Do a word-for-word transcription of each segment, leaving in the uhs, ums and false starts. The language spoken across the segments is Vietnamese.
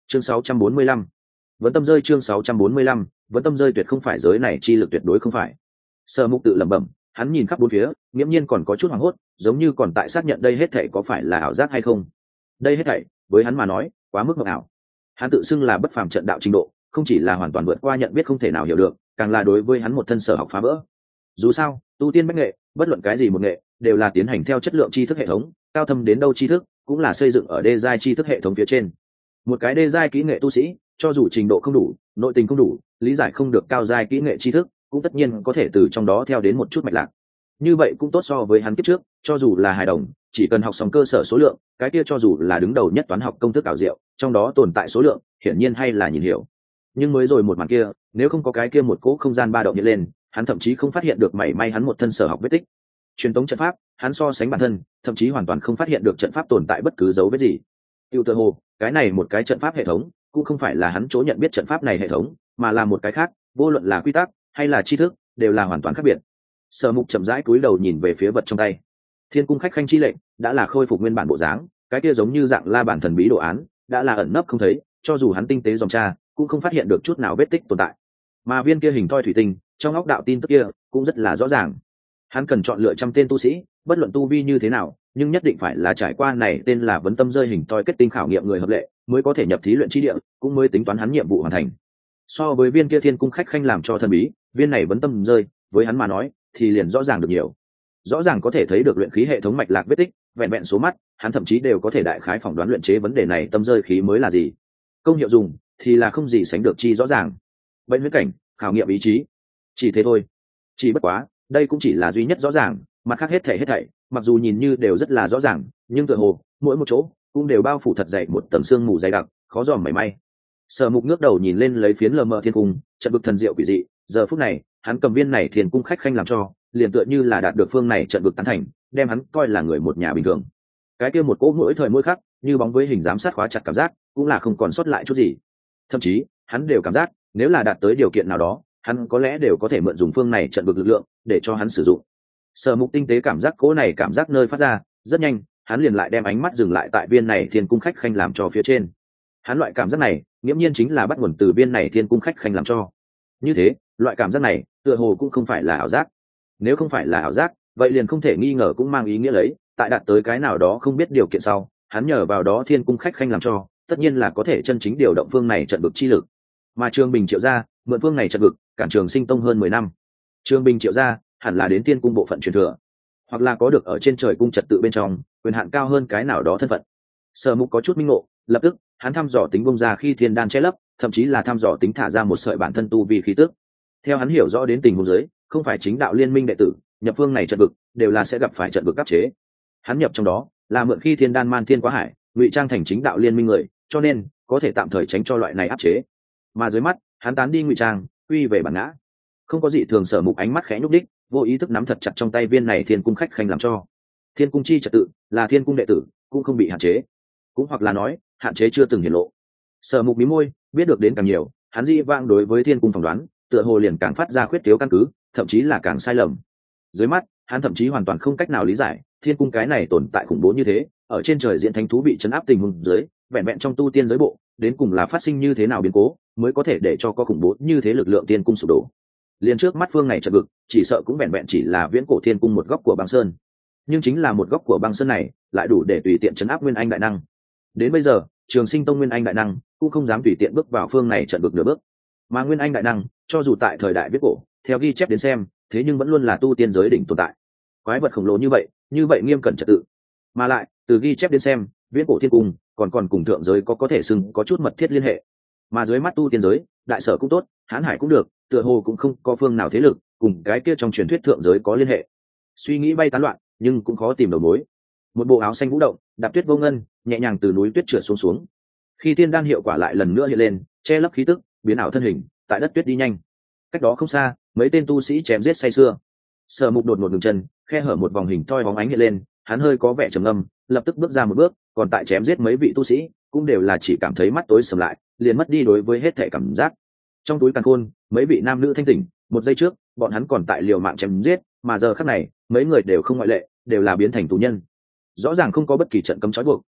chương sáu trăm bốn mươi lăm vẫn tâm rơi chương sáu trăm bốn mươi lăm vẫn tâm rơi tuyệt không phải giới này chi lực tuyệt đối không phải. Sở Mục tự lẩm bẩm, hắn nhìn khắp bốn phía, nghiễm nhiên còn có chút hoảng hốt, giống như còn tại xác nhận đây hết thảy có phải là ảo giác hay không. Đây hết thảy với hắn mà nói quá mức mộng ảo. Hắn tự xưng là bất phàm trận đạo trình độ, không chỉ là hoàn toàn vượt qua nhận biết không thể nào hiểu được, càng là đối với hắn một thân sở học phá vỡ. Dù sao, tu tiên bách nghệ, bất luận cái gì một nghệ, đều là tiến hành theo chất lượng tri thức hệ thống, cao thâm đến đâu tri thức, cũng là xây dựng ở đê giai tri thức hệ thống phía trên. Một cái đê giai kỹ nghệ tu sĩ, cho dù trình độ không đủ, nội tình không đủ, lý giải không được cao giai kỹ nghệ tri thức, cũng tất nhiên có thể từ trong đó theo đến một chút mạch lạc. Như vậy cũng tốt so với hắn kiếp trước, cho dù là hài đồng, chỉ cần học xong cơ sở số lượng, cái kia cho dù là đứng đầu nhất toán học công thức ảo diệu, trong đó tồn tại số lượng, hiển nhiên hay là nhìn hiểu. Nhưng mới rồi một màn kia, nếu không có cái kia một cỗ không gian ba động hiện lên, hắn thậm chí không phát hiện được mảy may hắn một thân sở học vết tích. Truyền thống trận pháp, hắn so sánh bản thân, thậm chí hoàn toàn không phát hiện được trận pháp tồn tại bất cứ dấu vết gì. Tiêu Tự Hồ, cái này một cái trận pháp hệ thống, cũng không phải là hắn chỗ nhận biết trận pháp này hệ thống, mà là một cái khác, vô luận là quy tắc hay là tri thức, đều là hoàn toàn khác biệt. Sở Mục chậm rãi cúi đầu nhìn về phía vật trong tay. Thiên cung khách khanh chi lệnh đã là khôi phục nguyên bản bộ dáng, cái kia giống như dạng la bản thần bí đồ án, đã là ẩn nấp không thấy, cho dù hắn tinh tế dòng tra, cũng không phát hiện được chút nào vết tích tồn tại. Mà viên kia hình thoi thủy tinh, trong óc đạo tin tức kia, cũng rất là rõ ràng. Hắn cần chọn lựa trăm tên tu sĩ, bất luận tu vi như thế nào, nhưng nhất định phải là trải qua này tên là vấn tâm rơi hình thoi kết tinh khảo nghiệm người hợp lệ, mới có thể nhập thí luyện chi địa, cũng mới tính toán hắn nhiệm vụ hoàn thành. So với viên kia thiên cung khách khanh làm cho thần bí, viên này vấn tâm rơi, với hắn mà nói, thì liền rõ ràng được nhiều. Rõ ràng có thể thấy được luyện khí hệ thống mạch lạc vết tích, vẹn vẹn số mắt, hắn thậm chí đều có thể đại khái phỏng đoán luyện chế vấn đề này tâm rơi khí mới là gì. Công hiệu dùng thì là không gì sánh được chi rõ ràng. Bệnh huyết cảnh, khảo nghiệm ý chí, chỉ thế thôi. Chỉ bất quá, đây cũng chỉ là duy nhất rõ ràng, mặt khác hết thảy hết thảy, mặc dù nhìn như đều rất là rõ ràng, nhưng tựa hồ mỗi một chỗ cũng đều bao phủ thật dày một tầng sương mù dày đặc, khó dòm mảy may. Sở Mục ngước đầu nhìn lên lấy phiến lờ mờ thiên cung, trận vực thần diệu quỷ dị, giờ phút này, hắn cầm viên này thiên cung khách khanh làm cho, liền tựa như là đạt được phương này trận vực tán thành, đem hắn coi là người một nhà bình thường. Cái kia một cỗ mỗi thời mỗi khắc, như bóng với hình giám sát khóa chặt cảm giác, cũng là không còn sót lại chút gì. Thậm chí, hắn đều cảm giác, nếu là đạt tới điều kiện nào đó, hắn có lẽ đều có thể mượn dùng phương này trận vực lực lượng để cho hắn sử dụng. Sở Mục tinh tế cảm giác cỗ này cảm giác nơi phát ra, rất nhanh, hắn liền lại đem ánh mắt dừng lại tại viên này thiên cung khách khanh làm cho phía trên. Hắn loại cảm giác này, nghiễm nhiên chính là bắt nguồn từ viên này thiên cung khách khanh làm cho. Như thế, loại cảm giác này, tựa hồ cũng không phải là ảo giác. Nếu không phải là ảo giác, vậy liền không thể nghi ngờ cũng mang ý nghĩa lấy, tại đạt tới cái nào đó không biết điều kiện sau, hắn nhờ vào đó thiên cung khách khanh làm cho, tất nhiên là có thể chân chính điều động phương này trận vực chi lực. Mà Trường Bình Triệu gia, mượn phương này trận vực, cản Trường Sinh Tông hơn mười năm. Trường Bình Triệu gia, hẳn là đến thiên cung bộ phận truyền thừa, hoặc là có được ở trên trời cung trật tự bên trong, quyền hạn cao hơn cái nào đó thân phận. Sở Mục có chút minh ngộ, lập tức, hắn thăm dò tính bông ra khi thiên đan che lấp, thậm chí là thăm dò tính thả ra một sợi bản thân tu vi khí tức. Theo hắn hiểu rõ đến tình huống dưới, không phải chính đạo liên minh đệ tử, nhập phương này trận vực, đều là sẽ gặp phải trận vực áp chế. Hắn nhập trong đó, là mượn khi thiên đan man thiên quá hải, ngụy trang thành chính đạo liên minh người, cho nên có thể tạm thời tránh cho loại này áp chế. Mà dưới mắt, hắn tán đi ngụy trang, quy về bản ngã. Không có gì thường. Sở Mục ánh mắt khẽ nhúc đích, vô ý thức nắm thật chặt trong tay viên này thiên cung khách khanh làm cho. Thiên cung chi trật tự, là thiên cung đệ tử, cũng không bị hạn chế. Cũng hoặc là nói, hạn chế chưa từng hiển lộ. Sở Mục mím môi, biết được đến càng nhiều, hắn dị vãng đối với thiên cung phỏng đoán, tựa hồ liền càng phát ra khuyết thiếu căn cứ, thậm chí là càng sai lầm. Dưới mắt, hắn thậm chí hoàn toàn không cách nào lý giải, thiên cung cái này tồn tại khủng bố như thế, ở trên trời diễn thánh thú bị chấn áp tình huống dưới, vẹn vẹn trong tu tiên giới bộ, đến cùng là phát sinh như thế nào biến cố, mới có thể để cho có khủng bố như thế lực lượng tiên cung sụp đổ. Liên trước mắt phương này trận vực, chỉ sợ cũng vẹn vẹn chỉ là viễn cổ thiên cung một góc của băng sơn. Nhưng chính là một góc của băng sơn này, lại đủ để tùy tiện chấn áp nguyên anh đại năng. Đến bây giờ, Trường Sinh Tông nguyên anh đại năng cũng không dám tùy tiện bước vào phương này trận vực nửa bước. Mà nguyên anh đại năng, cho dù tại thời đại viết cổ, theo ghi chép đến xem, thế nhưng vẫn luôn là tu tiên giới đỉnh tồn tại. Quái vật khổng lồ như vậy, như vậy nghiêm cẩn trật tự. Mà lại, từ ghi chép đến xem, viễn cổ thiên cung còn còn cùng thượng giới có có thể xưng có chút mật thiết liên hệ. Mà dưới mắt tu tiên giới, đại sở cũng tốt, hán hải cũng được, tựa hồ cũng không có phương nào thế lực cùng cái kia trong truyền thuyết thượng giới có liên hệ. Suy nghĩ bay tán loạn, nhưng cũng khó tìm đầu mối. Một bộ áo xanh vũ động, đạp tuyết vô ngân, nhẹ nhàng từ núi tuyết trượt xuống xuống. Khi tiên đan hiệu quả lại lần nữa hiện lên, che lấp khí tức, biến ảo thân hình, tại đất tuyết đi nhanh. Cách đó không xa, mấy tên tu sĩ chém giết say sưa. Sở Mục đột ngột ngừng chân, khe hở một vòng hình thoi bóng ánh hiện lên, hắn hơi có vẻ trầm ngâm, lập tức bước ra một bước, còn tại chém giết mấy vị tu sĩ, cũng đều là chỉ cảm thấy mắt tối sầm lại, liền mất đi đối với hết thể cảm giác. Trong túi càn khôn, mấy vị nam nữ thanh tỉnh, một giây trước, bọn hắn còn tại liều mạng chém giết, mà giờ khắc này, mấy người đều không ngoại lệ, đều là biến thành tù nhân. Rõ ràng không có bất kỳ trận cấm trói buộc,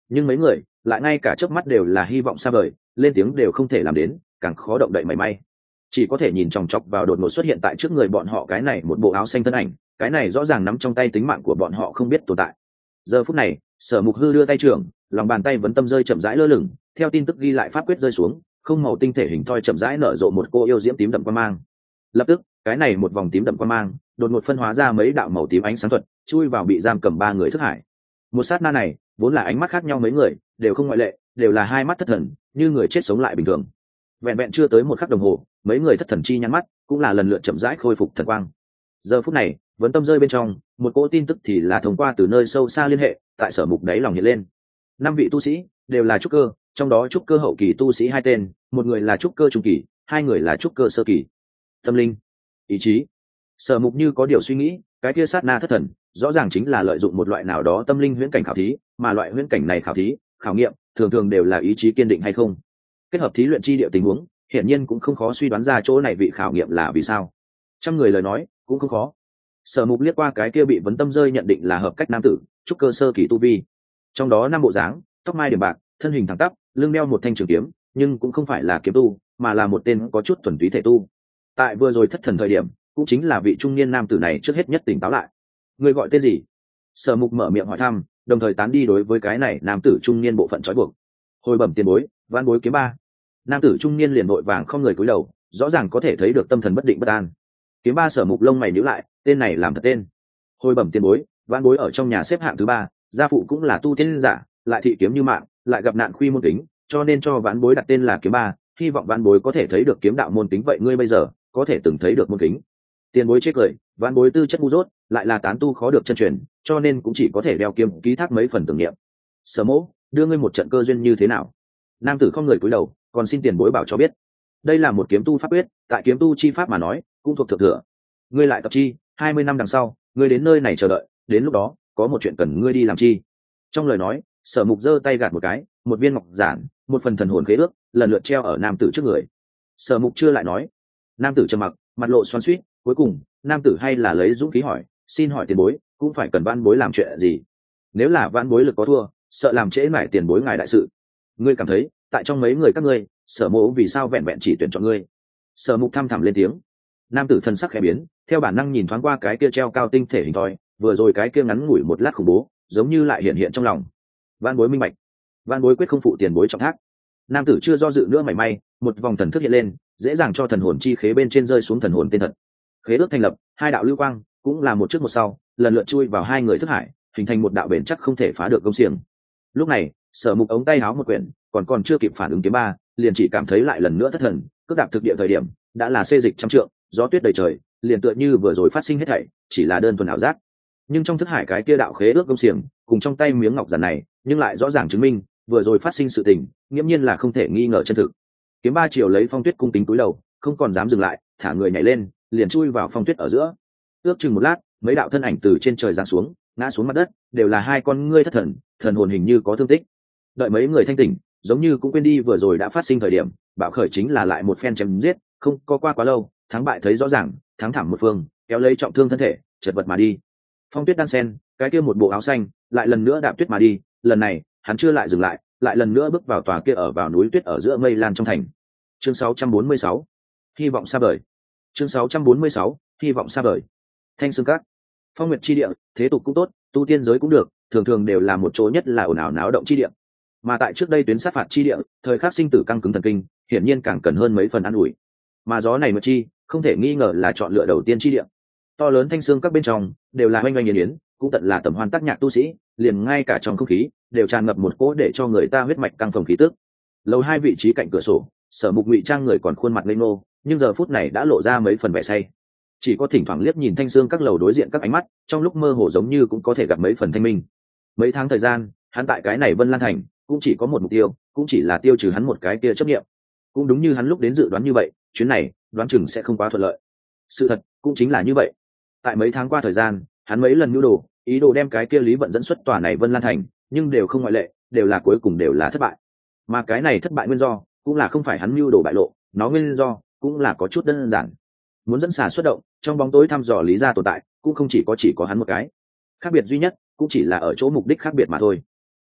nhưng mấy người lại ngay cả chớp mắt đều là hy vọng xa vời, lên tiếng đều không thể làm đến, càng khó động đậy mảy may, chỉ có thể nhìn chòng chọc vào đột ngột xuất hiện tại trước người bọn họ cái này một bộ áo xanh thân ảnh, cái này rõ ràng nắm trong tay tính mạng của bọn họ không biết tồn tại. Giờ phút này Sở Mục Hư đưa tay trưởng, lòng bàn tay vấn tâm rơi chậm rãi lơ lửng, theo tin tức ghi lại pháp quyết rơi xuống, không màu tinh thể hình thoi chậm rãi nở rộ một cô yêu diễm tím đậm quang mang. Lập tức cái này một vòng tím đậm quang mang đột ngột phân hóa ra mấy đạo màu tím ánh sáng thuật, chui vào bị giam cầm ba người thức hải. Một sát na này vốn là ánh mắt khác nhau mấy người đều không ngoại lệ, đều là hai mắt thất thần, như người chết sống lại bình thường. Vẹn vẹn chưa tới một khắc đồng hồ, mấy người thất thần chi nhăn mắt cũng là lần lượt chậm rãi khôi phục thần quang. Giờ phút này vấn tâm rơi bên trong một cỗ tin tức thì là thông qua từ nơi sâu xa liên hệ tại Sở Mục đáy lòng hiện lên. Năm vị tu sĩ đều là trúc cơ, trong đó trúc cơ hậu kỳ tu sĩ hai tên, một người là trúc cơ trung kỳ, hai người là trúc cơ sơ kỳ. Tâm linh, ý chí. Sở Mục như có điều suy nghĩ, cái kia sát na thất thần rõ ràng chính là lợi dụng một loại nào đó tâm linh huyễn cảnh khảo thí, mà loại huyễn cảnh này khảo thí khảo nghiệm thường thường đều là ý chí kiên định hay không. Kết hợp thí luyện chi địa tình huống, hiển nhiên cũng không khó suy đoán ra chỗ này vị khảo nghiệm là vì sao. Trăm người lời nói cũng không khó. Sở Mục liếc qua cái kia bị vấn tâm rơi nhận định là hợp cách nam tử, trúc cơ sơ kỳ tu vi, trong đó năm bộ dáng, tóc mai điểm bạc, thân hình thẳng tắp, lưng đeo một thanh trường kiếm, nhưng cũng không phải là kiếm tu, mà là một tên có chút thuần túy thể tu. Tại vừa rồi thất thần thời điểm, cũng chính là vị trung niên nam tử này trước hết nhất tỉnh táo lại. Người gọi tên gì? Sở Mục mở miệng hỏi thăm, đồng thời tán đi đối với cái này nam tử trung niên bộ phận trói buộc. Hồi bẩm tiền bối, vãn bối kiếm ba. Nam tử trung niên liền vội vàng không người cúi đầu, rõ ràng có thể thấy được tâm thần bất định bất an. Kiếm ba. Sở Mục lông mày nhíu lại, tên này làm thật tên. Hồi bẩm tiền bối, vãn bối ở trong nhà xếp hạng thứ ba, gia phụ cũng là tu tiên giả, lại thị kiếm như mạng, lại gặp nạn khuy môn kính, cho nên cho vãn bối đặt tên là kiếm ba, hy vọng vãn bối có thể thấy được kiếm đạo môn kính. Vậy ngươi bây giờ có thể từng thấy được môn kính? Tiền bối chế cười, vãn bối tư chất ngu dốt, lại là tán tu khó được chân truyền, cho nên cũng chỉ có thể đeo kiếm ký thác mấy phần tưởng niệm. Sở Mỗ đưa ngươi một trận cơ duyên như thế nào? Nam tử không người cúi đầu, còn xin tiền bối bảo cho biết. Đây là một kiếm tu pháp quyết, tại kiếm tu chi pháp mà nói cũng thuộc thượng thừa. Ngươi lại tập chi hai mươi năm đằng sau, ngươi đến nơi này chờ đợi, đến lúc đó có một chuyện cần ngươi đi làm chi. Trong lời nói, Sở Mục giơ tay gạt một cái, một viên ngọc giản, một phần thần hồn khế ước lần lượt treo ở nam tử trước người. Sở Mục chưa lại nói. Nam tử trầm mặc, mặt lộ xoắn xuýt, cuối cùng nam tử hay là lấy dũng khí hỏi, xin hỏi tiền bối cũng phải cần vãn bối làm chuyện gì? Nếu là vãn bối lực có thua, sợ làm trễ mải tiền bối ngài đại sự. Ngươi cảm thấy tại trong mấy người các ngươi, Sở Mộ vì sao vẹn vẹn chỉ tuyển chọn ngươi? Sở Mục thăm thẳm lên tiếng. Nam tử thân sắc khẽ biến, theo bản năng nhìn thoáng qua cái kia treo cao tinh thể hình thoi, vừa rồi cái kia ngắn ngủi một lát khủng bố giống như lại hiện hiện trong lòng. Vãn bối minh bạch, vãn bối quyết không phụ tiền bối trọng thác. Nam tử chưa do dự nữa mảy may, một vòng thần thức hiện lên, dễ dàng cho thần hồn chi khế bên trên rơi xuống thần hồn tên thật. Khế ước thành lập, hai đạo lưu quang cũng là một trước một sau, lần lượt chui vào hai người thức hải, hình thành một đạo bền chắc không thể phá được công xiềng. Lúc này Sở Mục ống tay áo một quyển, còn còn chưa kịp phản ứng kiếm ba, liền chỉ cảm thấy lại lần nữa thất thần, cước đạp thực địa thời điểm đã là xê dịch trăm trượng, gió tuyết đầy trời, liền tựa như vừa rồi phát sinh hết thảy chỉ là đơn thuần ảo giác. Nhưng trong thức hải cái kia đạo khế ước công xiềng cùng trong tay miếng ngọc giản này, nhưng lại rõ ràng chứng minh vừa rồi phát sinh sự tình nghiễm nhiên là không thể nghi ngờ chân thực. Kiếm ba chiều lấy Phong Tuyết cung kính cúi đầu, không còn dám dừng lại, thả người nhảy lên, liền chui vào phong tuyết ở giữa. Ước chừng một lát, mấy đạo thân ảnh từ trên trời giáng xuống, ngã xuống mặt đất, đều là hai con ngươi thất thần, thần hồn hình như có thương tích. Đợi mấy người thanh tỉnh, giống như cũng quên đi vừa rồi đã phát sinh thời điểm, bạo khởi chính là lại một phen chém giết, không có qua quá lâu, thắng bại thấy rõ ràng, thắng thảm một phương, kéo lấy trọng thương thân thể, chật vật mà đi. Phong Tuyết đan sen, cái kia một bộ áo xanh, lại lần nữa đạp tuyết mà đi, lần này, hắn chưa lại dừng lại, lại lần nữa bước vào tòa kia ở vào núi tuyết ở giữa mây lan trong thành. Chương sáu trăm bốn mươi sáu, hy vọng xa vời. Chương sáu trăm bốn mươi sáu, hy vọng xa vời. Thanh Sương Các, Phong Nguyệt chi địa, thế tục cũng tốt, tu tiên giới cũng được, thường thường đều là một chỗ nhất là ồn ào náo động chi địa. Mà tại trước đây tuyến sát phạt chi địa, thời khắc sinh tử căng cứng thần kinh, hiển nhiên càng cần hơn mấy phần an ủi. Mà gió này mượt chi, không thể nghi ngờ là chọn lựa đầu tiên chi địa. To lớn Thanh Sương Các bên trong đều là oanh oanh yến yến, cũng tận là tầm hoan tác nhạc tu sĩ, liền ngay cả trong không khí đều tràn ngập một cỗ để cho người ta huyết mạch căng phồng khí tức. Lầu hai vị trí cạnh cửa sổ, Sở Mục ngụy trang người còn khuôn mặt ngây ngô, nhưng giờ phút này đã lộ ra mấy phần vẻ say. Chỉ có thỉnh thoảng liếc nhìn Thanh Sương Các lầu đối diện các ánh mắt, trong lúc mơ hồ giống như cũng có thể gặp mấy phần thanh minh. Mấy tháng thời gian, hắn tại cái này Vân Lan thành cũng chỉ có một mục tiêu, cũng chỉ là tiêu trừ hắn một cái kia chấp niệm. Cũng đúng như hắn lúc đến dự đoán như vậy, chuyến này đoán chừng sẽ không quá thuận lợi. Sự thật cũng chính là như vậy. Tại mấy tháng qua thời gian, hắn mấy lần nhu đồ, ý đồ đem cái kia Lý Vận dẫn xuất tòa này Vân Lan thành, nhưng đều không ngoại lệ, đều là cuối cùng đều là thất bại. Mà cái này thất bại nguyên do, cũng là không phải hắn mưu đồ bại lộ, nó nguyên do cũng là có chút đơn giản. Muốn dẫn xà xuất động, trong bóng tối thăm dò lý ra tồn tại, cũng không chỉ có chỉ có hắn một cái. Khác biệt duy nhất cũng chỉ là ở chỗ mục đích khác biệt mà thôi.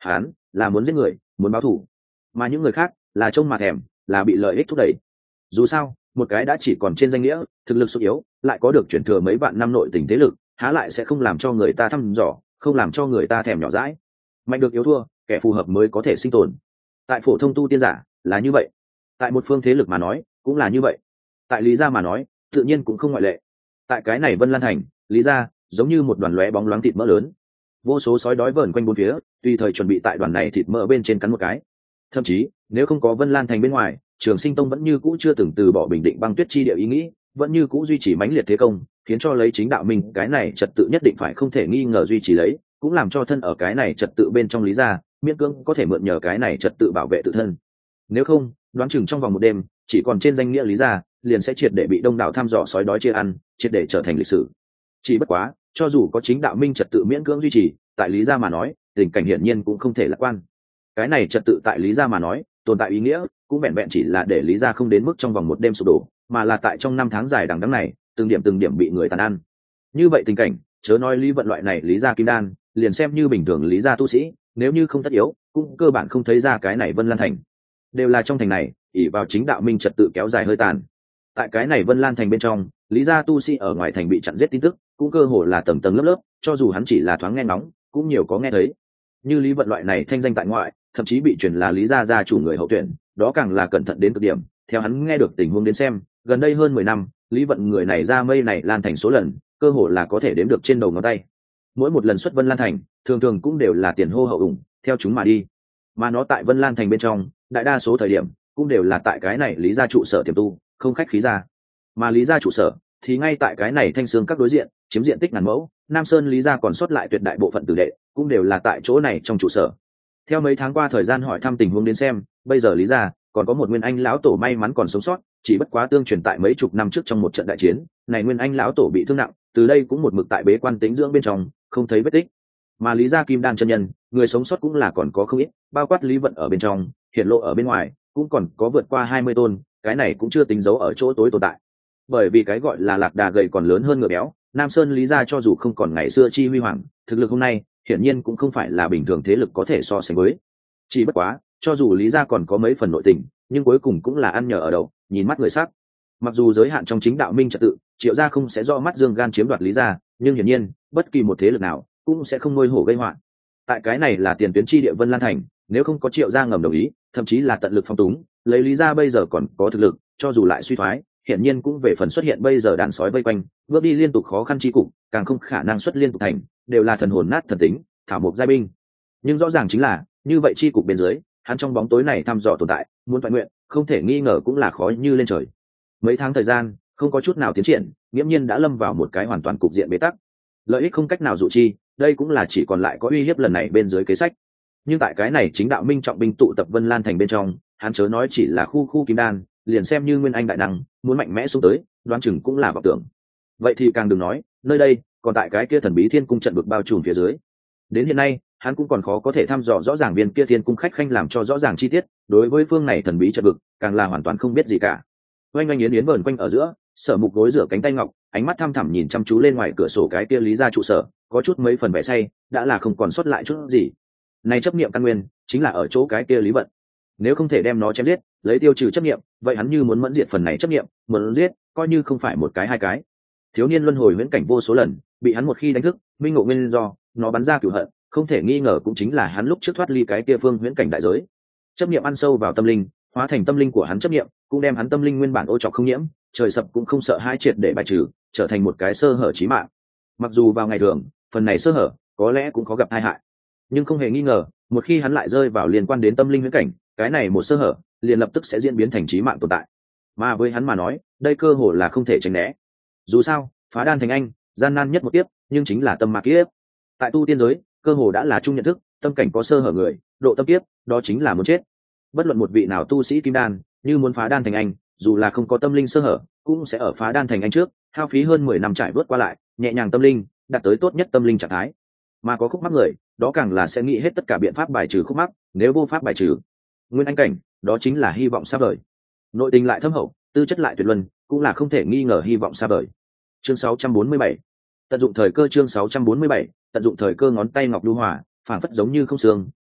hắn là muốn giết người, muốn báo thù, mà những người khác là trông mà thèm, là bị lợi ích thúc đẩy. Dù sao một cái đã chỉ còn trên danh nghĩa, thực lực suy yếu, lại có được chuyển thừa mấy vạn năm nội tình thế lực, há lại sẽ không làm cho người ta thăm dò, không làm cho người ta thèm nhỏ dãi. Mạnh được yếu thua, kẻ phù hợp mới có thể sinh tồn. Tại phổ thông tu tiên giả là như vậy, tại một phương thế lực mà nói cũng là như vậy, tại lý gia mà nói tự nhiên cũng không ngoại lệ. Tại cái này Vân Lan thành, lý gia giống như một đoàn lóe bóng loáng thịt mỡ lớn, vô số sói đói vờn quanh bốn phía, tùy thời chuẩn bị tại đoàn này thịt mỡ bên trên cắn một cái. Thậm chí nếu không có Vân Lan thành bên ngoài, Trường Sinh Tông vẫn như cũ chưa từng từ bỏ bình định băng tuyết chi địa ý nghĩ, vẫn như cũ duy trì mãnh liệt thế công, khiến cho lấy chính đạo mình cái này trật tự nhất định phải không thể nghi ngờ duy trì lấy, cũng làm cho thân ở cái này trật tự bên trong lý gia miễn cưỡng có thể mượn nhờ cái này trật tự bảo vệ tự thân. Nếu không, đoán chừng trong vòng một đêm, chỉ còn trên danh nghĩa lý gia liền sẽ triệt để bị đông đảo thăm dò sói đói chia ăn, triệt để trở thành lịch sử. Chỉ bất quá, cho dù có chính đạo minh trật tự miễn cưỡng duy trì, tại lý gia mà nói, tình cảnh hiển nhiên cũng không thể lạc quan. Cái này trật tự tại lý gia mà nói, tồn tại ý nghĩa cũng vẹn vẹn chỉ là để lý gia không đến mức trong vòng một đêm sụp đổ, mà là tại trong năm tháng dài đằng đẵng này, từng điểm từng điểm bị người tàn ăn. Như vậy tình cảnh, chớ nói lý vận loại này lý gia kim đan, liền xem như bình thường lý gia tu sĩ, nếu như không tất yếu, cũng cơ bản không thấy ra cái này Vân Lan thành. Đều là trong thành này, ỷ vào chính đạo minh trật tự kéo dài hơi tàn. Tại cái này Vân Lan thành bên trong, lý gia tu sĩ ở ngoài thành bị chặn giết tin tức, cũng cơ hồ là tầng tầng lớp lớp, cho dù hắn chỉ là thoáng nghe ngóng, cũng nhiều có nghe thấy. Như lý vận loại này thanh danh tại ngoại, thậm chí bị truyền là lý gia gia chủ người hậu tuyển, đó càng là cẩn thận đến cực điểm. Theo hắn nghe được tình huống đến xem, gần đây hơn mười năm, lý vận người này ra mây này lan thành số lần, cơ hồ là có thể đếm được trên đầu ngón tay. Mỗi một lần xuất Vân Lan thành, thường thường cũng đều là tiền hô hậu ủng, theo chúng mà đi. Mà nó tại Vân Lan thành bên trong, đại đa số thời điểm cũng đều là tại cái này lý gia trụ sở tiềm tu, không khách khí ra. Mà lý gia trụ sở thì ngay tại cái này Thanh Xương các đối diện, chiếm diện tích ngàn mẫu, Nam Sơn lý gia còn sót lại tuyệt đại bộ phận tử đệ, cũng đều là tại chỗ này trong trụ sở. Theo mấy tháng qua thời gian hỏi thăm tình huống đến xem, bây giờ lý gia còn có một nguyên anh lão tổ may mắn còn sống sót, chỉ bất quá tương truyền tại mấy chục năm trước trong một trận đại chiến, này nguyên anh lão tổ bị thương nặng, từ đây cũng một mực tại bế quan tĩnh dưỡng bên trong, không thấy vết tích. Mà lý gia kim đan chân nhân, người sống sót cũng là còn có không ít, bao quát lý vận ở bên trong, hiện lộ ở bên ngoài, cũng còn có vượt qua hai mươi tôn, cái này cũng chưa tính dấu ở chỗ tối tồn tại. Bởi vì cái gọi là lạc đà gầy còn lớn hơn ngựa béo, Nam Sơn lý gia cho dù không còn ngày xưa chi huy hoàng, thực lực hôm nay hiển nhiên cũng không phải là bình thường thế lực có thể so sánh với. Chỉ bất quá, cho dù lý gia còn có mấy phần nội tình, nhưng cuối cùng cũng là ăn nhờ ở đậu, nhìn mắt người sắc. Mặc dù giới hạn trong chính đạo minh trật tự, Triệu gia không sẽ do mắt dương gan chiếm đoạt lý gia, nhưng hiển nhiên, bất kỳ một thế lực nào cũng sẽ không nuôi hổ gây họa. Tại cái này là tiền tuyến chi địa Vân Lan thành, nếu không có Triệu gia ngầm đồng ý, thậm chí là tận lực phong túng, lấy lý gia bây giờ còn có thực lực, cho dù lại suy thoái, hiển nhiên cũng về phần xuất hiện bây giờ đàn sói vây quanh, bước đi liên tục khó khăn chi cục, càng không khả năng xuất liên tục thành, đều là thần hồn nát thần tính, thảo mộc giai binh. Nhưng rõ ràng chính là, như vậy chi cục bên dưới, hắn trong bóng tối này thăm dò tồn tại, muốn toại nguyện, không thể nghi ngờ cũng là khó như lên trời. Mấy tháng thời gian, không có chút nào tiến triển, nghiễm nhiên đã lâm vào một cái hoàn toàn cục diện bế tắc. Lợi ích không cách nào dụ chi, đây cũng là chỉ còn lại có uy hiếp lần này bên dưới kế sách. Nhưng tại cái này chính đạo minh trọng binh tụ tập Vân Lan thành bên trong, hắn chớ nói chỉ là khu khu kim đan, liền xem như nguyên anh đại năng, muốn mạnh mẽ xuống tới, đoán chừng cũng là vọng tưởng. Vậy thì càng đừng nói, nơi đây, còn tại cái kia thần bí thiên cung trận vực bao trùm phía dưới. Đến hiện nay, hắn cũng còn khó có thể thăm dò rõ ràng viên kia thiên cung khách khanh làm cho rõ ràng chi tiết, đối với phương này thần bí trận vực, càng là hoàn toàn không biết gì cả. Oanh oanh yến yến vờn quanh ở giữa, Sở Mục gối rửa cánh tay ngọc, ánh mắt thăm thẳm nhìn chăm chú lên ngoài cửa sổ cái kia lý gia trụ sở, có chút mấy phần vẻ say, đã là không còn sót lại chút gì. Này chấp niệm căn nguyên, chính là ở chỗ cái kia lý vận. Nếu không thể đem nó chém giết, lấy tiêu trừ chấp niệm, vậy hắn như muốn mẫn diệt phần này chấp niệm, muốn giết, coi như không phải một cái hai cái. Thiếu niên luân hồi huyễn cảnh vô số lần, bị hắn một khi đánh thức, minh ngộ nguyên do, nó bắn ra cửu hận, không thể nghi ngờ cũng chính là hắn lúc trước thoát ly cái kia phương huyễn cảnh đại giới. Chấp niệm ăn sâu vào tâm linh, hóa thành tâm linh của hắn chấp niệm, cũng đem hắn tâm linh nguyên bản ô trọc không nhiễm, trời sập cũng không sợ hai triệt để bài trừ, trở thành một cái sơ hở chí mạng. Mặc dù vào ngày thường, phần này sơ hở có lẽ cũng có gặp tai hại, nhưng không hề nghi ngờ, một khi hắn lại rơi vào liên quan đến tâm linh huyễn cảnh, cái này một sơ hở liền lập tức sẽ diễn biến thành chí mạng tồn tại. Mà với hắn mà nói, đây cơ hồ là không thể tránh né. Dù sao, phá đan thành anh, gian nan nhất một kiếp, nhưng chính là tâm ma kiếp. Tại tu tiên giới, cơ hồ đã là chung nhận thức, tâm cảnh có sơ hở người, độ tâm kiếp, đó chính là muốn chết. Bất luận một vị nào tu sĩ kim đan, như muốn phá đan thành anh, dù là không có tâm linh sơ hở, cũng sẽ ở phá đan thành anh trước, hao phí hơn mười năm trải vớt qua lại, nhẹ nhàng tâm linh, đạt tới tốt nhất tâm linh trạng thái. Mà có khúc mắc người, đó càng là sẽ nghĩ hết tất cả biện pháp bài trừ khúc mắc, nếu vô pháp bài trừ, nguyên anh cảnh, đó chính là hy vọng xa vời. Nội tình lại thâm hậu, tư chất lại tuyệt luân, cũng là không thể nghi ngờ hy vọng xa vời. Chương sáu trăm bốn mươi bảy, tận dụng thời cơ. Chương sáu trăm bốn mươi bảy, tận dụng thời cơ. Ngón tay ngọc lưu hỏa, phảng phất giống như không xương,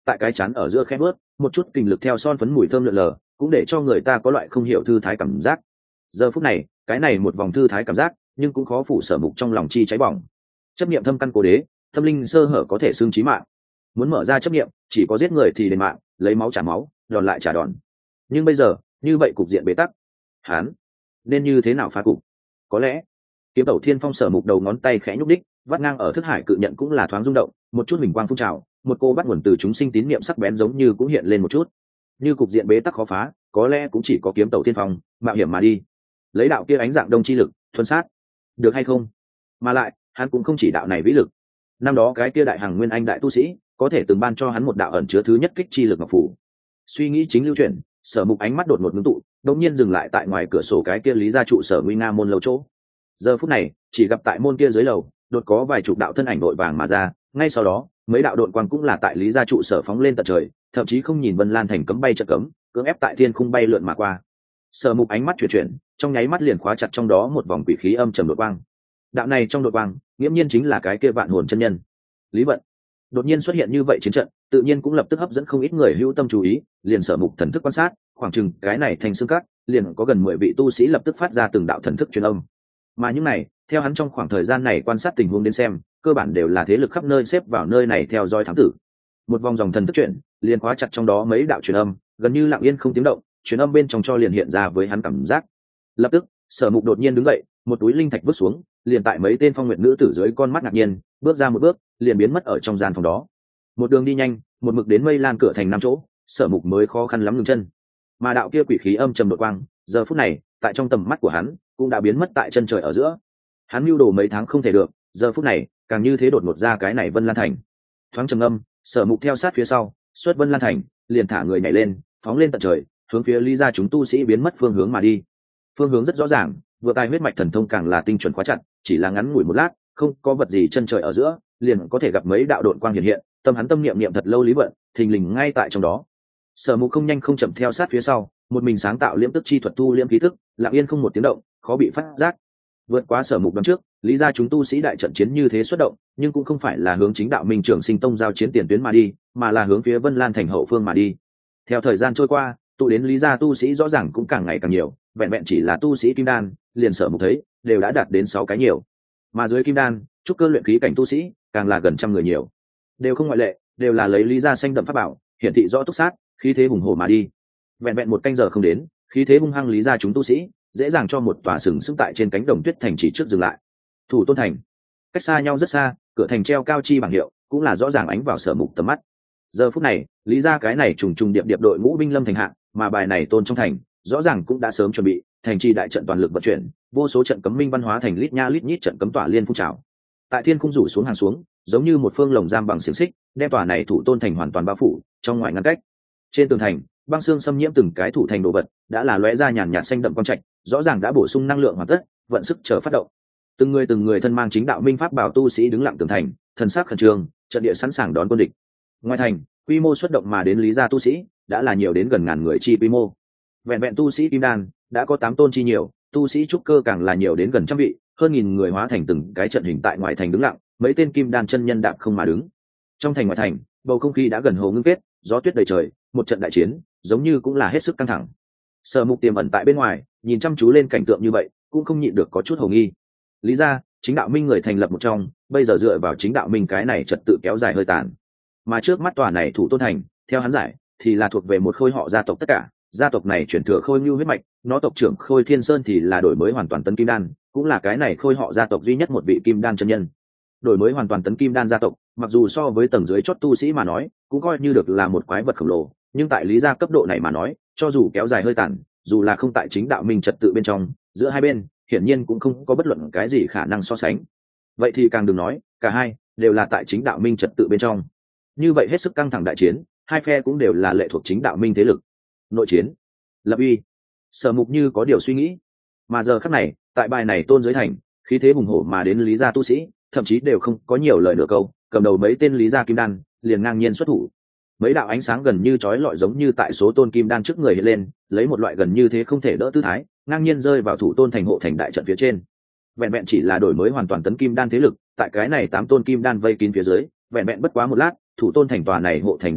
tại cái chán ở giữa khẽ bớt một chút kình lực theo son phấn mùi thơm lượn lờ, cũng để cho người ta có loại không hiểu thư thái cảm giác. Giờ phút này cái này một vòng thư thái cảm giác nhưng cũng khó phủ Sở Mục trong lòng chi cháy bỏng. Chấp niệm thâm căn cố đế, tâm linh sơ hở có thể xương chí mạng. Muốn mở ra chấp niệm, chỉ có giết người thì đền mạng, lấy máu trả máu, đòn lại trả đòn. Nhưng bây giờ như vậy cục diện bế tắc, hắn nên như thế nào phá cục? Có lẽ kiếm tẩu thiên phong Sở Mục đầu ngón tay khẽ nhúc đích, vắt ngang ở thức hải cự nhận cũng là thoáng rung động, một chút hình quang phun trào, một cô bắt nguồn từ chúng sinh tín niệm sắc bén giống như cũng hiện lên một chút. Như cục diện bế tắc khó phá, có lẽ cũng chỉ có kiếm tẩu thiên phong mạo hiểm mà đi, lấy đạo kia ánh dạng đông chi lực thuần sát, được hay không? Mà lại hắn cũng không chỉ đạo này vĩ lực, năm đó cái kia đại hằng nguyên anh đại tu sĩ có thể từng ban cho hắn một đạo ẩn chứa thứ nhất kích chi lực ngọc phủ. Suy nghĩ chính lưu chuyển, Sở Mục ánh mắt đột ngột ngưng tụ, đột nhiên dừng lại tại ngoài cửa sổ cái kia lý gia trụ sở nguy nga môn lầu chỗ. Giờ phút này chỉ gặp tại môn kia dưới lầu đột có vài chục đạo thân ảnh đội vàng mà ra, ngay sau đó mấy đạo đội quang cũng là tại lý gia trụ sở phóng lên tận trời, thậm chí không nhìn Vân Lan thành cấm bay chợt cấm, cưỡng ép tại thiên khung bay lượn mà qua. Sở Mục ánh mắt chuyển chuyển, trong nháy mắt liền khóa chặt trong đó một vòng quỷ khí âm trầm đội quang. Đạo này trong đội quang nghiễm nhiên chính là cái kia vạn hồn chân nhân Lý Vận. Đột nhiên xuất hiện như vậy chiến trận, tự nhiên cũng lập tức hấp dẫn không ít người hữu tâm chú ý, liền Sở Mục thần thức quan sát, khoảng chừng cái này thành xương cát, liền có gần mười vị tu sĩ lập tức phát ra từng đạo thần thức truyền âm. Mà những này, theo hắn trong khoảng thời gian này quan sát tình huống đến xem, cơ bản đều là thế lực khắp nơi xếp vào nơi này theo dõi thám tử. Một vòng dòng thần thức chuyển, liền khóa chặt trong đó mấy đạo truyền âm, gần như lặng yên không tiếng động, truyền âm bên trong cho liền hiện ra với hắn cảm giác. Lập tức, Sở Mục đột nhiên đứng dậy, một túi linh thạch vứt xuống, liền tại mấy tên phong nguyệt nữ tử dưới con mắt ngạc nhiên, bước ra một bước, liền biến mất ở trong gian phòng đó. Một đường đi nhanh, một mực đến Mây Lan cửa thành năm chỗ, Sở Mục mới khó khăn lắm ngừng chân. Mà đạo kia quỷ khí âm trầm đột quang, giờ phút này, tại trong tầm mắt của hắn, cũng đã biến mất tại chân trời ở giữa. Hắn mưu đồ mấy tháng không thể được, giờ phút này, càng như thế đột ngột ra cái này Vân Lan thành. Thoáng trầm âm, Sở Mục theo sát phía sau, xuất Vân Lan thành, liền thả người nhảy lên, phóng lên tận trời, hướng phía Lý gia chúng tu sĩ biến mất phương hướng mà đi. Phương hướng rất rõ ràng, vừa tài huyết mạch thần thông càng là tinh chuẩn khóa chặt, chỉ là ngắn ngủi một lát, không có vật gì chân trời ở giữa, liền có thể gặp mấy đạo độn quang hiện hiện, tâm hắn tâm niệm niệm thật lâu Lý Vận, thình lình ngay tại trong đó. Sở Mục không nhanh không chậm theo sát phía sau, một mình sáng tạo liễm tức chi thuật tu liễm khí tức, lặng yên không một tiếng động, khó bị phát giác. Vượt qua Sở Mục đón trước, Lý gia chúng tu sĩ đại trận chiến như thế xuất động, nhưng cũng không phải là hướng chính đạo Minh Trường Sinh Tông giao chiến tiền tuyến mà đi, mà là hướng phía Vân Lan thành hậu phương mà đi. Theo thời gian trôi qua, tụ đến Lý gia tu sĩ rõ ràng cũng càng ngày càng nhiều, vẹn vẹn chỉ là tu sĩ kim đan, liền Sở Mục thấy, đều đã đạt đến sáu cái nhiều. Mà dưới kim đan, trúc cơ luyện khí cảnh tu sĩ, càng là gần trăm người nhiều. Đều không ngoại lệ, đều là lấy Lý gia xanh đậm pháp bảo, hiển thị rõ túc sát, khí thế hùng hổ mà đi. Vẹn vẹn một canh giờ không đến, khí thế hung hăng Lý gia chúng tu sĩ, dễ dàng cho một tòa sừng sững tại trên cánh đồng tuyết thành chỉ trước dừng lại. Thủ Tôn thành, cách xa nhau rất xa, cửa thành treo cao chi bảng hiệu, cũng là rõ ràng ánh vào Sở Mục tầm mắt. Giờ phút này, Lý gia cái này trùng trùng điệp điệp đội ngũ binh lâm thành hạng, mà bài này tôn trong thành, rõ ràng cũng đã sớm chuẩn bị, thành trì đại trận toàn lực vận chuyển, vô số trận cấm minh văn hóa thành lít nha lít nhít trận cấm tỏa liên phun trào. Tại thiên cung rủ xuống hàng xuống, giống như một phương lồng giam bằng xiềng xích, đem tòa này Thủ Tôn thành hoàn toàn bao phủ, trong ngoài ngăn cách. Trên tường thành, băng xương xâm nhiễm từng cái thủ thành đồ vật, đã là lóe ra nhàn nhạt xanh đậm quang trạch, rõ ràng đã bổ sung năng lượng hoàn tất, vận sức chờ phát động. Từng người từng người thân mang chính đạo minh pháp bảo tu sĩ đứng lặng tường thành, thần sắc khẩn trương, trận địa sẵn sàng đón quân địch. Ngoài thành, quy mô xuất động mà đến Lý gia tu sĩ, đã là nhiều đến gần ngàn người chi quy mô. Vẹn vẹn tu sĩ kim đan, đã có tám tôn chi nhiều, tu sĩ trúc cơ càng là nhiều đến gần trăm vị, hơn nghìn người hóa thành từng cái trận hình tại ngoài thành đứng lặng, mấy tên kim đan chân nhân đạp không mà đứng. Trong thành ngoài thành, bầu không khí đã gần hồ ngưng kết, gió tuyết đầy trời, một trận đại chiến, giống như cũng là hết sức căng thẳng. Sở Mục tiềm ẩn tại bên ngoài, nhìn chăm chú lên cảnh tượng như vậy, cũng không nhịn được có chút hồ nghi. Lý gia, chính đạo minh người thành lập một trong, bây giờ dựa vào chính đạo minh cái này trật tự kéo dài hơi tàn. Mà trước mắt tòa này Thủ Tôn thành, theo hắn giải, thì là thuộc về một khôi họ gia tộc tất cả, gia tộc này chuyển thừa Khôi Nưu huyết mạch, nó tộc trưởng Khôi Thiên Sơn thì là đổi mới hoàn toàn tấn kim đan, cũng là cái này khôi họ gia tộc duy nhất một vị kim đan chân nhân. Đổi mới hoàn toàn tấn kim đan gia tộc, mặc dù so với tầng dưới chót tu sĩ mà nói, cũng coi như được là một quái vật khổng lồ, nhưng tại Lý gia cấp độ này mà nói, cho dù kéo dài hơi tàn, dù là không tại chính đạo minh trật tự bên trong, giữa hai bên, hiển nhiên cũng không có bất luận cái gì khả năng so sánh. Vậy thì càng đừng nói, cả hai đều là tại chính đạo minh trật tự bên trong. Như vậy hết sức căng thẳng đại chiến, hai phe cũng đều là lệ thuộc chính đạo minh thế lực. Nội chiến, lập uy. Sở Mục như có điều suy nghĩ. Mà giờ khắc này, tại bài này tôn dưới thành, khí thế hùng hổ mà đến Lý gia tu sĩ, thậm chí đều không có nhiều lời nửa câu, cầm đầu mấy tên Lý gia kim đan, liền ngang nhiên xuất thủ. Mấy đạo ánh sáng gần như chói lọi giống như tại số tôn kim đan trước người hiện lên, lấy một loại gần như thế không thể đỡ tư thái, ngang nhiên rơi vào Thủ Tôn thành hộ thành đại trận phía trên. Vẹn vẹn chỉ là đổi mới hoàn toàn tấn kim đan thế lực, tại cái này tám tôn kim đan vây kín phía dưới, vẹn vẹn bất quá một lát, Thủ Tôn thành tòa này hộ thành đại trận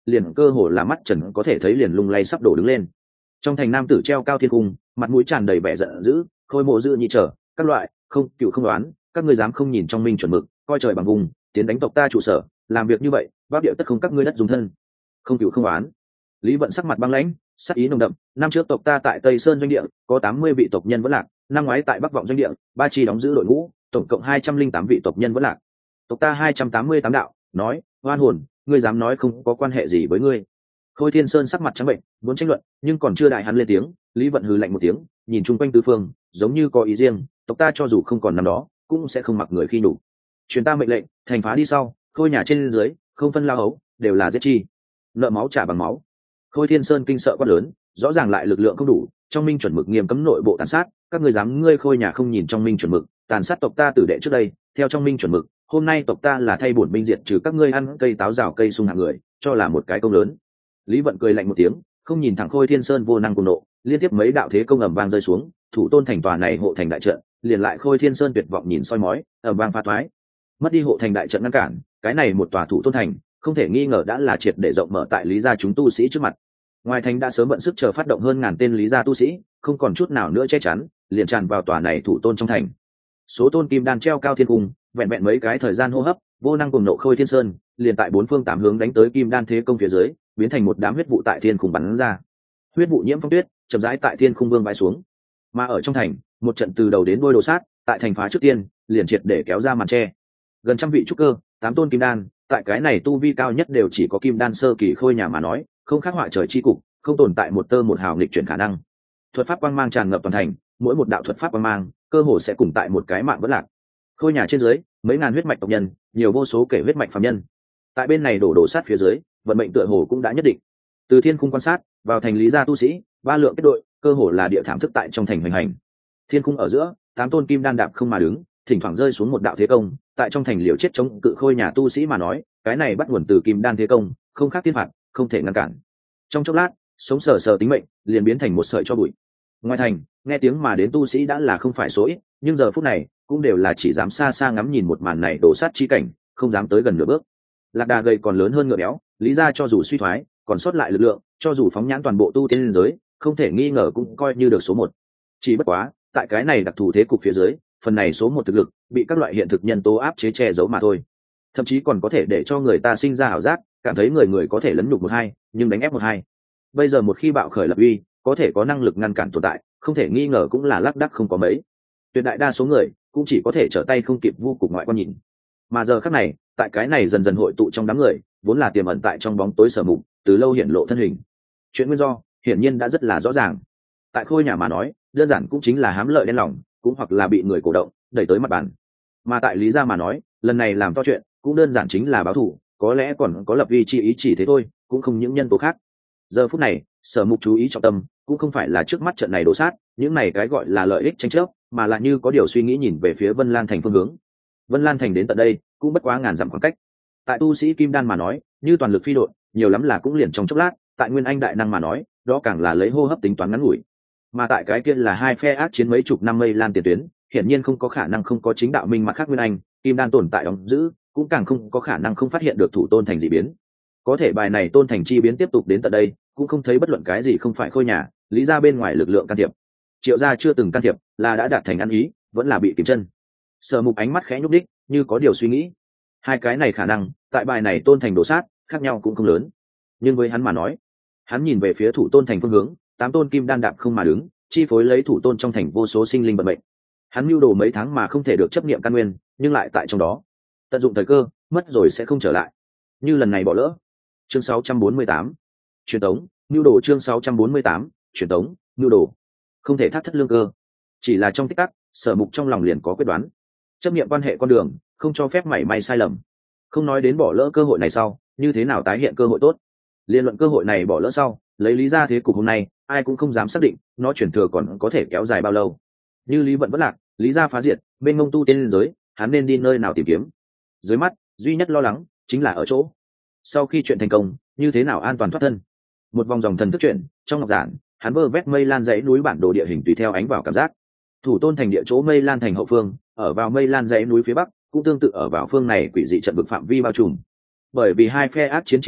liền cơ hồ là mắt trần có thể thấy liền lung lay sắp đổ đứng lên. Trong thành nam tử treo cao thiên cung, mặt mũi tràn đầy vẻ giận dữ, khôi mộ dự nhị trở các loại, không cựu không đoán, các ngươi dám không nhìn trong minh chuẩn mực, coi trời bằng vùng, tiến đánh tộc ta trụ sở, làm việc như vậy, bắc địa tất không các ngươi đất dùng thân. Không cựu không đoán. Lý Vận sắc mặt băng lãnh, sắc ý nồng đậm. Năm trước tộc ta tại Tây Sơn doanh địa có tám mươi vị tộc nhân vẫn lạc, năm ngoái tại Bắc Vọng doanh địa, ba chi đóng giữ đội ngũ, tổng cộng hai trăm linh tám vị tộc nhân vẫn lạc. Tộc ta hai trăm tám mươi tám đạo, nói, oan hồn, ngươi dám nói không có quan hệ gì với ngươi. Khôi Thiên Sơn sắc mặt trắng bệnh, muốn tranh luận, nhưng còn chưa đại hắn lên tiếng, Lý Vận hừ lạnh một tiếng, nhìn chung quanh tứ phương, giống như có ý riêng, tộc ta cho dù không còn năm đó, cũng sẽ không mặc người khi nhục. Truyền ta mệnh lệnh, thành phá đi sau, Khôi nhà trên dưới, không phân lao hấu, đều là giết chi. Nợ máu trả bằng máu. Khôi Thiên Sơn kinh sợ quát lớn, rõ ràng lại lực lượng không đủ, trong minh chuẩn mực nghiêm cấm nội bộ tàn sát, các ngươi dám ngươi Khôi nhà không nhìn trong minh chuẩn mực, tàn sát tộc ta tử đệ trước đây, theo trong minh chuẩn mực, hôm nay tộc ta là thay bổn binh diệt trừ các ngươi ăn cây táo rào cây sung hạng người, cho là một cái công lớn. Lý Vận cười lạnh một tiếng, không nhìn thẳng Khôi Thiên Sơn vô năng cùng nộ, liên tiếp mấy đạo thế công ầm vang rơi xuống, thủ tôn thành tòa này hộ thành đại trận, liền lại Khôi Thiên Sơn tuyệt vọng nhìn soi mói, ầm vang phá thoái. Mất đi hộ thành đại trận ngăn cản, cái này một tòa thủ tôn thành, không thể nghi ngờ đã là triệt để rộng mở tại Lý gia chúng tu sĩ trước mặt. Ngoài thành đã sớm bận sức chờ phát động hơn ngàn tên Lý gia tu sĩ, không còn chút nào nữa che chắn, liền tràn vào tòa này thủ tôn trong thành. Số tôn kim đan treo cao thiên cung, vẹn vẹn mấy cái thời gian hô hấp, vô năng cùng nộ Khôi Thiên Sơn, liền tại bốn phương tám hướng đánh tới kim đan thế công phía dưới, biến thành một đám huyết vụ tại thiên khung bắn ra. Huyết vụ nhiễm phong tuyết, chậm rãi tại thiên khung vương vãi xuống. Mà ở trong thành, một trận từ đầu đến đuôi đồ sát, tại thành phá trước tiên, liền triệt để kéo ra màn che. Gần trăm vị trúc cơ, tám tôn kim đan, tại cái này tu vi cao nhất đều chỉ có kim đan sơ kỳ Khôi nhà mà nói, không khác họa trời chi cục, không tồn tại một tơ một hào nghịch chuyển khả năng. Thuật pháp quang mang tràn ngập toàn thành, mỗi một đạo thuật pháp quang mang, cơ hồ sẽ cùng tại một cái mạng vẫn lạc. Khôi nhà trên dưới, mấy ngàn huyết mạch tộc nhân, nhiều vô số kể huyết mạch phàm nhân. Tại bên này đổ đổ sát phía dưới, vận mệnh tựa hồ cũng đã nhất định. Từ thiên cung quan sát, vào thành Lý gia tu sĩ, ba lượng kết đội, cơ hồ là địa thảm thức tại trong thành hoành hành. Thiên cung ở giữa, tám tôn kim đan đạp không mà đứng, thỉnh thoảng rơi xuống một đạo thế công, tại trong thành liều chết chống cự Khôi nhà tu sĩ mà nói, cái này bắt nguồn từ kim đan thế công, không khác thiên phạt, không thể ngăn cản. Trong chốc lát, sống sờ sờ tính mệnh liền biến thành một sợi cho bụi. Ngoài thành, nghe tiếng mà đến tu sĩ đã là không phải số ít, nhưng giờ phút này cũng đều là chỉ dám xa xa ngắm nhìn một màn này đổ sát chi cảnh, không dám tới gần nửa bước. Lạc đà gầy còn lớn hơn ngựa béo, Lý gia cho dù suy thoái, còn sót lại lực lượng, cho dù phóng nhãn toàn bộ tu tiên giới, không thể nghi ngờ cũng coi như được số một. Chỉ bất quá, tại cái này đặc thù thế cục phía dưới, phần này số một thực lực bị các loại hiện thực nhân tố áp chế che giấu mà thôi. Thậm chí còn có thể để cho người ta sinh ra ảo giác, cảm thấy người người có thể lấn nhục một hai, nhưng đánh ép một hai. Bây giờ một khi bạo khởi lập uy, có thể có năng lực ngăn cản tồn tại, không thể nghi ngờ cũng là lác đác không có mấy. Tuyệt đại đa số người cũng chỉ có thể trở tay không kịp vu cục ngoại quan nhìn. Mà giờ khắc này, tại cái này dần dần hội tụ trong đám người, vốn là tiềm ẩn tại trong bóng tối sở mục, từ lâu hiện lộ thân hình. Chuyện nguyên do, hiển nhiên đã rất là rõ ràng. Tại Khôi nhà mà nói, đơn giản cũng chính là hám lợi đen lòng, cũng hoặc là bị người cổ động đẩy tới mặt bàn. Mà tại Lý gia mà nói, lần này làm to chuyện, cũng đơn giản chính là báo thù, có lẽ còn có lập uy chi ý chỉ thế thôi, cũng không những nhân tố khác. Giờ phút này, sở mục chú ý trọng tâm cũng không phải là trước mắt trận này đổ sát, những này cái gọi là lợi ích tranh chấp, mà là như có điều suy nghĩ nhìn về phía Vân Lan thành phương hướng. Vân Lan thành đến tận đây cũng bất quá ngàn dặm khoảng cách. Tại tu sĩ kim đan mà nói, như toàn lực phi đội, nhiều lắm là cũng liền trong chốc lát, tại nguyên anh đại năng mà nói, đó càng là lấy hô hấp tính toán ngắn ngủi. Mà tại cái kia là hai phe ác chiến mấy chục năm mây lan tiền tuyến, hiển nhiên không có khả năng không có chính đạo minh mặt khác nguyên anh, kim đan tồn tại đóng giữ, cũng càng không có khả năng không phát hiện được thủ tôn thành dị biến. Có thể bài này tôn thành chi biến tiếp tục đến tận đây, cũng không thấy bất luận cái gì không phải Khôi nhà, Lý gia bên ngoài lực lượng can thiệp. Triệu gia chưa từng can thiệp, là đã đạt thành ăn ý, vẫn là bị kìm chân. Sở Mục ánh mắt khẽ nhúc đích, như có điều suy nghĩ. Hai cái này khả năng, tại bài này tôn thành đổ sát, khác nhau cũng không lớn. Nhưng với hắn mà nói, hắn nhìn về phía thủ tôn thành phương hướng, tám tôn kim đan đạp không mà đứng, chi phối lấy thủ tôn trong thành vô số sinh linh bận bệnh. Hắn mưu đồ mấy tháng mà không thể được chấp niệm căn nguyên, nhưng lại tại trong đó, tận dụng thời cơ, mất rồi sẽ không trở lại. Như lần này bỏ lỡ. Chương sáu trăm bốn mươi tám, truyền tống, mưu đồ chương sáu trăm bốn mươi tám, truyền tống, mưu đồ. Không thể thác thất lương cơ. Chỉ là trong tích tắc, Sở Mục trong lòng liền có quyết đoán. Chấp niệm quan hệ con đường, không cho phép mảy may sai lầm. Không nói đến bỏ lỡ cơ hội này sau, như thế nào tái hiện cơ hội tốt. Liên luận cơ hội này bỏ lỡ sau, lấy Lý gia thế cục hôm nay, ai cũng không dám xác định nó chuyển thừa còn có thể kéo dài bao lâu. Như Lý Vận vẫn lạc, Lý gia phá diệt, bên ngông tu tiên giới, hắn nên đi nơi nào tìm kiếm? Dưới mắt, duy nhất lo lắng chính là ở chỗ. Sau khi chuyện thành công, như thế nào an toàn thoát thân? Một vòng dòng thần thức chuyển, trong ngọc giản, hắn vơ vét mây lan dãy núi bản đồ địa hình tùy theo ánh vào cảm giác. Thủ tôn thành địa chỗ mây lan thành hậu phương, ở vào mây lan dãy núi phía bắc, cũng tương tự ở vào phương này quỷ dị trận vực phạm vi bao trùm. Bởi vì hai phe ác chiến chi nhân,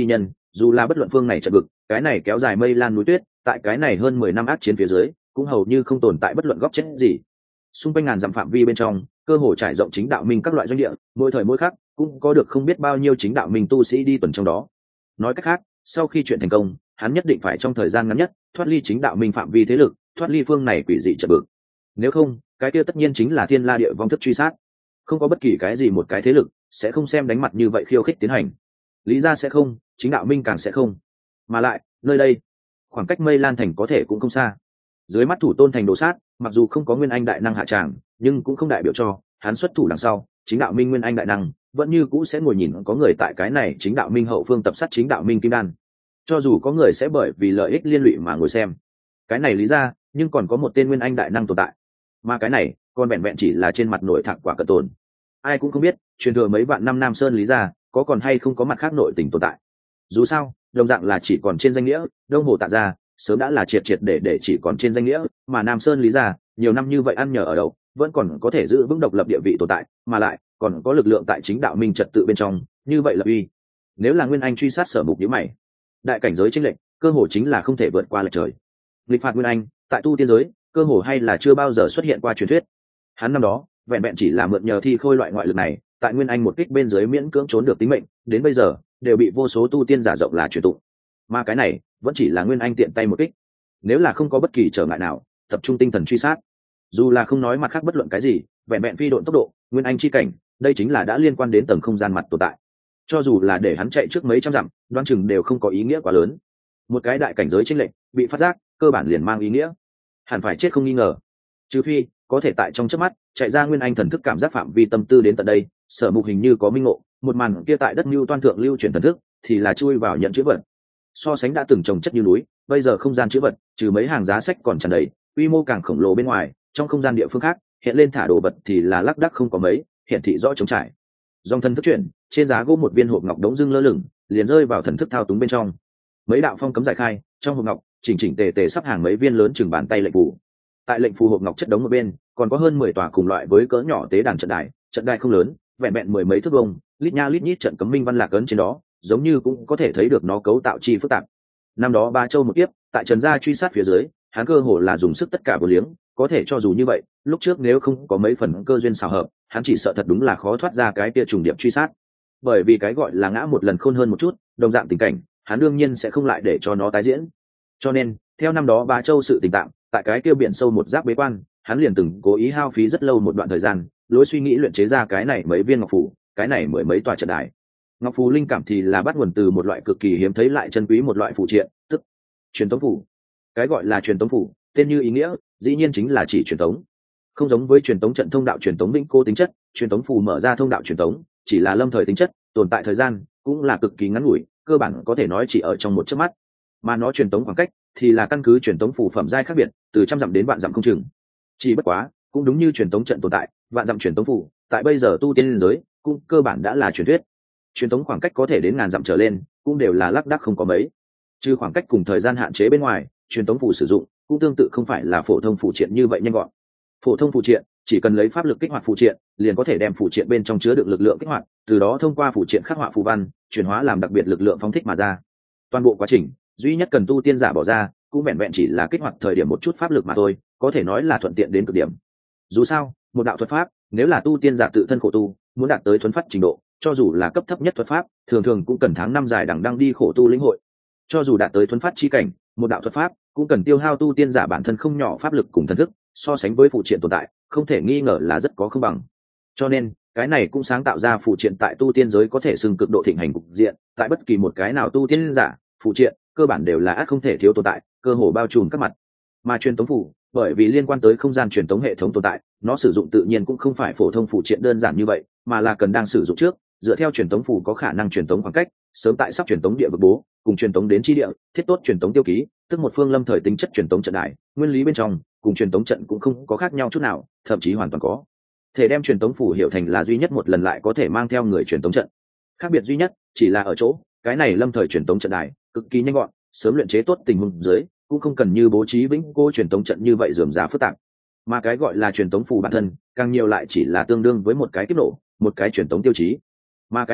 dù là bất luận phương này trận vực, cái này kéo dài mây lan núi tuyết, tại cái này hơn mười năm ác chiến phía dưới cũng hầu như không tồn tại bất luận góc chết gì. Xung quanh ngàn dặm phạm vi bên trong cơ hồ trải rộng chính đạo minh các loại doanh địa, mỗi thời mỗi khắc cũng có được không biết bao nhiêu chính đạo minh tu sĩ đi tuần trong đó. Nói cách khác, sau khi chuyện thành công, hắn nhất định phải trong thời gian ngắn nhất thoát ly chính đạo minh phạm vi thế lực, thoát ly phương này quỷ dị trận vực. Nếu không, cái kia tất nhiên chính là thiên la địa vong thức truy sát. Không có bất kỳ cái gì một cái thế lực sẽ không xem đánh mặt như vậy khiêu khích tiến hành. Lý gia sẽ không, chính đạo minh càng sẽ không. Mà lại, nơi đây, khoảng cách Mây Lan thành có thể cũng không xa. Dưới mắt thủ tôn thành đồ sát, mặc dù không có nguyên anh đại năng hạ tràng, nhưng cũng không đại biểu cho hắn xuất thủ đằng sau, chính đạo minh nguyên anh đại năng vẫn như cũ sẽ ngồi nhìn có người tại cái này chính đạo minh hậu phương tập sát chính đạo minh kim đan. Cho dù có người sẽ bởi vì lợi ích liên lụy mà ngồi xem, cái này lý ra, nhưng còn có một tên nguyên anh đại năng tồn tại, mà cái này còn vẹn vẹn chỉ là trên mặt nội thạc quả cận tồn. Ai cũng không biết truyền thừa mấy vạn năm Nam Sơn lý ra có còn hay không có mặt khác nội tình tồn tại. Dù sao, đồng dạng là chỉ còn trên danh nghĩa, Đông Hồ Tạ gia sớm đã là triệt triệt để để chỉ còn trên danh nghĩa, mà Nam Sơn lý ra nhiều năm như vậy ăn nhờ ở đậu, vẫn còn có thể giữ vững độc lập địa vị tồn tại, mà lại còn có lực lượng tại chính đạo minh trật tự bên trong, như vậy là uy. Nếu là nguyên anh truy sát Sở Mục nhíu mày, đại cảnh giới chênh lệch cơ hồ chính là không thể vượt qua lệch trời. Nghịch phạt nguyên anh tại tu tiên giới cơ hồ hay là chưa bao giờ xuất hiện qua truyền thuyết. Hắn năm đó vẹn vẹn chỉ là mượn nhờ thi khôi loại ngoại lực này, tại nguyên anh một kích bên dưới miễn cưỡng trốn được tính mệnh, đến bây giờ đều bị vô số tu tiên giả rộng là truyền tụng. Mà cái này vẫn chỉ là nguyên anh tiện tay một kích. Nếu là không có bất kỳ trở ngại nào, tập trung tinh thần truy sát, dù là không nói mặt khác bất luận cái gì, vẹn vẹn phi độn tốc độ, nguyên anh chi cảnh, đây chính là đã liên quan đến tầng không gian mặt tồn tại. Cho dù là để hắn chạy trước mấy trăm dặm, đoán chừng đều không có ý nghĩa quá lớn. Một cái đại cảnh giới chênh lệch bị phát giác, cơ bản liền mang ý nghĩa hẳn phải chết không nghi ngờ. Trừ phi có thể tại trong chớp mắt chạy ra nguyên anh thần thức cảm giác phạm vi tâm tư đến tận đây, Sở Mục hình như có minh ngộ, một màn kia tại đất Nưu Toan thượng lưu chuyển thần thức, thì là chui vào nhận chữ vật. So sánh đã từng trồng chất như núi, bây giờ không gian chữ vật trừ mấy hàng giá sách còn tràn đầy, quy mô càng khổng lồ bên ngoài, trong không gian địa phương khác hiện lên thả đồ vật thì là lác đác không có mấy, hiển thị rõ trống trải. Dòng thần thức chuyển, trên giá gỗ một viên hộp ngọc đống dưng lơ lửng, liền rơi vào thần thức thao túng bên trong. Mấy đạo phong cấm giải khai, trong hộp ngọc chỉnh chỉnh tề tề sắp hàng mấy viên lớn chừng bàn tay lệnh phù. Tại lệnh phù hộp ngọc chất đống một bên, còn có hơn mười tòa cùng loại với cỡ nhỏ tế đàn trận đài, trận đài không lớn, vẹn vẹn mười mấy thước vuông, lít nha lít nhít trận cấm minh văn lạc ấn trên đó, giống như cũng có thể thấy được nó cấu tạo chi phức tạp. Năm đó Ba Châu một kiếp, tại Trần gia truy sát phía dưới, hắn cơ hồ là dùng sức tất cả vô liếng, có thể cho dù như vậy, lúc trước nếu không có mấy phần cơ duyên xảo hợp, hắn chỉ sợ thật đúng là khó thoát ra cái kia trùng điệp truy sát. Bởi vì cái gọi là ngã một lần khôn hơn một chút, đồng dạng tình cảnh, hắn đương nhiên sẽ không lại để cho nó tái diễn. Cho nên, theo năm đó Ba Châu sự tình tạm, tại cái kia biển sâu một giáp bế quan, hắn liền từng cố ý hao phí rất lâu một đoạn thời gian, lối suy nghĩ luyện chế ra cái này mấy viên ngọc phù, cái này mười mấy tòa trận đài. Ngọc phù linh cảm thì là bắt nguồn từ một loại cực kỳ hiếm thấy lại chân quý một loại phù triện, tức truyền tống phù. Cái gọi là truyền tống phù, tên như ý nghĩa, dĩ nhiên chính là chỉ truyền tống. Không giống với truyền tống trận thông đạo truyền tống vĩnh cố tính chất, truyền tống phù mở ra thông đạo truyền tống, chỉ là lâm thời tính chất, tồn tại thời gian cũng là cực kỳ ngắn ngủi, cơ bản có thể nói chỉ ở trong một chớp mắt. Mà nó truyền tống khoảng cách thì là căn cứ truyền tống phù phẩm giai khác biệt, từ trăm dặm đến vạn dặm không chừng. Chỉ bất quá, cũng đúng như truyền tống trận tồn tại, vạn dặm truyền tống phù, tại bây giờ tu tiên giới, cũng cơ bản đã là truyền thuyết. Truyền tống khoảng cách có thể đến ngàn dặm trở lên, cũng đều là lác đác không có mấy. Trừ khoảng cách cùng thời gian hạn chế bên ngoài, truyền tống phù sử dụng cũng tương tự không phải là phổ thông phù triện như vậy nhanh gọn. Phổ thông phù triện chỉ cần lấy pháp lực kích hoạt phù triện, liền có thể đem phù triện bên trong chứa được lực lượng kích hoạt, từ đó thông qua phù triện khắc họa phù văn, chuyển hóa làm đặc biệt lực lượng phóng thích mà ra. Toàn bộ quá trình, duy nhất cần tu tiên giả bỏ ra, cũng vẹn vẹn chỉ là kích hoạt thời điểm một chút pháp lực mà thôi, có thể nói là thuận tiện đến cực điểm. Dù sao, một đạo thuật pháp, nếu là tu tiên giả tự thân khổ tu, muốn đạt tới thuần phát trình độ, cho dù là cấp thấp nhất thuật pháp, thường thường cũng cần tháng năm dài đằng đẵng đi khổ tu lĩnh hội. Cho dù đạt tới thuần phát chi cảnh, một đạo thuật pháp cũng cần tiêu hao tu tiên giả bản thân không nhỏ pháp lực cùng thần thức, so sánh với phụ triện tồn tại, không thể nghi ngờ là rất có không bằng. Cho nên, cái này cũng sáng tạo ra phụ triện tại tu tiên giới có thể xưng cực độ thịnh hành cục diện, tại bất kỳ một cái nào tu tiên giả, phụ triện cơ bản đều là ắt không thể thiếu tồn tại, cơ hồ bao trùm các mặt. Mà truyền tống phù, bởi vì liên quan tới không gian truyền tống hệ thống tồn tại, nó sử dụng tự nhiên cũng không phải phổ thông phụ triện đơn giản như vậy, mà là cần đang sử dụng trước, dựa theo truyền tống phù có khả năng truyền tống khoảng cách, sớm tại sắp truyền tống địa vực bố, cùng truyền tống đến chi địa, thiết tốt truyền tống tiêu ký, tức một phương lâm thời tính chất truyền tống trận đại, nguyên lý bên trong, cùng truyền tống trận cũng không có khác nhau chút nào, thậm chí hoàn toàn có thể đem truyền tống phù hiểu thành là duy nhất một lần lại có thể mang theo người truyền tống trận. Khác biệt duy nhất chỉ là ở chỗ, cái này lâm thời truyền tống trận đại, cực kỳ nhanh gọn, sớm luyện chế tốt tình huống dưới, cũng không cần như bố trí vĩnh cố truyền tống trận như vậy rườm rà phức tạp. Mà cái gọi là truyền tống phù bản thân, càng nhiều lại chỉ là tương đương với một cái kiếp nổ, một cái truyền tống tiêu chí. Mà cái này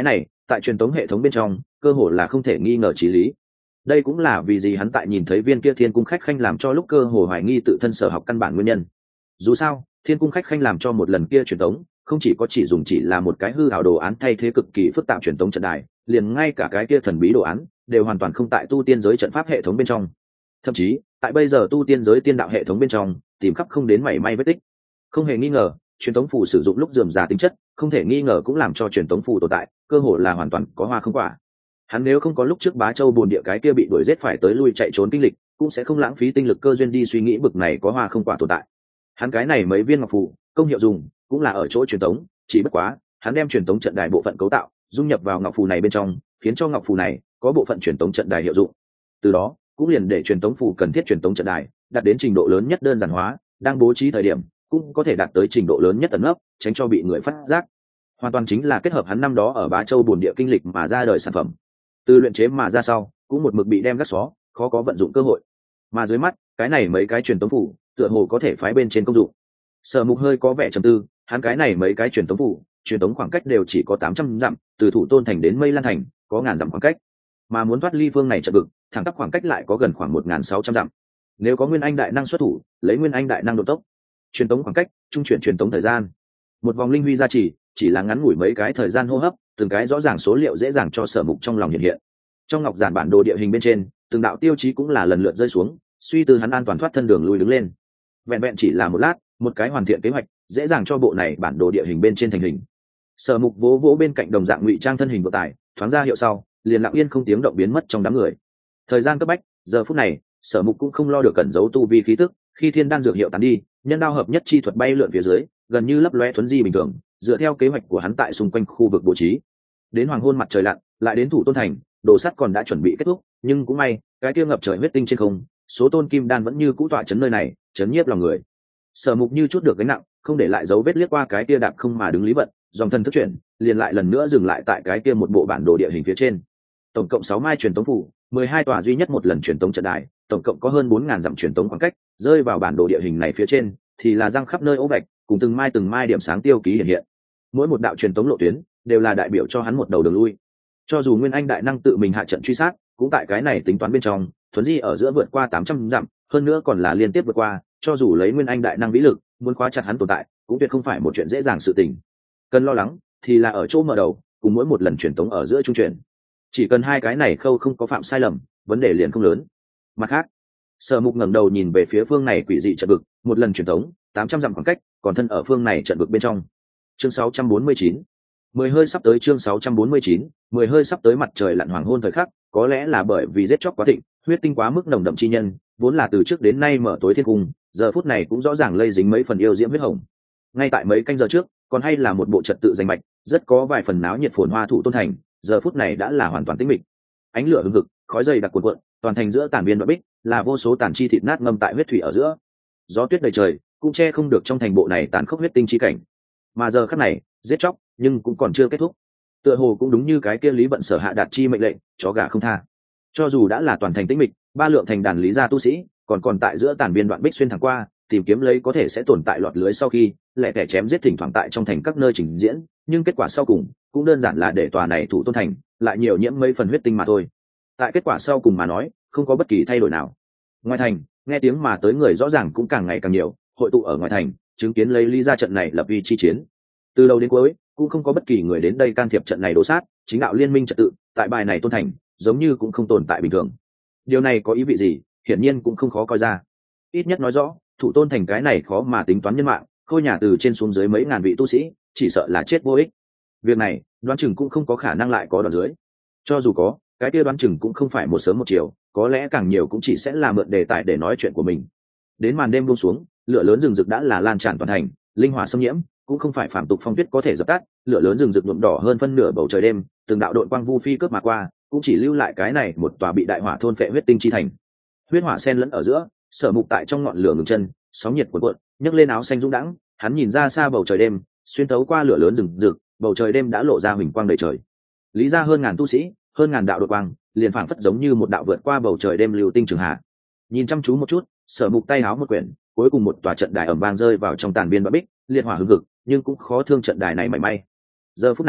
tại truyền tống hệ thống bên trong cơ hội là không thể nghi ngờ chí lý. Đây cũng là vì gì hắn tại nhìn thấy viên kia thiên cung khách khanh làm cho lúc cơ hồ hoài nghi tự thân sở học căn bản nguyên nhân. Dù sao thiên cung khách khanh làm cho một lần kia truyền tống không chỉ có chỉ dùng chỉ là một cái hư ảo đồ án thay thế cực kỳ phức tạp truyền tống trận đài, liền ngay cả cái kia thần bí đồ án đều hoàn toàn không tại tu tiên giới trận pháp hệ thống bên trong. Thậm chí tại bây giờ tu tiên giới tiên đạo hệ thống bên trong tìm khắp không đến mảy may vết tích. Không hề nghi ngờ truyền tống phù sử dụng lúc rườm rà tính chất không thể nghi ngờ cũng làm cho truyền tống phù tồn tại cơ hội là hoàn toàn có hoa không quả. Hắn nếu không có lúc trước Bá Châu bồn địa cái kia bị đuổi giết phải tới lui chạy trốn kinh lịch, cũng sẽ không lãng phí tinh lực cơ duyên đi suy nghĩ bực này có hoa không quả tồn tại. Hắn cái này mấy viên ngọc phù công hiệu dùng cũng là ở chỗ truyền tống, chỉ bất quá hắn đem truyền tống trận đài bộ phận cấu tạo dung nhập vào ngọc phù này bên trong, khiến cho ngọc phù này có bộ phận truyền tống trận đài hiệu dụng. Từ đó cũng liền để truyền tống phù cần thiết truyền tống trận đài đạt đến trình độ lớn nhất đơn giản hóa, đang bố trí thời điểm cũng có thể đạt tới trình độ lớn nhất ẩn nấp, tránh cho bị người phát giác. Hoàn toàn chính là kết hợp hắn năm đó ở Bá Châu bồn địa kinh lịch mà ra đời sản phẩm. Từ luyện chế mà ra sau cũng một mực bị đem gác xó, khó có vận dụng cơ hội. Mà dưới mắt cái này mấy cái truyền tống phủ tựa hồ có thể phái bên trên công dụng. Sở Mục hơi có vẻ trầm tư, hắn cái này mấy cái truyền tống phủ truyền tống khoảng cách đều chỉ có tám trăm dặm, từ Thủ Tôn thành đến Mây Lan thành có ngàn dặm khoảng cách, mà muốn thoát ly phương này trận vực thẳng tắp khoảng cách lại có gần khoảng một ngàn sáu trăm dặm. Nếu có Nguyên Anh đại năng xuất thủ, lấy Nguyên Anh đại năng độ tốc, truyền tống khoảng cách, trung chuyển truyền tống thời gian, một vòng linh huy gia trì, chỉ là ngắn ngủi mấy cái thời gian hô hấp, từng cái rõ ràng số liệu dễ dàng cho Sở Mục trong lòng hiện hiện. Trong ngọc giản bản đồ địa hình bên trên, từng đạo tiêu chí cũng là lần lượt rơi xuống, suy tư hắn an toàn thoát thân đường lui đứng lên. Vẹn vẹn chỉ là một lát, một cái hoàn thiện kế hoạch, dễ dàng cho bộ này bản đồ địa hình bên trên thành hình. Sở Mục vỗ vỗ bên cạnh đồng dạng ngụy trang thân hình bộ tải, thoáng ra hiệu sau, liền lặng yên không tiếng động biến mất trong đám người. Thời gian cấp bách, giờ phút này, Sở Mục cũng không lo được cẩn giấu tu vi khí tức, khi thiên đan dược hiệu tán đi, nhân đao hợp nhất chi thuật bay lượn phía dưới, gần như lấp lóe thuấn di bình thường, dựa theo kế hoạch của hắn tại xung quanh khu vực bố trí. Đến hoàng hôn mặt trời lặn, lại đến Thủ Tôn thành, đồ sắt còn đã chuẩn bị kết thúc, nhưng cũng may, cái kia ngập trời huyết tinh trên không, số tôn kim đan vẫn như cũ tọa chấn nơi này, chấn nhiếp lòng người. Sở Mục như chút được gánh nặng, không để lại dấu vết liếc qua cái kia đạp không mà đứng lý vận, dòng thân thức chuyển, liền lại lần nữa dừng lại tại cái kia một bộ bản đồ địa hình phía trên. Tổng cộng sáu mai truyền tống phủ, mười hai tòa duy nhất một lần truyền tống trận đài, tổng cộng có hơn bốn ngàn dặm truyền tống khoảng cách, rơi vào bản đồ địa hình này phía trên, thì là răng khắp nơi ố vạch, cùng từng mai từng mai điểm sáng tiêu ký hiện hiện. Mỗi một đạo truyền tống lộ tuyến đều là đại biểu cho hắn một đầu đường lui. Cho dù Nguyên Anh đại năng tự mình hạ trận truy sát, cũng tại cái này tính toán bên trong, thuấn di ở giữa vượt qua tám trăm dặm, hơn nữa còn là liên tiếp vượt qua, cho dù lấy Nguyên Anh đại năng vĩ lực, muốn khóa chặt hắn tồn tại, cũng tuyệt không phải một chuyện dễ dàng sự tình. Cần lo lắng thì là ở chỗ mở đầu, cùng mỗi một lần truyền tống ở giữa trung chuyển. Chỉ cần hai cái này khâu không có phạm sai lầm, vấn đề liền không lớn. Mặt khác, Sở Mục ngẩng đầu nhìn về phía phương này quỷ dị trận vực, một lần truyền tống, tám trăm dặm khoảng cách, còn thân ở phương này trận vực bên trong. Chương sáu trăm bốn mươi chín. Mười hơi sắp tới chương sáu trăm bốn mươi chín, mười hơi sắp tới mặt trời lặn hoàng hôn thời khắc, có lẽ là bởi vì giết chóc quá thịnh, huyết tinh quá mức nồng đậm chi nhân, vốn là từ trước đến nay mở tối thiên cung, giờ phút này cũng rõ ràng lây dính mấy phần yêu diễm huyết hồng. Ngay tại mấy canh giờ trước, còn hay là một bộ trật tự danh mạch, rất có vài phần náo nhiệt phồn hoa Thủ Tôn thành, giờ phút này đã là hoàn toàn tĩnh mịch. Ánh lửa hừng hực, khói dày đặc cuồn cuộn, toàn thành giữa tàn viên đoạn bích, là vô số tàn chi thịt nát ngâm tại huyết thủy ở giữa. Gió tuyết đầy trời, cũng che không được trong thành bộ này tàn khốc huyết tinh chi cảnh. Mà giờ khắc này, giết chóc, nhưng cũng còn chưa kết thúc. Tựa hồ cũng đúng như cái kia Lý Vận Sở hạ đạt chi mệnh lệnh, chó gà không tha. Cho dù đã là toàn thành tĩnh mịch, ba lượng thành đàn lý gia tu sĩ, còn còn tại giữa tàn viên đoạn bích xuyên thẳng qua, tìm kiếm lấy có thể sẽ tồn tại lọt lưới sau khi lẻ tẻ chém giết thỉnh thoảng tại trong thành các nơi trình diễn, nhưng kết quả sau cùng cũng đơn giản là để tòa này Thủ Tôn thành lại nhiều nhiễm mấy phần huyết tinh mà thôi. Tại kết quả sau cùng mà nói, không có bất kỳ thay đổi nào. Ngoài thành, nghe tiếng mà tới người rõ ràng cũng càng ngày càng nhiều, hội tụ ở ngoài thành, chứng kiến lấy Lý gia trận này lập uy chi chiến. Từ đầu đến cuối, cũng không có bất kỳ người đến đây can thiệp trận này đổ sát, chính đạo liên minh trật tự, tại bài này Tôn thành, giống như cũng không tồn tại bình thường. Điều này có ý vị gì, hiển nhiên cũng không khó coi ra. Ít nhất nói rõ, Thủ Tôn thành cái này khó mà tính toán nhân mạng, khôi nhà từ trên xuống dưới mấy ngàn vị tu sĩ, chỉ sợ là chết vô ích. Việc này, đoán chừng cũng không có khả năng lại có đoạn dưới. Cho dù có, cái kia đoán chừng cũng không phải một sớm một chiều, có lẽ càng nhiều cũng chỉ sẽ là mượn đề tài để nói chuyện của mình. Đến màn đêm buông xuống, lửa lớn rừng rực đã là lan tràn toàn thành, linh hỏa xâm nhiễm, cũng không phải phạm tục phong tuyết có thể dập tắt, lửa lớn rừng rực nhuộm đỏ hơn phân nửa bầu trời đêm, từng đạo đội quang vu phi cướp mà qua, cũng chỉ lưu lại cái này một tòa bị đại hỏa thôn phệ huyết tinh chi thành. Huyết hỏa xen lẫn ở giữa, Sở Mục tại trong ngọn lửa ngừng chân, sóng nhiệt cuộn cuộn, nhấc lên áo xanh dũng đãng, hắn nhìn ra xa bầu trời đêm, xuyên thấu qua lửa lớn rừng rực, bầu trời đêm đã lộ ra huỳnh quang đầy trời. Lý ra hơn ngàn tu sĩ, hơn ngàn đạo đội quang, liền phảng phất giống như một đạo vượt qua bầu trời đêm lưu tinh trường hạ. Nhìn chăm chú một chút, Sở Mục tay áo một quyển, cuối cùng một tòa trận đài ầm vang rơi vào trong tàn biên bãi bích, liệt hỏa hừng hực, nhưng cũng khó thương trận đài này mảy may. Giờ phút này,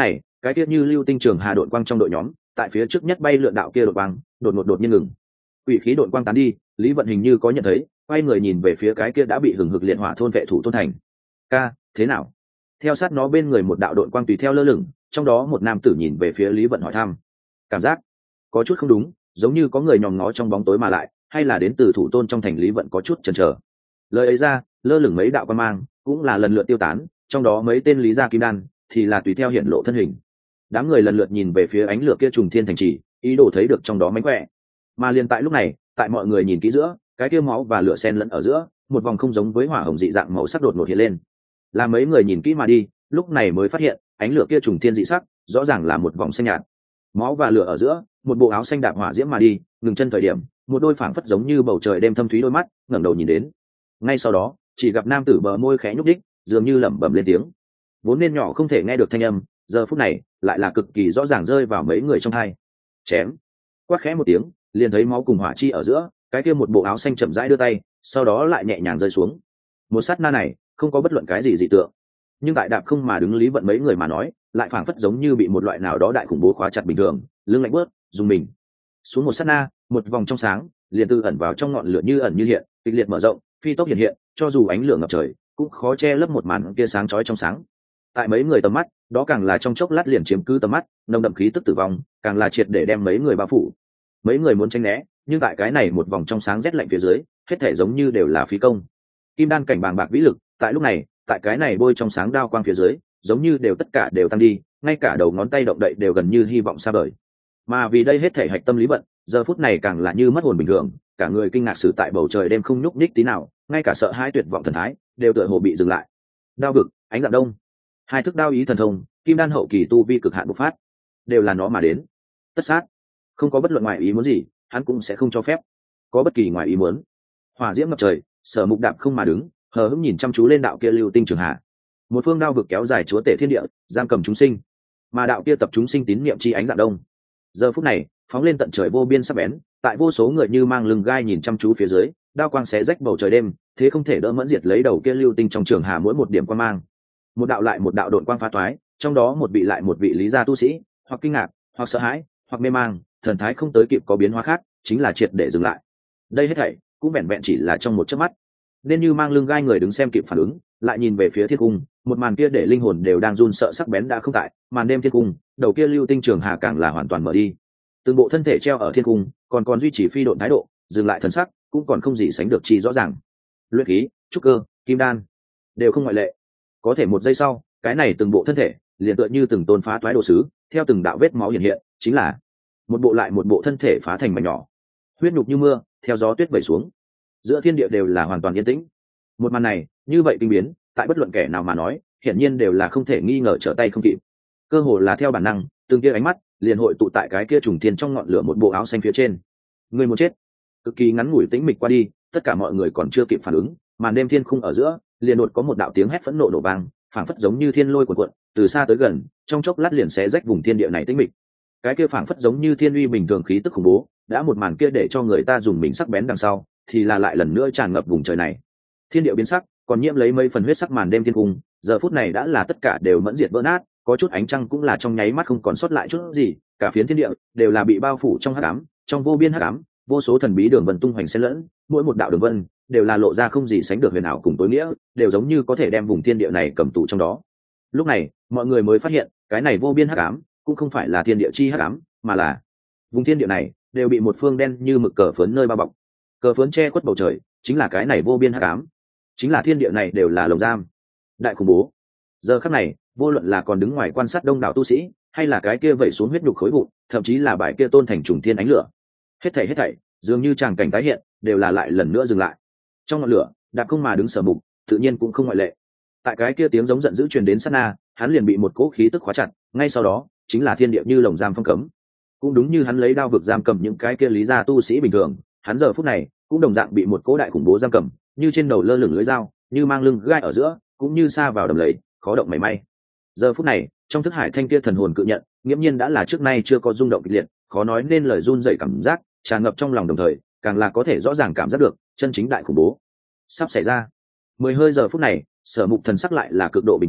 cái kia như lưu tinh trường hà đội quang trong đội nhóm tại phía trước nhất bay lượn đạo kia đội quang đột ngột đột nhiên ngừng. Quỷ khí đội quang tán đi, Lý Vận hình như có nhận thấy, quay người nhìn về phía cái kia đã bị hừng hực liệt hỏa thôn vệ thủ Tôn Thành. Ca, thế nào? Theo sát nó bên người một đạo đội quang tùy theo lơ lửng, trong đó một nam tử nhìn về phía Lý Vận hỏi thăm. Cảm giác có chút không đúng, giống như có người nhòm ngó trong bóng tối mà lại, hay là đến từ thủ tôn trong thành. Lý Vận có chút chần chờ. Lời ấy ra, lơ lửng mấy đạo quang mang, cũng là lần lượt tiêu tán, trong đó mấy tên Lý gia kim đan thì là tùy theo hiện lộ thân hình. Đám người lần lượt nhìn về phía ánh lửa kia trùng thiên thành trì, ý đồ thấy được trong đó mánh khỏe. Mà liền tại lúc này, tại mọi người nhìn kỹ giữa, cái kia máu và lửa xen lẫn ở giữa, một vòng không giống với hỏa hồng dị dạng màu sắc đột ngột hiện lên. Là mấy người nhìn kỹ mà đi, lúc này mới phát hiện, ánh lửa kia trùng thiên dị sắc, rõ ràng là một vòng xanh nhạt. Máu và lửa ở giữa, một bộ áo xanh đạp hỏa diễm mà đi, ngừng chân thời điểm, một đôi phảng phất giống như bầu trời đêm thâm thúy đôi mắt, ngẩng đầu nhìn đến. Ngay sau đó, chỉ gặp nam tử bờ môi khẽ nhúc nhích, dường như lẩm bẩm lên tiếng. Vốn nên nhỏ không thể nghe được thanh âm, giờ phút này lại là cực kỳ rõ ràng rơi vào mấy người trong tai. Chém. Quát khẽ một tiếng, liền thấy máu cùng hỏa chi ở giữa, cái kia một bộ áo xanh chậm rãi đưa tay, sau đó lại nhẹ nhàng rơi xuống. Một sát na này, không có bất luận cái gì dị tượng, nhưng tại đạp không mà đứng Lý Vận mấy người mà nói, lại phảng phất giống như bị một loại nào đó đại khủng bố khóa chặt bình thường, lưng lạnh bớt, dùng mình. Xuống một sát na, một vòng trong sáng, liền tư ẩn vào trong ngọn lửa như ẩn như hiện, kịch liệt mở rộng, phi tốc hiện hiện, cho dù ánh lửa ngập trời, cũng khó che lấp một màn kia sáng chói trong sáng. Tại mấy người tầm mắt, đó càng là trong chốc lát liền chiếm cứ tầm mắt, nồng đậm khí tức tử vong, càng là triệt để đem mấy người bao phủ. Mấy người muốn tránh né, nhưng tại cái này một vòng trong sáng rét lạnh phía dưới, hết thể giống như đều là phí công. Kim đan cảnh bàng bạc vĩ lực, tại lúc này, tại cái này bôi trong sáng đao quang phía dưới, giống như đều tất cả đều tăng đi, ngay cả đầu ngón tay động đậy đều gần như hy vọng xa vời. Mà vì đây hết thể hạch tâm Lý Vận, giờ phút này càng là như mất hồn bình thường, cả người kinh ngạc xử tại bầu trời đêm không nhúc nhích tí nào, ngay cả sợ hãi tuyệt vọng thần thái đều tựa hồ bị dừng lại. Đao vực, ánh dạng đông, hai thức đao ý thần thông, kim đan hậu kỳ tu vi cực hạn bộc phát, đều là nó mà đến. Tất sát, không có bất luận ngoài ý muốn gì, hắn cũng sẽ không cho phép có bất kỳ ngoài ý muốn. Hỏa diễm ngập trời, Sở Mục đạp không mà đứng, hờ hững nhìn chăm chú lên đạo kia lưu tinh trường hạ. Một phương đao vực kéo dài chúa tể thiên địa, giam cầm chúng sinh, mà đạo kia tập chúng sinh tín niệm chi ánh dạng đông. Giờ phút này, phóng lên tận trời vô biên sắc bén, tại vô số người như mang lưng gai nhìn chăm chú phía dưới, đao quang xé rách bầu trời đêm, thế không thể đỡ mẫn diệt lấy đầu kia lưu tinh trong trường hà mỗi một điểm quang mang. Một đạo lại một đạo độn quang phá toái, trong đó một vị lại một vị lý gia tu sĩ, hoặc kinh ngạc, hoặc sợ hãi, hoặc mê mang, thần thái không tới kịp có biến hóa khác, chính là triệt để dừng lại. Đây hết thảy cũng vẹn vẹn chỉ là trong một chớp mắt. Nên như mang lưng gai người đứng xem kịp phản ứng, lại nhìn về phía thiên cung, một màn kia để linh hồn đều đang run sợ sắc bén đã không tại, màn đêm thiên cung, đầu kia lưu tinh trường hà càng là hoàn toàn mở đi. Từng bộ thân thể treo ở thiên cung, còn còn duy trì phi độn thái độ, dừng lại thần sắc, cũng còn không gì sánh được chi rõ ràng. Luyện khí, trúc cơ, kim đan, đều không ngoại lệ. Có thể một giây sau, cái này từng bộ thân thể liền tựa như từng tôn phá toái đồ sứ, theo từng đạo vết máu hiện hiện, chính là một bộ lại một bộ thân thể phá thành mảnh nhỏ, huyết nhục như mưa, theo gió tuyết vẩy xuống. Giữa thiên địa đều là hoàn toàn yên tĩnh. Một màn này, như vậy kinh biến, tại bất luận kẻ nào mà nói, hiển nhiên đều là không thể nghi ngờ trở tay không kịp. Cơ hồ là theo bản năng, từng kia ánh mắt liền hội tụ tại cái kia trùng thiên trong ngọn lửa một bộ áo xanh phía trên. Người muốn chết. Cực kỳ ngắn ngủi tĩnh mịch qua đi, tất cả mọi người còn chưa kịp phản ứng, màn đêm thiên khung ở giữa, liền đột có một đạo tiếng hét phẫn nộ nổ vang, phảng phất giống như thiên lôi cuộn cuộn, từ xa tới gần, trong chốc lát liền xé rách vùng thiên địa này tĩnh mịch. Cái kia phảng phất giống như thiên uy bình thường khí tức khủng bố, đã một màn kia để cho người ta dùng mình sắc bén đằng sau, thì là lại lần nữa tràn ngập vùng trời này. Thiên địa biến sắc, còn nhiễm lấy mấy phần huyết sắc màn đêm thiên cung, giờ phút này đã là tất cả đều mẫn diệt vỡ nát, có chút ánh trăng cũng là trong nháy mắt không còn sót lại chút gì, cả phiến thiên địa đều là bị bao phủ trong hắc ám, trong vô biên hắc ám, vô số thần bí đường vân tung hoành xen lẫn, mỗi một đạo đường vân đều là lộ ra không gì sánh được huyền ảo cùng tối nghĩa, đều giống như có thể đem vùng thiên địa này cầm tù trong đó. Lúc này, mọi người mới phát hiện, cái này vô biên hắc ám cũng không phải là thiên địa chi hắc ám, mà là vùng thiên địa này đều bị một phương đen như mực cờ phấn nơi bao bọc. Cờ phấn che khuất bầu trời, chính là cái này vô biên hắc ám, chính là thiên địa này đều là lồng giam. Đại khủng bố. Giờ khắc này, vô luận là còn đứng ngoài quan sát đông đảo tu sĩ, hay là cái kia vẩy xuống huyết nhục khối vụn, thậm chí là bài kia tôn thành trùng thiên ánh lửa, hết thảy hết thảy dường như tràng cảnh tái hiện, đều là lại lần nữa dừng lại. Trong ngọn lửa, đạp không mà đứng Sở Mục, tự nhiên cũng không ngoại lệ. Tại cái kia tiếng giống giận dữ truyền đến sát na, hắn liền bị một cỗ khí tức khóa chặt, ngay sau đó, chính là thiên địa như lồng giam phong cấm. Cũng đúng như hắn lấy đao vực giam cầm những cái kia lý gia tu sĩ bình thường, hắn giờ phút này cũng đồng dạng bị một cỗ đại khủng bố giam cầm, như trên đầu lơ lửng lưới dao, như mang lưng gai ở giữa, cũng như sa vào đầm lầy, khó động mảy may. Giờ phút này, trong thức hải thanh kia thần hồn cự nhận, nghiễm nhiên đã là trước nay chưa có rung động kịch liệt, khó nói nên lời run rẩy cảm giác tràn ngập trong lòng, đồng thời càng là có thể rõ ràng cảm giác được chân chính đại khủng bố sắp xảy ra. Mười hơi giờ phút này, Sở Mục thần sắc lại là cực độ bình tĩnh,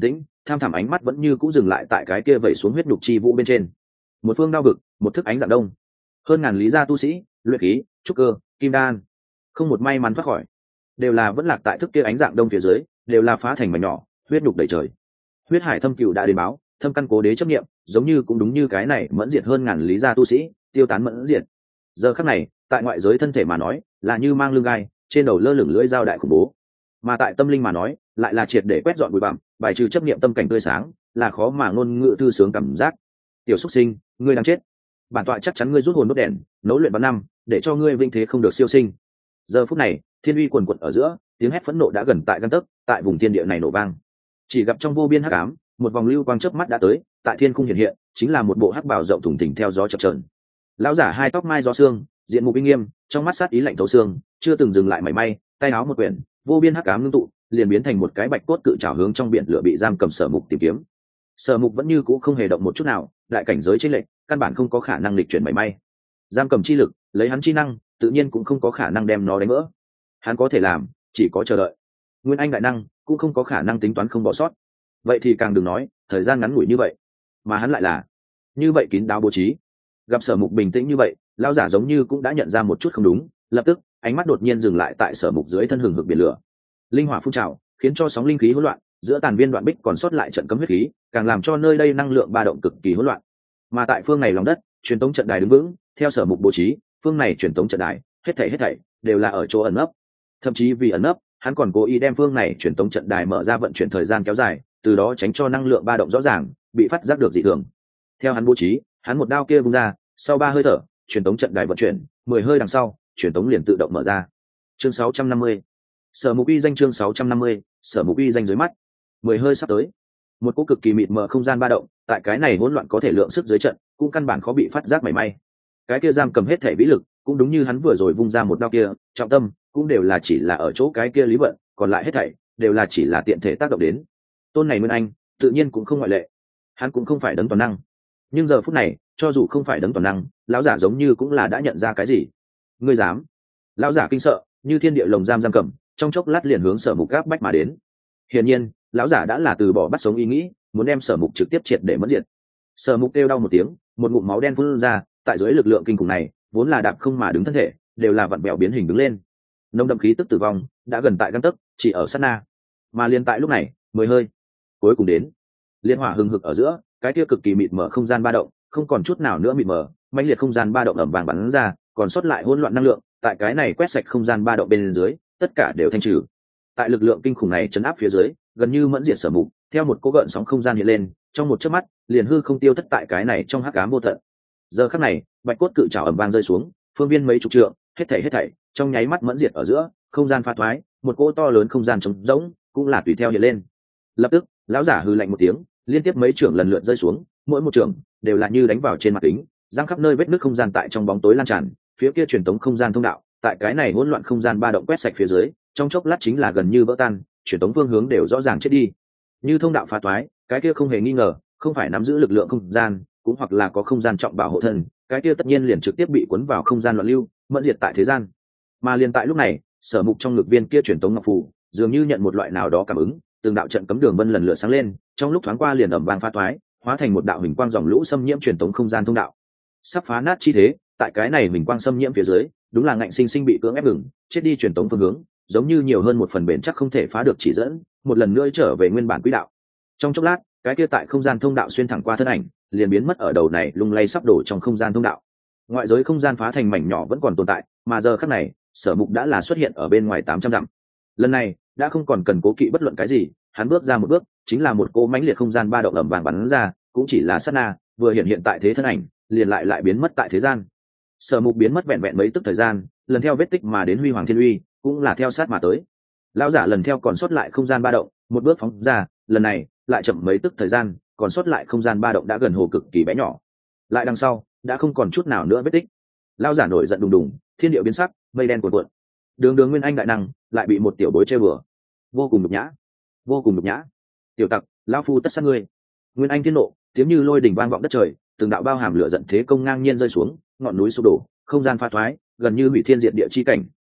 tham thẳm ánh mắt vẫn như cũ dừng lại tại cái kia vẩy xuống huyết nhục chi vũ bên trên. Một phương đao vực, một thức ánh dạng đông, hơn ngàn lý gia tu sĩ, luyện khí, trúc cơ, kim đan, không một may mắn thoát khỏi, đều là vẫn lạc tại thức kia ánh dạng đông phía dưới, đều là phá thành mảnh nhỏ, huyết nhục đầy trời. Huyết hải thâm cựu đã đến báo, thâm căn cố đế chấp nghiệm, giống như cũng đúng như cái này mẫn diệt hơn ngàn lý gia tu sĩ, tiêu tán mẫn diệt. Giờ khắc này, tại ngoại giới thân thể mà nói, là như mang lưng gai, trên đầu lơ lửng lưỡi dao đại khủng bố, mà tại tâm linh mà nói, lại là triệt để quét dọn bụi bặm, bài trừ chấp niệm tâm cảnh tươi sáng, là khó mà ngôn ngữ thư sướng cảm giác. Tiểu xuất sinh, ngươi đang chết. Bản tọa chắc chắn ngươi rút hồn đốt đèn, nấu luyện vào năm, để cho ngươi vinh thế không được siêu sinh. Giờ phút này, thiên uy quần quật ở giữa, tiếng hét phẫn nộ đã gần tại gan tấc, tại vùng thiên địa này nổ vang. Chỉ gặp trong vô biên hắc ám, một vòng lưu quang chớp mắt đã tới, tại thiên khung hiện hiện, chính là một bộ hắc bào rộng thùng thình theo gió chập chờn. Lão giả hai tóc mai gió xương, diện mục uy nghiêm, trong mắt sát ý lạnh thấu xương, chưa từng dừng lại mảy may, tay áo một quyển, vô biên hắc ám ngưng tụ, liền biến thành một cái bạch cốt cự trảo hướng trong biển lửa bị giam cầm Sở Mục tìm kiếm. Sở Mục vẫn như cũ không hề động một chút nào, đại cảnh giới trên lệnh, căn bản không có khả năng lịch chuyển mảy may. Giam cầm chi lực, lấy hắn chi năng, tự nhiên cũng không có khả năng đem nó đánh vỡ. Hắn có thể làm, chỉ có chờ đợi. Nguyên Anh đại năng cũng không có khả năng tính toán không bỏ sót. Vậy thì càng đừng nói, thời gian ngắn ngủi như vậy, mà hắn lại là như vậy kín đáo bố trí. Gặp Sở Mục bình tĩnh như vậy, lão giả giống như cũng đã nhận ra một chút không đúng, lập tức, ánh mắt đột nhiên dừng lại tại Sở Mục dưới thân hừng hực biển lửa. Linh hỏa phun trào, khiến cho sóng linh khí hỗn loạn, giữa tàn viên đoạn bích còn sót lại trận cấm huyết khí, càng làm cho nơi đây năng lượng ba động cực kỳ hỗn loạn. Mà tại phương này lòng đất, truyền tống trận đài đứng vững, theo Sở Mục bố trí, phương này truyền tống trận đài, hết thảy hết thảy đều là ở chỗ ẩn nấp. Thậm chí vì ẩn nấp, hắn còn cố ý đem phương này truyền tống trận đài mở ra vận chuyển thời gian kéo dài, từ đó tránh cho năng lượng ba động rõ ràng bị phát giác được dị thường. Theo hắn bố trí, hắn một đao kia vung ra, sau ba hơi thở, truyền tống trận đài vận chuyển, mười hơi đằng sau, truyền tống liền tự động mở ra. Chương sáu trăm năm mươi. Sở Mục uy danh chương sáu trăm năm mươi, Sở Mục uy danh dưới mắt. Mười hơi sắp tới. Một cỗ cực kỳ mịt mờ không gian ba động, tại cái này hỗn loạn có thể lượng sức dưới trận, cũng căn bản khó bị phát giác mảy may. Cái kia giam cầm hết thể vĩ lực, cũng đúng như hắn vừa rồi vung ra một đao kia, trọng tâm cũng đều là chỉ là ở chỗ cái kia lý vận, còn lại hết thảy đều là chỉ là tiện thể tác động đến. Tôn này Nguyên Anh, tự nhiên cũng không ngoại lệ. Hắn cũng không phải đấng toàn năng. Nhưng giờ phút này, cho dù không phải đấng toàn năng, lão giả giống như cũng là đã nhận ra cái gì. Ngươi dám? Lão giả kinh sợ, như thiên địa lồng giam giam cầm, trong chốc lát liền hướng Sở Mục gáp bách mà đến. Hiển nhiên, lão giả đã là từ bỏ bắt sống ý nghĩ, muốn đem Sở Mục trực tiếp triệt để mất diệt. Sở Mục kêu đau một tiếng, một ngụm máu đen phun ra, tại dưới lực lượng kinh khủng này, vốn là đạp không mà đứng thân thể, đều là vặn bẹo biến hình đứng lên. Nồng đậm khí tức tử vong đã gần tại gang tấc, chỉ ở sát na. Mà liền tại lúc này, mười hơi cuối cùng đến. Liên hỏa hừng hực ở giữa, cái kia cực kỳ mịt mờ không gian ba động, không còn chút nào nữa mịt mờ, mãnh liệt không gian ba động ầm vàng bắn ra, còn sót lại hỗn loạn năng lượng, tại cái này quét sạch không gian ba động bên dưới, tất cả đều thanh trừ. Tại lực lượng kinh khủng này chấn áp phía dưới, gần như mẫn diệt Sở Mục, theo một cỗ gợn sóng không gian hiện lên, trong một chớp mắt, liền hư không tiêu thất tại cái này trong hắc ám vô tận. Giờ khắc này, bạch cốt cự trảo ầm vang rơi xuống, phương viên mấy chục trượng, hết thảy hết thảy, trong nháy mắt mẫn diệt ở giữa, không gian pha thoái, một cỗ to lớn không gian trống rỗng, cũng là tùy theo hiện lên. Lập tức, lão giả hừ lạnh một tiếng, liên tiếp mấy trưởng lần lượt rơi xuống, mỗi một trưởng đều là như đánh vào trên mặt kính, giăng khắp nơi vết nứt không gian tại trong bóng tối lan tràn, phía kia truyền tống không gian thông đạo, tại cái này hỗn loạn không gian ba động quét sạch phía dưới, trong chốc lát chính là gần như vỡ tan, truyền tống phương hướng đều rõ ràng chết đi. Như thông đạo phá toái, cái kia không hề nghi ngờ, không phải nắm giữ lực lượng không gian, cũng hoặc là có không gian trọng bảo hộ thân, cái kia tất nhiên liền trực tiếp bị cuốn vào không gian loạn lưu, mẫn diệt tại thế gian. Mà liền tại lúc này, Sở Mục trong ngực viên kia truyền tống ngọc phù, dường như nhận một loại nào đó cảm ứng, từng đạo trận cấm đường vân lần lượt sáng lên, trong lúc thoáng qua liền ầm vang phá toái, hóa thành một đạo hình quang dòng lũ xâm nhiễm truyền tống không gian thông đạo. Sắp phá nát chi thế, tại cái này hình quang xâm nhiễm phía dưới, đúng là ngạnh sinh sinh bị cưỡng ép ngừng, chết đi truyền tống phương hướng, giống như nhiều hơn một phần bền chắc không thể phá được chỉ dẫn, một lần nữa trở về nguyên bản quỹ đạo. Trong chốc lát, cái kia tại không gian thông đạo xuyên thẳng qua thân ảnh, liền biến mất ở đầu này lung lay sắp đổ trong không gian thông đạo. Ngoại giới không gian phá thành mảnh nhỏ vẫn còn tồn tại, mà giờ khắc này, Sở Mục đã là xuất hiện ở bên ngoài tám trăm dặm. Lần này, đã không còn cần cố kỵ bất luận cái gì, hắn bước ra một bước, chính là một cỗ mãnh liệt không gian ba động ầm vàng bắn ra, cũng chỉ là sát na, vừa hiện hiện tại thế thân ảnh, liền lại lại biến mất tại thế gian. Sở Mục biến mất vẹn vẹn mấy tức thời gian, lần theo vết tích mà đến huy hoàng thiên uy, cũng là theo sát mà tới. Lão giả lần theo còn sót lại không gian ba động, một bước phóng ra, lần này lại chậm mấy tức thời gian, còn sót lại không gian ba động đã gần hồ cực kỳ bé nhỏ. Lại đằng sau, đã không còn chút nào nữa vết tích. Lão giả nổi giận đùng đùng, thiên địa biến sắc, mây đen cuồn cuộn. Đường Đường Nguyên Anh đại năng, lại bị một tiểu bối chơi bừa, vô cùng nhục nhã, vô cùng nhục nhã. Tiểu tặc, lão phu tất sát ngươi. Nguyên Anh thiên nộ, tiếng như lôi đình vang vọng đất trời, từng đạo bao hàm lửa giận thế công ngang nhiên rơi xuống, ngọn núi sụp đổ, không gian pha thoái, gần như hủy thiên diệt địa chi cảnh,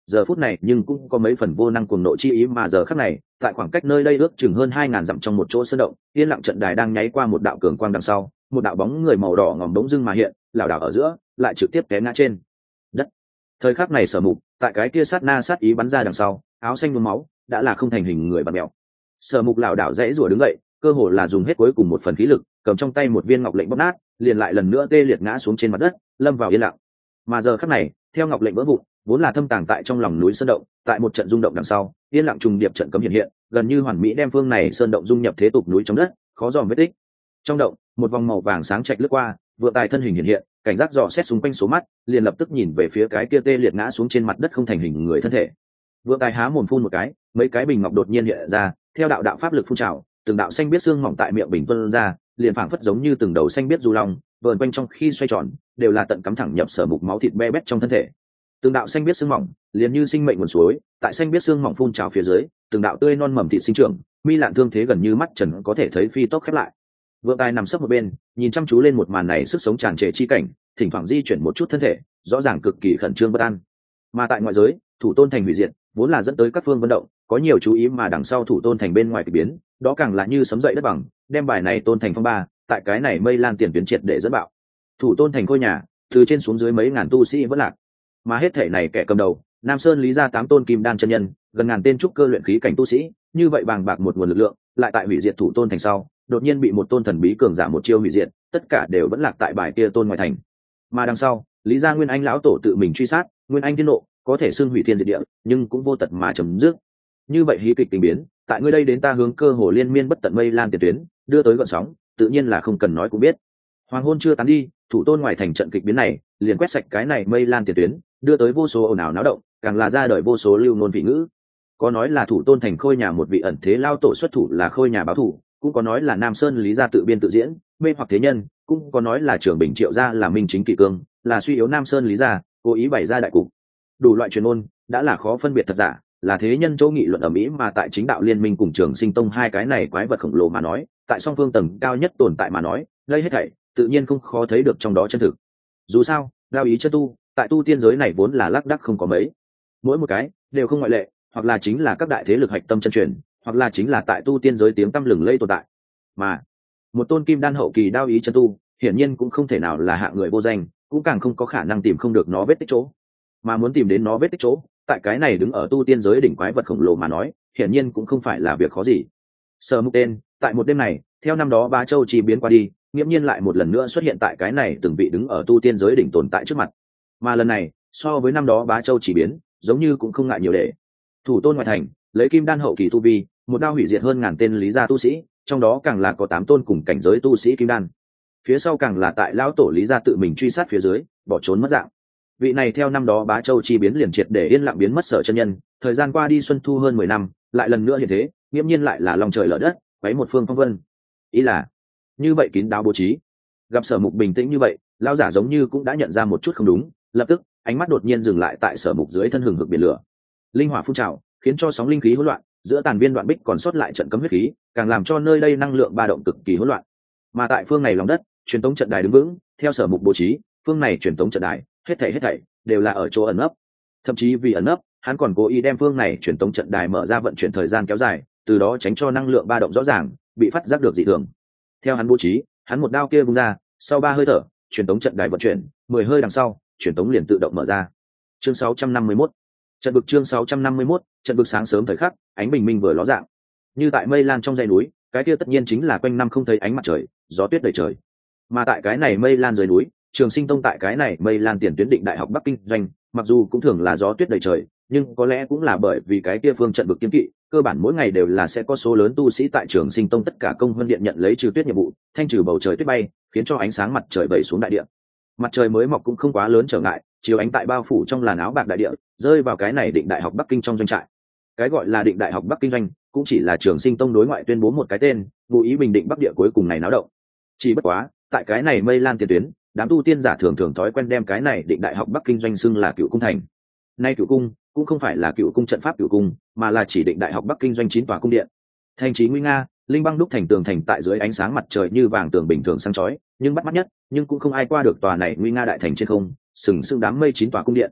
giờ phút này nhưng cũng có mấy phần vô năng cuồng nộ chi ý, mà giờ khắc này tại khoảng cách nơi đây ước chừng hơn hai ngàn dặm trong một chỗ sơn động, yên lặng trận đài đang nháy qua một đạo cường quang đằng sau, một đạo bóng người màu đỏ ngòm bỗng dưng mà hiện, lảo đảo ở giữa lại trực tiếp té ngã trên đất. Thời khắc này Sở Mục tại cái kia sát na sát ý bắn ra đằng sau, áo xanh nhuốm máu đã là không thành hình người bạt mèo. Sở Mục lảo đảo dãy rủa đứng dậy, cơ hồ là dùng hết cuối cùng một phần khí lực, cầm trong tay một viên ngọc lệnh bóp nát, liền lại lần nữa tê liệt ngã xuống trên mặt đất, lâm vào yên lặng. Mà giờ khắc này, theo ngọc lệnh vỡ vụn, vốn là thâm tàng tại trong lòng núi sơn động, tại một trận rung động đằng sau, yên lặng trùng điệp trận cấm hiện hiện, gần như hoàn mỹ đem phương này sơn động dung nhập thế tục núi trong đất, khó dòm vết tích. Trong động, một vòng màu vàng sáng chạch lướt qua, vượng tài thân hình hiện hiện, cảnh giác dò xét xung quanh số mắt, liền lập tức nhìn về phía cái kia tê liệt ngã xuống trên mặt đất không thành hình người thân thể. Vượng tài há mồm phun một cái, mấy cái bình ngọc đột nhiên hiện ra, theo đạo đạo pháp lực phun trào, từng đạo xanh biết xương mỏng tại miệng bình tuôn ra, liền phảng phất giống như từng đầu xanh biết du long, vờn quanh trong khi xoay tròn, đều là tận cắm thẳng nhập Sở Mục máu thịt be bét trong thân thể. Từng đạo xanh biết xương mỏng, liền như sinh mệnh nguồn suối, tại xanh biết xương mỏng phun trào phía dưới, từng đạo tươi non mầm thịt sinh trưởng, mi lạn thương thế gần như mắt trần có thể thấy phi tốc khép lại. Vượng tài nằm sấp một bên, nhìn chăm chú lên một màn này sức sống tràn trề chi cảnh, thỉnh thoảng di chuyển một chút thân thể, rõ ràng cực kỳ khẩn trương bất an. Mà tại ngoại giới, thủ tôn thành hủy diệt, vốn là dẫn tới các phương vận động, có nhiều chú ý, mà đằng sau thủ tôn thành bên ngoài kỳ biến, đó càng là như sấm dậy đất bằng, đem bài này tôn thành phong ba, tại cái này mây lan tiền tuyến triệt để dẫn bạo. Thủ tôn thành khôi nhà, từ trên xuống dưới mấy ngàn tu sĩ vẫn lạc, mà hết thể này kẻ cầm đầu, Nam Sơn Lý gia tám tôn kim đan chân nhân, gần ngàn tên trúc cơ luyện khí cảnh tu sĩ, như vậy bàng bạc một nguồn lực lượng, lại tại hủy diệt thủ tôn thành sau, đột nhiên bị một tôn thần bí cường giả một chiêu hủy diệt, tất cả đều vẫn lạc tại bài kia tôn ngoài thành. Mà đằng sau, Lý gia Nguyên Anh lão tổ tự mình truy sát, Nguyên Anh thiên nộ, có thể xưng hủy thiên diệt địa, nhưng cũng vô tật mà chấm dứt. Như vậy hí kịch tình biến, tại ngươi đây đến ta hướng cơ hồ liên miên bất tận mây lan tiền tuyến, đưa tới gợn sóng, tự nhiên là không cần nói cũng biết. Hoàng hôn chưa tán đi, thủ tôn ngoài thành trận kịch biến này, liền quét sạch cái này mây lan tiền tuyến, đưa tới vô số ồn ào náo động, càng là ra đời vô số lưu ngôn vị ngữ. Có nói là thủ tôn thành khôi nhà một vị ẩn thế lao tổ xuất thủ là khôi nhà báo thủ, cũng có nói là Nam Sơn Lý gia tự biên tự diễn, mê hoặc thế nhân, cũng có nói là Trường Bình Triệu gia là minh chính kỷ cương, là suy yếu Nam Sơn Lý gia, cố ý bày ra đại cục. Đủ loại truyền ngôn, đã là khó phân biệt thật giả, là thế nhân chỗ nghị luận ở Mỹ, mà tại chính đạo liên minh cùng Trường Sinh Tông hai cái này quái vật khổng lồ mà nói, tại song phương tầng cao nhất tồn tại mà nói, đây hết thảy tự nhiên không khó thấy được trong đó chân thực. Dù sao, đạo ý chân tu, tại tu tiên giới này vốn là lác đác không có mấy, mỗi một cái đều không ngoại lệ, hoặc là chính là các đại thế lực hạch tâm chân truyền, hoặc là chính là tại tu tiên giới tiếng tăm lừng lẫy tồn tại. Mà một tôn kim đan hậu kỳ đao ý chân tu, hiển nhiên cũng không thể nào là hạng người vô danh, cũng càng không có khả năng tìm không được nó vết tích chỗ. Mà muốn tìm đến nó vết tích chỗ, tại cái này đứng ở tu tiên giới đỉnh quái vật khổng lồ mà nói, hiển nhiên cũng không phải là việc khó gì. Sở Mục tên, tại một đêm này, theo năm đó Bá Châu chi biến qua đi, nghiễm nhiên lại một lần nữa xuất hiện tại cái này từng vị đứng ở tu tiên giới đỉnh tồn tại trước mặt. Mà lần này, so với năm đó Bá Châu chỉ biến, giống như cũng không ngại nhiều để. Thủ tôn ngoại thành, lấy kim đan hậu kỳ tu vi, một đao hủy diệt hơn ngàn tên Lý gia tu sĩ, trong đó càng là có tám tôn cùng cảnh giới tu sĩ kim đan. Phía sau càng là tại lão tổ Lý gia tự mình truy sát phía dưới, bỏ trốn mất dạng. Vị này theo năm đó Bá Châu chi biến liền triệt để yên lặng biến mất sở chân nhân, thời gian qua đi xuân thu hơn mười năm, lại lần nữa hiện thế, nghiễm nhiên lại là lòng trời lở đất, quấy một phương phong vân. Ý là, như vậy kín đáo bố trí. Gặp Sở Mục bình tĩnh như vậy, lão giả giống như cũng đã nhận ra một chút không đúng, lập tức, ánh mắt đột nhiên dừng lại tại Sở Mục dưới thân hừng hực biển lửa. Linh hỏa phun trào, khiến cho sóng linh khí hỗn loạn, giữa tàn viên đoạn bích còn sót lại trận cấm huyết khí, càng làm cho nơi đây năng lượng ba động cực kỳ hỗn loạn. Mà tại phương này lòng đất, truyền tống trận đài đứng vững, theo Sở Mục bố trí, phương này truyền tống trận đài, hết thảy hết thảy đều là ở chỗ ẩn nấp. Thậm chí vì ẩn nấp, hắn còn cố ý đem phương này truyền tống trận đài mở ra vận chuyển thời gian kéo dài, từ đó tránh cho năng lượng ba động rõ ràng bị phát giác được dị thường. Theo hắn bố trí, hắn một đao kia vung ra, sau ba hơi thở, truyền tống trận đài vận chuyển, mười hơi đằng sau, truyền tống liền tự động mở ra. Chương sáu trăm năm mươi mốt. Trận vực chương sáu trăm năm mươi mốt, trận vực sáng sớm thời khắc, ánh bình minh vừa ló dạng. Như tại mây lan trong dãy núi, cái kia tất nhiên chính là quanh năm không thấy ánh mặt trời, gió tuyết đầy trời. Mà tại cái này mây lan dưới núi, Trường Sinh Tông tại cái này mây lan tiền tuyến định đại học Bắc Kinh doanh, mặc dù cũng thường là gió tuyết đầy trời, nhưng có lẽ cũng là bởi vì cái kia phương trận vực kiếm kỵ, cơ bản mỗi ngày đều là sẽ có số lớn tu sĩ tại Trường Sinh Tông tất cả công huân điện nhận lấy trừ tuyết nhiệm vụ, thanh trừ bầu trời tuyết bay, khiến cho ánh sáng mặt trời vẩy xuống đại địa. Mặt trời mới mọc cũng không quá lớn trở ngại, chiếu ánh tại bao phủ trong làn áo bạc đại địa, rơi vào cái này định đại học Bắc Kinh trong doanh trại. Cái gọi là định đại học Bắc Kinh doanh, cũng chỉ là Trường Sinh Tông đối ngoại tuyên bố một cái tên, ngụ ý bình định Bắc địa cuối cùng này náo động. Chỉ bất quá, tại cái này mây lan tiền tuyến, đám tu tiên giả thường thường thói quen đem cái này định đại học Bắc Kinh doanh xưng là Cựu Cung thành. Nay Cựu Cung cũng không phải là Cựu Cung trận pháp Cựu Cung, mà là chỉ định đại học Bắc Kinh doanh chín tòa cung điện. Thành trí nguy nga, linh băng đúc thành tường thành tại dưới ánh sáng mặt trời như vàng tường bình thường sáng chói, nhưng bắt mắt nhất, nhưng cũng không ai qua được tòa này nguy nga đại thành trên không, sừng sững đám mây chín tòa cung điện.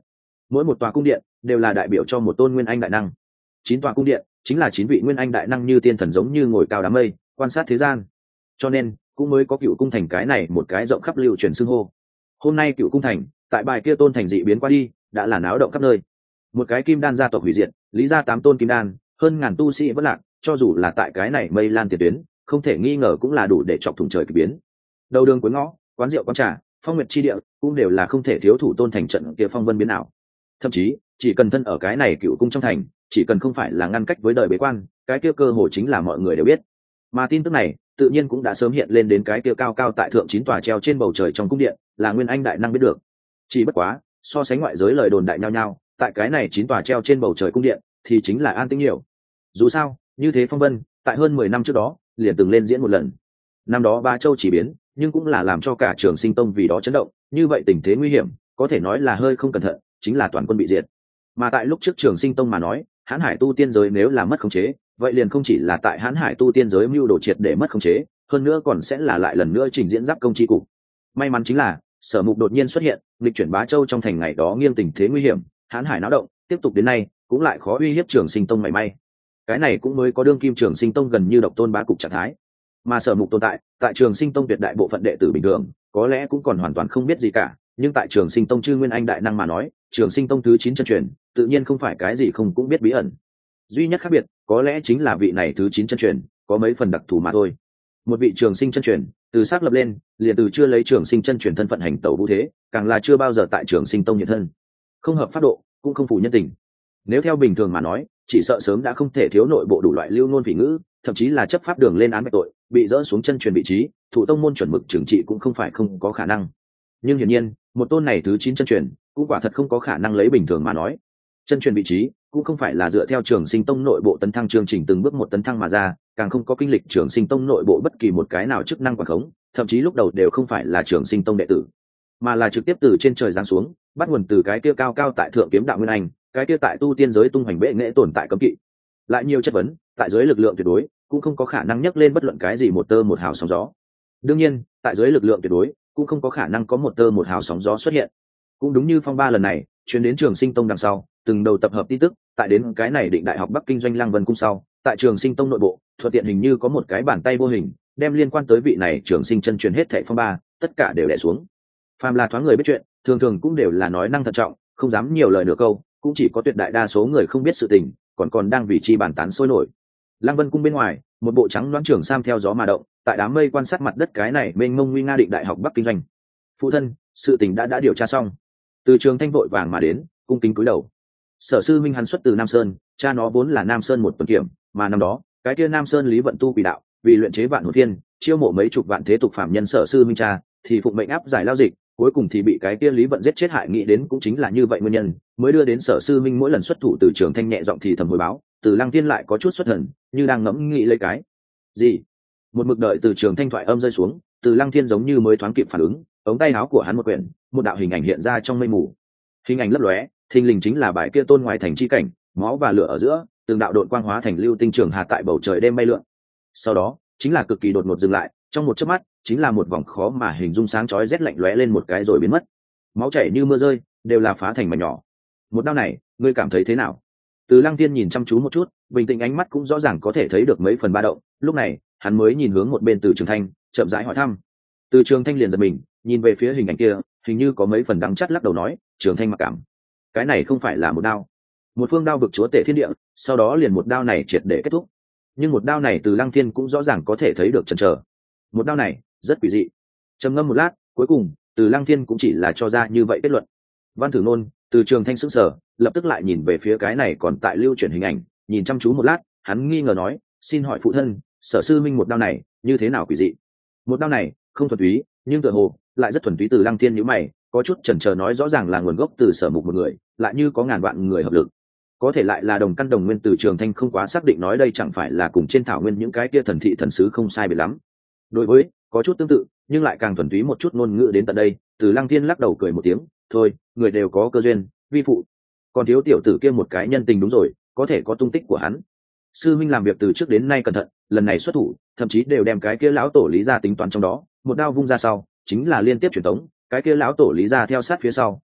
mỗi một tòa cung điện đều là đại biểu cho một tôn nguyên anh đại năng. Chín tòa cung điện chính là chín vị nguyên anh đại năng như tiên thần, giống như ngồi cao đám mây quan sát thế gian, cho nên cũng mới có Cựu Cung Thành cái này một cái rộng khắp lưu truyền xưng hô. Hôm nay Cựu Cung Thành tại bài kia tôn thành dị biến qua đi đã là náo động khắp nơi. Một cái kim đan gia tộc hủy diệt, lý ra tám tôn kim đan, hơn ngàn tu sĩ vẫn lạc, cho dù là tại cái này mây lan tiền tuyến, không thể nghi ngờ cũng là đủ để chọc thủng trời kỳ biến. Đầu đường cuối ngõ, quán rượu quán trà, phong nguyệt chi địa cũng đều là không thể thiếu thủ tôn thành trận kia phong vân biến ảo. Thậm chí chỉ cần thân ở cái này Cựu cung trong thành, chỉ cần không phải là ngăn cách với đời bế quan, cái kia cơ hội chính là mọi người đều biết. Mà tin tức này tự nhiên cũng đã sớm hiện lên đến cái kia cao cao tại thượng chín tòa treo trên bầu trời trong cung điện, là nguyên anh đại năng biết được. Chỉ bất quá so sánh ngoại giới lời đồn đại nhao nhao, tại cái này chín tòa treo trên bầu trời cung điện thì chính là an tĩnh nhiều. Dù sao như thế phong vân tại hơn mười năm trước đó liền từng lên diễn một lần. Năm đó ba châu chỉ biến, nhưng cũng là làm cho cả Trường Sinh Tông vì đó chấn động. Như vậy tình thế nguy hiểm, có thể nói là hơi không cẩn thận chính là toàn quân bị diệt. Mà tại lúc trước Trường Sinh Tông mà nói, Hán Hải tu tiên giới nếu là mất khống chế, vậy liền không chỉ là tại Hán Hải tu tiên giới mưu đồ triệt để mất khống chế, hơn nữa còn sẽ là lại lần nữa trình diễn giáp công chi cục. May mắn chính là Sở Mục đột nhiên xuất hiện, nghịch chuyển Bá Châu trong thành ngày đó nghiêng tình thế nguy hiểm, Hán Hải náo động, tiếp tục đến nay cũng lại khó uy hiếp Trường Sinh Tông mảy may. Cái này cũng mới có đương kim Trường Sinh Tông gần như độc tôn bá cục trạng thái. Mà Sở Mục tồn tại, tại Trường Sinh Tông tuyệt đại bộ phận đệ tử bình thường, có lẽ cũng còn hoàn toàn không biết gì cả, nhưng tại Trường Sinh Tông chư nguyên anh đại năng mà nói, Trường Sinh Tông thứ chín chân truyền, tự nhiên không phải cái gì không cũng biết bí ẩn. Duy nhất khác biệt, có lẽ chính là vị này thứ chín chân truyền có mấy phần đặc thù mà thôi. Một vị Trường Sinh chân truyền, từ xác lập lên, liền từ chưa lấy Trường Sinh chân truyền thân phận hành tẩu vũ thế, càng là chưa bao giờ tại Trường Sinh Tông hiện thân. Không hợp pháp độ, cũng không phủ nhân tình. Nếu theo bình thường mà nói, chỉ sợ sớm đã không thể thiếu nội bộ đủ loại lưu ngôn phỉ ngữ, thậm chí là chấp pháp đường lên án bạch tội, bị dỡ xuống chân truyền vị trí, thủ tông môn chuẩn mực trừng trị cũng không phải không có khả năng. Nhưng hiển nhiên, một tôn này thứ chín chân truyền, cũng quả thật không có khả năng lấy bình thường mà nói. Chân truyền vị trí cũng không phải là dựa theo Trường Sinh Tông nội bộ tấn thăng chương trình từng bước một tấn thăng mà ra, càng không có kinh lịch Trường Sinh Tông nội bộ bất kỳ một cái nào chức năng quản khống, thậm chí lúc đầu đều không phải là Trường Sinh Tông đệ tử, mà là trực tiếp từ trên trời giáng xuống, bắt nguồn từ cái kia cao cao tại thượng kiếm đạo nguyên anh, cái kia tại tu tiên giới tung hoành bệ nghệ tồn tại cấm kỵ. Lại nhiều chất vấn, tại dưới lực lượng tuyệt đối, cũng không có khả năng nhấc lên bất luận cái gì một tơ một hào sóng gió. Đương nhiên, tại dưới lực lượng tuyệt đối, cũng không có khả năng có một tơ một hào sóng gió xuất hiện. Cũng đúng như phong ba lần này chuyến đến Trường Sinh Tông đằng sau, từng đầu tập hợp tin tức, tại đến cái này Định Đại học Bắc Kinh doanh Lăng Vân cung sau, tại Trường Sinh Tông nội bộ, thuận tiện hình như có một cái bàn tay vô hình, đem liên quan tới vị này Trường Sinh chân truyền hết thảy phong ba, tất cả đều đè xuống. Phàm là thoáng người biết chuyện, thường thường cũng đều là nói năng thận trọng, không dám nhiều lời nửa câu, cũng chỉ có tuyệt đại đa số người không biết sự tình, còn còn đang vì chi bàn tán sôi nổi. Lăng Vân cung bên ngoài, một bộ trắng đoán trưởng sam theo gió mà động, tại đám mây quan sát mặt đất cái này mênh mông nguy nga Định Đại học Bắc Kinh doanh. Phụ thân, sự tình đã đã điều tra xong. Từ Trường Thanh vội vàng mà đến, cung kính cúi đầu. Sở sư minh hắn xuất từ Nam Sơn, cha nó vốn là Nam Sơn một tuần kiểm, mà năm đó cái kia Nam Sơn Lý Vận tu quỷ đạo, vì luyện chế vạn hồn thiên, chiêu mộ mấy chục vạn thế tục phạm nhân, sở sư minh cha thì phụng mệnh áp giải lao dịch, cuối cùng thì bị cái kia Lý Vận giết chết hại, nghĩ đến cũng chính là như vậy nguyên nhân, mới đưa đến sở sư minh mỗi lần xuất thủ từ Trường Thanh nhẹ giọng thì thầm hồi báo, từ Lăng Tiên lại có chút xuất thần, như đang ngẫm nghĩ lấy cái gì. Một mực đợi từ Trường Thanh thoại âm rơi xuống, từ Lăng Thiên giống như mới thoáng kịp phản ứng, ống tay áo của hắn một quyển, một đạo hình ảnh hiện ra trong mây mù. Hình ảnh lấp lóe, thình lình chính là bài kia tôn ngoài thành chi cảnh, máu và lửa ở giữa, từng đạo độn quang hóa thành lưu tinh trường hà tại bầu trời đêm bay lượn. Sau đó, chính là cực kỳ đột ngột dừng lại, trong một chớp mắt, chính là một vòng khó mà hình dung sáng chói rét lạnh lóe lên một cái rồi biến mất. Máu chảy như mưa rơi, đều là phá thành mảnh nhỏ. Một đao này, ngươi cảm thấy thế nào? Từ Lăng Tiên nhìn chăm chú một chút, bình tĩnh ánh mắt cũng rõ ràng có thể thấy được mấy phần ba động, lúc này, hắn mới nhìn hướng một bên Từ Trường Thanh, chậm rãi hỏi thăm. Từ Trường Thanh liền giật mình, nhìn về phía hình ảnh kia, hình như có mấy phần đắng chát lắc đầu nói, Trường Thanh mặc cảm. Cái này không phải là một đao. Một phương đao vực chúa tể thiên địa, sau đó liền một đao này triệt để kết thúc. Nhưng một đao này Từ Lăng Thiên cũng rõ ràng có thể thấy được chần chờ. Một đao này, rất quỷ dị. Trầm ngâm một lát, cuối cùng, Từ Lăng Thiên cũng chỉ là cho ra như vậy kết luận. Văn Thử Nôn, Từ Trường Thanh sững sờ, lập tức lại nhìn về phía cái này còn tại lưu chuyển hình ảnh, nhìn chăm chú một lát, hắn nghi ngờ nói, xin hỏi phụ thân, sở sư minh một đao này như thế nào quỷ dị? Một đao này không thuần túy, nhưng tựa hồ lại rất thuần túy. Từ Lăng Thiên nhíu mày, có chút chần chờ nói, rõ ràng là nguồn gốc từ Sở Mục một người, lại như có ngàn vạn người hợp lực, có thể lại là đồng căn đồng nguyên. Từ Trường Thanh không quá xác định nói đây chẳng phải là cùng trên thảo nguyên những cái kia thần thị thần sứ không sai biệt lắm. Đối với có chút tương tự, nhưng lại càng thuần túy một chút ngôn ngữ đến tận đây, Từ Lăng Thiên lắc đầu cười một tiếng, thôi, người đều có cơ duyên, vi phụ còn thiếu tiểu tử kia một cái nhân tình. Đúng rồi, có thể có tung tích của hắn. Sư minh làm việc từ trước đến nay cẩn thận, lần này xuất thủ thậm chí đều đem cái kia lão tổ Lý gia tính toán trong đó, một đao vung ra sau chính là liên tiếp truyền tống, cái kia lão tổ Lý gia theo sát phía sau,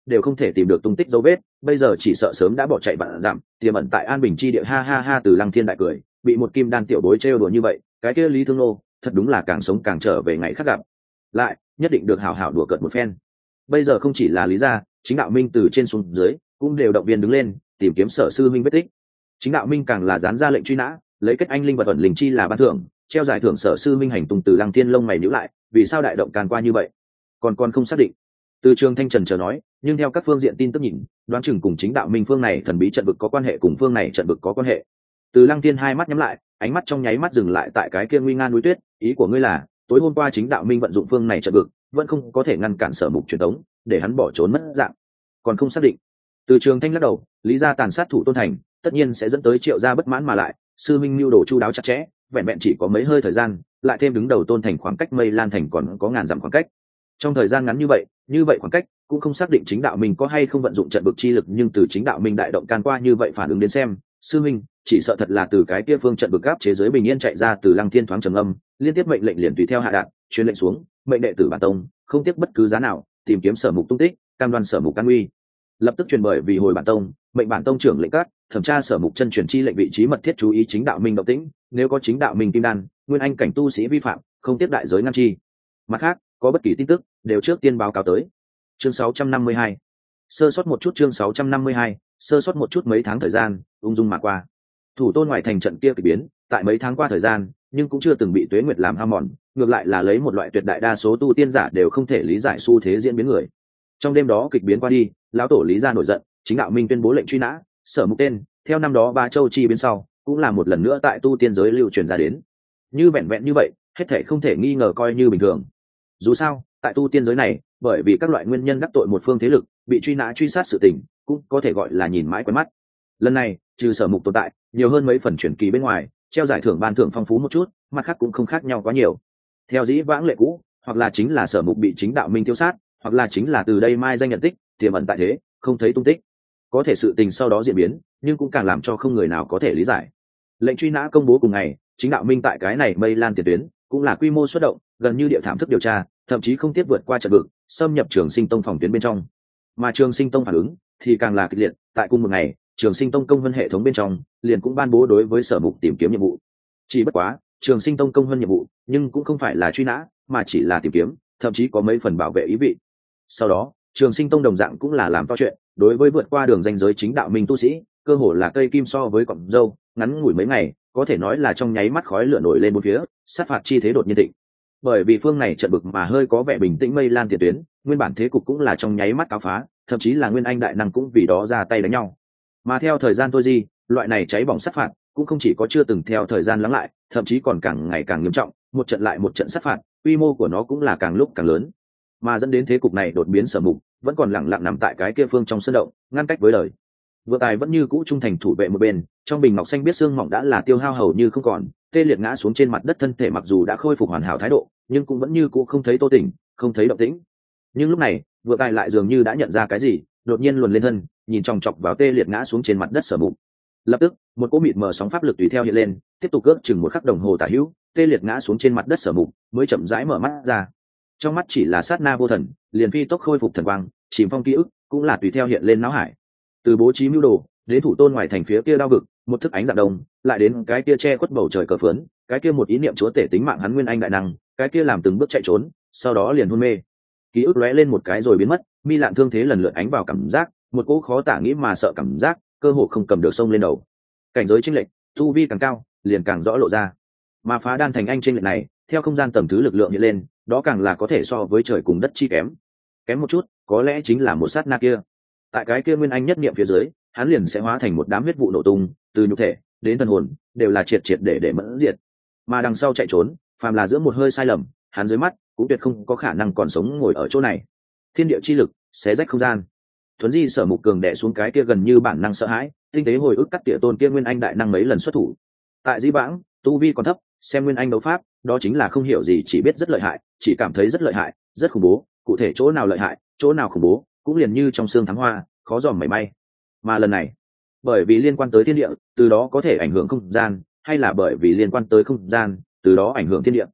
đều không thể tìm được tung tích dấu vết, bây giờ chỉ sợ sớm đã bỏ chạy vạn dặm, tiềm ẩn tại An Bình chi địa. Ha ha ha, Từ Lăng Thiên đại cười, bị một kim đan tiểu bối trêu đùa như vậy, cái kia Lý Thương Nô thật đúng là càng sống càng trở về ngày khác gặp lại, nhất định được hảo hảo đùa cợt một phen. Bây giờ không chỉ là Lý gia, chính đạo minh từ trên xuống dưới cũng đều động viên đứng lên tìm kiếm Sở sư minh vết tích. Chính đạo minh càng là dán ra lệnh truy nã, lấy kết anh linh vật ẩn linh chi là ban thưởng, treo giải thưởng Sở sư minh hành tung. Từ Lăng Thiên lông mày nhíu lại, vì sao đại động càn qua như vậy, còn còn không xác định. Từ Trường Thanh trần chờ nói, nhưng theo các phương diện tin tức nhìn, đoán chừng cùng chính đạo minh phương này thần bí trận vực có quan hệ, cùng phương này trận vực có quan hệ. Từ Lăng Thiên hai mắt nhắm lại, ánh mắt trong nháy mắt dừng lại tại cái kia nguy nga núi tuyết. Ý của ngươi là tối hôm qua chính đạo minh vận dụng phương này trận vực, vẫn không có thể ngăn cản Sở Mục truyền tống, để hắn bỏ trốn mất dạng, còn không xác định. Từ Trường Thanh lắc đầu, Lý gia tàn sát thủ Tôn Thành, tất nhiên sẽ dẫn tới Triệu gia bất mãn, mà lại sư minh mưu đồ chu đáo chặt chẽ, vẹn vẹn chỉ có mấy hơi thời gian, lại thêm đứng đầu Tôn Thành khoảng cách Mây Lan Thành còn có ngàn dặm khoảng cách. Trong thời gian ngắn như vậy, như vậy khoảng cách cũng không xác định chính đạo minh có hay không vận dụng trận vực chi lực, nhưng từ chính đạo minh đại động can qua như vậy phản ứng đến xem, sư minh chỉ sợ thật là từ cái kia phương trận vực áp chế giới bình yên chạy ra. Từ Lăng Thiên thoáng trầm âm, liên tiếp mệnh lệnh liền tùy theo hạ đạn, truyền lệnh xuống, mệnh đệ tử bản tông không tiếc bất cứ giá nào tìm kiếm Sở Mục tung tích, cam đoan Sở Mục an nguy. Lập tức truyền bởi vì hồi bản tông, mệnh bản tông trưởng lệnh cát thẩm tra Sở Mục chân truyền chi lệnh vị trí, mật thiết chú ý chính đạo minh động tĩnh, nếu có chính đạo minh kim đan, nguyên anh cảnh tu sĩ vi phạm, không tiếp đại giới ngăn chi. Mặt khác, có bất kỳ tin tức đều trước tiên báo cáo tới. Chương sáu trăm năm mươi hai, sơ sót một chút. Chương sáu trăm năm mươi hai, sơ sót một chút. Mấy tháng thời gian ung dung mà qua, thủ Tôn ngoại thành trận kia kỳ biến, tại mấy tháng qua thời gian nhưng cũng chưa từng bị tuế nguyệt làm hao mòn, ngược lại là lấy một loại tuyệt đại đa số tu tiên giả đều không thể lý giải xu thế diễn biến người. Trong đêm đó kịch biến qua đi, lão tổ Lý gia nổi giận, chính đạo minh tuyên bố lệnh truy nã, Sở Mục tên theo năm đó ba châu chi biến sau cũng là một lần nữa tại tu tiên giới lưu truyền ra đến. Như vẹn vẹn như vậy, hết thể không thể nghi ngờ coi như bình thường. Dù sao, tại tu tiên giới này, bởi vì các loại nguyên nhân đắc tội một phương thế lực, bị truy nã truy sát sự tình cũng có thể gọi là nhìn mãi quen mắt. Lần này trừ Sở Mục tồn tại, nhiều hơn mấy phần truyền kỳ bên ngoài, treo giải thưởng ban thưởng phong phú một chút, mặt khác cũng không khác nhau quá nhiều. Theo dĩ vãng lệ cũ, hoặc là chính là Sở Mục bị chính đạo minh tiêu sát, hoặc là chính là từ đây mai danh nhận tích, tiềm ẩn tại thế, không thấy tung tích. Có thể sự tình sau đó diễn biến, nhưng cũng càng làm cho không người nào có thể lý giải. Lệnh truy nã công bố cùng ngày, chính đạo minh tại cái này Mây Lan tiền tuyến cũng là quy mô xuất động, gần như địa thảm thức điều tra, thậm chí không tiếp vượt qua trận vực, xâm nhập Trường Sinh Tông phòng tuyến bên trong. Mà Trường Sinh Tông phản ứng thì càng là kịch liệt, tại cùng một ngày, Trường Sinh Tông công vân hệ thống bên trong liền cũng ban bố đối với Sở Mục tìm kiếm nhiệm vụ. Chỉ bất quá, Trường Sinh Tông công vân nhiệm vụ, nhưng cũng không phải là truy nã, mà chỉ là tìm kiếm, thậm chí có mấy phần bảo vệ ý vị. Sau đó, Trường Sinh Tông đồng dạng cũng là làm to chuyện, đối với vượt qua đường ranh giới chính đạo minh tu sĩ, cơ hồ là cây kim so với cọng râu, ngắn ngủi mấy ngày, có thể nói là trong nháy mắt khói lửa nổi lên bốn phía, sát phạt chi thế đột nhiên định. Bởi vì phương này trận bực mà hơi có vẻ bình tĩnh Mây Lan tiền tuyến, nguyên bản thế cục cũng là trong nháy mắt cáo phá, thậm chí là nguyên anh đại năng cũng vì đó ra tay đánh nhau. Mà theo thời gian trôi đi, loại này cháy bỏng sát phạt cũng không chỉ có chưa từng theo thời gian lắng lại, thậm chí còn càng ngày càng nghiêm trọng, một trận lại một trận sát phạt, quy mô của nó cũng là càng lúc càng lớn. Mà dẫn đến thế cục này đột biến, Sở Mục vẫn còn lặng lặng nằm tại cái kia phương trong sân động, ngăn cách với đời. Vừa tài vẫn như cũ trung thành thủ vệ một bên, trong bình ngọc xanh biết xương mỏng đã là tiêu hao hầu như không còn, tê liệt ngã xuống trên mặt đất, thân thể mặc dù đã khôi phục hoàn hảo thái độ, nhưng cũng vẫn như cũ không thấy Tô Tỉnh, không thấy động tĩnh. Nhưng lúc này, vừa tài lại dường như đã nhận ra cái gì, đột nhiên luồn lên thân, nhìn chòng chọc vào tê liệt ngã xuống trên mặt đất Sở Mục. Lập tức, một cỗ mịt mờ sóng pháp lực tùy theo hiện lên, tiếp tục ước chừng một khắc đồng hồ tả hữu, tê liệt ngã xuống trên mặt đất Sở Mục mới chậm rãi mở mắt ra. Trong mắt chỉ là sát na vô thần, liền phi tốc khôi phục thần quang, chìm phong ký ức cũng là tùy theo hiện lên não hải. Từ bố trí mưu đồ đến thủ Tôn ngoài thành phía kia đao vực, một thức ánh dạng đông, lại đến cái kia che khuất bầu trời cờ phướn, cái kia một ý niệm chúa tể tính mạng hắn nguyên anh đại năng, cái kia làm từng bước chạy trốn, sau đó liền hôn mê. Ký ức lóe lên một cái rồi biến mất, mi lạn thương thế lần lượt ánh vào cảm giác, một cỗ khó tả nghĩ mà sợ cảm giác, cơ hồ không cầm được sông lên đầu. Cảnh giới chênh lệch, tu vi càng cao, liền càng rõ lộ ra. Mà phá đan thành anh chênh lệch này, theo không gian tầm thứ lực lượng hiện lên, đó càng là có thể so với trời cùng đất chi kém. Kém một chút, có lẽ chính là một sát na kia. Tại cái kia nguyên anh nhất niệm phía dưới, hắn liền sẽ hóa thành một đám huyết vụ nổ tung, từ nhục thể đến thần hồn đều là triệt triệt để để mẫn diệt. Mà đằng sau chạy trốn, phàm là giữa một hơi sai lầm, hắn dưới mắt cũng tuyệt không có khả năng còn sống ngồi ở chỗ này. Thiên địa chi lực xé rách không gian, thuấn di Sở Mục cường đè xuống cái kia gần như bản năng sợ hãi, tinh tế hồi ức cắt tỉa tôn kia nguyên anh đại năng mấy lần xuất thủ. Tại Di Vãng, tu vi còn thấp, xem nguyên anh đấu pháp, đó chính là không hiểu gì, chỉ biết rất lợi hại, chỉ cảm thấy rất lợi hại, rất khủng bố, cụ thể chỗ nào lợi hại, chỗ nào khủng bố, cũng liền như trong xương thắng hoa, khó dòm mảy may. Mà lần này, bởi vì liên quan tới thiên địa, từ đó có thể ảnh hưởng không gian, hay là bởi vì liên quan tới không gian, từ đó ảnh hưởng thiên địa.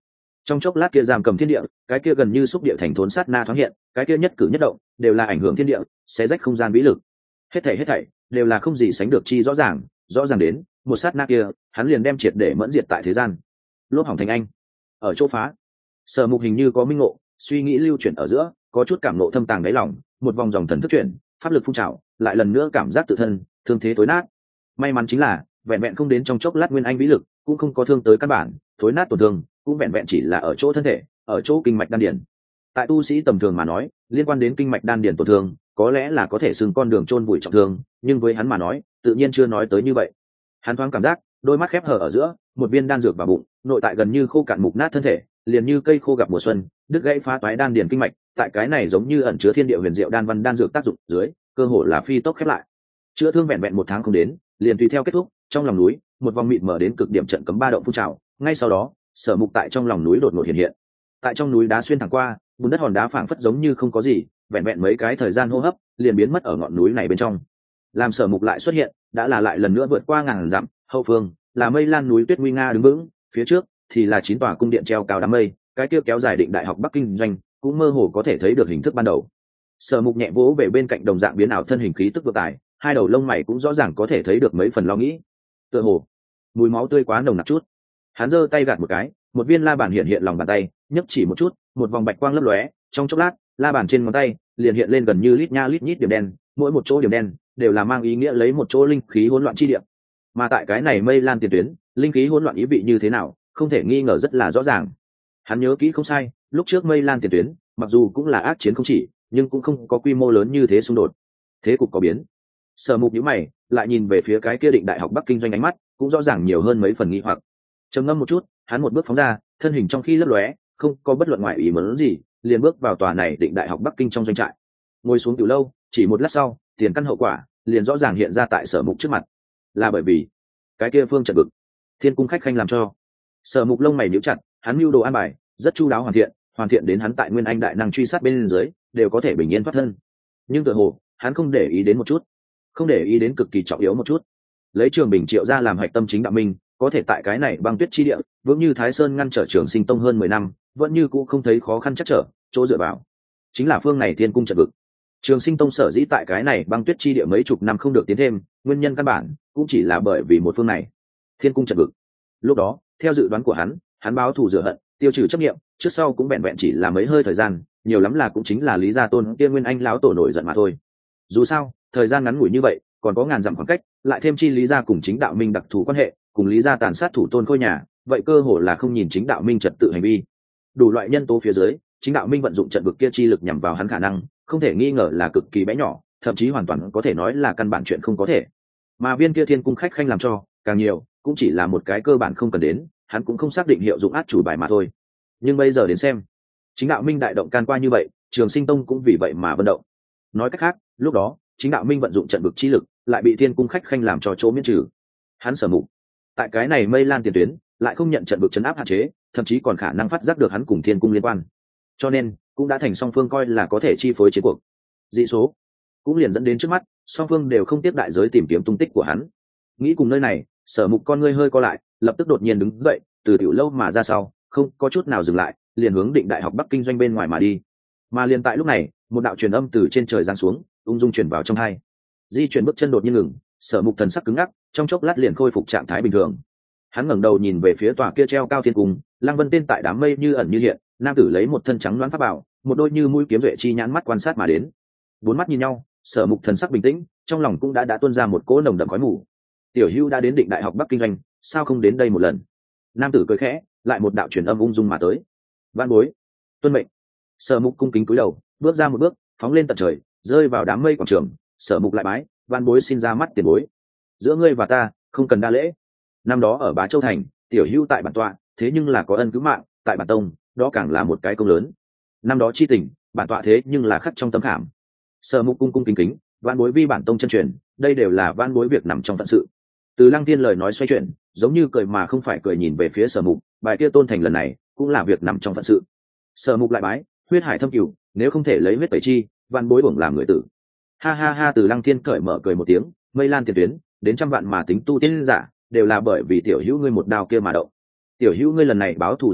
trong chốc lát kia giam cầm thiên địa, cái kia gần như xúc địa thành thốn sát na thoáng hiện, cái kia nhất cử nhất động đều là ảnh hưởng thiên địa, xé rách không gian vĩ lực. Hết thảy hết thảy đều là không gì sánh được chi rõ ràng, rõ ràng đến một sát na kia, hắn liền đem triệt để mẫn diệt tại thế gian. Lốp hỏng thành anh, ở chỗ phá. Sở Mục hình như có minh ngộ, suy nghĩ lưu chuyển ở giữa, có chút cảm nộ thâm tàng đáy lòng, một vòng dòng thần thức chuyển, pháp lực phun trào, lại lần nữa cảm giác tự thân thương thế tối nát. May mắn chính là vẹn vẹn không đến trong chốc lát nguyên anh vĩ lực, cũng không có thương tới căn bản, thối nát tổn thương cũng vẹn vẹn chỉ là ở chỗ thân thể, ở chỗ kinh mạch đan điền. Tại tu sĩ tầm thường mà nói, liên quan đến kinh mạch đan điền tổn thương, có lẽ là có thể xưng con đường chôn vùi trọng thương, nhưng với hắn mà nói, tự nhiên chưa nói tới như vậy. Hắn thoáng cảm giác, đôi mắt khép hờ ở giữa, một viên đan dược vào bụng, nội tại gần như khô cạn mục nát thân thể, liền như cây khô gặp mùa xuân, đứt gãy phá toái đan điền kinh mạch, tại cái này giống như ẩn chứa thiên địa huyền diệu đan văn đan dược tác dụng dưới, cơ hồ là phi tốc khép lại. Chữa thương vẹn vẹn một tháng không đến, liền tùy theo kết thúc. Trong lòng núi, một vòng mịt mở đến cực điểm trận cấm ba động phun trào, ngay sau đó, Sở Mục tại trong lòng núi đột ngột hiện hiện. Tại trong núi đá xuyên thẳng qua, bùn đất hòn đá phảng phất giống như không có gì, vẹn vẹn mấy cái thời gian hô hấp, liền biến mất ở ngọn núi này bên trong. Làm Sở Mục lại xuất hiện, đã là lại lần nữa vượt qua ngàn dặm, hậu phương là mây lan núi tuyết nguy nga đứng vững, phía trước thì là chín tòa cung điện treo cao đám mây, cái kia kéo dài Định Đại học Bắc Kinh doanh, cũng mơ hồ có thể thấy được hình thức ban đầu. Sở Mục nhẹ vỗ về bên cạnh đồng dạng biến ảo thân hình khí tức vượng tài, hai đầu lông mày cũng rõ ràng có thể thấy được mấy phần lo nghĩ. Tựa hồ mùi máu tươi quá nồng nặc chút. Hắn giơ tay gạt một cái, một viên la bàn hiện hiện lòng bàn tay, nhấc chỉ một chút, một vòng bạch quang lấp lóe, trong chốc lát, la bàn trên ngón tay liền hiện lên gần như lít nha lít nhít điểm đen, mỗi một chỗ điểm đen đều là mang ý nghĩa lấy một chỗ linh khí hỗn loạn chi địa. Mà tại cái này mây lan tiền tuyến, linh khí hỗn loạn ý vị như thế nào, không thể nghi ngờ rất là rõ ràng. Hắn nhớ kỹ không sai, lúc trước mây lan tiền tuyến, mặc dù cũng là ác chiến không chỉ, nhưng cũng không có quy mô lớn như thế xung đột. Thế cục có biến. Sở Mục nhíu mày, lại nhìn về phía cái kia Định Đại học Bắc Kinh doanh, ánh mắt cũng rõ ràng nhiều hơn mấy phần nghi hoặc. Trầm ngâm một chút, hắn một bước phóng ra, thân hình trong khi lấp lóe, không có bất luận ngoại ý muốn gì, liền bước vào tòa này Định Đại học Bắc Kinh trong doanh trại. Ngồi xuống từ lâu, chỉ một lát sau, tiền căn hậu quả liền rõ ràng hiện ra tại Sở Mục trước mặt. Là bởi vì cái kia phương trận vực, Thiên cung khách khanh làm cho. Sở Mục lông mày nhíu chặt, hắn mưu đồ an bài rất chu đáo hoàn thiện, hoàn thiện đến hắn tại Nguyên Anh đại năng truy sát bên dưới, đều có thể bình yên thoát thân. Nhưng tựa hồ, hắn không để ý đến một chút, không để ý đến cực kỳ trọng yếu một chút. Lấy Trường Bình Triệu ra làm hạch tâm chính đạo minh, có thể tại cái này băng tuyết chi địa, vững như Thái Sơn ngăn trở Trường Sinh Tông hơn mười năm, vẫn như cũ không thấy khó khăn chắc trở, chỗ dựa vào chính là phương này Thiên cung trận vực. Trường Sinh Tông sở dĩ tại cái này băng tuyết chi địa mấy chục năm không được tiến thêm, nguyên nhân căn bản cũng chỉ là bởi vì một phương này, Thiên cung trận vực. Lúc đó, theo dự đoán của hắn, hắn báo thù rửa hận, tiêu trừ chấp niệm, trước sau cũng vẹn vẹn chỉ là mấy hơi thời gian, nhiều lắm là cũng chính là Lý Gia Tôn kia Nguyên Anh lão tổ nổi giận mà thôi. Dù sao, thời gian ngắn ngủi như vậy, còn có ngàn dặm khoảng cách, lại thêm chi Lý Gia cùng chính đạo minh đặc thù quan hệ, cùng Lý Gia tàn sát thủ tôn khôi nhà, vậy cơ hồ là không nhìn chính đạo minh trật tự hành vi. Đủ loại nhân tố phía dưới, chính đạo minh vận dụng trận vực kia chi lực nhằm vào hắn khả năng, không thể nghi ngờ là cực kỳ bé nhỏ, thậm chí hoàn toàn có thể nói là căn bản chuyện không có thể. Mà viên kia Thiên cung khách khanh làm cho, càng nhiều, cũng chỉ là một cái cơ bản không cần đến, hắn cũng không xác định hiệu dụng át chủ bài mà thôi. Nhưng bây giờ đến xem, chính đạo minh đại động can qua như vậy, Trường Sinh Tông cũng vì vậy mà vận động. Nói cách khác, lúc đó chính đạo minh vận dụng trận vực chi lực, lại bị Thiên cung khách khanh làm cho chỗ miễn trừ. Hắn Sở Mục tại cái này mây lan tiền tuyến, lại không nhận trận vực chấn áp hạn chế, thậm chí còn khả năng phát giác được hắn cùng Thiên cung liên quan, cho nên cũng đã thành song phương coi là có thể chi phối chiến cuộc. Dị số cũng liền dẫn đến trước mắt, song phương đều không tiếp đại giới tìm kiếm tung tích của hắn. Nghĩ cùng nơi này, Sở Mục con ngươi hơi co lại, lập tức đột nhiên đứng dậy, từ tiểu lâu mà ra sau, không có chút nào dừng lại, liền hướng Định Đại học Bắc Kinh doanh bên ngoài mà đi. Mà liền tại lúc này, một đạo truyền âm từ trên trời giáng xuống, ung dung truyền vào trong tai. Di chuyển bước chân đột nhiên ngừng, Sở Mục thần sắc cứng ngắc, trong chốc lát liền khôi phục trạng thái bình thường. Hắn ngẩng đầu nhìn về phía tòa kia treo cao thiên cung, Lăng Vân tên tại đám mây như ẩn như hiện, nam tử lấy một thân trắng loáng pháp bảo, một đôi như mũi kiếm duệ chi nhãn mắt quan sát mà đến. Bốn mắt nhìn nhau, Sở Mục thần sắc bình tĩnh, trong lòng cũng đã đã tuôn ra một cỗ nồng đậm khói mù. Tiểu Hữu đã đến Định Đại học Bắc Kinh doanh, sao không đến đây một lần? Nam tử cười khẽ, lại một đạo truyền âm ung dung mà tới. Vạn bối, tuân mệnh. Sở Mục cung kính cúi đầu, bước ra một bước, phóng lên tận trời, rơi vào đám mây quảng trường. Sở Mục lại bái, vạn bối xin ra mắt tiền bối. Giữa ngươi và ta, không cần đa lễ. Năm đó ở Bá Châu thành, Tiểu Hữu tại bản tọa, thế nhưng là có ân cứu mạng, tại bản tông, đó càng là một cái công lớn. Năm đó chi tình, bản tọa thế nhưng là khắc trong tấm khảm. Sở Mục cung cung kính kính, vạn bối vi bản tông chân truyền, đây đều là vạn bối việc nằm trong phận sự. Từ Lăng Thiên lời nói xoay chuyển, giống như cười mà không phải cười nhìn về phía Sở Mục, bài kia tôn thành lần này cũng là việc nằm trong phận sự. Sở Mục lại bái, huyết hải thâm cửu, nếu không thể lấy huyết tẩy chi, vạn bối uổng làm người tử. Ha ha ha, Từ Lăng Thiên cởi mở cười một tiếng, mây lan tiền tuyến, đến trăm vạn mà tính tu tiên giả, đều là bởi vì Tiểu Hữu ngươi một đao kia mà động. Tiểu Hữu ngươi lần này báo thù rửa hận,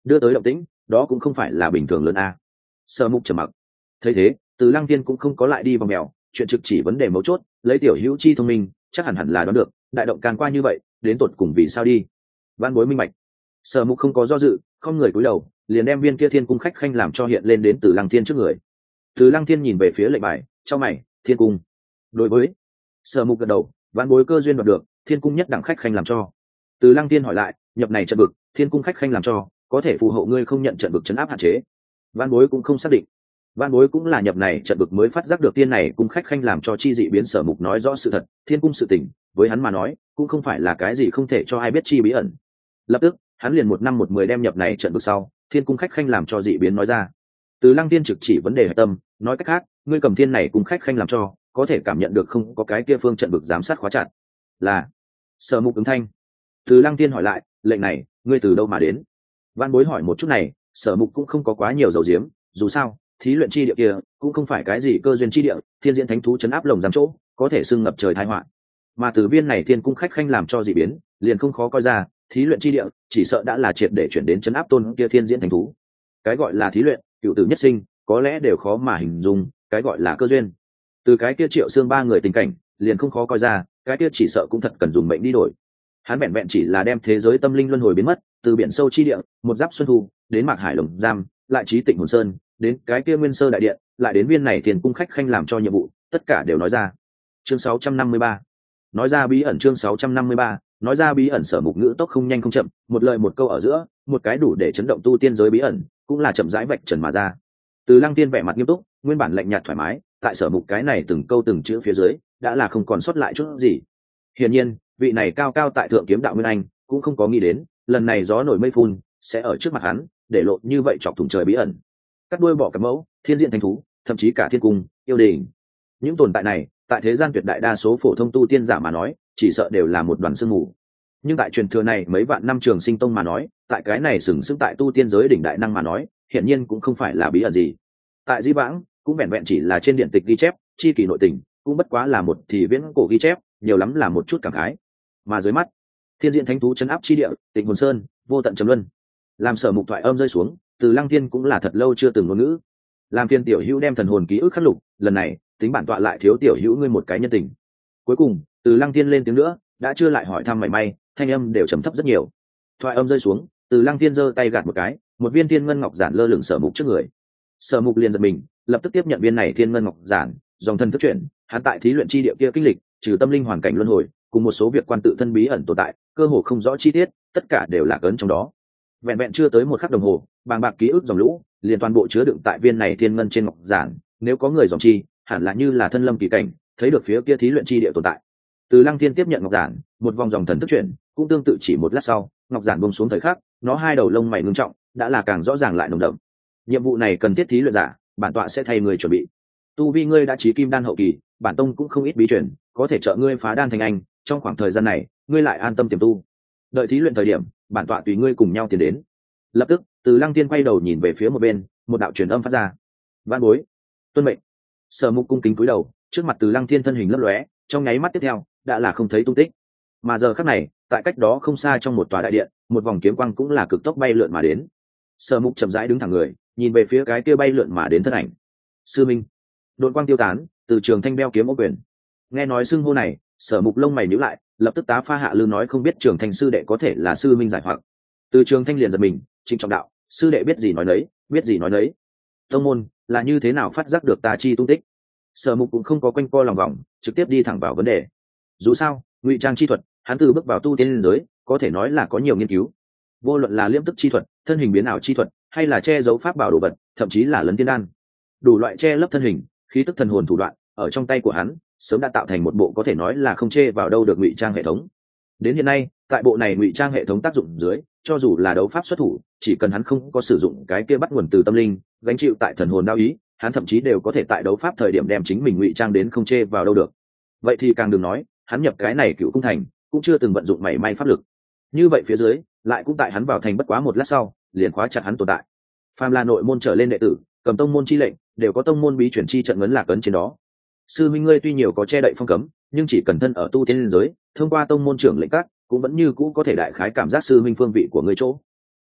đưa tới động tĩnh đó cũng không phải là bình thường lớn a. Sở Mục trầm mặc. Thấy thế, Từ Lăng Tiên cũng không có lại đi vòng mèo, chuyện trực chỉ vấn đề mấu chốt, lấy tiểu hữu chi thông minh, chắc hẳn hẳn là đoán được, đại động can qua như vậy, đến tột cùng vì sao đi. Văn Bối minh bạch. Sở Mục không có do dự, không người cúi đầu, liền đem viên kia thiên cung khách khanh làm cho hiện lên đến Từ Lăng Thiên trước người. Từ Lăng Thiên nhìn về phía lệnh bài, trong mày, thiên cung. Đối với Sở Mục gật đầu, Văn Bối cơ duyên đoạt được, thiên cung nhất đẳng khách khanh làm cho. Từ Lăng Thiên hỏi lại, nhập này trận vực, thiên cung khách khanh làm cho, có thể phù hộ ngươi không nhận trận vực chấn áp hạn chế. Văn Bối cũng không xác định. Văn Bối cũng là nhập này trận vực mới phát giác được tiên này cung khách khanh làm cho chi dị biến. Sở Mục nói rõ sự thật, thiên cung sự tình, với hắn mà nói, cũng không phải là cái gì không thể cho ai biết chi bí ẩn. Lập tức, hắn liền một năm một mười đem nhập này trận vực sau, thiên cung khách khanh làm cho dị biến nói ra. Từ Lăng Tiên trực chỉ vấn đề hệ tâm, nói cách khác, ngươi cầm thiên này cung khách khanh làm cho, có thể cảm nhận được không có cái kia phương trận vực giám sát khóa chặt. Là Sở Mục ứng thanh. Từ Lăng Tiên hỏi lại, lệnh này, ngươi từ đâu mà đến? Văn Bối hỏi một chút này, Sở Mục cũng không có quá nhiều dầu diếm, dù sao, thí luyện chi địa kia cũng không phải cái gì cơ duyên chi địa, thiên diễn thánh thú chấn áp lồng giam chỗ, có thể xưng ngập trời tai họa. Mà từ viên này thiên cung khách khanh làm cho dị biến, liền không khó coi ra, thí luyện chi địa chỉ sợ đã là triệt để chuyển đến chấn áp tôn kia thiên diễn thánh thú. Cái gọi là thí luyện, cựu tử nhất sinh, có lẽ đều khó mà hình dung, cái gọi là cơ duyên. Từ cái kia Triệu Xương ba người tình cảnh, liền không khó coi ra, cái kia chỉ sợ cũng thật cần dùng mệnh đi đổi. Hắn vẹn vẹn chỉ là đem thế giới tâm linh luân hồi biến mất, từ biển sâu chi địa, một giáp xuân thu, đến mạc hải lồng giam, lại trí tịnh hồn sơn, đến cái kia nguyên sơ đại điện, lại đến viên này tiền cung khách khanh làm cho nhiệm vụ, tất cả đều nói ra. Chương sáu trăm năm mươi ba, nói ra bí ẩn. Chương sáu trăm năm mươi ba, nói ra bí ẩn. Sở Mục ngữ tốc không nhanh không chậm, một lời một câu ở giữa, một cái đủ để chấn động tu tiên giới bí ẩn, cũng là chậm rãi vạch trần mà ra. Từ Lăng Tiên vẻ mặt nghiêm túc, nguyên bản lạnh nhạt thoải mái, tại Sở Mục cái này từng câu từng chữ phía dưới, đã là không còn sót lại chút gì. Hiển nhiên, vị này cao cao tại thượng kiếm đạo nguyên anh, cũng không có nghĩ đến, lần này gió nổi mây phun, sẽ ở trước mặt hắn, để lộ như vậy chọc thủng trời bí ẩn. Cắt đuôi bỏ cặp mẫu, thiên diện thánh thú, thậm chí cả thiên cung, yêu đình. Những tồn tại này, tại thế gian tuyệt đại đa số phổ thông tu tiên giả mà nói, chỉ sợ đều là một đoàn sương mù. Nhưng tại truyền thừa này mấy vạn năm Trường Sinh Tông mà nói, tại cái này sừng sững tại tu tiên giới đỉnh đại năng mà nói, hiển nhiên cũng không phải là bí ẩn gì. Tại Di Vãng, cũng vẹn vẹn chỉ là trên điện tịch ghi chép, chi kỳ nội tình, cũng bất quá là một thì viễn cổ ghi chép, nhiều lắm là một chút cảm khái. Mà dưới mắt, thiên diện thánh thú chấn áp chi địa, tịnh hồn sơn, vô tận trầm luân. Làm Sở Mục thoại âm rơi xuống, Từ Lăng Thiên cũng là thật lâu chưa từng ngôn ngữ. Làm phiền tiểu hữu đem thần hồn ký ức khắc lục, lần này tính bản tọa lại thiếu tiểu hữu ngươi một cái nhân tình. Cuối cùng, Từ Lăng Thiên lên tiếng nữa, đã chưa lại hỏi thăm mảy may, thanh âm đều trầm thấp rất nhiều. Thoại âm rơi xuống, Từ Lăng Thiên giơ tay gạt một cái, một viên thiên ngân ngọc giản lơ lửng Sở Mục trước người. Sở Mục liền giật mình, lập tức tiếp nhận viên này thiên ngân ngọc giản, dòng thân thức chuyển, hắn tại thí luyện chi địa kia kinh lịch, trừ tâm linh hoàn cảnh luân hồi, cùng một số việc quan tự thân bí ẩn tồn tại, cơ hồ không rõ chi tiết, tất cả đều là ấn trong đó. Vẹn vẹn chưa tới một khắc đồng hồ, bàng bạc ký ức dòng lũ, liền toàn bộ chứa đựng tại viên này thiên ngân trên ngọc giản, nếu có người dòng chi, hẳn là như là thân lâm kỳ cảnh, thấy được phía kia thí luyện chi địa tồn tại. Từ Lăng Thiên tiếp nhận ngọc giản, một vòng dòng thần thức chuyển, cũng tương tự chỉ một lát sau, ngọc giản buông xuống thời khắc, nó hai đầu lông mày ngưng trọng, đã là càng rõ ràng lại nồng đậm. Nhiệm vụ này cần thiết thí luyện giả, bản tọa sẽ thay người chuẩn bị. Tu vi ngươi đã chí kim đan hậu kỳ, bản tông cũng không ít bí truyền, có thể trợ ngươi phá đan thành anh, trong khoảng thời gian này, ngươi lại an tâm tiềm tu. Đợi thí luyện thời điểm, bản tọa tùy ngươi cùng nhau tiến đến. Lập tức, Từ Lăng Tiên quay đầu nhìn về phía một bên, một đạo truyền âm phát ra. Vạn bối, tuân mệnh. Sở Mục cung kính cúi đầu, trước mặt Từ Lăng Thiên thân hình lấp lóe, trong nháy mắt tiếp theo, đã là không thấy tung tích. Mà giờ khắc này, tại cách đó không xa trong một tòa đại điện, một vòng kiếm quang cũng là cực tốc bay lượn mà đến. Sở Mục chậm rãi đứng thẳng người, nhìn về phía cái kia bay lượn mà đến thân ảnh. Sư Minh. Đột quang tiêu tán, từ trường thanh đeo kiếm ô quyền. Nghe nói xưng hô này, Sở Mục lông mày nhíu lại, lập tức tá pha hạ lư nói không biết Trường Thanh sư đệ có thể là sư minh giải hoặc. Từ Trường Thanh liền giật mình, trịnh trọng đạo, sư đệ biết gì nói nấy, biết gì nói nấy. Tông môn là như thế nào phát giác được tà chi tung tích? Sở Mục cũng không có quanh co lòng vòng, trực tiếp đi thẳng vào vấn đề. Dù sao, ngụy trang chi thuật, hắn từ bước vào tu tiên liên giới, có thể nói là có nhiều nghiên cứu. Vô luận là liễm tức chi thuật, thân hình biến ảo chi thuật, hay là che giấu pháp bảo đồ vật, thậm chí là lấn tiên đan, đủ loại che lấp thân hình, khí tức thần hồn thủ đoạn, ở trong tay của hắn, sớm đã tạo thành một bộ có thể nói là không chê vào đâu được ngụy trang hệ thống. Đến hiện nay, tại bộ này ngụy trang hệ thống tác dụng dưới, cho dù là đấu pháp xuất thủ, chỉ cần hắn không có sử dụng cái kia bắt nguồn từ tâm linh, gánh chịu tại thần hồn đao ý, hắn thậm chí đều có thể tại đấu pháp thời điểm đem chính mình ngụy trang đến không chê vào đâu được. Vậy thì càng đừng nói, hắn nhập cái này Cựu Cung thành, cũng chưa từng vận dụng mảy may pháp lực. Như vậy phía dưới, lại cũng tại hắn vào thành bất quá một lát sau, liền khóa chặt hắn tồn tại. Phàm là nội môn trở lên đệ tử, cầm tông môn chi lệnh, đều có tông môn bí chuyển chi trận ngấn lạc ấn trên đó. Sư minh ngươi tuy nhiều có che đậy phong cấm, nhưng chỉ cần thân ở tu tiên liên giới, thông qua tông môn trưởng lệnh các, cũng vẫn như cũ có thể đại khái cảm giác sư minh phương vị của ngươi chỗ.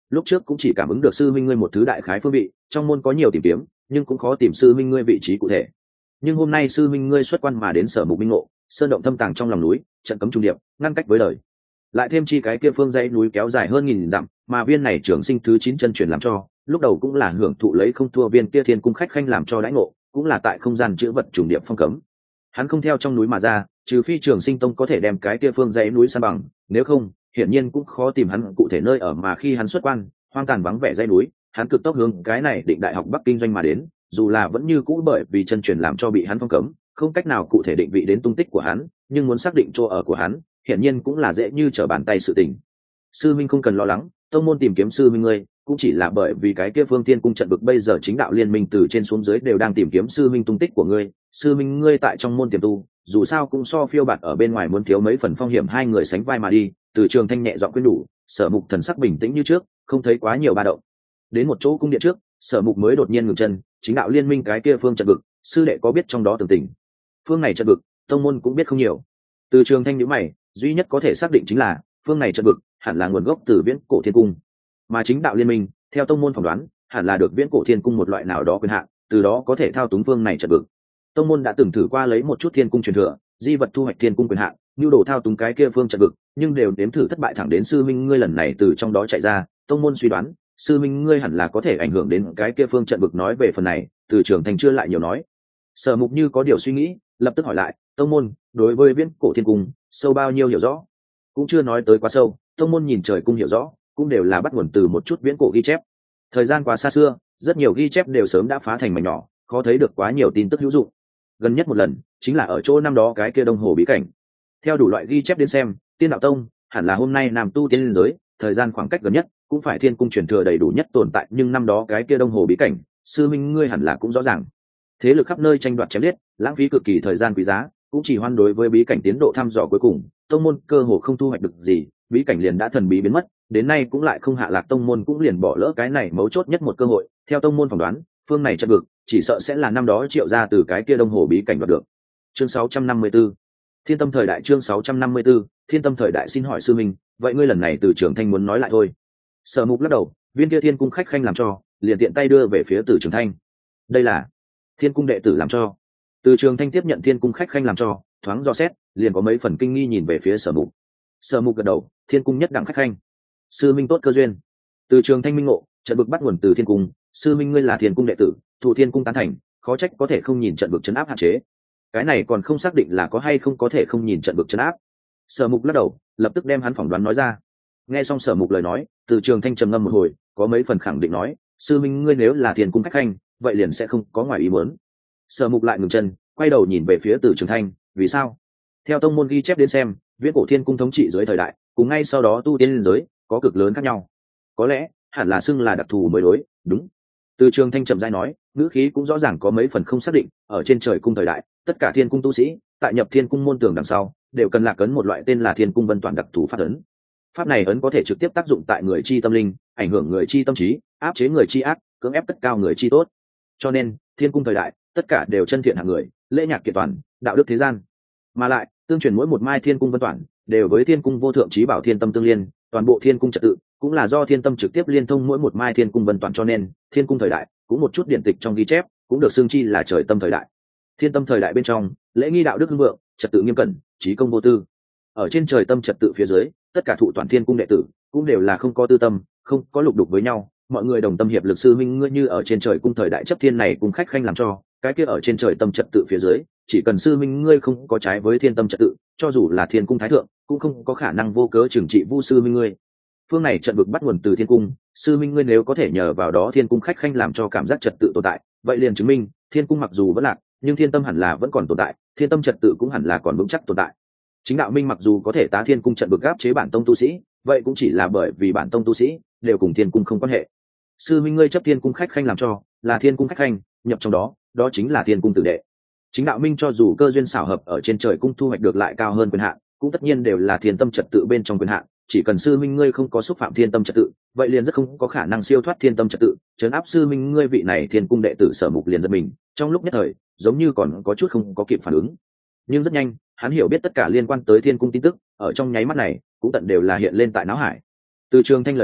lúc trước cũng chỉ cảm ứng được sư minh ngươi một thứ đại khái phương vị, trong môn có nhiều tìm kiếm nhưng cũng khó tìm sư minh ngươi vị trí cụ thể. Nhưng hôm nay sư minh ngươi xuất quan mà đến Sở Mục minh ngộ, sơn động thâm tàng trong lòng núi, trận cấm trung điệp ngăn cách với đời, lại thêm chi cái kia phương dãy núi kéo dài hơn nghìn dặm, mà viên này trường sinh thứ chín chân truyền làm cho lúc đầu cũng là hưởng thụ lấy không thua viên kia thiên cung khách khanh làm cho đãi ngộ, cũng là tại không gian chữ vật trùng điệp phong cấm. Hắn không theo trong núi mà ra, trừ phi Trường Sinh Tông có thể đem cái kia phương dãy núi san bằng, nếu không hiển nhiên cũng khó tìm hắn cụ thể nơi ở. Mà khi hắn xuất quan, hoang tàn vắng vẻ dãy núi, hắn cực tốc hướng cái này Định Đại học Bắc kinh doanh mà đến, dù là vẫn như cũ bởi vì chân truyền làm cho bị hắn phong cấm, không cách nào cụ thể định vị đến tung tích của hắn, nhưng muốn xác định chỗ ở của hắn hiển nhiên cũng là dễ như trở bàn tay sự tình. Sư minh không cần lo lắng, tông môn tìm kiếm sư minh ngươi cũng chỉ là bởi vì cái kia phương tiên cung trận bực bây giờ chính đạo liên minh từ trên xuống dưới đều đang tìm kiếm sư minh tung tích của ngươi. Sư minh ngươi tại trong môn tiềm tu, dù sao cũng so phiêu bạt ở bên ngoài muốn thiếu mấy phần phong hiểm. Hai người sánh vai mà đi, Từ Trường Thanh nhẹ giọng khuyên nhủ. Sở Mục thần sắc bình tĩnh như trước, không thấy quá nhiều ba động. Đến một chỗ cung điện trước, Sở Mục mới đột nhiên ngừng chân. Chính đạo liên minh cái kia phương trận vực, sư đệ có biết trong đó tường tình? Phương này trận vực, tông môn cũng biết không nhiều. Từ Trường Thanh nhíu mày, duy nhất có thể xác định chính là phương này trận vực hẳn là nguồn gốc từ viễn cổ thiên cung, mà chính đạo liên minh theo tông môn phỏng đoán hẳn là được viễn cổ thiên cung một loại nào đó quyền hạn, từ đó có thể thao túng phương này trận vực. Tông môn đã từng thử qua lấy một chút thiên cung truyền thừa, di vật thu hoạch thiên cung quyền hạn, nhu đồ thao túng cái kia phương trận vực, nhưng đều nếm thử thất bại. Thẳng đến sư minh ngươi lần này từ trong đó chạy ra, tông môn suy đoán sư minh ngươi hẳn là có thể ảnh hưởng đến cái kia phương trận vực. Nói về phần này, Từ Trường Thanh chưa lại nhiều nói. Sở Mục như có điều suy nghĩ, lập tức hỏi lại, tông môn đối với viễn cổ thiên cung sâu bao nhiêu hiểu rõ? Cũng chưa nói tới quá sâu, tông môn nhìn trời cung hiểu rõ cũng đều là bắt nguồn từ một chút viễn cổ ghi chép. Thời gian quá xa xưa, rất nhiều ghi chép đều sớm đã phá thành mảnh nhỏ, khó thấy được quá nhiều tin tức hữu dụng. Gần nhất một lần chính là ở chỗ năm đó cái kia đông hồ bí cảnh. Theo đủ loại ghi chép đến xem, Tiên Đạo Tông hẳn là hôm nay nam tu tiên liên giới, thời gian khoảng cách gần nhất cũng phải thiên cung truyền thừa đầy đủ nhất tồn tại. Nhưng năm đó cái kia đông hồ bí cảnh, sư minh ngươi hẳn là cũng rõ ràng, thế lực khắp nơi tranh đoạt chém giết, lãng phí cực kỳ thời gian quý giá, cũng chỉ hoan đối với bí cảnh tiến độ thăm dò cuối cùng, tông môn cơ hồ không thu hoạch được gì, bí cảnh liền đã thần bí biến mất, đến nay cũng lại không hạ lạc. Tông môn cũng liền bỏ lỡ cái này mấu chốt nhất một cơ hội. Theo tông môn phỏng đoán, phương này trận vực chỉ sợ sẽ là năm đó triệu ra từ cái kia đông hồ bí cảnh đoạt được. Chương sáu trăm năm mươi tư Thiên Tâm thời đại. Chương sáu trăm năm mươi tư Thiên Tâm thời đại. Xin hỏi sư minh, vậy ngươi lần này Từ Trường Thanh muốn nói lại thôi? Sở Mục lắc đầu, viên kia thiên cung khách khanh làm cho, liền tiện tay đưa về phía Từ Trường Thanh. Đây là thiên cung đệ tử làm cho. Từ Trường Thanh tiếp nhận thiên cung khách khanh làm cho, thoáng do xét, liền có mấy phần kinh nghi nhìn về phía Sở Mục. Sở Mục gật đầu, thiên cung nhất đẳng khách khanh, sư minh tốt cơ duyên. Từ Trường Thanh minh ngộ, trận vực bắt nguồn từ thiên cung, sư minh ngươi là thiên cung đệ tử, thụ thiên cung tán thành, khó trách có thể không nhìn trận vực trấn áp hạn chế. Cái này còn không xác định là có hay không có thể không nhìn trận vực trấn áp. Sở Mục lắc đầu, lập tức đem hắn phỏng đoán nói ra. Nghe xong Sở Mục lời nói, Từ Trường Thanh trầm ngâm một hồi, có mấy phần khẳng định nói, sư minh ngươi nếu là thiên cung khách khanh, vậy liền sẽ không có ngoài ý muốn. Sở Mục lại ngừng chân, quay đầu nhìn về phía Từ Trường Thanh, vì sao? Theo tông môn ghi chép đến xem, viễn cổ thiên cung thống trị dưới thời đại, cùng ngay sau đó tu tiên liên giới có cực lớn khác nhau. Có lẽ hẳn là xưng là đặc thù mới đối, đúng. Từ Trường Thanh trầm rãi nói, ngữ khí cũng rõ ràng có mấy phần không xác định. Ở trên trời cung thời đại, tất cả thiên cung tu sĩ tại nhập thiên cung môn tường đằng sau đều cần lạc ấn một loại tên là thiên cung vân toàn đặc thù pháp ấn. Pháp này ấn có thể trực tiếp tác dụng tại người chi tâm linh, ảnh hưởng người chi tâm trí, áp chế người chi ác, cưỡng ép cất cao người chi tốt. Cho nên thiên cung thời đại tất cả đều chân thiện hạng người, lễ nhạc kiện toàn, đạo đức thế gian. Mà lại tương truyền mỗi một mai thiên cung vân toàn đều với thiên cung vô thượng trí bảo thiên tâm tương liên, toàn bộ thiên cung trật tự cũng là do thiên tâm trực tiếp liên thông mỗi một mai thiên cung vân toàn. Cho nên thiên cung thời đại cũng một chút điển tịch trong ghi chép cũng được xưng chi là trời tâm thời đại. Thiên tâm thời đại bên trong, lễ nghi đạo đức hưng vượng, trật tự nghiêm cẩn, trí công vô tư. Ở trên trời tâm trật tự phía dưới, tất cả thụ toàn thiên cung đệ tử cũng đều là không có tư tâm, không có lục đục với nhau, mọi người đồng tâm hiệp lực. Sư minh ngươi như ở trên trời cung thời đại chấp thiên này cùng khách khanh làm cho, cái kia ở trên trời tâm trật tự phía dưới, chỉ cần sư minh ngươi không có trái với thiên tâm trật tự, cho dù là thiên cung thái thượng cũng không có khả năng vô cớ trừng trị vu sư minh ngươi. Phương này trận vực bắt nguồn từ thiên cung, sư minh ngươi nếu có thể nhờ vào đó thiên cung khách khanh làm cho cảm giác trật tự tồn tại, vậy liền chứng minh thiên cung mặc dù vẫn lạc, nhưng thiên tâm hẳn là vẫn còn tồn tại, thiên tâm trật tự cũng hẳn là còn vững chắc tồn tại. Chính đạo minh mặc dù có thể tá thiên cung trận vực áp chế bản tông tu sĩ, vậy cũng chỉ là bởi vì bản tông tu sĩ đều cùng thiên cung không quan hệ. Sư minh ngươi chấp thiên cung khách khanh làm cho, là thiên cung khách khanh nhập trong đó, đó chính là thiên cung tử đệ. Chính đạo minh cho dù cơ duyên xảo hợp ở trên trời cung thu hoạch được lại cao hơn quyền hạn, cũng tất nhiên đều là thiên tâm trật tự bên trong quyền hạn. Chỉ cần sư minh ngươi không có xúc phạm thiên tâm trật tự, vậy liền rất không có khả năng siêu thoát thiên tâm trật tự, trấn áp sư minh ngươi vị này thiên cung đệ tử. Sở Mục liền giật mình, trong lúc nhất thời giống như còn có chút không có kịp phản ứng, nhưng rất nhanh hắn hiểu biết tất cả liên quan tới thiên cung tin tức, ở trong nháy mắt này cũng tận đều là hiện lên tại não hải. Từ Trường Thanh lời nói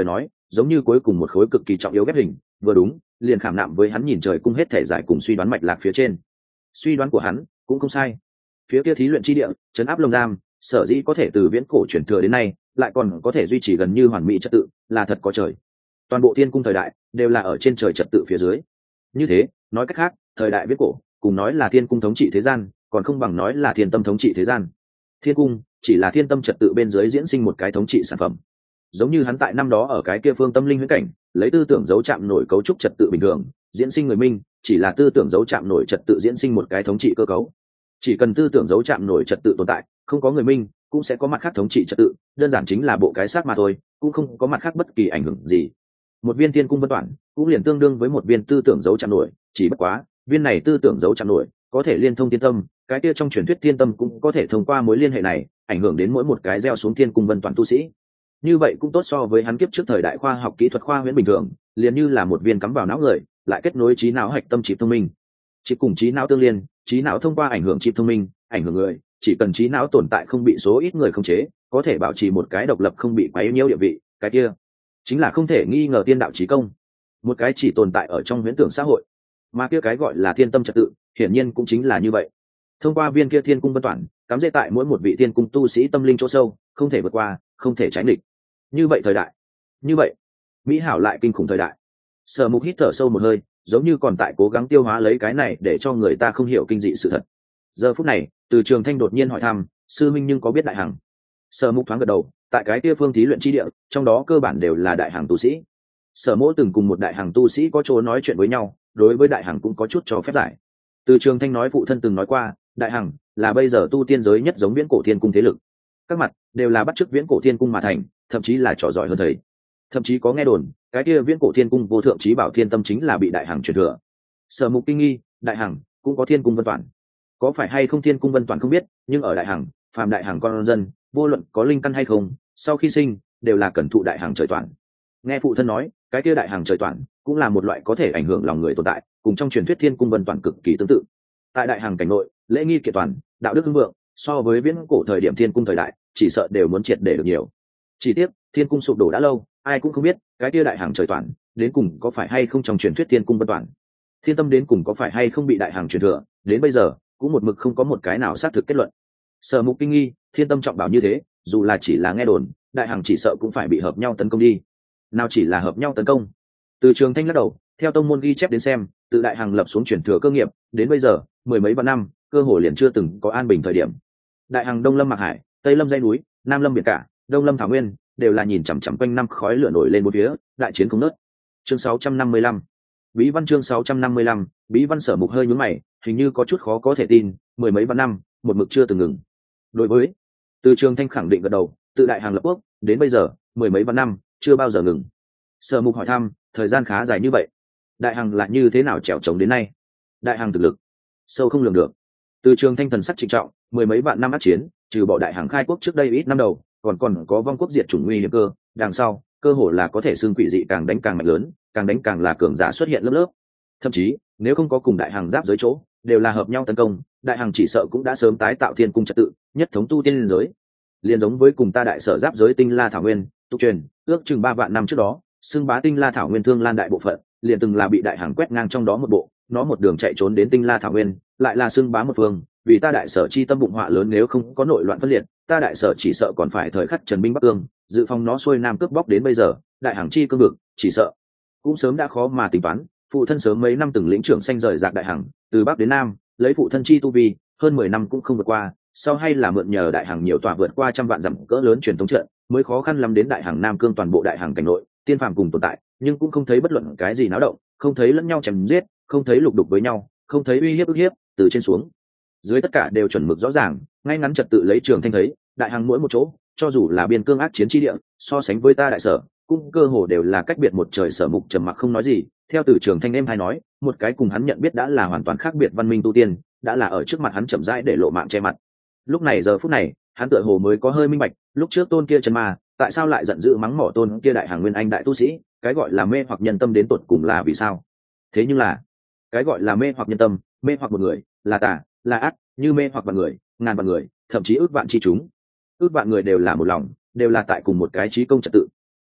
giống như cuối cùng một khối cực kỳ trọng yếu ghép hình, vừa đúng liền khảm nạm với hắn nhìn trời cung hết thể giải cùng suy đoán mạch lạc phía trên. Suy đoán của hắn cũng không sai, phía kia thí luyện chi địa chấn áp lồng giam sở dĩ có thể từ viễn cổ chuyển thừa đến nay lại còn có thể duy trì gần như hoàn mỹ trật tự, là thật có trời. Toàn bộ thiên cung thời đại đều là ở trên trời trật tự phía dưới. Như thế nói cách khác, thời đại viễn cổ cùng nói là thiên cung thống trị thế gian, còn không bằng nói là thiên tâm thống trị thế gian. Thiên cung chỉ là thiên tâm trật tự bên dưới diễn sinh một cái thống trị sản phẩm, giống như hắn tại năm đó ở cái kia phương tâm linh huyễn cảnh lấy tư tưởng dấu chạm nổi cấu trúc trật tự bình thường diễn sinh người minh, chỉ là tư tưởng dấu chạm nổi trật tự diễn sinh một cái thống trị cơ cấu. Chỉ cần tư tưởng dấu chạm nổi trật tự tồn tại, không có người minh cũng sẽ có mặt khác thống trị trật tự, đơn giản chính là bộ cái xác mà thôi, cũng không có mặt khác bất kỳ ảnh hưởng gì. Một viên thiên cung vân toản cũng liền tương đương với một viên tư tưởng dấu chạm nổi, chỉ bất quá viên này tư tưởng dấu chạm nổi có thể liên thông thiên tâm, cái kia trong truyền thuyết thiên tâm cũng có thể thông qua mối liên hệ này ảnh hưởng đến mỗi một cái gieo xuống thiên cung vân toản tu sĩ. Như vậy cũng tốt so với hắn kiếp trước thời đại khoa học kỹ thuật khoa huyễn bình thường, liền như là một viên cắm vào não người lại kết nối trí não hạch tâm chip thông minh. Chip cùng trí não tương liên, trí não thông qua ảnh hưởng chip thông minh ảnh hưởng người, chỉ cần trí não tồn tại không bị số ít người khống chế, có thể bảo trì một cái độc lập không bị quấy nhiễu địa vị, cái kia chính là không thể nghi ngờ tiên đạo chí công, một cái chỉ tồn tại ở trong huyễn tưởng xã hội. Mà kia cái gọi là thiên tâm trật tự hiển nhiên cũng chính là như vậy, thông qua viên kia thiên cung vân toản cắm rễ tại mỗi một vị thiên cung tu sĩ tâm linh chỗ sâu, không thể vượt qua, không thể tránh địch. Như vậy thời đại, như vậy mỹ hảo lại kinh khủng thời đại. Sở Mục hít thở sâu một hơi, giống như còn tại cố gắng tiêu hóa lấy cái này để cho người ta không hiểu kinh dị sự thật. Giờ phút này, Từ Trường Thanh đột nhiên hỏi thăm, sư minh nhưng có biết đại hằng? Sở Mục thoáng gật đầu, tại cái kia phương thí luyện chi địa, trong đó cơ bản đều là đại hằng tu sĩ. Sở Mỗ từng cùng một đại hằng tu sĩ có chỗ nói chuyện với nhau, đối với đại hằng cũng có chút cho phép giải. Từ Trường Thanh nói phụ thân từng nói qua, đại hằng là bây giờ tu tiên giới nhất giống viễn cổ thiên cung thế lực, các mặt đều là bắt chước viễn cổ thiên cung mà thành, thậm chí là trò giỏi hơn thầy. Thậm chí có nghe đồn, cái kia viễn cổ thiên cung vô thượng trí bảo thiên tâm chính là bị đại hằng truyền thừa. Sở Mục kinh nghi, đại hằng cũng có thiên cung vân toản, có phải hay không thiên cung vân toản không biết, nhưng ở đại hằng, phàm đại hằng con dân, vô luận có linh căn hay không, sau khi sinh đều là cẩn thụ đại hằng trời toản. Nghe phụ thân nói, cái kia đại hằng trời toản cũng là một loại có thể ảnh hưởng lòng người tồn tại, cùng trong truyền thuyết thiên cung vân toản cực kỳ tương tự. Tại đại hằng cảnh nội, lễ nghi kiện toàn, đạo đức hưng vượng, so với viễn cổ thời điểm thiên cung thời đại chỉ sợ đều muốn triệt để được nhiều. Chỉ tiếc thiên cung sụp đổ đã lâu, ai cũng không biết cái kia đại hằng trời toản đến cùng có phải hay không trong truyền thuyết thiên cung vân toản, thiên tâm đến cùng có phải hay không bị đại hằng truyền thừa, đến bây giờ cũng một mực không có một cái nào xác thực kết luận. Sở Mục kinh nghi, thiên tâm trọng bảo như thế, dù là chỉ là nghe đồn, đại hằng chỉ sợ cũng phải bị hợp nhau tấn công đi. Nào chỉ là hợp nhau tấn công. Từ Trường Thanh lắc đầu, theo tông môn ghi chép đến xem, từ đại hằng lập xuống truyền thừa cơ nghiệp đến bây giờ mười mấy vạn năm, cơ hồ liền chưa từng có an bình thời điểm. Đại hằng đông lâm mạc hải, tây lâm dãy núi, nam lâm biển cả, đông lâm thảo nguyên, đều là nhìn chằm chằm quanh năm khói lửa nổi lên bốn phía, đại chiến không ngớt. Chương sáu trăm năm mươi lăm, bí văn chương sáu trăm năm mươi lăm, bí văn. Sở Mục hơi nhướng mày, hình như có chút khó có thể tin, mười mấy vạn năm, một mực chưa từng ngừng. Đối với Từ Trường Thanh khẳng định gật đầu, tự đại hằng lập quốc đến bây giờ mười mấy vạn năm, chưa bao giờ ngừng. Sở Mục hỏi thăm, thời gian khá dài như vậy, đại hằng là như thế nào trèo trống đến nay? Đại hằng thực lực sâu không lường được. Từ Trường Thanh thần sắc trịnh trọng, mười mấy vạn năm ác chiến, trừ bỏ đại hằng khai quốc trước đây ít năm đầu, còn còn có vong quốc diệt chủng nguy hiểm cơ, đằng sau cơ hồ là có thể xương quỷ dị càng đánh càng mạnh lớn, càng đánh càng là cường giả xuất hiện lớp lớp. Thậm chí nếu không có cùng đại hằng giáp giới chỗ, đều là hợp nhau tấn công, đại hằng chỉ sợ cũng đã sớm tái tạo thiên cung trật tự, nhất thống tu tiên liên giới. Liên giống với cùng ta đại sở giáp giới Tinh La Thảo Nguyên, tục truyền ước chừng ba vạn năm trước đó, xưng bá Tinh La Thảo Nguyên Thương Lan đại bộ phận, liền từng là bị đại hằng quét ngang trong đó một bộ, nó một đường chạy trốn đến Tinh La Thảo Nguyên, lại là xưng bá một phương, vì ta đại sở chi tâm bụng họa lớn, nếu không có nội loạn phân liệt, ta đại sở chỉ sợ còn phải thời khắc trần binh bắc cương, dự phòng nó xuôi nam cướp bóc đến bây giờ, đại hằng chi cương vực, chỉ sợ cũng sớm đã khó mà tính toán. Phụ thân sớm mấy năm từng lĩnh trưởng xanh rời rạc đại hằng, từ bắc đến nam, lấy phụ thân chi tu vi, hơn mười năm cũng không vượt qua, sau hay là mượn nhờ đại hằng nhiều tòa vượt qua trăm vạn dặm cỡ lớn truyền thống trận, mới khó khăn lắm đến đại hằng nam cương. Toàn bộ đại hằng cảnh nội, tiên phàm cùng tồn tại, nhưng cũng không thấy bất luận cái gì náo động, không thấy lẫn nhau chém giết, không thấy lục đục với nhau, không thấy uy hiếp ức hiếp, từ trên xuống dưới tất cả đều chuẩn mực rõ ràng, ngay ngắn trật tự. Lấy Trường Thanh thấy, đại hằng mỗi một chỗ, cho dù là biên cương ác chiến chi địa, so sánh với ta đại sở, cũng cơ hồ đều là cách biệt một trời. Sở Mục trầm mặc không nói gì, theo Từ Trường Thanh em hay nói, một cái cùng hắn nhận biết đã là hoàn toàn khác biệt văn minh tu tiên, đã là ở trước mặt hắn chậm rãi để lộ mạng che mặt. Lúc này giờ phút này, hắn tựa hồ mới có hơi minh bạch, lúc trước tôn kia chân ma, tại sao lại giận dữ mắng mỏ tôn kia đại hằng nguyên anh đại tu sĩ, cái gọi là mê hoặc nhân tâm đến tột cùng là vì sao? Thế nhưng là, cái gọi là mê hoặc nhân tâm, mê hoặc một người, là tà, là ác, như mê hoặc vạn người, ngàn vạn người, thậm chí ước vạn chi chúng. Ước vạn người đều là một lòng, đều là tại cùng một cái chí công trật tự.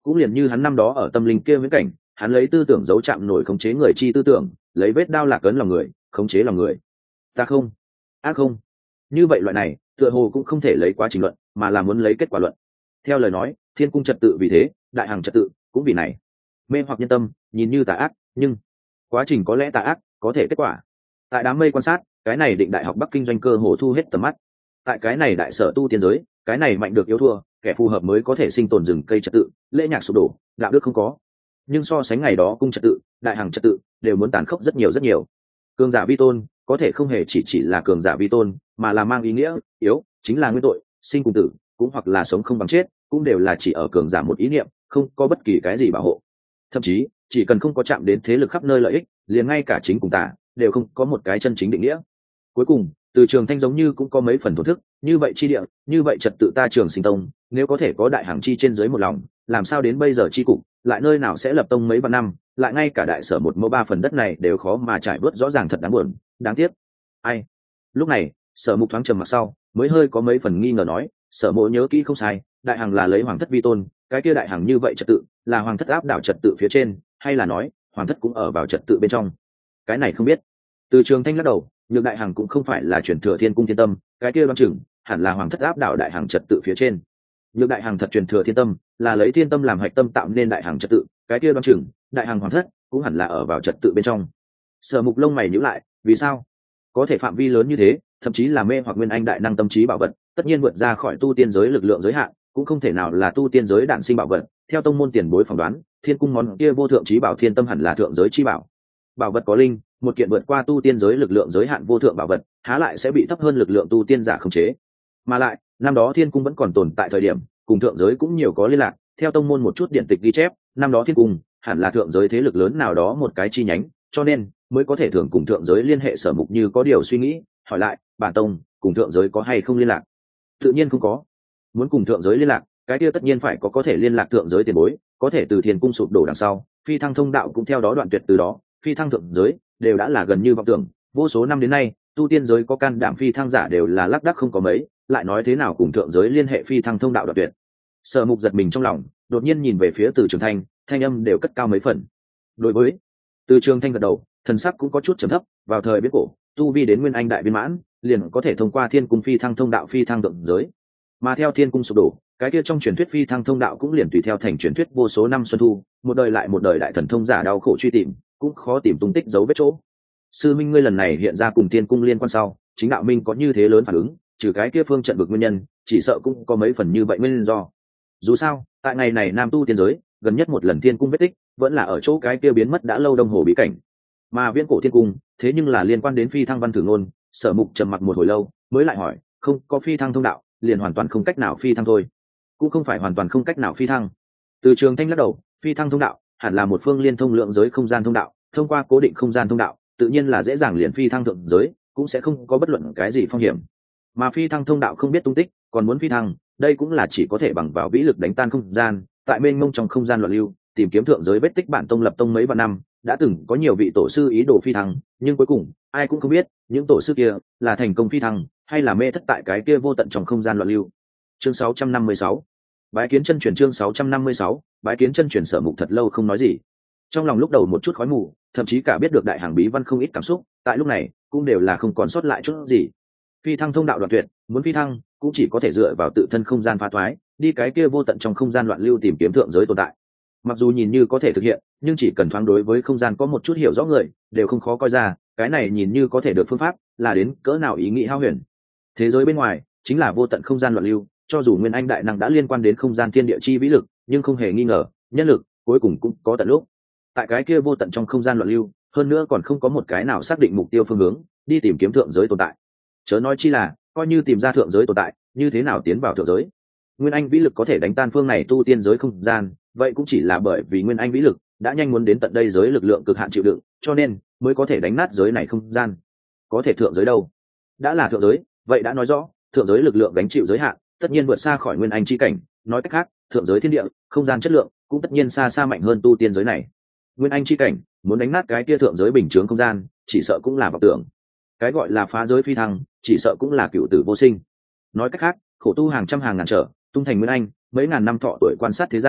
cũng liền như hắn năm đó ở tâm linh kia viễn cảnh, hắn lấy tư tưởng giấu chạm nổi khống chế người chi tư tưởng, lấy vết đao lạc ấn lòng người, khống chế lòng người. Ta không, ác không. Như vậy loại này, tựa hồ cũng không thể lấy quá trình luận, mà là muốn lấy kết quả luận. Theo lời nói, thiên cung trật tự vì thế, đại hàng trật tự cũng vì này. Mê hoặc nhân tâm, nhìn như tà ác, nhưng quá trình có lẽ tà ác, có thể kết quả. Tại đám mây quan sát, cái này định đại học Bắc Kinh doanh cơ hồ thu hết tầm mắt. Tại cái này đại sở tu tiên giới, cái này mạnh được yếu thua, kẻ phù hợp mới có thể sinh tồn rừng cây trật tự, lễ nhạc sụp đổ, đạo đức không có. Nhưng so sánh ngày đó cung trật tự, đại hàng trật tự đều muốn tàn khốc rất nhiều rất nhiều. Cường giả vi tôn, có thể không hề chỉ chỉ là cường giả vi tôn, mà là mang ý nghĩa yếu, chính là nguyên tội, sinh cùng tử, cũng hoặc là sống không bằng chết, cũng đều là chỉ ở cường giả một ý niệm, không có bất kỳ cái gì bảo hộ. Thậm chí, chỉ cần không có chạm đến thế lực khắp nơi lợi ích, liền ngay cả chính cùng tà đều không có một cái chân chính định nghĩa. Cuối cùng, từ Trường Thanh giống như cũng có mấy phần thổn thức, như vậy chi địa, như vậy trật tự ta Trường Sinh Tông, nếu có thể có đại hàng chi trên dưới một lòng, làm sao đến bây giờ chi cục, lại nơi nào sẽ lập tông mấy vạn năm, lại ngay cả đại sở một mẫu ba phần đất này đều khó mà trải bớt rõ ràng, thật đáng buồn, đáng tiếc. Ai? Lúc này, Sở Mục thoáng trầm mặc sau, mới hơi có mấy phần nghi ngờ nói, Sở Mộ nhớ kỹ không sai, đại hàng là lấy hoàng thất vi tôn, cái kia đại hàng như vậy trật tự, là hoàng thất áp đảo trật tự phía trên, hay là nói, hoàng thất cũng ở vào trật tự bên trong? Cái này không biết. Từ Trường Thanh lắc đầu, nhược đại hàng cũng không phải là truyền thừa thiên cung thiên tâm, cái kia đoán chừng hẳn là hoàng thất áp đảo đại hàng trật tự phía trên. Nhược đại hàng thật truyền thừa thiên tâm, là lấy thiên tâm làm hạch tâm tạo nên đại hàng trật tự, cái kia đoán chừng đại hàng hoàng thất cũng hẳn là ở vào trật tự bên trong. Sở Mục lông mày nhíu lại, vì sao? Có thể phạm vi lớn như thế, thậm chí là mê hoặc nguyên anh đại năng tâm trí bảo vật, tất nhiên vượt ra khỏi tu tiên giới lực lượng giới hạn, cũng không thể nào là tu tiên giới đản sinh bảo vật. Theo tông môn tiền bối phỏng đoán, thiên cung món kia vô thượng trí bảo thiên tâm hẳn là thượng giới chi bảo. Bảo vật có linh, một kiện vượt qua tu tiên giới lực lượng giới hạn vô thượng bảo vật, há lại sẽ bị thấp hơn lực lượng tu tiên giả khống chế? Mà lại, năm đó thiên cung vẫn còn tồn tại thời điểm, cùng thượng giới cũng nhiều có liên lạc. Theo tông môn một chút điện tịch ghi chép, năm đó thiên cung hẳn là thượng giới thế lực lớn nào đó một cái chi nhánh, cho nên mới có thể thường cùng thượng giới liên hệ. Sở Mục như có điều suy nghĩ, hỏi lại, bản tông cùng thượng giới có hay không liên lạc? Tự nhiên không có. Muốn cùng thượng giới liên lạc, cái kia tất nhiên phải có có thể liên lạc thượng giới tiền bối, có thể từ thiên cung sụp đổ đằng sau, phi thăng thông đạo cũng theo đó đoạn tuyệt, từ đó phi thăng thượng giới đều đã là gần như vọng tưởng. Vô số năm đến nay, tu tiên giới có can đảm phi thăng giả đều là lác đác không có mấy, lại nói thế nào cùng thượng giới liên hệ phi thăng thông đạo đoạn tuyệt? Sở Mục giật mình trong lòng, đột nhiên nhìn về phía Từ Trường Thanh, thanh âm đều cất cao mấy phần. Đối với Từ Trường Thanh gật đầu, thần sắc cũng có chút trầm thấp. Vào thời biết cổ, tu vi đến nguyên anh đại viên mãn, liền có thể thông qua thiên cung phi thăng thông đạo phi thăng thượng giới. Mà theo thiên cung sụp đổ, cái kia trong truyền thuyết phi thăng thông đạo cũng liền tùy theo thành truyền thuyết vô số năm xuân thu, một đời lại một đời đại thần thông giả đau khổ truy tìm, cũng khó tìm tung tích dấu vết chỗ. Sư minh ngươi lần này hiện ra cùng thiên cung liên quan sau, chính đạo minh có như thế lớn phản ứng, trừ cái kia phương trận vực nguyên nhân, chỉ sợ cũng có mấy phần như vậy nguyên do. Dù sao, tại ngày này nam tu tiên giới, gần nhất một lần thiên cung vết tích, vẫn là ở chỗ cái kia biến mất đã lâu đông hồ bí cảnh. Mà viễn cổ thiên cung, thế nhưng là liên quan đến phi thăng văn thử ngôn. Sở Mục trầm mặc một hồi lâu, mới lại hỏi, không có phi thăng thông đạo, liền hoàn toàn không cách nào phi thăng thôi? Cũng không phải hoàn toàn không cách nào phi thăng. Từ Trường Thanh lắc đầu, phi thăng thông đạo hẳn là một phương liên thông lượng giới không gian thông đạo, thông qua cố định không gian thông đạo, tự nhiên là dễ dàng liền phi thăng thượng giới, cũng sẽ không có bất luận cái gì phong hiểm. Mà phi thăng thông đạo không biết tung tích, còn muốn phi thăng, đây cũng là chỉ có thể bằng vào vĩ lực đánh tan không gian, tại mênh mông trong không gian loạn lưu, tìm kiếm thượng giới vết tích. Bản tông lập tông mấy vạn năm, đã từng có nhiều vị tổ sư ý đồ phi thăng, nhưng cuối cùng ai cũng không biết những tổ sư kia là thành công phi thăng hay là mê thất tại cái kia vô tận trong không gian loạn lưu. Chương sáu trăm năm mươi sáu, bái kiến chân truyền. Chương sáu trăm năm mươi sáu, bái kiến chân truyền. Sở Mục thật lâu không nói gì, trong lòng lúc đầu một chút khói mù, thậm chí cả biết được đại hàng bí văn không ít cảm xúc, tại lúc này cũng đều là không còn sót lại chút gì. Phi thăng thông đạo đoạn tuyệt, muốn phi thăng cũng chỉ có thể dựa vào tự thân không gian phá thoái, đi cái kia vô tận trong không gian loạn lưu tìm kiếm thượng giới tồn tại. Mặc dù nhìn như có thể thực hiện, nhưng chỉ cần thoáng đối với không gian có một chút hiểu rõ người, đều không khó coi ra cái này nhìn như có thể được phương pháp là đến cỡ nào ý nghĩ hao huyền. Thế giới bên ngoài chính là vô tận không gian loạn lưu, cho dù nguyên anh đại năng đã liên quan đến không gian thiên địa chi vĩ lực, nhưng không hề nghi ngờ nhân lực cuối cùng cũng có tận lúc. Tại cái kia vô tận trong không gian loạn lưu, hơn nữa còn không có một cái nào xác định mục tiêu phương hướng đi tìm kiếm thượng giới tồn tại. Chớ nói chi là coi như tìm ra thượng giới tồn tại, như thế nào tiến vào thượng giới? Nguyên anh vĩ lực có thể đánh tan phương này tu tiên giới không gian, vậy cũng chỉ là bởi vì nguyên anh vĩ lực đã nhanh muốn đến tận đây giới lực lượng cực hạn chịu đựng, cho nên mới có thể đánh nát giới này không gian. Có thể thượng giới đâu? Đã là thượng giới, vậy đã nói rõ thượng giới lực lượng đánh chịu giới hạn, tất nhiên vượt xa khỏi nguyên anh chi cảnh. Nói cách khác, thượng giới thiên địa không gian chất lượng cũng tất nhiên xa xa mạnh hơn tu tiên giới này. Nguyên anh chi cảnh muốn đánh nát cái kia thượng giới bình chướng không gian, chỉ sợ cũng là vọng tưởng. Cái gọi là phá giới phi thăng, chỉ sợ cũng là cựu tử vô sinh. Nói cách khác, khổ tu hàng trăm hàng ngàn trở tung thành nguyên anh, mấy ngàn năm thọ tuổi quan sát thế gian,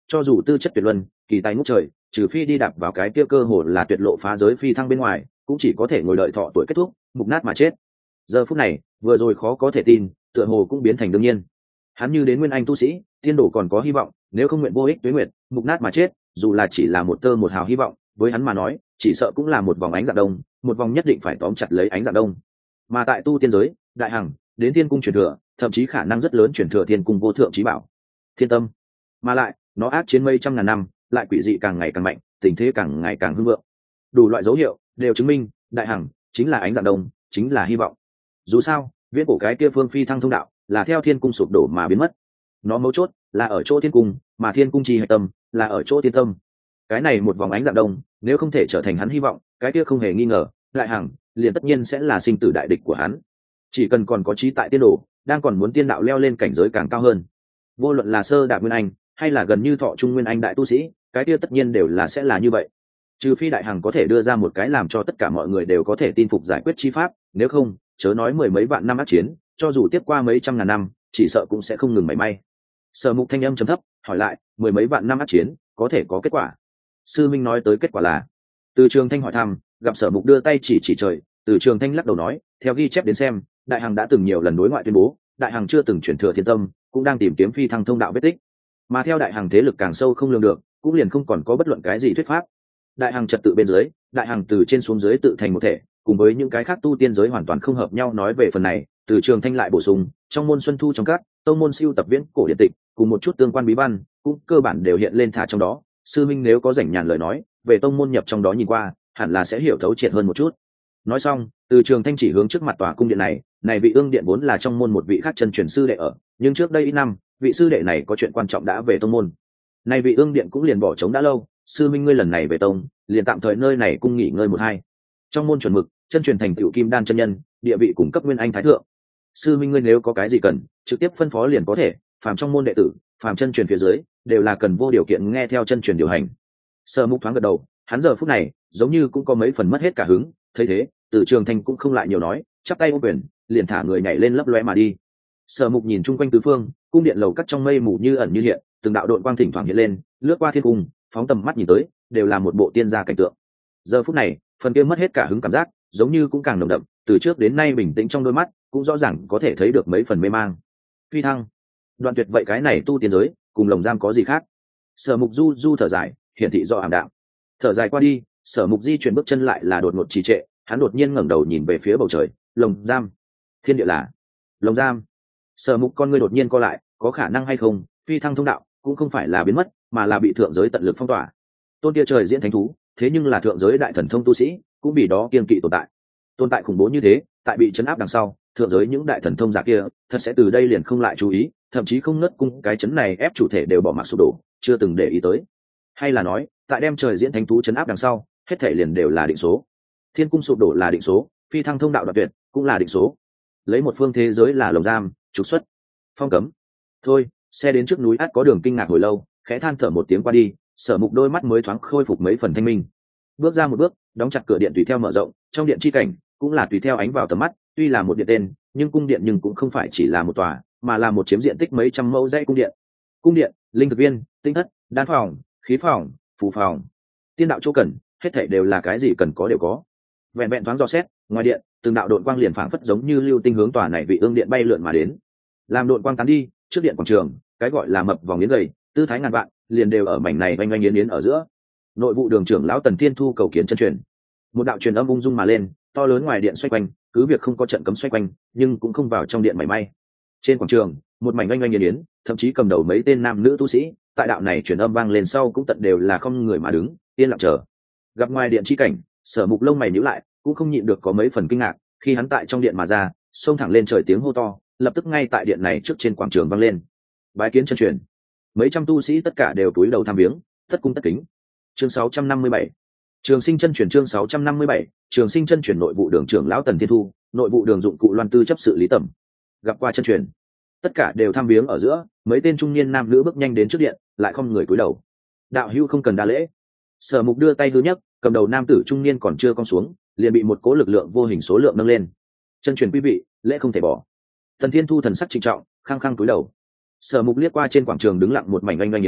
cho dù tư chất tuyệt luân, kỳ tài ngút trời, trừ phi đi đạp vào cái kia cơ hồ là tuyệt lộ phá giới phi thăng bên ngoài, cũng chỉ có thể ngồi đợi thọ tuổi kết thúc, mục nát mà chết. Giờ phút này, vừa rồi khó có thể tin, tựa hồ cũng biến thành đương nhiên. Hắn như đến nguyên anh tu sĩ, tiên đổ còn có hy vọng, nếu không nguyện vô ích tuế nguyệt, mục nát mà chết, dù là chỉ là một tơ một hào hy vọng, với hắn mà nói, chỉ sợ cũng là một vòng ánh dạng đông, một vòng nhất định phải tóm chặt lấy ánh dạng đông. Mà tại tu tiên giới, đại hằng đến thiên cung truyền thừa, thậm chí khả năng rất lớn truyền thừa thiên cung vô thượng chí bảo, Thiên Tâm. Mà lại, nó ác chiến mây trăm ngàn năm, lại quỷ dị càng ngày càng mạnh, tình thế càng ngày càng hưng vượng. Đủ loại dấu hiệu đều chứng minh, đại hằng chính là ánh dạng đông, chính là hy vọng. Dù sao, viễn cổ cái kia phương phi thăng thông đạo là theo thiên cung sụp đổ mà biến mất. Nó mấu chốt là ở chỗ thiên cung, mà thiên cung chi hạch tâm là ở chỗ thiên tâm. Cái này một vòng ánh dạng đông, nếu không thể trở thành hắn hy vọng, cái kia không hề nghi ngờ, đại hằng liền tất nhiên sẽ là sinh tử đại địch của hắn. Chỉ cần còn có trí tại tiên đồ, đang còn muốn tiên đạo leo lên cảnh giới càng cao hơn, vô luận là sơ đạp nguyên anh hay là gần như thọ trung nguyên anh đại tu sĩ, cái kia tất nhiên đều là sẽ là như vậy. Trừ phi đại hằng có thể đưa ra một cái làm cho tất cả mọi người đều có thể tin phục giải quyết chi pháp, nếu không, chớ nói mười mấy vạn năm ác chiến, cho dù tiếp qua mấy trăm ngàn năm, chỉ sợ cũng sẽ không ngừng mảy may. Sở Mục thanh âm trầm thấp hỏi lại, mười mấy vạn năm ác chiến có thể có kết quả? Sư minh nói tới kết quả là? Từ Trường Thanh hỏi thăm, gặp Sở Mục đưa tay chỉ chỉ trời, Từ Trường Thanh lắc đầu nói, theo ghi chép đến xem, đại hằng đã từng nhiều lần đối ngoại tuyên bố, đại hằng chưa từng chuyển thừa thiên tâm, cũng đang tìm kiếm phi thăng thông đạo vết tích. Mà theo đại hằng thế lực càng sâu không lường được, cũng liền không còn có bất luận cái gì thuyết pháp. Đại hằng trật tự bên dưới, đại hằng từ trên xuống dưới tự thành một thể, cùng với những cái khác tu tiên giới hoàn toàn không hợp nhau. Nói về phần này, Từ Trường Thanh lại bổ sung, trong môn Xuân Thu trong các tông môn siêu tập viễn cổ điện tịch, cùng một chút tương quan bí văn, cũng cơ bản đều hiện lên thả trong đó. Sư minh nếu có rảnh nhàn lời nói, về tông môn nhập trong đó nhìn qua, hẳn là sẽ hiểu thấu triệt hơn một chút. Nói xong, Từ Trường Thanh chỉ hướng trước mặt tòa cung điện này, này vị ương điện vốn là trong môn một vị khác chân truyền sư đệ ở, nhưng trước đây ít năm, vị sư đệ này có chuyện quan trọng đã về tông môn. Này vị ương điện cũng liền bỏ trống đã lâu, sư minh ngươi lần này về tông, liền tạm thời nơi này cung nghỉ ngơi một hai. Trong môn chuẩn mực, chân truyền thành tựu kim đan chân nhân, địa vị cùng cấp nguyên anh thái thượng. Sư minh ngươi nếu có cái gì cần, trực tiếp phân phó liền có thể, phàm trong môn đệ tử, phàm chân truyền phía dưới, đều là cần vô điều kiện nghe theo chân truyền điều hành. Sở Mục thoáng gật đầu, hắn giờ phút này, giống như cũng có mấy phần mất hết cả hứng, thấy thế, Từ Trường Thanh cũng không lại nhiều nói, chắp tay ôm quyền, liền thả người nhảy lên lấp lóe mà đi. Sở Mục nhìn chung quanh tứ phương, cung điện lầu cắt trong mây mù như ẩn như hiện, từng đạo độn quang thỉnh thoảng hiện lên, lướt qua thiên cung, phóng tầm mắt nhìn tới, đều là một bộ tiên gia cảnh tượng. Giờ phút này, phần kia mất hết cả hứng cảm giác, giống như cũng càng nồng đậm, từ trước đến nay bình tĩnh trong đôi mắt, cũng rõ ràng có thể thấy được mấy phần mê mang. Phi thăng, đoạn tuyệt vậy cái này tu tiên giới, cùng lồng giam có gì khác? Sở Mục du du thở dài, hiển thị do ảm đạm. Thở dài qua đi, Sở Mục di chuyển bước chân lại là đột ngột trì trệ, hắn đột nhiên ngẩng đầu nhìn về phía bầu trời, lồng giam, thiên địa là lồng giam. Sở Mục con ngươi đột nhiên co lại, có khả năng hay không, phi thăng thông đạo cũng không phải là biến mất, mà là bị thượng giới tận lực phong tỏa. Tôn kia trời diễn thánh thú, thế nhưng là thượng giới đại thần thông tu sĩ, cũng bị đó kiên kỵ tồn tại. Tồn tại khủng bố như thế, tại bị chấn áp đằng sau, thượng giới những đại thần thông giả kia, thật sẽ từ đây liền không lại chú ý, thậm chí không ngất cung cái chấn này ép chủ thể đều bỏ mặc sụp đổ, chưa từng để ý tới. Hay là nói, tại đem trời diễn thánh thú chấn áp đằng sau, hết thể liền đều là định số. Thiên cung sụp đổ là định số, phi thăng thông đạo đoạn tuyệt cũng là định số. Lấy một phương thế giới là lồng giam, trục xuất, phong cấm. Thôi, xe đến trước núi át có đường kinh ngạc hồi lâu, khẽ than thở một tiếng qua đi, Sở Mục đôi mắt mới thoáng khôi phục mấy phần thanh minh. Bước ra một bước, đóng chặt cửa điện tùy theo mở rộng, trong điện chi cảnh cũng là tùy theo ánh vào tầm mắt, tuy là một điện tên, nhưng cung điện nhưng cũng không phải chỉ là một tòa, mà là một chiếm diện tích mấy trăm mẫu dãy cung điện. Cung điện, linh thực viên, tinh thất, đan phòng, khí phòng, phù phòng, tiên đạo chỗ cần, hết thảy đều là cái gì cần có đều có. Vẹn vẹn thoáng dò xét, ngoài điện, từng đạo độn quang liền phảng phất giống như lưu tinh hướng tòa này vị ương điện bay lượn mà đến. Làm độn quang tán đi, trước điện quảng trường, cái gọi là mập vòng yến gầy, tư thái ngàn vạn, liền đều ở mảnh này oanh oanh yến yến ở giữa. Nội vụ đường trưởng lão Tần Thiên Thu cầu kiến chân truyền. Một đạo truyền âm ung dung mà lên, to lớn ngoài điện xoay quanh, cứ việc không có trận cấm xoay quanh, nhưng cũng không vào trong điện mảy may. Trên quảng trường, một mảnh oanh oanh yến yến, thậm chí cầm đầu mấy tên nam nữ tu sĩ, tại đạo này truyền âm vang lên sau cũng tận đều là không người mà đứng, yên lặng chờ. Gặp ngoài điện chi cảnh, Sở Mục lông mày nhíu lại, cũng không nhịn được có mấy phần kinh ngạc, khi hắn tại trong điện mà ra, xông thẳng lên trời tiếng hô to, lập tức ngay tại điện này trước trên quảng trường vang lên. Bái kiến chân truyền. Mấy trăm tu sĩ tất cả đều cúi đầu tham viếng, tất cung tất kính. Chương sáu trăm năm mươi bảy, Trường Sinh chân truyền. Chương sáu trăm năm mươi bảy, Trường Sinh chân truyền. Nội vụ đường trưởng lão Tần Thiên Thu, nội vụ đường dụng cụ Loan Tư chấp sự Lý Tẩm. Gặp qua chân truyền. Tất cả đều tham viếng ở giữa, mấy tên trung niên nam nữ bước nhanh đến trước điện, lại không người cúi đầu. Đạo hữu không cần đa lễ. Sở Mục đưa tay hư nhấc, cầm đầu nam tử trung niên còn chưa cong xuống, liền bị một cố lực lượng vô hình số lượng nâng lên. Chân truyền quý vị, lễ không thể bỏ. Tần Thiên Thu thần sắc trịnh trọng, khăng khăng cúi đầu. Sở Mục liếc qua trên quảng trường đứng lặng một mảnh oanh oanh yến yến,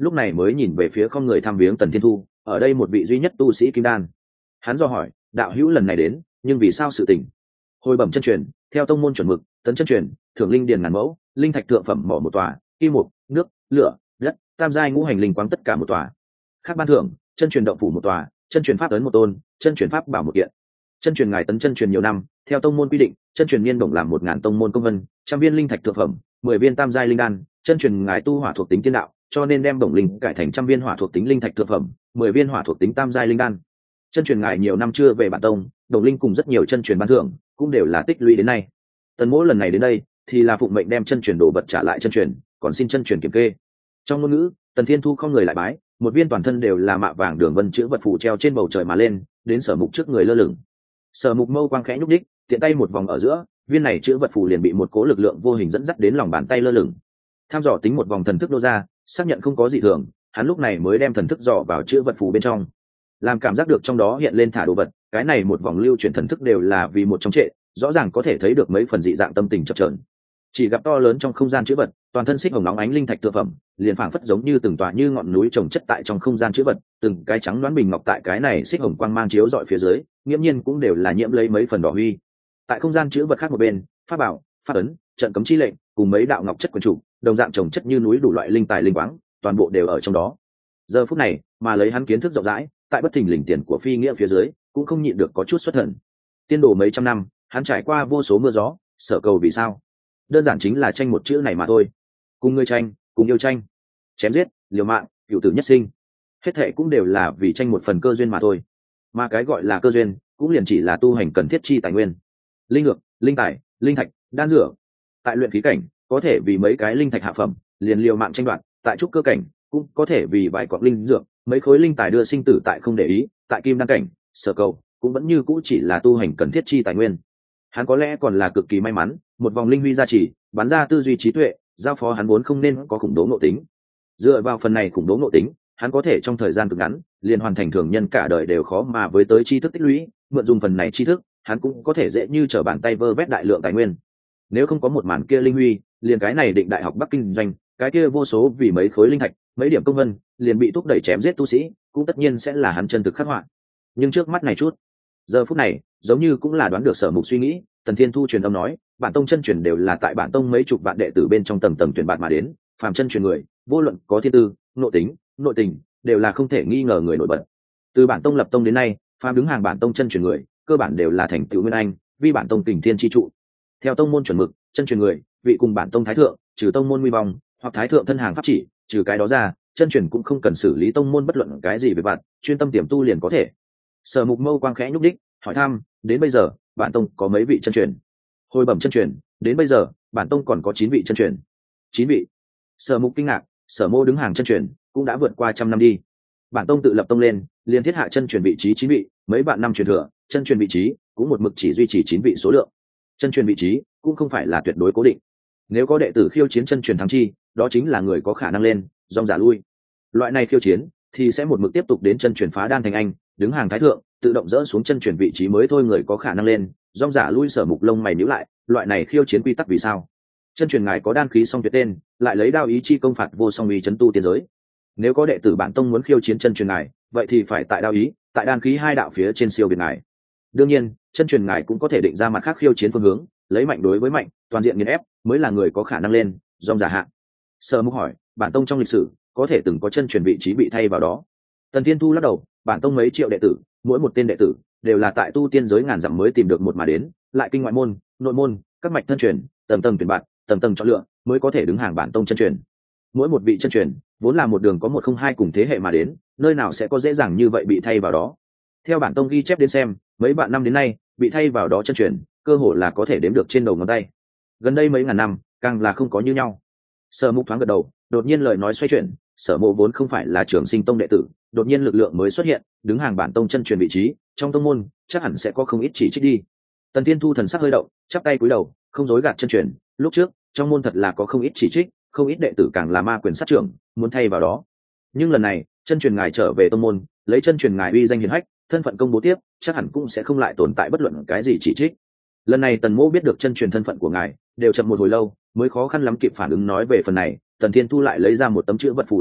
lúc này mới nhìn về phía không người thăm viếng Tần Thiên Thu, ở đây một vị duy nhất tu sĩ kim đan. Hắn do hỏi, đạo hữu lần này đến, nhưng vì sao sự tình? Hồi bẩm chân truyền, theo tông môn chuẩn mực, tấn chân truyền, thưởng linh điền ngàn mẫu, linh thạch thượng phẩm mỏ một tòa, kim mục, nước, lửa, đất, tam giai ngũ hành linh quáng tất cả một tòa. Khác ban thưởng, chân truyền động phủ một tòa, chân truyền pháp ấn một tôn, chân truyền pháp bảo một kiện. Chân truyền ngài tấn chân truyền nhiều năm, theo tông môn quy định, chân truyền niên đồng làm một ngàn tông môn công vân, trăm viên linh thạch thượng phẩm, mười viên tam giai linh đan. Chân truyền ngài tu hỏa thuộc tính tiên đạo, cho nên đem đồng linh cải thành trăm viên hỏa thuộc tính linh thạch thượng phẩm, mười viên hỏa thuộc tính tam giai linh đan. Chân truyền ngài nhiều năm chưa về bản tông, đồng linh cùng rất nhiều chân truyền ban thưởng cũng đều là tích lũy đến nay. Tần Mỗ lần này đến đây thì là phụng mệnh đem chân truyền đồ vật trả lại chân truyền, còn xin chân truyền kiểm kê. Trong ngôn ngữ, Tần Thiên Thu không người lại bái, một viên toàn thân đều là mạ vàng đường vân chữ vật phù treo trên bầu trời mà lên, đến Sở Mục trước người lơ lửng. Sở Mục mâu quang khẽ nhúc đích, tiện tay một vòng ở giữa, viên này chữ vật phù liền bị một cố lực lượng vô hình dẫn dắt đến lòng bàn tay lơ lửng. Tham dò tính một vòng thần thức nô ra, xác nhận không có gì thường, hắn lúc này mới đem thần thức dò vào chữ vật phù bên trong. Làm cảm giác được trong đó hiện lên thả đồ vật, cái này một vòng lưu chuyển thần thức đều là vì một trong trệ, rõ ràng có thể thấy được mấy phần dị dạng tâm tình chập chờn. Chỉ gặp to lớn trong không gian chữ vật, toàn thân xích hồng nóng ánh linh thạch thượng phẩm, liền phảng phất giống như từng tòa như ngọn núi trồng chất tại trong không gian chữ vật, từng cái trắng đoán bình ngọc tại cái này xích hồng quang mang chiếu rọi phía dưới, nghiễm nhiên cũng đều là nhiễm lấy mấy phần đỏ huy. Tại không gian chữ vật khác một bên, pháp bảo, pháp ấn, trận cấm chi lệnh, cùng mấy đạo ngọc chất quần trụ, đồng dạng trồng chất như núi đủ loại linh tài linh quáng, toàn bộ đều ở trong đó. Giờ phút này, mà lấy hắn kiến thức rộng rãi, tại bất thình lình tiền của phi nghĩa phía dưới, cũng không nhịn được có chút xuất thần. Tiên đồ mấy trăm năm, hắn trải qua vô số mưa gió, sở cầu vì sao? Đơn giản chính là tranh một chữ này mà thôi. Cùng ngươi tranh, cùng yêu tranh, chém giết, liều mạng, cửu tử nhất sinh, hết thệ cũng đều là vì tranh một phần cơ duyên mà thôi. Mà cái gọi là cơ duyên, cũng liền chỉ là tu hành cần thiết chi tài nguyên, linh dược, linh tài, linh thạch, đan dược. Tại luyện khí cảnh, có thể vì mấy cái linh thạch hạ phẩm, liền liều mạng tranh đoạt; tại trúc cơ cảnh, cũng có thể vì vài cọng linh dược, mấy khối linh tài đưa sinh tử tại không để ý; tại kim đan cảnh, sở cầu cũng vẫn như cũ chỉ là tu hành cần thiết chi tài nguyên. Hắn có lẽ còn là cực kỳ may mắn, một vòng linh huy gia trì, bắn ra tư duy trí tuệ, giao phó hắn vốn không nên có khủng bố nội tính. Dựa vào phần này khủng bố nội tính, hắn có thể trong thời gian cực ngắn, liền hoàn thành thường nhân cả đời đều khó mà với tới tri thức tích lũy. Mượn dùng phần này tri thức, hắn cũng có thể dễ như trở bàn tay vơ vét đại lượng tài nguyên. Nếu không có một màn kia linh huy, liền cái này định đại học Bắc Kinh doanh, cái kia vô số vì mấy khối linh thạch, mấy điểm công vân, liền bị thúc đẩy chém giết tu sĩ, cũng tất nhiên sẽ là hắn chân thực khắc họa. Nhưng trước mắt này chút, giờ phút này, giống như cũng là đoán được Sở Mục suy nghĩ, Tần Thiên Thu truyền âm nói, bản tông chân truyền đều là tại bản tông mấy chục vạn đệ tử bên trong tầng tầng tuyển bạn mà đến, phàm chân truyền người, vô luận có thiên tư, nội tính, nội tình, đều là không thể nghi ngờ người nổi bật. Từ bản tông lập tông đến nay, phàm đứng hàng bản tông chân truyền người, cơ bản đều là thành tựu nguyên anh, vì bản tông kình thiên chi trụ. Theo tông môn chuẩn mực, chân truyền người, vị cùng bản tông thái thượng, trừ tông môn nguy vong, hoặc thái thượng thân hàng pháp chỉ, trừ cái đó ra, chân truyền cũng không cần xử lý tông môn bất luận cái gì về bạn, chuyên tâm tiềm tu liền có thể. Sở Mục mâu quang khẽ nhúc đích, hỏi thăm, đến bây giờ, bản tông có mấy vị chân truyền? Hồi bẩm chân truyền, đến bây giờ, bản tông còn có chín vị chân truyền. Chín vị? Sở Mục kinh ngạc, Sở Mô đứng hàng chân truyền, cũng đã vượt qua trăm năm đi. Bản tông tự lập tông lên, liền thiết hạ chân truyền vị trí chín vị, mấy bạn năm truyền thừa, chân truyền vị trí cũng một mực chỉ duy trì chín vị số lượng. Chân truyền vị trí cũng không phải là tuyệt đối cố định. Nếu có đệ tử khiêu chiến chân truyền thắng chi, đó chính là người có khả năng lên, dòng giả lui. Loại này khiêu chiến thì sẽ một mực tiếp tục đến chân truyền phá đan thành anh, đứng hàng thái thượng, tự động dỡ xuống chân truyền vị trí mới thôi người có khả năng lên, dòng giả lui. Sở Mục lông mày nhíu lại, loại này khiêu chiến quy tắc vì sao? Chân truyền ngài có đan khí song tuyệt tên, lại lấy đao ý chi công phạt vô song uy chấn tu tiên giới. Nếu có đệ tử bản tông muốn khiêu chiến chân truyền ngài, vậy thì phải tại đao ý, tại đan khí hai đạo phía trên siêu việt ngài. Đương nhiên, chân truyền ngài cũng có thể định ra mặt khác khiêu chiến phương hướng, lấy mạnh đối với mạnh, toàn diện nghiền ép, mới là người có khả năng lên, dòng giả hạ. Sở Mục hỏi, bản tông trong lịch sử có thể từng có chân truyền vị trí bị thay vào đó? Tần Thiên Thu lắc đầu, bản tông mấy triệu đệ tử, mỗi một tên đệ tử đều là tại tu tiên giới ngàn dặm mới tìm được một mà đến, lại kinh ngoại môn, nội môn, các mạch thân truyền, tầng tầng tuyển bạn, tầng tầng chọn lựa, mới có thể đứng hàng bản tông chân truyền. Mỗi một vị chân truyền vốn là một đường có một không hai cùng thế hệ mà đến, nơi nào sẽ có dễ dàng như vậy bị thay vào đó? Theo bản tông ghi chép đến xem, mấy bạn năm đến nay bị thay vào đó chân truyền, cơ hội là có thể đếm được trên đầu ngón tay. Gần đây mấy ngàn năm, càng là không có như nhau. Sở Mục thoáng gật đầu, đột nhiên lời nói xoay chuyển, Sở Mộ vốn không phải là Trường Sinh tông đệ tử, đột nhiên lực lượng mới xuất hiện, đứng hàng bản tông chân truyền vị trí, trong tông môn chắc hẳn sẽ có không ít chỉ trích đi. Tần Thiên Thu thần sắc hơi động, chắp tay cúi đầu, không dối gạt chân truyền, lúc trước trong môn thật là có không ít chỉ trích, không ít đệ tử càng là ma quyền sát trưởng, muốn thay vào đó. Nhưng lần này, chân truyền ngài trở về tông môn, lấy chân truyền ngài uy danh hiển hách, thân phận công bố tiếp, chắc hẳn cũng sẽ không lại tồn tại bất luận cái gì chỉ trích. Lần này Tần Mỗ biết được chân truyền thân phận của ngài, đều chậm một hồi lâu, mới khó khăn lắm kịp phản ứng nói về phần này. Tần Thiên Thu lại lấy ra một tấm chữ vật phù truyền đạt,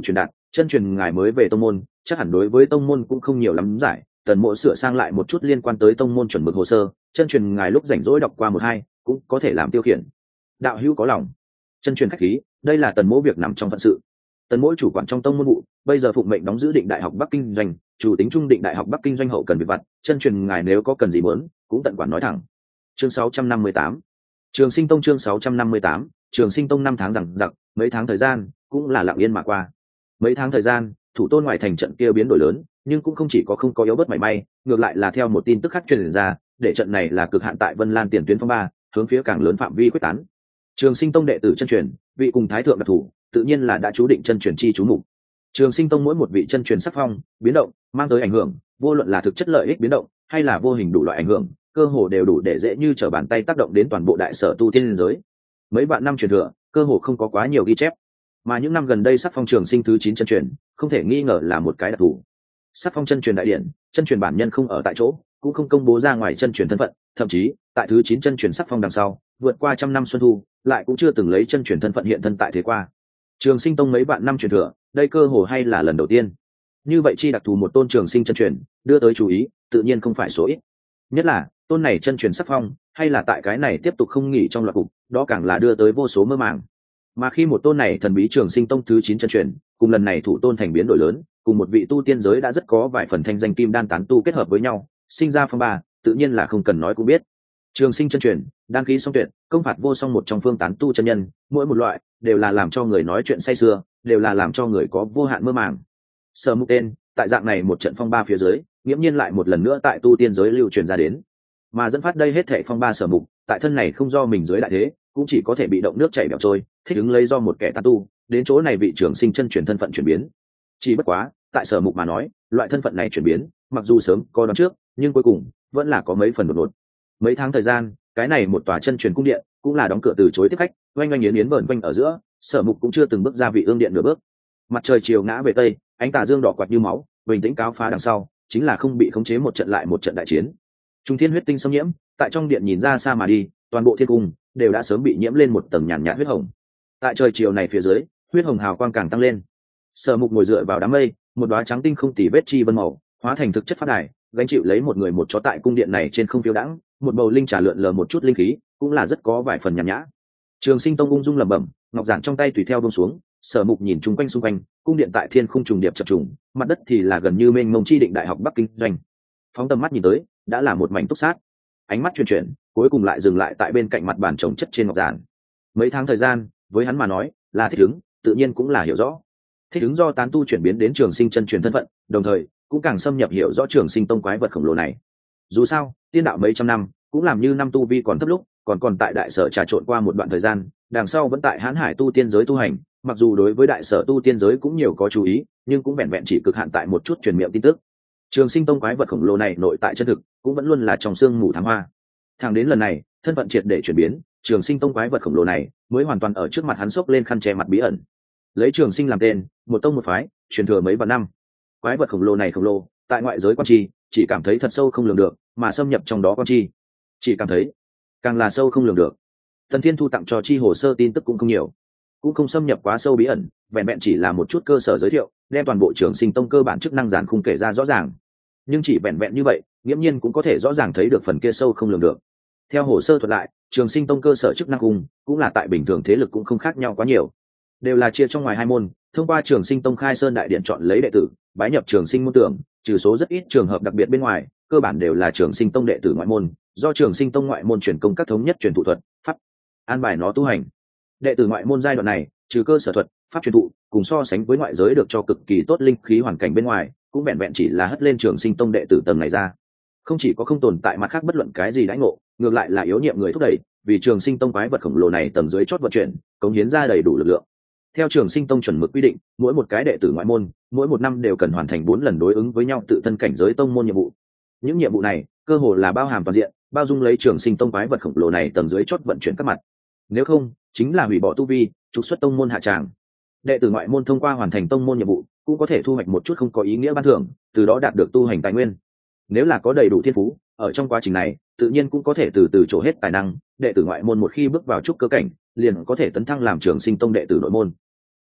chân truyền ngài mới về tông môn, chắc hẳn đối với tông môn cũng không nhiều lắm giải. Tần Mộ sửa sang lại một chút liên quan tới tông môn chuẩn mực hồ sơ, chân truyền ngài lúc rảnh rỗi đọc qua một hai cũng có thể làm tiêu khiển. Đạo hữu có lòng. Chân truyền khách khí, đây là Tần Mộ việc nằm trong phận sự. Tần Mộ chủ quản trong tông môn vụ, bây giờ phụng mệnh đóng giữ Định Đại học Bắc Kinh doanh, chủ tính trung Định Đại học Bắc Kinh doanh hậu cần việc vặt, chân truyền ngài nếu có cần gì muốn, cũng tận quản nói thẳng. Chương sáu trăm năm mươi tám, Trường Sinh Tông chương sáu trăm năm mươi tám, Trường Sinh Tông năm tháng rằng giặc, mấy tháng thời gian cũng là lặng yên mà qua. Mấy tháng thời gian, thủ tôn ngoại thành trận kia biến đổi lớn, nhưng cũng không chỉ có không có yếu bớt mảy may, ngược lại là theo một tin tức khác truyền ra, để trận này là cực hạn tại Vân Lan tiền tuyến phong ba, hướng phía càng lớn phạm vi quyết tán. Trường Sinh Tông đệ tử chân truyền, vị cùng thái thượng đặc thủ, tự nhiên là đã chú định chân truyền chi chú mục. Trường Sinh Tông mỗi một vị chân truyền sắc phong, biến động, mang tới ảnh hưởng, vô luận là thực chất lợi ích biến động, hay là vô hình đủ loại ảnh hưởng, cơ hồ đều đủ để dễ như trở bàn tay tác động đến toàn bộ đại sở tu tiên liên giới. Mấy vạn năm truyền thừa, cơ hồ không có quá nhiều ghi chép, mà những năm gần đây sắc phong trường sinh thứ chín chân truyền, không thể nghi ngờ là một cái đặc thù. Sắc phong chân truyền đại điển, chân truyền bản nhân không ở tại chỗ, cũng không công bố ra ngoài chân truyền thân phận, thậm chí tại thứ chín chân truyền sắc phong đằng sau, vượt qua trăm năm xuân thu, lại cũng chưa từng lấy chân truyền thân phận hiện thân tại thế qua. Trường Sinh Tông mấy vạn năm truyền thừa, đây cơ hồ hay là lần đầu tiên. Như vậy chi đặc thù một tôn trường sinh chân truyền, đưa tới chú ý, tự nhiên không phải số ít. Nhất là tôn này chân truyền sắc phong, hay là tại cái này tiếp tục không nghỉ trong loạt cục, đó càng là đưa tới vô số mơ màng. Mà khi một tôn này thần bí Trường Sinh Tông thứ chín chân truyền, cùng lần này thủ tôn thành biến đổi lớn, cùng một vị tu tiên giới đã rất có vài phần thanh danh kim đan tán tu kết hợp với nhau, sinh ra phong ba, tự nhiên là không cần nói cũng biết. Trường sinh chân truyền, đan khí song tuyệt, công phạt vô song một trong phương tán tu chân nhân, mỗi một loại đều là làm cho người nói chuyện say sưa, đều là làm cho người có vô hạn mơ màng. Sở Mục tên, tại dạng này một trận phong ba phía dưới, nghiễm nhiên lại một lần nữa tại tu tiên giới lưu truyền ra đến. Mà dẫn phát đây hết thảy phong ba Sở Mục, tại thân này không do mình dưới đại thế, cũng chỉ có thể bị động nước chảy bèo trôi, thích ứng lấy do một kẻ tán tu, đến chỗ này vị trường sinh chân truyền thân phận chuyển biến. Chỉ bất quá, tại Sở Mục mà nói, loại thân phận này chuyển biến, mặc dù sớm có đoán trước, nhưng cuối cùng vẫn là có mấy phần đột ngột. Mấy tháng thời gian, cái này một tòa chân truyền cung điện cũng là đóng cửa từ chối tiếp khách, oanh oanh yến yến vờn quanh ở giữa, Sở Mục cũng chưa từng bước ra vị ương điện nửa bước. Mặt trời chiều ngã về tây, ánh tà dương đỏ quạt như máu, bình tĩnh cáo phá đằng sau, chính là không bị khống chế một trận lại một trận đại chiến. Trung thiên huyết tinh xâm nhiễm, tại trong điện nhìn ra xa mà đi, toàn bộ thiên cung đều đã sớm bị nhiễm lên một tầng nhàn nhạt huyết hồng. Tại trời chiều này phía dưới, huyết hồng hào quang càng tăng lên. Sở Mục ngồi dựa vào đám mây, một đóa trắng tinh không tì vết chi vân màu, hóa thành thực chất phát đài, gánh chịu lấy một người một chó tại cung điện này trên không phiêu đãng, một bầu linh trà lượn lờ một chút linh khí, cũng là rất có vài phần nhàn nhã. Trường Sinh Tông ung dung lẩm bẩm, ngọc giản trong tay tùy theo buông xuống. Sở Mục nhìn chung quanh xung quanh, cung điện tại thiên khung trùng điệp chập trùng, mặt đất thì là gần như mênh mông chi Định Đại học Bắc Kinh doanh. Phóng tầm mắt nhìn tới, đã là một mảnh túc sát. Ánh mắt chuyển chuyển, cuối cùng lại dừng lại tại bên cạnh mặt bàn trồng chất trên ngọc giản. Mấy tháng thời gian, với hắn mà nói, là thích ứng, tự nhiên cũng là hiểu rõ. Thích ứng do tán tu chuyển biến đến trường sinh chân truyền thân phận, đồng thời cũng càng xâm nhập hiểu rõ Trường Sinh Tông quái vật khổng lồ này. Dù sao, tiên đạo mấy trăm năm, cũng làm như năm tu vi còn thấp lúc, còn còn tại đại sở trà trộn qua một đoạn thời gian, đằng sau vẫn tại Hán Hải tu tiên giới tu hành, mặc dù đối với đại sở tu tiên giới cũng nhiều có chú ý, nhưng cũng vẹn vẹn chỉ cực hạn tại một chút truyền miệng tin tức. Trường Sinh Tông quái vật khổng lồ này nội tại chân thực, cũng vẫn luôn là trong xương mù thám hoa. Thẳng đến lần này, thân phận triệt để chuyển biến, Trường Sinh Tông quái vật khổng lồ này mới hoàn toàn ở trước mặt hắn xốc lên khăn che mặt bí ẩn. Lấy Trường Sinh làm tên, một tông một phái, truyền thừa mấy vạn năm. Quái vật khổng lồ này khổng lồ, tại ngoại giới quan chi, chỉ cảm thấy thật sâu không lường được, mà xâm nhập trong đó quan chi, chỉ cảm thấy càng là sâu không lường được. Tần Thiên Thu tặng cho chi hồ sơ tin tức cũng không nhiều, cũng không xâm nhập quá sâu bí ẩn, vẹn vẹn chỉ là một chút cơ sở giới thiệu, đem toàn bộ Trường Sinh Tông cơ bản chức năng giản khung kể ra rõ ràng. Nhưng chỉ vẹn vẹn như vậy, nghiễm nhiên cũng có thể rõ ràng thấy được phần kia sâu không lường được. Theo hồ sơ thuật lại, Trường Sinh Tông cơ sở chức năng cùng cũng là tại bình thường thế lực cũng không khác nhau quá nhiều, đều là chia trong ngoài hai môn. Thông qua Trường Sinh Tông khai sơn đại điện chọn lấy đệ tử, bái nhập Trường Sinh môn tưởng, trừ số rất ít trường hợp đặc biệt bên ngoài, cơ bản đều là Trường Sinh Tông đệ tử ngoại môn, do Trường Sinh Tông ngoại môn truyền công các thống nhất truyền thụ thuật, pháp, an bài nó tu hành. Đệ tử ngoại môn giai đoạn này, trừ cơ sở thuật, pháp truyền thụ, cùng so sánh với ngoại giới được cho cực kỳ tốt linh khí hoàn cảnh bên ngoài, cũng vẹn vẹn chỉ là hất lên Trường Sinh Tông đệ tử tầng này ra. Không chỉ có không tồn tại mặt khác bất luận cái gì đãi ngộ, ngược lại là yếu nhiệm người thúc đẩy, vì Trường Sinh Tông quái vật khổng lồ này tầng dưới chót vận chuyển, cống hiến ra đầy đủ lực lượng. Theo Trường Sinh Tông chuẩn mực quy định, mỗi một cái đệ tử ngoại môn, mỗi một năm đều cần hoàn thành bốn lần đối ứng với nhau tự thân cảnh giới tông môn nhiệm vụ. Những nhiệm vụ này, cơ hồ là bao hàm toàn diện, bao dung lấy Trường Sinh Tông quái vật khổng lồ này tầng dưới chót vận chuyển các mặt. Nếu không, chính là hủy bỏ tu vi, trục xuất tông môn hạ tràng. Đệ tử ngoại môn thông qua hoàn thành tông môn nhiệm vụ, cũng có thể thu hoạch một chút không có ý nghĩa ban thưởng, từ đó đạt được tu hành tài nguyên. Nếu là có đầy đủ thiên phú, ở trong quá trình này, tự nhiên cũng có thể từ từ trổ hết tài năng, đệ tử ngoại môn một khi bước vào trúc cơ cảnh, liền có thể tấn thăng làm Trường Sinh Tông đệ tử nội môn.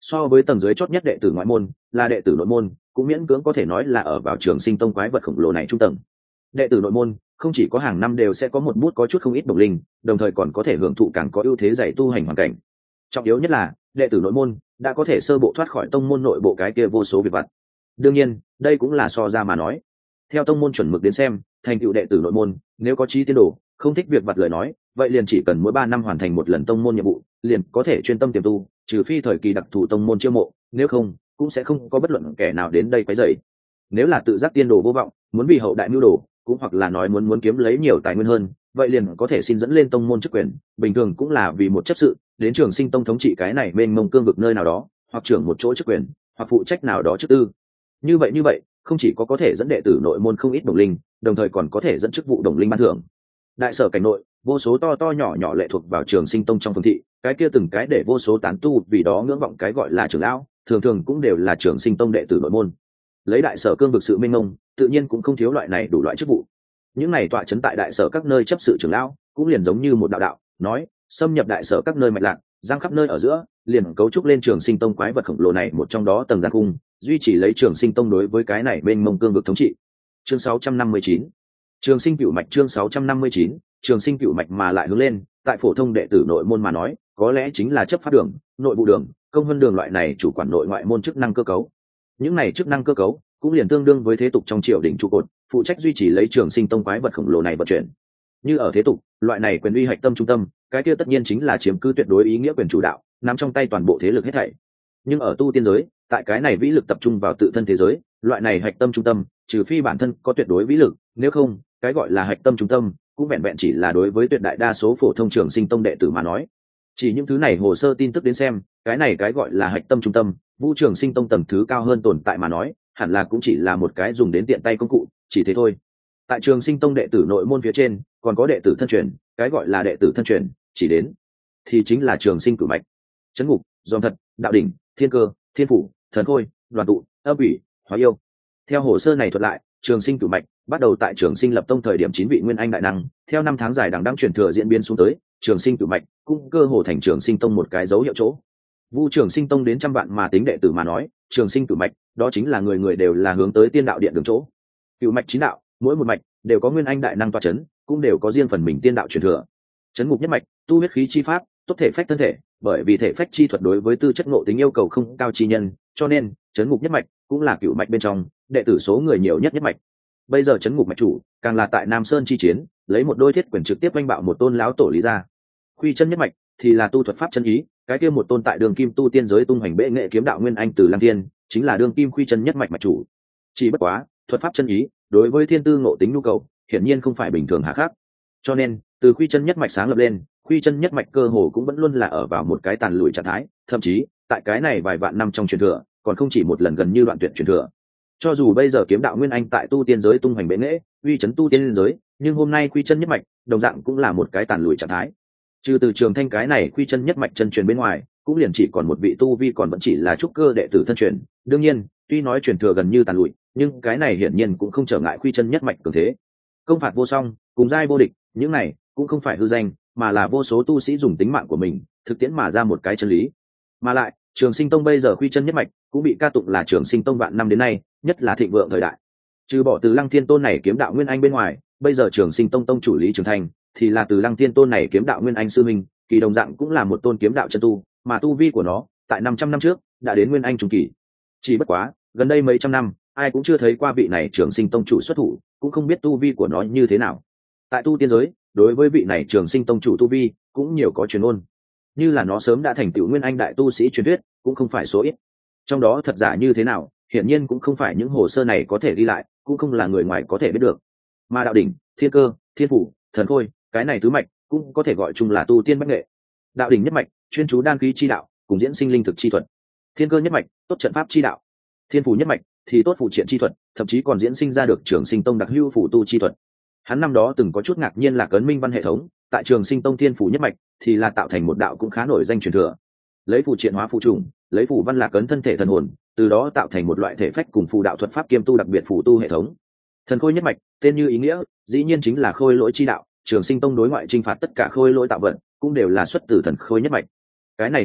So với tầng dưới chót nhất đệ tử ngoại môn là đệ tử nội môn, cũng miễn cưỡng có thể nói là ở vào Trường Sinh Tông quái vật khổng lồ này trung tầng. Đệ tử nội môn không chỉ có hàng năm đều sẽ có một bút có chút không ít đồng linh, đồng thời còn có thể hưởng thụ càng có ưu thế dạy tu hành hoàn cảnh. Trọng yếu nhất là đệ tử nội môn đã có thể sơ bộ thoát khỏi tông môn nội bộ cái kia vô số việc vặt. Đương nhiên đây cũng là so ra mà nói, theo tông môn chuẩn mực đến xem, thành tựu đệ tử nội môn nếu có chí tiến đồ, không thích việc vặt lời nói, vậy liền chỉ cần mỗi ba năm hoàn thành một lần tông môn nhiệm vụ, liền có thể chuyên tâm tiềm tu, trừ phi thời kỳ đặc thù tông môn chiêu mộ, nếu không cũng sẽ không có bất luận kẻ nào đến đây quấy rầy. Nếu là tự giác tiên đồ vô vọng, muốn vì hậu đại mưu đồ, cũng hoặc là nói muốn muốn kiếm lấy nhiều tài nguyên hơn, vậy liền có thể xin dẫn lên tông môn chức quyền, bình thường cũng là vì một chấp sự, đến Trường Sinh Tông thống trị cái này mênh mông cương vực nơi nào đó, hoặc trưởng một chỗ chức quyền, hoặc phụ trách nào đó chức tư. Như vậy như vậy, không chỉ có có thể dẫn đệ tử nội môn không ít đồng linh, đồng thời còn có thể dẫn chức vụ đồng linh ban thưởng. Đại sở cảnh nội, vô số to to nhỏ nhỏ lệ thuộc vào Trường Sinh Tông trong phường thị, cái kia từng cái để vô số tán tu vì đó ngưỡng vọng cái gọi là trưởng lão, thường thường cũng đều là Trường Sinh Tông đệ tử nội môn. Lấy đại sở cương vực sự mênh mông, tự nhiên cũng không thiếu loại này đủ loại chức vụ. Những này tọa chấn tại đại sở các nơi chấp sự trưởng lão, cũng liền giống như một đạo đạo nói xâm nhập đại sở các nơi mạch lạc, giang khắp nơi ở giữa, liền cấu trúc lên Trường Sinh Tông quái vật khổng lồ này một trong đó tầng gian cung, duy trì lấy Trường Sinh Tông đối với cái này mênh mông cương vực thống trị. Chương sáu trăm năm mươi chín, Trường Sinh Cửu Mạch. Chương sáu trăm năm mươi chín, Trường Sinh Cửu Mạch. Mà lại hướng lên, tại phổ thông đệ tử nội môn mà nói, có lẽ chính là chấp pháp đường, nội vụ đường, công vân đường loại này chủ quản nội ngoại môn chức năng cơ cấu. Những này chức năng cơ cấu cũng liền tương đương với thế tục trong triều đình trụ cột, phụ trách duy trì lấy Trường Sinh Tông quái vật khổng lồ này vận chuyển. Như ở thế tục, loại này quyền uy hạch tâm trung tâm, cái kia tất nhiên chính là chiếm cứ tuyệt đối ý nghĩa quyền chủ đạo, nắm trong tay toàn bộ thế lực hết thảy. Nhưng ở tu tiên giới, tại cái này vĩ lực tập trung vào tự thân thế giới, loại này hạch tâm trung tâm, trừ phi bản thân có tuyệt đối vĩ lực, nếu không, cái gọi là hạch tâm trung tâm, cũng vẹn vẹn chỉ là đối với tuyệt đại đa số phổ thông Trường Sinh Tông đệ tử mà nói. Chỉ những thứ này hồ sơ tin tức đến xem, cái này cái gọi là hạch tâm trung tâm, Vũ Trường Sinh Tông tầng thứ cao hơn tồn tại mà nói, hẳn là cũng chỉ là một cái dùng đến tiện tay công cụ, chỉ thế thôi. Tại Trường Sinh Tông đệ tử nội môn phía trên, còn có đệ tử thân truyền, cái gọi là đệ tử thân truyền, chỉ đến thì chính là Trường Sinh Cửu Mạch, Chấn Ngục, Dòm Thật, Đạo Đỉnh, Thiên Cơ, Thiên Phủ, Thần Khôi, Đoàn Tụ, Âm Ủy, Hóa Yêu. Theo hồ sơ này thuật lại, Trường Sinh Cửu Mạch bắt đầu tại Trường Sinh lập tông thời điểm chín vị nguyên anh đại năng, theo năm tháng dài đằng đẵng truyền thừa diễn biến xuống tới, Trường Sinh Cửu Mạch cũng cơ hồ thành Trường Sinh Tông một cái dấu hiệu chỗ. Vu Trường Sinh Tông đến trăm vạn mà tính đệ tử mà nói, Trường Sinh Cửu Mạch đó chính là người người đều là hướng tới tiên đạo điện đường chỗ. Cửu mạch chín đạo, mỗi một mạch đều có nguyên anh đại năng tọa chấn, cũng đều có riêng phần mình tiên đạo truyền thừa. Chấn Ngục nhất mạch, tu huyết khí chi pháp, tốt thể phách thân thể, bởi vì thể phách chi thuật đối với tư chất ngộ tính yêu cầu không cao chi nhân, cho nên Chấn Ngục nhất mạch cũng là cửu mạch bên trong đệ tử số người nhiều nhất nhất mạch. Bây giờ Chấn Ngục mạch chủ càng là tại Nam Sơn chi chiến, lấy một đôi thiết quyền trực tiếp oanh bạo một tôn lão tổ lý gia. Khuy chân nhất mạch thì là tu thuật pháp chân ý, cái kia một tôn tại đường kim tu tiên giới tung hoành bệ nghệ kiếm đạo nguyên anh từ Lăng Thiên, chính là đường kim Khuy chân nhất mạch mạch chủ. Chỉ bất quá, thuật pháp chân ý đối với thiên tư ngộ tính nhu cầu hiển nhiên không phải bình thường hà khắc, cho nên từ Khuy chân nhất mạch sáng lập lên, Khuy chân nhất mạch cơ hồ cũng vẫn luôn là ở vào một cái tàn lùi trạng thái, thậm chí tại cái này vài vạn năm trong truyền thừa còn không chỉ một lần gần như đoạn tuyệt truyền thừa. Cho dù bây giờ kiếm đạo nguyên anh tại tu tiên giới tung hoành bệ nghệ, uy chấn tu tiên giới, nhưng hôm nay Khuy chân nhất mạch đồng dạng cũng là một cái tàn lùi trạng thái. Trừ từ Trường Thanh cái này Khuy chân nhất mạch chân truyền bên ngoài, cũng liền chỉ còn một vị tu vi còn vẫn chỉ là trúc cơ đệ tử thân truyền. Đương nhiên, tuy nói truyền thừa gần như tàn lụi, nhưng cái này hiển nhiên cũng không trở ngại Khuy chân nhất mạch cường thế. Công phạt vô song, cùng giai vô địch, những này cũng không phải hư danh, mà là vô số tu sĩ dùng tính mạng của mình thực tiễn mà ra một cái chân lý. Mà lại, Trường Sinh Tông bây giờ Khuy chân nhất mạch cũng bị ca tụng là Trường Sinh Tông vạn năm đến nay nhất là thịnh vượng thời đại. Trừ bỏ từ Lăng Thiên tôn này kiếm đạo nguyên anh bên ngoài, bây giờ Trường Sinh Tông tông chủ Lý Trường Thành thì là từ Lăng Thiên tôn này kiếm đạo nguyên anh sư minh, kỳ đồng dạng cũng là một tôn kiếm đạo chân tu, mà tu vi của nó tại năm trăm năm trước đã đến nguyên anh trung kỳ. Chỉ bất quá, gần đây mấy trăm năm, ai cũng chưa thấy qua vị này Trường Sinh tông chủ xuất thủ, cũng không biết tu vi của nó như thế nào. Tại tu tiên giới, đối với vị này Trường Sinh tông chủ tu vi cũng nhiều có truyền ôn, như là nó sớm đã thành tựu nguyên anh đại tu sĩ truyền thuyết, cũng không phải số ít. Trong đó thật giả như thế nào, hiển nhiên cũng không phải những hồ sơ này có thể ghi lại, cũng không là người ngoài có thể biết được. Mà đạo đỉnh, thiên cơ, thiên phủ, thần khôi, cái này tứ mạch cũng có thể gọi chung là tu tiên bách nghệ. Đạo đỉnh nhất mạch chuyên chú đan khí chi đạo, cùng diễn sinh linh thực chi thuật. Thiên cơ nhất mạch tốt trận pháp chi đạo. Thiên phủ nhất mạch thì tốt phụ triện chi thuật, thậm chí còn diễn sinh ra được Trường Sinh tông đặc hữu phủ tu chi thuật. Hắn năm đó từng có chút ngạc nhiên là cấn minh văn hệ thống, tại Trường Sinh tông thiên phủ nhất mạch thì là tạo thành một đạo cũng khá nổi danh truyền thừa. Lấy phụ triện hóa phụ trùng, lấy phủ văn lạc cấn thân thể thần hồn, từ đó tạo thành một loại thể phách cùng phù đạo thuật pháp kiêm tu đặc biệt phủ tu hệ thống. Thần khôi nhất mạch, tên như ý nghĩa, dĩ nhiên chính là khôi lỗi chi đạo. Trường Sinh tông đối ngoại chinh phạt tất cả khôi lỗi tạo vận, cũng đều là xuất từ thần khôi nhất mạch. Cái này tứ mạch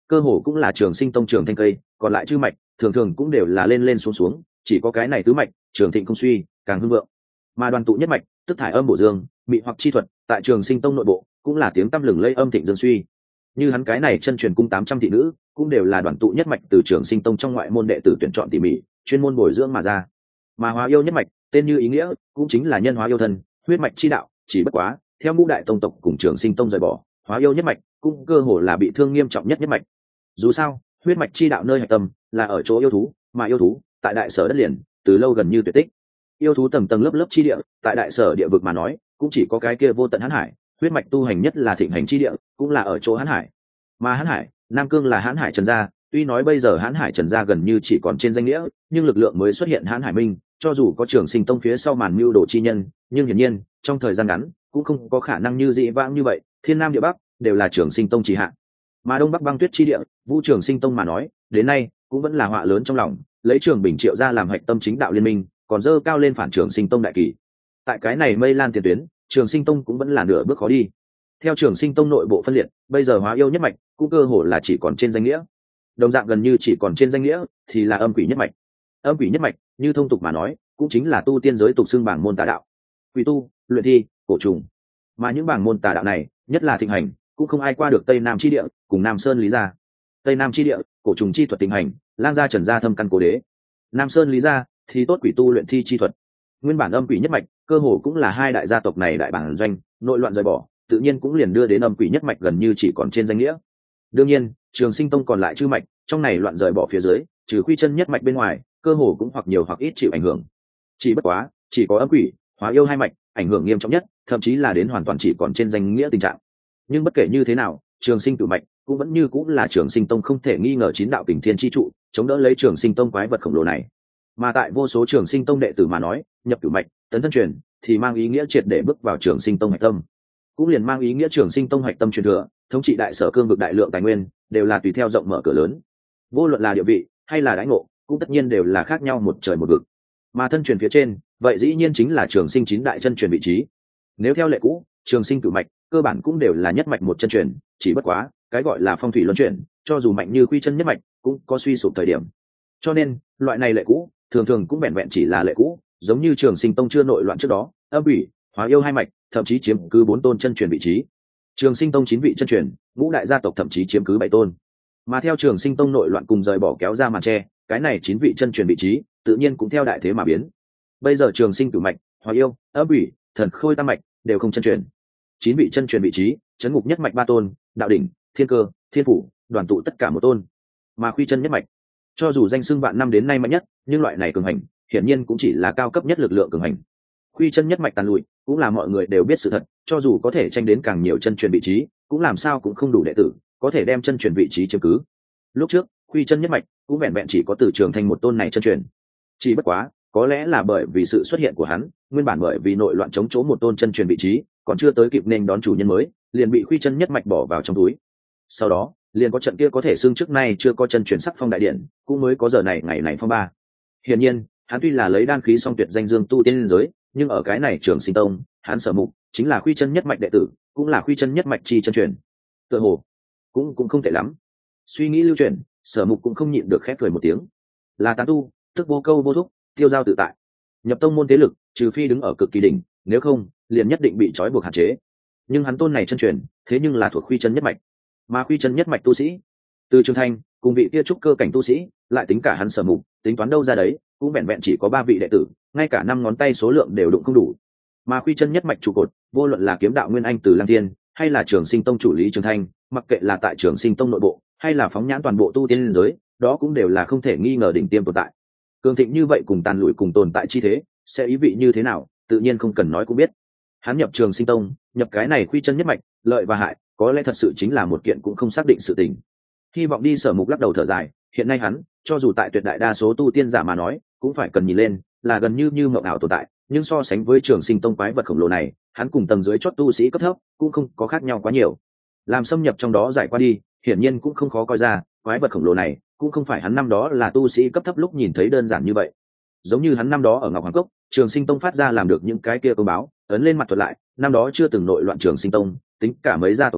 cơ hồ cũng là trường sinh tông trường thanh cây, còn lại chư mạch thường thường cũng đều là lên lên xuống xuống, chỉ có cái này tứ mạch trường thịnh không suy, càng hưng vượng. Mà đoàn tụ nhất mạch tức thải âm bổ dương, mị hoặc chi thuật tại trường sinh tông nội bộ cũng là tiếng tăm lừng lây âm thịnh dương suy. Như hắn cái này chân truyền cung tám trăm thị nữ cũng đều là đoàn tụ nhất mạch từ trường sinh tông trong ngoại môn đệ tử tuyển chọn tỉ mỉ, chuyên môn bồi dưỡng mà ra. Mà hóa yêu nhất mạch tên như ý nghĩa cũng chính là nhân hóa yêu thân, huyết mạch chi đạo, chỉ bất quá theo ngũ đại tông tộc cùng trường sinh tông rời bỏ, hóa yêu nhất mạch cũng cơ hồ là bị thương nghiêm trọng nhất nhất mạch. Dù sao huyết mạch chi đạo nơi hạch tâm là ở chỗ yêu thú, mà yêu thú tại đại sở đất liền từ lâu gần như tuyệt tích. Yêu thú tầng tầng lớp lớp chi địa, tại đại sở địa vực mà nói cũng chỉ có cái kia vô tận hãn hải, huyết mạch tu hành nhất là thịnh hành chi địa cũng là ở chỗ hãn hải. Mà hãn hải, Nam Cương là hãn hải Trần gia, tuy nói bây giờ hãn hải Trần gia gần như chỉ còn trên danh nghĩa, nhưng lực lượng mới xuất hiện hãn hải minh, cho dù có trường sinh tông phía sau màn mưu đồ chi nhân, nhưng hiển nhiên trong thời gian ngắn cũng không có khả năng như dị vãng như vậy, thiên nam địa bắc đều là trường sinh tông trì hạ. Mà đông bắc băng tuyết chi địa, vũ trường sinh tông mà nói đến nay cũng vẫn là họa lớn trong lòng, lấy trường bình triệu ra làm hạch tâm chính đạo liên minh, còn dơ cao lên phản trường sinh tông đại kỳ. Tại cái này mây lan tiền tuyến, trường sinh tông cũng vẫn là nửa bước khó đi. Theo trường sinh tông nội bộ phân liệt, bây giờ hóa yêu nhất mạch cũng cơ hồ là chỉ còn trên danh nghĩa. Đồng dạng gần như chỉ còn trên danh nghĩa thì là âm quỷ nhất mạch. Âm quỷ nhất mạch như thông tục mà nói cũng chính là tu tiên giới tục xưng bảng môn tà đạo, quỷ tu, luyện thi, cổ trùng. Mà những bảng môn tà đạo này nhất là thịnh hành cũng không ai qua được tây nam chi địa cùng nam sơn lý gia. Tây nam chi địa cổ trùng chi thuật thịnh hành, lang gia Trần gia thâm căn cố đế. Nam sơn lý gia thì tốt quỷ tu luyện thi chi thuật. Nguyên bản âm quỷ nhất mạch cơ hồ cũng là hai đại gia tộc này đại bản doanh, nội loạn rời bỏ tự nhiên cũng liền đưa đến âm quỷ nhất mạch gần như chỉ còn trên danh nghĩa. Đương nhiên trường sinh tông còn lại chư mạch trong này loạn rời bỏ phía dưới, trừ Khuy chân nhất mạch bên ngoài cơ hồ cũng hoặc nhiều hoặc ít chịu ảnh hưởng. Chỉ bất quá chỉ có âm quỷ hóa yêu hai mạch ảnh hưởng nghiêm trọng nhất, thậm chí là đến hoàn toàn chỉ còn trên danh nghĩa tình trạng. Nhưng bất kể như thế nào, trường sinh cửu mạch cũng vẫn như cũng là trường sinh tông không thể nghi ngờ chín đạo kình thiên chi trụ, chống đỡ lấy trường sinh tông quái vật khổng lồ này. Mà tại vô số trường sinh tông đệ tử mà nói, nhập cửu mạch tấn thân truyền thì mang ý nghĩa triệt để bước vào trường sinh tông hạch tâm, cũng liền mang ý nghĩa trường sinh tông hạch tâm truyền thừa, thống trị đại sở cương vực đại lượng tài nguyên đều là tùy theo rộng mở cửa lớn. Vô luận là địa vị hay là đãi ngộ cũng tất nhiên đều là khác nhau một trời một vực. Mà thân truyền phía trên vậy dĩ nhiên chính là trường sinh chín đại chân truyền vị trí. Nếu theo lệ cũ, trường sinh cửu mạch cơ bản cũng đều là nhất mạch một chân truyền, chỉ bất quá cái gọi là phong thủy luân chuyển, cho dù mạnh như Khuy chân nhất mạch cũng có suy sụp thời điểm. Cho nên loại này lệ cũ thường thường cũng vẹn vẹn chỉ là lệ cũ, giống như trường sinh tông chưa nội loạn trước đó, âm quỷ hóa yêu hai mạch thậm chí chiếm cứ bốn tôn chân truyền vị trí. Trường sinh tông chín vị chân truyền, ngũ đại gia tộc thậm chí chiếm cứ bảy tôn. Mà theo trường sinh tông nội loạn cùng rời bỏ kéo ra màn tre, cái này chín vị chân truyền vị trí tự nhiên cũng theo đại thế mà biến. Bây giờ trường sinh cửu mạch, hóa yêu, âm quỷ, thần khôi tam mạch đều không chân truyền. Chín vị chân truyền vị trí, chấn ngục nhất mạch ba tôn, đạo đỉnh, thiên cơ, thiên phủ đoàn tụ tất cả một tôn. Mà Khuy chân nhất mạch cho dù danh xưng vạn năm đến nay mạnh nhất, nhưng loại này cường hành hiển nhiên cũng chỉ là cao cấp nhất lực lượng cường hành. Khuy chân nhất mạch tàn lụi cũng là mọi người đều biết sự thật, cho dù có thể tranh đến càng nhiều chân truyền vị trí cũng làm sao cũng không đủ đệ tử có thể đem chân truyền vị trí chiếm cứ. Lúc trước Khuy chân nhất mạch cũng vẹn vẹn chỉ có Từ Trường Thanh một tôn này chân truyền, chỉ bất quá có lẽ là bởi vì sự xuất hiện của hắn, nguyên bản bởi vì nội loạn chống chỗ một tôn chân truyền vị trí còn chưa tới kịp nên đón chủ nhân mới, liền bị Khuy chân nhất mạch bỏ vào trong túi. Sau đó liền có trận kia có thể xưng trước nay chưa có chân truyền sắc phong đại điện, cũng mới có giờ này ngày này phong ba. Hiển nhiên hắn tuy là lấy đan khí song tuyệt danh dương tu tiên liên giới, nhưng ở cái này trường sinh tông hắn sở mục chính là Khuy chân nhất mạch đệ tử, cũng là Khuy chân nhất mạch chi chân truyền. Tựa hồ cũng cũng không tệ lắm. Suy nghĩ lưu truyền, sở mục cũng không nhịn được khép cười một tiếng. Là tán tu, tức vô câu vô thúc, tiêu giao tự tại. Nhập tông môn thế lực trừ phi đứng ở cực kỳ đỉnh, nếu không liền nhất định bị trói buộc hạn chế. Nhưng hắn tôn này chân truyền thế nhưng là thuộc Khuy chân nhất mạch, mà Khuy chân nhất mạch tu sĩ Từ Trường Thanh cùng vị kia trúc cơ cảnh tu sĩ, lại tính cả hắn sở mục, tính toán đâu ra đấy cũng vẹn vẹn chỉ có ba vị đệ tử, ngay cả năm ngón tay số lượng đều đụng không đủ. Mà Khuy chân nhất mạch trụ cột, vô luận là kiếm đạo nguyên anh Từ Lăng Thiên, hay là trường sinh tông chủ Lý Trường Thanh, mặc kệ là tại trường sinh tông nội bộ hay là phóng nhãn toàn bộ tu tiên giới, đó cũng đều là không thể nghi ngờ đỉnh tiêm tồn tại. Cường thịnh như vậy cùng tàn lụi cùng tồn tại chi thế, sẽ ý vị như thế nào tự nhiên không cần nói cũng biết. Hắn nhập trường sinh tông, nhập cái này Khuy chân nhất mạch, lợi và hại có lẽ thật sự chính là một kiện cũng không xác định sự tình. Hy vọng đi. Sở mục lắc đầu thở dài, hiện nay hắn cho dù tại tuyệt đại đa số tu tiên giả mà nói cũng phải cần nhìn lên là gần như như mộng ảo tồn tại, nhưng so sánh với trường sinh tông quái vật khổng lồ này, hắn cùng tầng dưới chót tu sĩ cấp thấp cũng không có khác nhau quá nhiều. Làm xâm nhập trong đó giải qua đi, hiển nhiên cũng không khó coi ra quái vật khổng lồ này cũng không phải hắn năm đó là tu sĩ cấp thấp lúc nhìn thấy đơn giản như vậy. Giống như hắn năm đó ở Ngọc Hoàng Cốc, trường sinh tông phát ra làm được những cái kia công báo ấn lên mặt thuật lại, năm đó chưa từng nội loạn trường sinh tông, tính cả mấy gia tộc lớn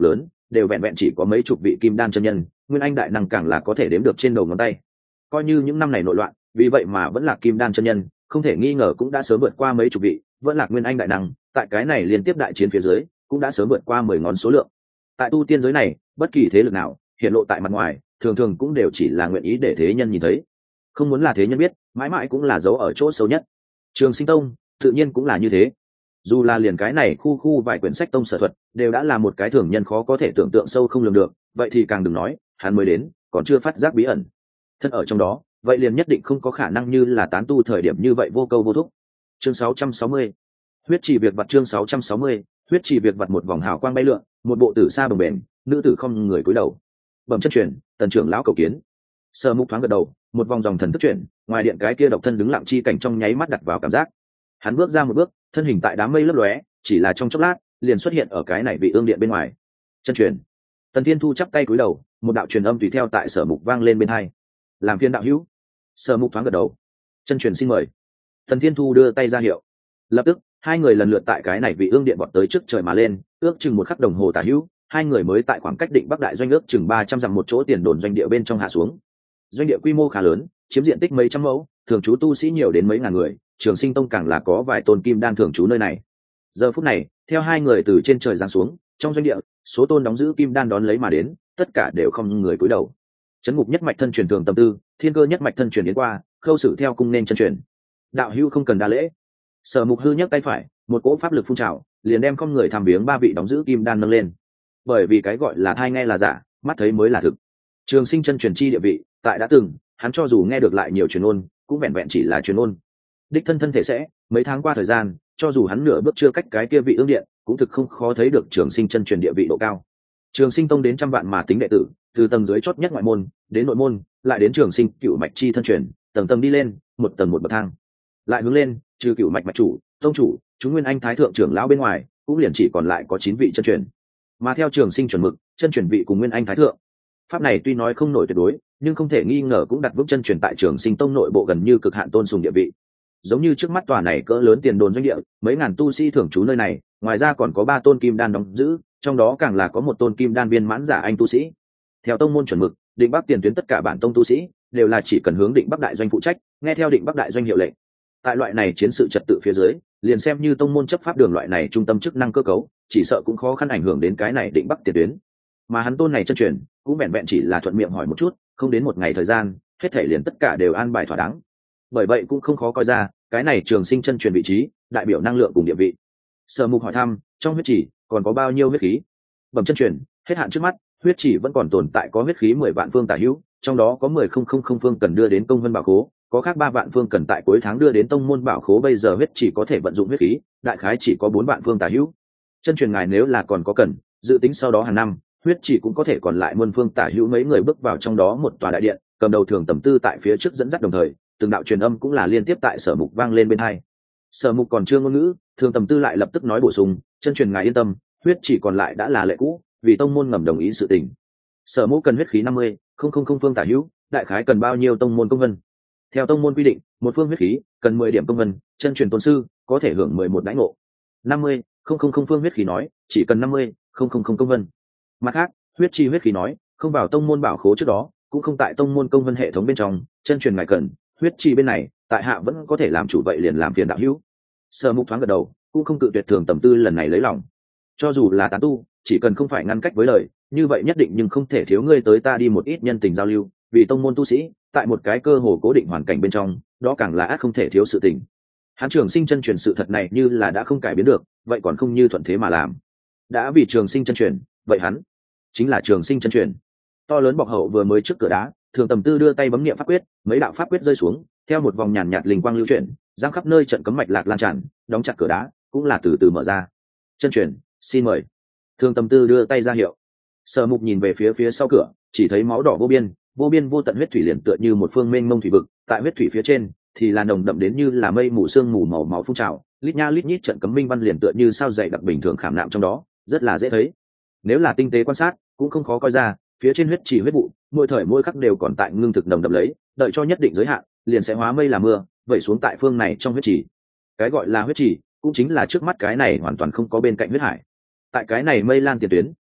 đều vẹn vẹn chỉ có mấy chục vị kim đan chân nhân, nguyên anh đại năng càng là có thể đếm được trên đầu ngón tay. Coi như những năm này nội loạn, vì vậy mà vẫn là kim đan chân nhân, không thể nghi ngờ cũng đã sớm vượt qua mấy chục vị, vẫn là nguyên anh đại năng, tại cái này liên tiếp đại chiến phía dưới, cũng đã sớm vượt qua mười ngón số lượng. Tại tu tiên giới này, bất kỳ thế lực nào hiện lộ tại mặt ngoài, thường thường cũng đều chỉ là nguyện ý để thế nhân nhìn thấy, không muốn là thế nhân biết, mãi mãi cũng là giấu ở chỗ xấu nhất. Trường Sinh Tông tự nhiên cũng là như thế, dù là liền cái này khu khu vài quyển sách tông sở thuật đều đã là một cái thường nhân khó có thể tưởng tượng sâu không lường được, vậy thì càng đừng nói hắn mới đến còn chưa phát giác bí ẩn thân ở trong đó, vậy liền nhất định không có khả năng như là tán tu thời điểm như vậy vô câu vô thúc. Chương sáu trăm sáu mươi, huyết chỉ việc vặt. Chương sáu trăm sáu mươi, huyết chỉ việc vặt. Một vòng hào quang bay lượn, một bộ tử sa bồng bềnh, nữ tử không người cúi đầu. Bẩm chân truyền, tần trưởng lão cầu kiến. Sở Mục thoáng gật đầu, một vòng dòng thần thức chuyển, ngoài điện cái kia độc thân đứng lặng chi cảnh trong nháy mắt đặt vào cảm giác. Hắn bước ra một bước, thân hình tại đám mây lấp lóe, chỉ là trong chốc lát liền xuất hiện ở cái này vị ương điện bên ngoài. Chân truyền. Tần Thiên Thu chắp tay cúi đầu, một đạo truyền âm tùy theo tại Sở Mục vang lên bên hai. Làm phiên đạo hữu. Sở Mục thoáng gật đầu. Chân truyền xin mời. Tần Thiên Thu đưa tay ra hiệu. Lập tức hai người lần lượt tại cái này vị ương điện vọt tới trước trời mà lên, ước chừng một khắc đồng hồ tả hữu, hai người mới tại khoảng cách Định Bắc đại doanh ước chừng ba trăm dặm một chỗ tiền đồn doanh địa bên trong hạ xuống. Doanh địa quy mô khá lớn, chiếm diện tích mấy trăm mẫu, thường trú tu sĩ nhiều đến mấy ngàn người, Trường Sinh Tông càng là có vài tôn kim đan thường trú nơi này. Giờ phút này, theo hai người từ trên trời giáng xuống, trong doanh địa, số tôn đóng giữ kim đan đón lấy mà đến, tất cả đều không người cúi đầu. Chấn ngục nhất mạch thân truyền thường tâm tư, thiên cơ nhất mạch thân truyền đến qua, khâu sử theo cung nên chân truyền. Đạo hữu không cần đa lễ. Sở Mục hư nhấc tay phải, một cỗ pháp lực phun trào, liền đem không người tham viếng ba vị đóng giữ kim đan nâng lên. Bởi vì cái gọi là thai nghe là giả, mắt thấy mới là thực. Trường Sinh chân truyền chi địa vị, tại đã từng, hắn cho dù nghe được lại nhiều truyền ôn, cũng vẹn vẹn chỉ là truyền ôn. Đích thân thân thể sẽ, mấy tháng qua thời gian, cho dù hắn nửa bước chưa cách cái kia vị ương điện, cũng thực không khó thấy được Trường Sinh chân truyền địa vị độ cao. Trường Sinh Tông đến trăm vạn mà tính đệ tử, từ tầng dưới chót nhất ngoại môn, đến nội môn, lại đến Trường Sinh cựu mạch chi thân truyền, tầng tầng đi lên, một tầng một bậc thang. Lại hướng lên, trừ cựu mạch mạch chủ, tông chủ, chúng nguyên anh thái thượng trưởng lão bên ngoài, cũng liền chỉ còn lại có chín vị chân truyền. Mà theo Trường Sinh chuẩn mực, chân truyền vị cùng nguyên anh thái thượng. Pháp này tuy nói không nổi tuyệt đối, nhưng không thể nghi ngờ cũng đặt vững chân truyền tại Trường Sinh Tông nội bộ gần như cực hạn tôn sùng địa vị. Giống như trước mắt tòa này cỡ lớn tiền đồn doanh địa, mấy ngàn tu sĩ thường trú nơi này, ngoài ra còn có ba tôn kim đan đóng giữ, trong đó càng là có một tôn kim đan viên mãn giả anh tu sĩ. Theo tông môn chuẩn mực, Định Bắc tiền tuyến tất cả bản tông tu sĩ đều là chỉ cần hướng Định Bắc đại doanh phụ trách, nghe theo Định Bắc đại doanh hiệu lệnh. Tại loại này chiến sự trật tự phía dưới, liền xem như tông môn chấp pháp đường loại này trung tâm chức năng cơ cấu, chỉ sợ cũng khó khăn ảnh hưởng đến cái này Định Bắc tiền tuyến. Mà hắn tôn này chân truyền, cũng vẹn vẹn chỉ là thuận miệng hỏi một chút, không đến một ngày thời gian, hết thảy liền tất cả đều an bài thỏa đáng. Bởi vậy cũng không khó coi ra, cái này Trường Sinh chân truyền vị trí, đại biểu năng lượng cùng địa vị. Sở Mục hỏi thăm, trong huyết chỉ còn có bao nhiêu huyết khí? Bẩm chân truyền, hết hạn trước mắt, huyết chỉ vẫn còn tồn tại có huyết khí mười vạn phương tả hữu, trong đó có mười không không không phương cần đưa đến công vân bảo khố, có khác ba vạn phương cần tại cuối tháng đưa đến tông môn bảo khố, bây giờ huyết chỉ có thể vận dụng huyết khí, đại khái chỉ có bốn vạn phương tả hữu. Chân truyền ngài nếu là còn có cần, dự tính sau đó hàng năm, huyết chỉ cũng có thể còn lại muôn phương tả hữu mấy người bước vào trong đó một tòa đại điện, cầm đầu thường tầm tư tại phía trước dẫn dắt đồng thời, từng đạo truyền âm cũng là liên tiếp tại Sở Mục vang lên bên hai. Sở Mục còn chưa ngôn ngữ, thường tầm tư lại lập tức nói bổ sung, chân truyền ngài yên tâm, huyết chỉ còn lại đã là lệ cũ, vì tông môn ngầm đồng ý sự tình. Sở Mục cần huyết khí năm mươi không không không phương tả hữu, đại khái cần bao nhiêu tông môn công vân? Theo tông môn quy định, một phương huyết khí cần mười điểm công vân, chân truyền tôn sư có thể hưởng mười một đãi ngộ. năm mươi không không không phương huyết khí nói, chỉ cần năm mươi không không không công vân. Mặt khác, huyết chi huyết khí nói, không vào tông môn bảo khố trước đó, cũng không tại tông môn công vân hệ thống bên trong, chân truyền ngài cần, huyết chi bên này, tại hạ vẫn có thể làm chủ, vậy liền làm phiền đạo hữu. Sở Mục thoáng gật đầu, cũng không cự tuyệt thường tầm tư lần này lấy lòng. Cho dù là tán tu, chỉ cần không phải ngăn cách với lời, như vậy nhất định nhưng không thể thiếu ngươi tới ta đi một ít nhân tình giao lưu, vì tông môn tu sĩ, tại một cái cơ hồ cố định hoàn cảnh bên trong, đó càng là ắt không thể thiếu sự tình. Hắn Trường Sinh chân truyền sự thật này như là đã không cải biến được, vậy còn không như thuận thế mà làm. Đã vì Trường Sinh chân truyền, vậy hắn chính là Trường Sinh chân truyền. To lớn bọc hậu vừa mới trước cửa đá, thường tầm tư đưa tay bấm niệm pháp quyết, mấy đạo pháp quyết rơi xuống, theo một vòng nhàn nhạt linh quang lưu chuyển, giang khắp nơi trận cấm mạch lạc lan tràn, đóng chặt cửa đá, cũng là từ từ mở ra. Chân truyền, xin mời. Thường tầm tư đưa tay ra hiệu. Sở Mục nhìn về phía phía sau cửa, chỉ thấy máu đỏ vô biên, vô biên vô tận huyết thủy liền tựa như một phương mênh mông thủy vực, tại huyết thủy phía trên thì là nồng đậm đến như là mây mù sương mù màu máu phun trào, lít nha lít nhít trận cấm minh văn liền tựa như sao dày đặc bình thường khảm nạm trong đó, rất là dễ thấy. Nếu là tinh tế quan sát, cũng không khó coi ra, phía trên huyết chỉ huyết vụ, mỗi thời mỗi khắc đều còn tại ngưng thực nồng đậm lấy, đợi cho nhất định giới hạn, liền sẽ hóa mây là mưa, vẩy xuống tại phương này trong huyết chỉ. Cái gọi là huyết chỉ, cũng chính là trước mắt cái này hoàn toàn không có bên cạnh huyết hải. Tại cái này mây lan tiền tuyến,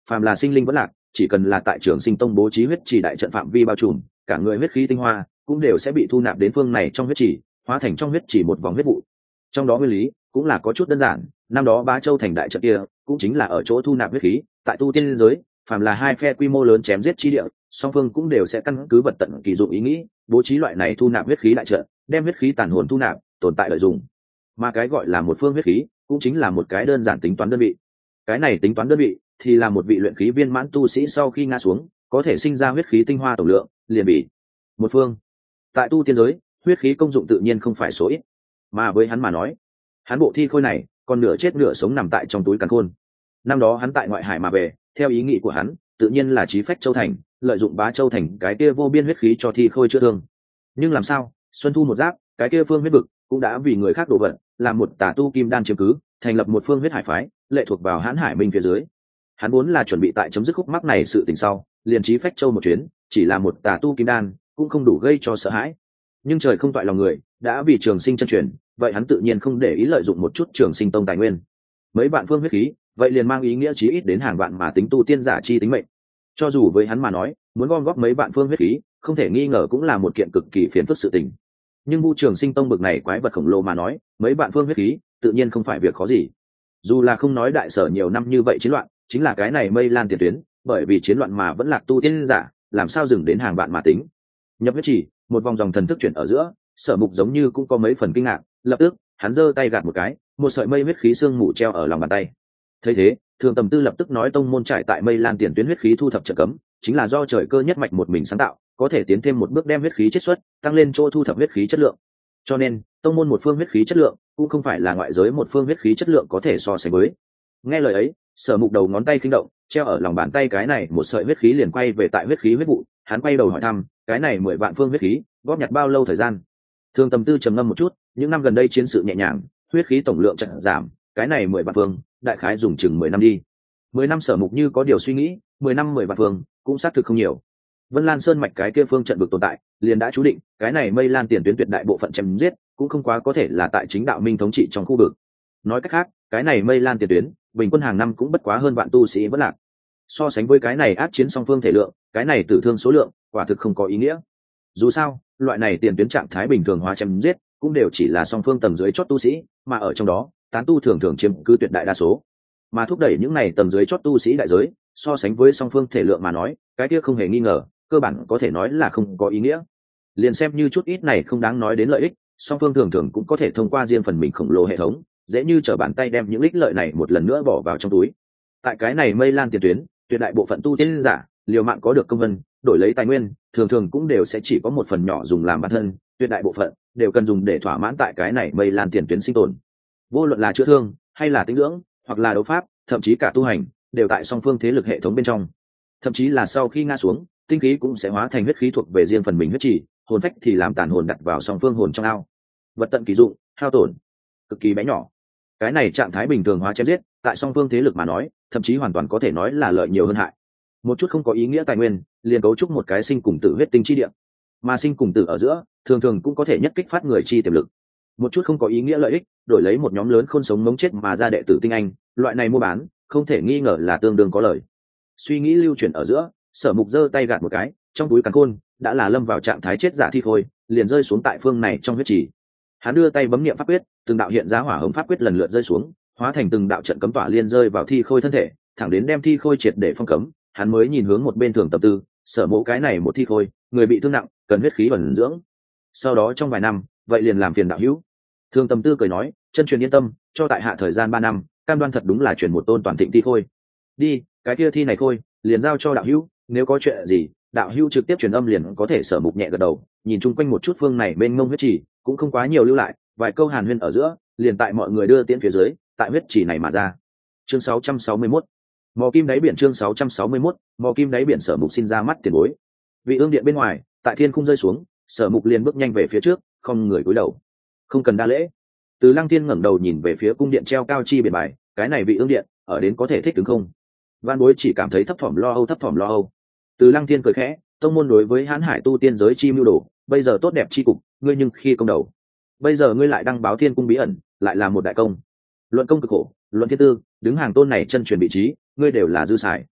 phàm là sinh linh vẫn lạc, chỉ cần là tại Trường Sinh Tông bố trí huyết trì đại trận phạm vi bao trùm, cả người huyết khí tinh hoa cũng đều sẽ bị thu nạp đến phương này trong huyết trì, hóa thành trong huyết trì một vòng huyết vụ. Trong đó nguyên lý cũng là có chút đơn giản, năm đó Bá Châu thành đại trận kia cũng chính là ở chỗ thu nạp huyết khí, tại tu tiên giới, phàm là hai phe quy mô lớn chém giết chi địa, song phương cũng đều sẽ căn cứ vật tận kỳ dụng ý nghĩ, bố trí loại này thu nạp huyết khí đại trận, đem huyết khí tàn hồn thu nạp, tồn tại lợi dụng. Mà cái gọi là một phương huyết khí, cũng chính là một cái đơn giản tính toán đơn vị. Cái này tính toán đơn vị thì là một vị luyện khí viên mãn tu sĩ sau khi ngã xuống, có thể sinh ra huyết khí tinh hoa tổng lượng, liền bị một phương. Tại tu tiên giới, huyết khí công dụng tự nhiên không phải số ít, mà với hắn mà nói, hắn bộ thi khôi này còn nửa chết nửa sống nằm tại trong túi càn khôn. Năm đó hắn tại ngoại hải mà về, theo ý nghĩ của hắn, tự nhiên là chí phách châu thành, lợi dụng Bá Châu thành cái kia vô biên huyết khí cho thi khôi chữa thương. Nhưng làm sao, xuân thu một giáp, cái kia phương huyết vực cũng đã vì người khác đổ vận, làm một tà tu kim đan chiếm cứ, thành lập một phương huyết hải phái, lệ thuộc vào Hán Hải Minh phía dưới. Hắn vốn là chuẩn bị tại chấm dứt khúc mắc này sự tình sau, liền chí phách châu một chuyến, chỉ là một tà tu kim đan, cũng không đủ gây cho sợ hãi. Nhưng trời không toại lòng người, đã vì Trường Sinh chân truyền, vậy hắn tự nhiên không để ý lợi dụng một chút Trường Sinh tông tài nguyên. Mấy vạn phương huyết khí, vậy liền mang ý nghĩa chí ít đến hàng vạn mà tính tu tiên giả chi tính mệnh. Cho dù với hắn mà nói, muốn gom góp mấy vạn phương huyết khí, không thể nghi ngờ cũng là một kiện cực kỳ phiền phức sự tình. Nhưng Vu Trường Sinh tông bực này quái vật khổng lồ mà nói, mấy vạn phương huyết khí, tự nhiên không phải việc khó gì. Dù là không nói đại sở nhiều năm như vậy chiến loạn, chính là cái này mây lan tiền tuyến, bởi vì chiến loạn mà vẫn lạc tu tiên giả, làm sao dừng đến hàng vạn mà tính. Nhập huyết chỉ, một vòng dòng thần thức chuyển ở giữa, Sở Mục giống như cũng có mấy phần kinh ngạc, lập tức, hắn giơ tay gạt một cái, một sợi mây huyết khí sương mù treo ở lòng bàn tay. Thấy thế, Thường Tầm Tư lập tức nói tông môn trải tại mây lan tiền tuyến huyết khí thu thập trợ cấm, chính là do trời cơ nhất mạch một mình sáng tạo, có thể tiến thêm một bước đem huyết khí chiết xuất, tăng lên chỗ thu thập huyết khí chất lượng. Cho nên, tông môn một phương huyết khí chất lượng, cũng không phải là ngoại giới một phương huyết khí chất lượng có thể so sánh với. Nghe lời ấy, Sở Mục đầu ngón tay kinh động, treo ở lòng bàn tay cái này một sợi huyết khí liền quay về tại huyết khí huyết vụ, hắn quay đầu hỏi thăm, cái này mười vạn phương huyết khí, góp nhặt bao lâu thời gian? Thường Tầm Tư trầm ngâm một chút, những năm gần đây chiến sự nhẹ nhàng, huyết khí tổng lượng chậm giảm, cái này mười vạn phương, đại khái dùng chừng mười năm đi. Mười năm Sở Mục như có điều suy nghĩ, mười năm mười vạn phương, cũng xác thực không nhiều. Vân Lan Sơn mạch cái kia phương trận vực tồn tại, liền đã chú định, cái này Mây Lan tiền tuyến tuyệt đại bộ phận chém giết, cũng không quá có thể là tại chính đạo minh thống trị trong khu vực. Nói cách khác, cái này Mây Lan tiền tuyến, bình quân hàng năm cũng bất quá hơn vạn tu sĩ vẫn lạc. So sánh với cái này ác chiến song phương thể lượng, cái này tử thương số lượng, quả thực không có ý nghĩa. Dù sao, loại này tiền tuyến trạng thái bình thường hóa chém giết, cũng đều chỉ là song phương tầng dưới chót tu sĩ, mà ở trong đó, tán tu thường thường chiếm cứ tuyệt đại đa số. Mà thúc đẩy những này tầng dưới chót tu sĩ đại giới, so sánh với song phương thể lượng mà nói, cái kia không hề nghi ngờ, cơ bản có thể nói là không có ý nghĩa. Liền xem như chút ít này không đáng nói đến lợi ích, song phương thường thường cũng có thể thông qua riêng phần mình khổng lồ hệ thống, dễ như trở bàn tay đem những ích lợi này một lần nữa bỏ vào trong túi. Tại cái này Mây Lan tiền tuyến, tuyệt đại bộ phận tu tiên giả, liều mạng có được công vân, đổi lấy tài nguyên, thường thường cũng đều sẽ chỉ có một phần nhỏ dùng làm bản thân, tuyệt đại bộ phận đều cần dùng để thỏa mãn tại cái này Mây Lan tiền tuyến sinh tồn. Vô luận là chữa thương, hay là tinh dưỡng, hoặc là đấu pháp, thậm chí cả tu hành, đều tại song phương thế lực hệ thống bên trong. Thậm chí là sau khi ngã xuống, tinh khí cũng sẽ hóa thành huyết khí thuộc về riêng phần mình huyết trì, hồn phách thì làm tàn hồn đặt vào song phương hồn trong ao. Vật tận kỳ dụng, hao tổn cực kỳ bé nhỏ. Cái này trạng thái bình thường hóa chém giết, tại song phương thế lực mà nói, thậm chí hoàn toàn có thể nói là lợi nhiều hơn hại. Một chút không có ý nghĩa tài nguyên, liền cấu trúc một cái sinh cùng tử huyết tinh chi địa, mà sinh cùng tử ở giữa, thường thường cũng có thể nhất kích phát người chi tiềm lực. Một chút không có ý nghĩa lợi ích, đổi lấy một nhóm lớn khôn sống mống chết mà ra đệ tử tinh anh, loại này mua bán, không thể nghi ngờ là tương đương có lợi. Suy nghĩ lưu chuyển ở giữa, Sở Mục giơ tay gạt một cái, trong túi càn khôn đã là lâm vào trạng thái chết giả thi khôi, liền rơi xuống tại phương này trong huyết trì. Hắn đưa tay bấm niệm pháp quyết, từng đạo hiện ra hỏa hồng pháp quyết lần lượt rơi xuống, hóa thành từng đạo trận cấm tỏa liên rơi vào thi khôi thân thể, thẳng đến đem thi khôi triệt để phong cấm. Hắn mới nhìn hướng một bên Thường Tầm Tư, Sở Mộ cái này một thi khôi, người bị thương nặng, cần huyết khí bẩn dưỡng. Sau đó trong vài năm, vậy liền làm phiền đạo hữu. Thường Tầm Tư cười nói, chân truyền yên tâm, cho tại hạ thời gian ba năm, cam đoan thật đúng là truyền một tôn toàn thịnh thi khôi. Đi, cái kia thi này khôi, liền giao cho đạo hữu, nếu có chuyện gì, đạo hữu trực tiếp truyền âm liền có thể. Sở Mục nhẹ gật đầu, nhìn chung quanh một chút phương này bên ngông huyết trì, cũng không quá nhiều lưu lại, vài câu hàn huyên ở giữa, liền tại mọi người đưa tiễn phía dưới, tại huyết trì này mà ra. Chương sáu trăm sáu mươi mốt, mò kim đáy biển. Chương sáu trăm sáu mươi mốt, mò kim đáy biển. Sở Mục xin ra mắt tiền bối. Vị ương điện bên ngoài, tại thiên khung rơi xuống, Sở Mục liền bước nhanh về phía trước, không người cúi đầu. Không cần đa lễ. Từ Lăng Thiên ngẩng đầu nhìn về phía cung điện treo cao chi biển bài, cái này vị ương điện, ở đến có thể thích ứng không? Văn Bối chỉ cảm thấy thấp thỏm lo âu, thấp thỏm lo âu. Từ Lăng Thiên cười khẽ, tông môn đối với Hán Hải tu tiên giới chi mưu đồ, bây giờ tốt đẹp chi cục, ngươi nhưng khi công đầu. Bây giờ ngươi lại đăng báo thiên cung bí ẩn, lại là một đại công. Luận công cực khổ, luận thiên tư, đứng hàng tôn này chân truyền vị trí, ngươi đều là dư xài.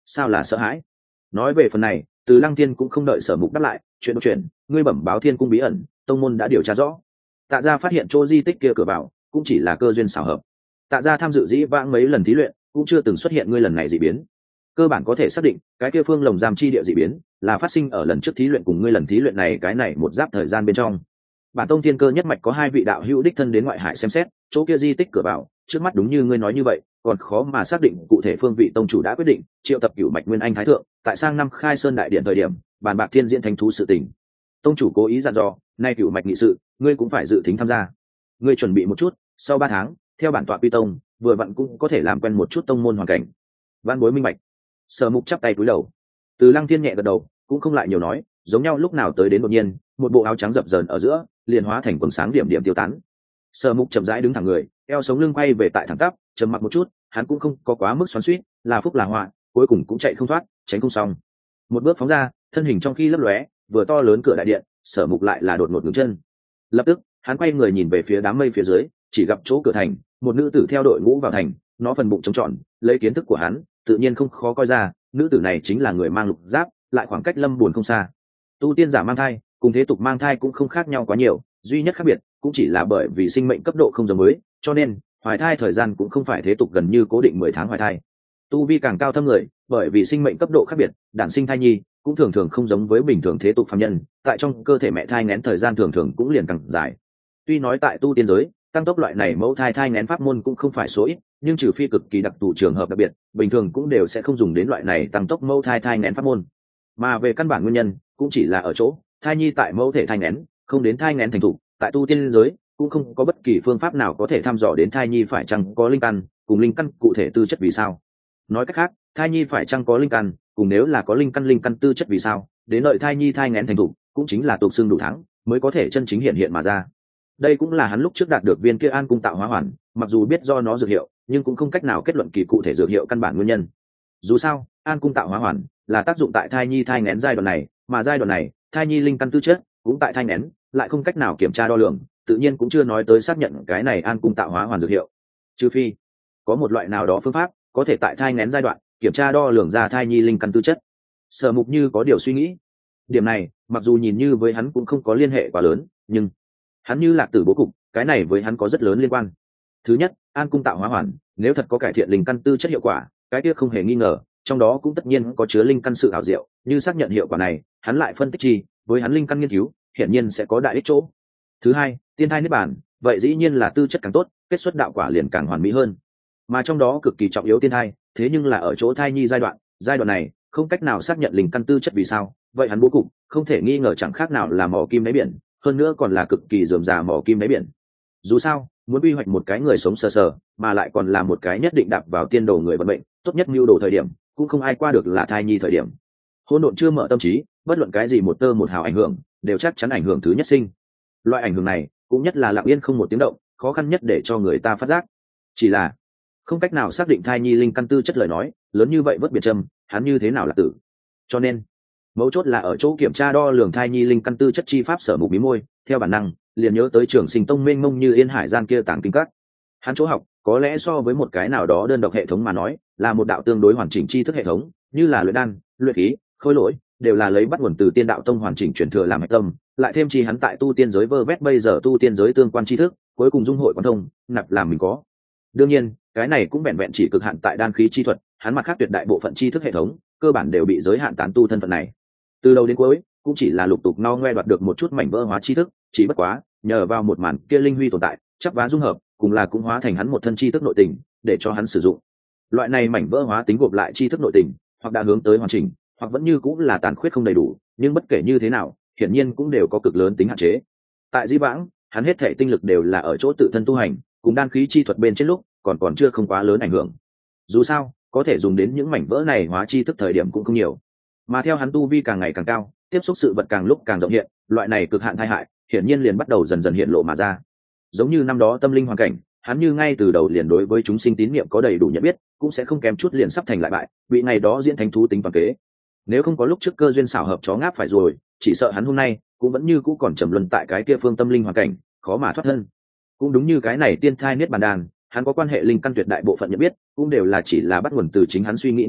sao là sợ hãi? Nói về phần này, Từ Lăng Thiên cũng không đợi Sở Mục đáp lại, chuyện một chuyện, ngươi bẩm báo Thiên cung bí ẩn, tông môn đã điều tra rõ. Tạ gia phát hiện chỗ di tích kia cửa vào, cũng chỉ là cơ duyên xảo hợp. Tạ gia tham dự dĩ vãng mấy lần thí luyện, cũng chưa từng xuất hiện ngươi lần này dị biến. Cơ bản có thể xác định, cái kia phương lồng giam chi địa dị biến là phát sinh ở lần trước thí luyện cùng ngươi lần thí luyện này cái này một giáp thời gian bên trong. Bản tông thiên cơ nhất mạch có hai vị đạo hữu đích thân đến ngoại hải xem xét, chỗ kia di tích cửa vào, trước mắt đúng như ngươi nói như vậy, còn khó mà xác định cụ thể phương vị tông chủ đã quyết định triệu tập cửu mạch nguyên anh thái thượng, tại sang năm khai sơn đại điện thời điểm, bàn bạc thiên diễn thánh thú sự tình. Tông chủ cố ý dặn dò, nay cửu mạch nghị sự, ngươi cũng phải dự tính tham gia. Ngươi chuẩn bị một chút, sau ba tháng, theo bản tọa quy tông, vừa vặn cũng có thể làm quen một chút tông môn hoàn cảnh. Văn bối minh bạch. Sở Mục chắp tay cúi đầu. Từ Lăng Thiên nhẹ gật đầu, cũng không lại nhiều nói, giống nhau lúc nào tới đến đột nhiên, một bộ áo trắng dập dờn ở giữa, liền hóa thành quần sáng điểm điểm tiêu tán. Sở Mục chậm rãi đứng thẳng người, eo sống lưng quay về tại thẳng tắp, trầm mặc một chút, hắn cũng không có quá mức xoắn xuýt, là phúc là họa, cuối cùng cũng chạy không thoát, tránh không xong. Một bước phóng ra, thân hình trong khi lấp lóe, vừa to lớn cửa đại điện, Sở Mục lại là đột ngột ngừng chân. Lập tức, hắn quay người nhìn về phía đám mây phía dưới, chỉ gặp chỗ cửa thành, một nữ tử theo đội ngũ vào thành, nó phần bụng trống tròn, lấy kiến thức của hắn, tự nhiên không khó coi ra, nữ tử này chính là người mang lục giáp, lại khoảng cách Lâm Buồn không xa. Tu tiên giả mang thai, cùng thế tục mang thai cũng không khác nhau quá nhiều, duy nhất khác biệt cũng chỉ là bởi vì sinh mệnh cấp độ không giống mới, cho nên hoài thai thời gian cũng không phải thế tục gần như cố định mười tháng hoài thai. Tu vi càng cao thâm người, bởi vì sinh mệnh cấp độ khác biệt, đản sinh thai nhi cũng thường thường không giống với bình thường thế tục phàm nhân, tại trong cơ thể mẹ thai nghén thời gian thường thường cũng liền càng dài. Tuy nói tại tu tiên giới, tăng tốc loại này mẫu thai thai nghén pháp môn cũng không phải số ít, nhưng trừ phi cực kỳ đặc thù trường hợp đặc biệt, bình thường cũng đều sẽ không dùng đến loại này tăng tốc mẫu thai thai nghén pháp môn. Mà về căn bản nguyên nhân, cũng chỉ là ở chỗ thai nhi tại mẫu thể thai nghén, không đến thai nghén thành thục, tại tu tiên giới cũng không có bất kỳ phương pháp nào có thể thăm dò đến thai nhi phải chăng có linh căn, cùng linh căn cụ thể tư chất vì sao. Nói cách khác, thai nhi phải chăng có linh căn, cùng nếu là có linh căn linh căn tư chất vì sao, đến đợi thai nhi thai nghén thành thục, cũng chính là tục xương đủ tháng mới có thể chân chính hiện hiện mà ra. Đây cũng là hắn lúc trước đạt được viên kia an cung tạo hóa hoàn, mặc dù biết do nó dược hiệu, nhưng cũng không cách nào kết luận kỳ cụ thể dược hiệu căn bản nguyên nhân. Dù sao, an cung tạo hóa hoàn là tác dụng tại thai nhi thai nghén giai đoạn này, mà giai đoạn này thai nhi linh căn tư chất cũng tại thai nghén, lại không cách nào kiểm tra đo lường, tự nhiên cũng chưa nói tới xác nhận cái này an cung tạo hóa hoàn dược hiệu. Trừ phi có một loại nào đó phương pháp có thể tại thai nghén giai đoạn kiểm tra đo lường ra thai nhi linh căn tư chất. Sở Mục như có điều suy nghĩ. Điểm này, mặc dù nhìn như với hắn cũng không có liên hệ quá lớn, nhưng hắn như lạc tử bố cục, cái này với hắn có rất lớn liên quan. Thứ nhất, an cung tạo hóa hoàn nếu thật có cải thiện linh căn tư chất hiệu quả, cái kia không hề nghi ngờ, trong đó cũng tất nhiên có chứa linh căn sự ảo diệu, như xác nhận hiệu quả này, hắn lại phân tích chi, với hắn linh căn nghiên cứu, hiển nhiên sẽ có đại ích chỗ. Thứ hai, tiên thai niết bàn, vậy dĩ nhiên là tư chất càng tốt, kết xuất đạo quả liền càng hoàn mỹ hơn. Mà trong đó cực kỳ trọng yếu tiên thai, thế nhưng là ở chỗ thai nhi giai đoạn, giai đoạn này không cách nào xác nhận linh căn tư chất vì sao, vậy hắn bố cục không thể nghi ngờ chẳng khác nào là mỏ kim đáy biển, hơn nữa còn là cực kỳ rườm rà mỏ kim đáy biển. Dù sao, muốn quy hoạch một cái người sống sờ sờ, mà lại còn là một cái nhất định đạp vào tiên đồ người vận mệnh, tốt nhất mưu đồ thời điểm, cũng không ai qua được là thai nhi thời điểm. Hỗn độn chưa mở tâm trí, bất luận cái gì một tơ một hào ảnh hưởng, đều chắc chắn ảnh hưởng thứ nhất sinh. Loại ảnh hưởng này, cũng nhất là lặng yên không một tiếng động, khó khăn nhất để cho người ta phát giác. Chỉ là không cách nào xác định thai nhi linh căn tư chất lời nói, lớn như vậy vất biệt châm, hắn như thế nào là tử. Cho nên, mấu chốt là ở chỗ kiểm tra đo lường thai nhi linh căn tư chất chi pháp. Sở Mục bí môi, theo bản năng, liền nhớ tới Trường Sinh Tông mênh mông như yên hải gian kia tàng kinh các. Hắn chỗ học, có lẽ so với một cái nào đó đơn độc hệ thống mà nói, là một đạo tương đối hoàn chỉnh tri thức hệ thống, như là luyện đan, luyện khí, khôi lỗi, đều là lấy bắt nguồn từ Tiên Đạo Tông hoàn chỉnh truyền thừa làm hệ tâm, lại thêm chi hắn tại tu tiên giới vơ vét bây giờ tu tiên giới tương quan tri thức, cuối cùng dung hội quan thông, nạp làm mình có. Đương nhiên, cái này cũng vẹn vẹn chỉ cực hạn tại đan khí chi thuật, hắn mặt khác tuyệt đại bộ phận tri thức hệ thống, cơ bản đều bị giới hạn tán tu thân phận này. Từ đầu đến cuối, cũng chỉ là lục tục no ngoe đoạt được một chút mảnh vỡ hóa tri thức, chỉ bất quá, nhờ vào một màn kia linh huy tồn tại, chắp vá dung hợp, cùng là cũng hóa thành hắn một thân tri thức nội tình, để cho hắn sử dụng. Loại này mảnh vỡ hóa tính gộp lại tri thức nội tình, hoặc đã hướng tới hoàn chỉnh, hoặc vẫn như cũng là tàn khuyết không đầy đủ, nhưng bất kể như thế nào, hiển nhiên cũng đều có cực lớn tính hạn chế. Tại Di Vãng, hắn hết thể tinh lực đều là ở chỗ tự thân tu hành, cùng đan khí chi thuật bên trên lúc, còn còn chưa không quá lớn ảnh hưởng. Dù sao, có thể dùng đến những mảnh vỡ này hóa tri thức thời điểm cũng không nhiều. Mà theo hắn tu vi càng ngày càng cao, tiếp xúc sự vật càng lúc càng rộng hiện, loại này cực hạn tai hại, hiển nhiên liền bắt đầu dần dần hiện lộ mà ra. Giống như năm đó tâm linh hoàn cảnh, hắn như ngay từ đầu liền đối với chúng sinh tín niệm có đầy đủ nhận biết, cũng sẽ không kém chút liền sắp thành lại bại, bị ngày đó diễn thánh thú tính toàn kế. Nếu không có lúc trước cơ duyên xảo hợp chó ngáp phải rồi, chỉ sợ hắn hôm nay cũng vẫn như cũ còn trầm luân tại cái kia phương tâm linh hoàn cảnh, khó mà thoát thân. Cũng đúng như cái này tiên thai niết bàn đàn, hắn có quan hệ linh căn tuyệt đại bộ phận nhận biết, cũng đều là chỉ là bắt nguồn từ chính hắn suy nghĩ nghiên cứu,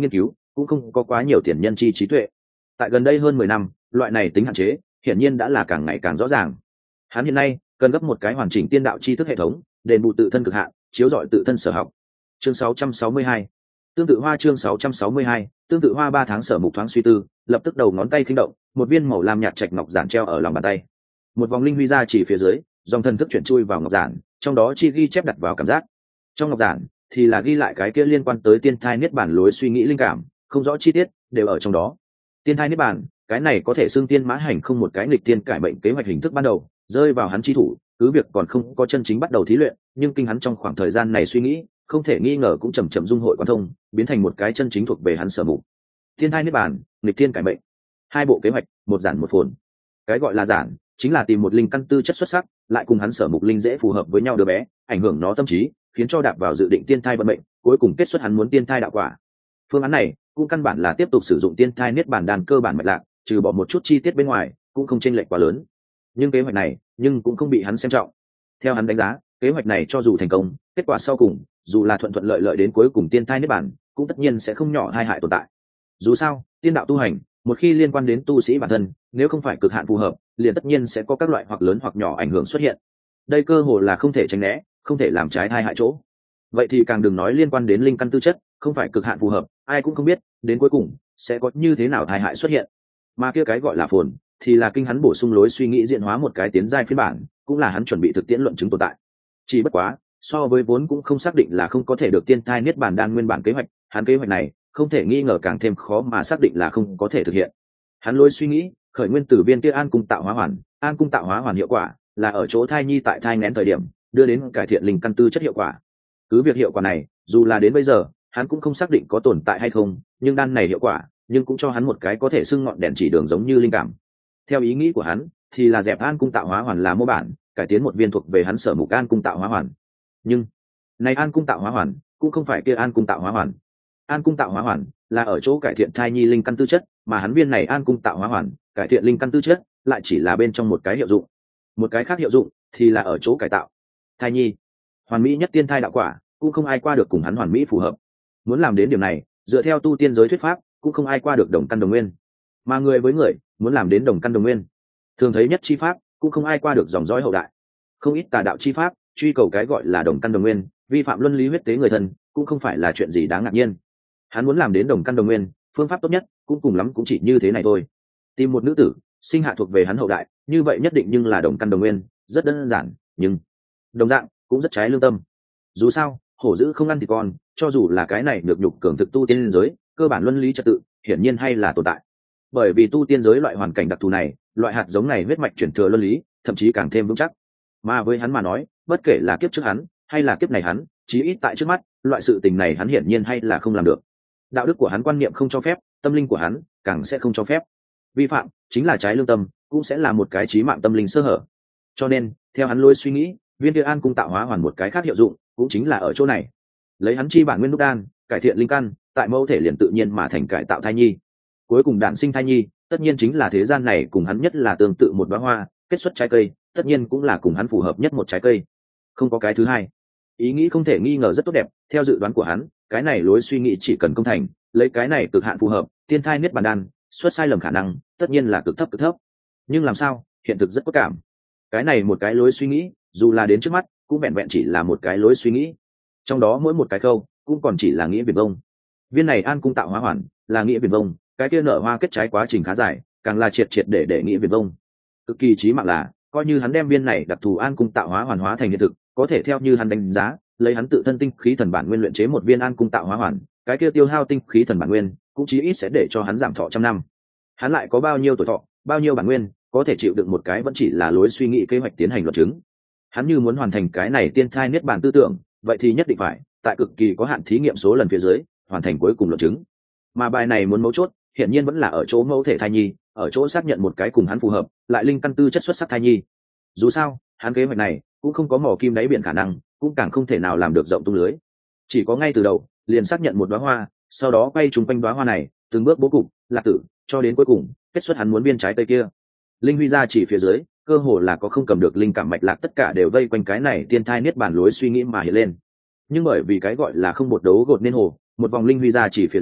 cũng không có quá nhiều tiền nhân chi trí tuệ. Tại gần đây hơn mười năm, loại này tính hạn chế hiển nhiên đã là càng ngày càng rõ ràng. Hắn hiện nay cần gấp một cái hoàn chỉnh tiên đạo tri thức hệ thống, đền bù tự thân cực hạn, chiếu rọi tự thân sở học. Chương sáu trăm sáu mươi hai, tương tự hoa. Chương sáu trăm sáu mươi hai, tương tự hoa. Ba tháng Sở Mục thoáng suy tư, lập tức đầu ngón tay khinh động, một viên màu lam nhạt trạch ngọc giản treo ở lòng bàn tay. Một vòng linh huy ra chỉ phía dưới, dòng thần thức chuyển chui vào ngọc giản, trong đó chi ghi chép đặt vào cảm giác. Trong ngọc giản thì là ghi lại cái kia liên quan tới tiên thai niết bản lối suy nghĩ linh cảm, không rõ chi tiết đều ở trong đó. Tiên thai niết bản, cái này có thể xưng tiên mã hành không một cái nghịch tiên cải mệnh kế hoạch hình thức ban đầu, rơi vào hắn chi thủ, cứ việc còn không có chân chính bắt đầu thí luyện, nhưng kinh hắn trong khoảng thời gian này suy nghĩ, không thể nghi ngờ cũng chậm chậm dung hội quan thông, biến thành một cái chân chính thuộc về hắn Sở Mục. Tiên thai niết bản, nghịch tiên cải mệnh, hai bộ kế hoạch, một giản một phồn. Cái gọi là giản, chính là tìm một linh căn tư chất xuất sắc, lại cùng hắn Sở Mục linh dễ phù hợp với nhau đứa bé, ảnh hưởng nó tâm trí, khiến cho đạp vào dự định tiên thai vận mệnh, cuối cùng kết xuất hắn muốn tiên thai đạo quả. Phương án này cũng căn bản là tiếp tục sử dụng tiên thai niết bàn đan cơ bản mạch lạc, trừ bỏ một chút chi tiết bên ngoài, cũng không chênh lệch quá lớn. Nhưng kế hoạch này, nhưng cũng không bị hắn xem trọng. Theo hắn đánh giá, kế hoạch này cho dù thành công, kết quả sau cùng, dù là thuận thuận lợi lợi đến cuối cùng tiên thai niết bàn, cũng tất nhiên sẽ không nhỏ hai hại tồn tại. Dù sao, tiên đạo tu hành, một khi liên quan đến tu sĩ bản thân, nếu không phải cực hạn phù hợp, liền tất nhiên sẽ có các loại hoặc lớn hoặc nhỏ ảnh hưởng xuất hiện. Đây cơ hồ là không thể tránh né, không thể làm trái thai hại chỗ. Vậy thì càng đừng nói liên quan đến linh căn tư chất, không phải cực hạn phù hợp, ai cũng không biết đến cuối cùng sẽ có như thế nào thai hại xuất hiện. Mà kia cái gọi là phồn, thì là kinh hắn bổ sung lối suy nghĩ diễn hóa một cái tiến giai phiên bản, cũng là hắn chuẩn bị thực tiễn luận chứng tồn tại. Chỉ bất quá, so với vốn cũng không xác định là không có thể được tiên thai niết bàn đan nguyên bản kế hoạch, hắn kế hoạch này không thể nghi ngờ càng thêm khó mà xác định là không có thể thực hiện. Hắn lối suy nghĩ khởi nguyên từ viên kia an cung tạo hóa hoàn, an cung tạo hóa hoàn hiệu quả là ở chỗ thai nhi tại thai nghén thời điểm đưa đến cải thiện linh căn tư chất hiệu quả. Cứ việc hiệu quả này dù là đến bây giờ hắn cũng không xác định có tồn tại hay không, nhưng đan này hiệu quả nhưng cũng cho hắn một cái có thể xưng ngọn đèn chỉ đường giống như linh cảm. Theo ý nghĩ của hắn thì là dẹp an cung tạo hóa hoàn là mô bản, cải tiến một viên thuộc về hắn Sở Mục an cung tạo hóa hoàn. Nhưng này an cung tạo hóa hoàn cũng không phải kia an cung tạo hóa hoàn. An cung tạo hóa hoàn là ở chỗ cải thiện thai nhi linh căn tư chất, mà hắn viên này an cung tạo hóa hoàn cải thiện linh căn tư chất lại chỉ là bên trong một cái hiệu dụng. Một cái khác hiệu dụng thì là ở chỗ cải tạo thai nhi. Hoàn mỹ nhất tiên thai đạo quả cũng không ai qua được cùng hắn hoàn mỹ phù hợp. Muốn làm đến điểm này, dựa theo tu tiên giới thuyết pháp, cũng không ai qua được đồng căn đồng nguyên. Mà người với người muốn làm đến đồng căn đồng nguyên, thường thấy nhất chi pháp cũng không ai qua được dòng dõi hậu đại. Không ít tà đạo chi pháp truy cầu cái gọi là đồng căn đồng nguyên, vi phạm luân lý huyết tế người thân, cũng không phải là chuyện gì đáng ngạc nhiên. Hắn muốn làm đến đồng căn đồng nguyên, phương pháp tốt nhất cũng cùng lắm cũng chỉ như thế này thôi. Tìm một nữ tử sinh hạ thuộc về hắn hậu đại, như vậy nhất định nhưng là đồng căn đồng nguyên, rất đơn giản, nhưng đồng dạng cũng rất trái lương tâm. Dù sao, hổ dữ không ăn thì con, cho dù là cái này được nhục cường thực tu tiên giới, cơ bản luân lý trật tự hiển nhiên hay là tồn tại. Bởi vì tu tiên giới loại hoàn cảnh đặc thù này, loại hạt giống này huyết mạch chuyển thừa luân lý, thậm chí càng thêm vững chắc. Mà với hắn mà nói, bất kể là kiếp trước hắn hay là kiếp này hắn, chí ít tại trước mắt, loại sự tình này hắn hiển nhiên hay là không làm được. Đạo đức của hắn quan niệm không cho phép, tâm linh của hắn càng sẽ không cho phép. Vi phạm chính là trái lương tâm, cũng sẽ là một cái chí mạng tâm linh sơ hở. Cho nên, theo hắn lối suy nghĩ, viên kia an cung tạo hóa hoàn một cái khác hiệu dụng, cũng chính là ở chỗ này. Lấy hắn chi bản nguyên đúc đan, cải thiện linh căn, tại mẫu thể liền tự nhiên mà thành cải tạo thai nhi. Cuối cùng đản sinh thai nhi, tất nhiên chính là thế gian này cùng hắn nhất là tương tự một đóa hoa, kết xuất trái cây, tất nhiên cũng là cùng hắn phù hợp nhất một trái cây. Không có cái thứ hai. Ý nghĩ không thể nghi ngờ rất tốt đẹp, theo dự đoán của hắn, cái này lối suy nghĩ chỉ cần công thành, lấy cái này cực hạn phù hợp, tiên thai niết bàn đan, xuất sai lầm khả năng, tất nhiên là cực thấp cực thấp. Nhưng làm sao, hiện thực rất có cảm. Cái này một cái lối suy nghĩ, dù là đến trước mắt, cũng vẹn vẹn chỉ là một cái lối suy nghĩ. Trong đó mỗi một cái câu, cũng còn chỉ là nghĩa viển vông. Viên này an cung tạo hóa hoàn, là nghĩa viển vông, cái kia nở hoa kết trái quá trình khá dài, càng là triệt triệt để để nghĩa viển vông. Cực kỳ chí mạng là, coi như hắn đem viên này đặc thù an cung tạo hóa hoàn hóa thành hiện thực, có thể theo như hắn đánh giá, lấy hắn tự thân tinh khí thần bản nguyên luyện chế một viên an cung tạo hóa hoàn, cái kia tiêu hao tinh khí thần bản nguyên, cũng chí ít sẽ để cho hắn giảm thọ trăm năm. Hắn lại có bao nhiêu tuổi thọ, bao nhiêu bản nguyên, có thể chịu đựng một cái vẫn chỉ là lối suy nghĩ kế hoạch tiến hành luận chứng. Hắn như muốn hoàn thành cái này tiên thai niết bàn tư tưởng, vậy thì nhất định phải tại cực kỳ có hạn thí nghiệm số lần phía dưới hoàn thành cuối cùng luận chứng. Mà bài này muốn mấu chốt, hiện nhiên vẫn là ở chỗ mẫu thể thai nhi, ở chỗ xác nhận một cái cùng hắn phù hợp, lại linh căn tư chất xuất sắc thai nhi. Dù sao, hắn kế hoạch này cũng không có mỏ kim đáy biển khả năng, cũng càng không thể nào làm được rộng tung lưới. Chỉ có ngay từ đầu, liền xác nhận một đóa hoa, sau đó quay trùng quanh đóa hoa này, từng bước bố cục, lạc tử, cho đến cuối cùng, kết xuất hắn muốn viên trái cây kia. Linh huy ra chỉ phía dưới, cơ hồ là có không cầm được linh cảm mạch lạc tất cả đều vây quanh cái này tiên thai niết bàn lối suy nghĩ mà hiện lên. Nhưng bởi vì cái gọi là không một đấu gột nên hồ, một vòng linh huy ra chỉ phía dưới,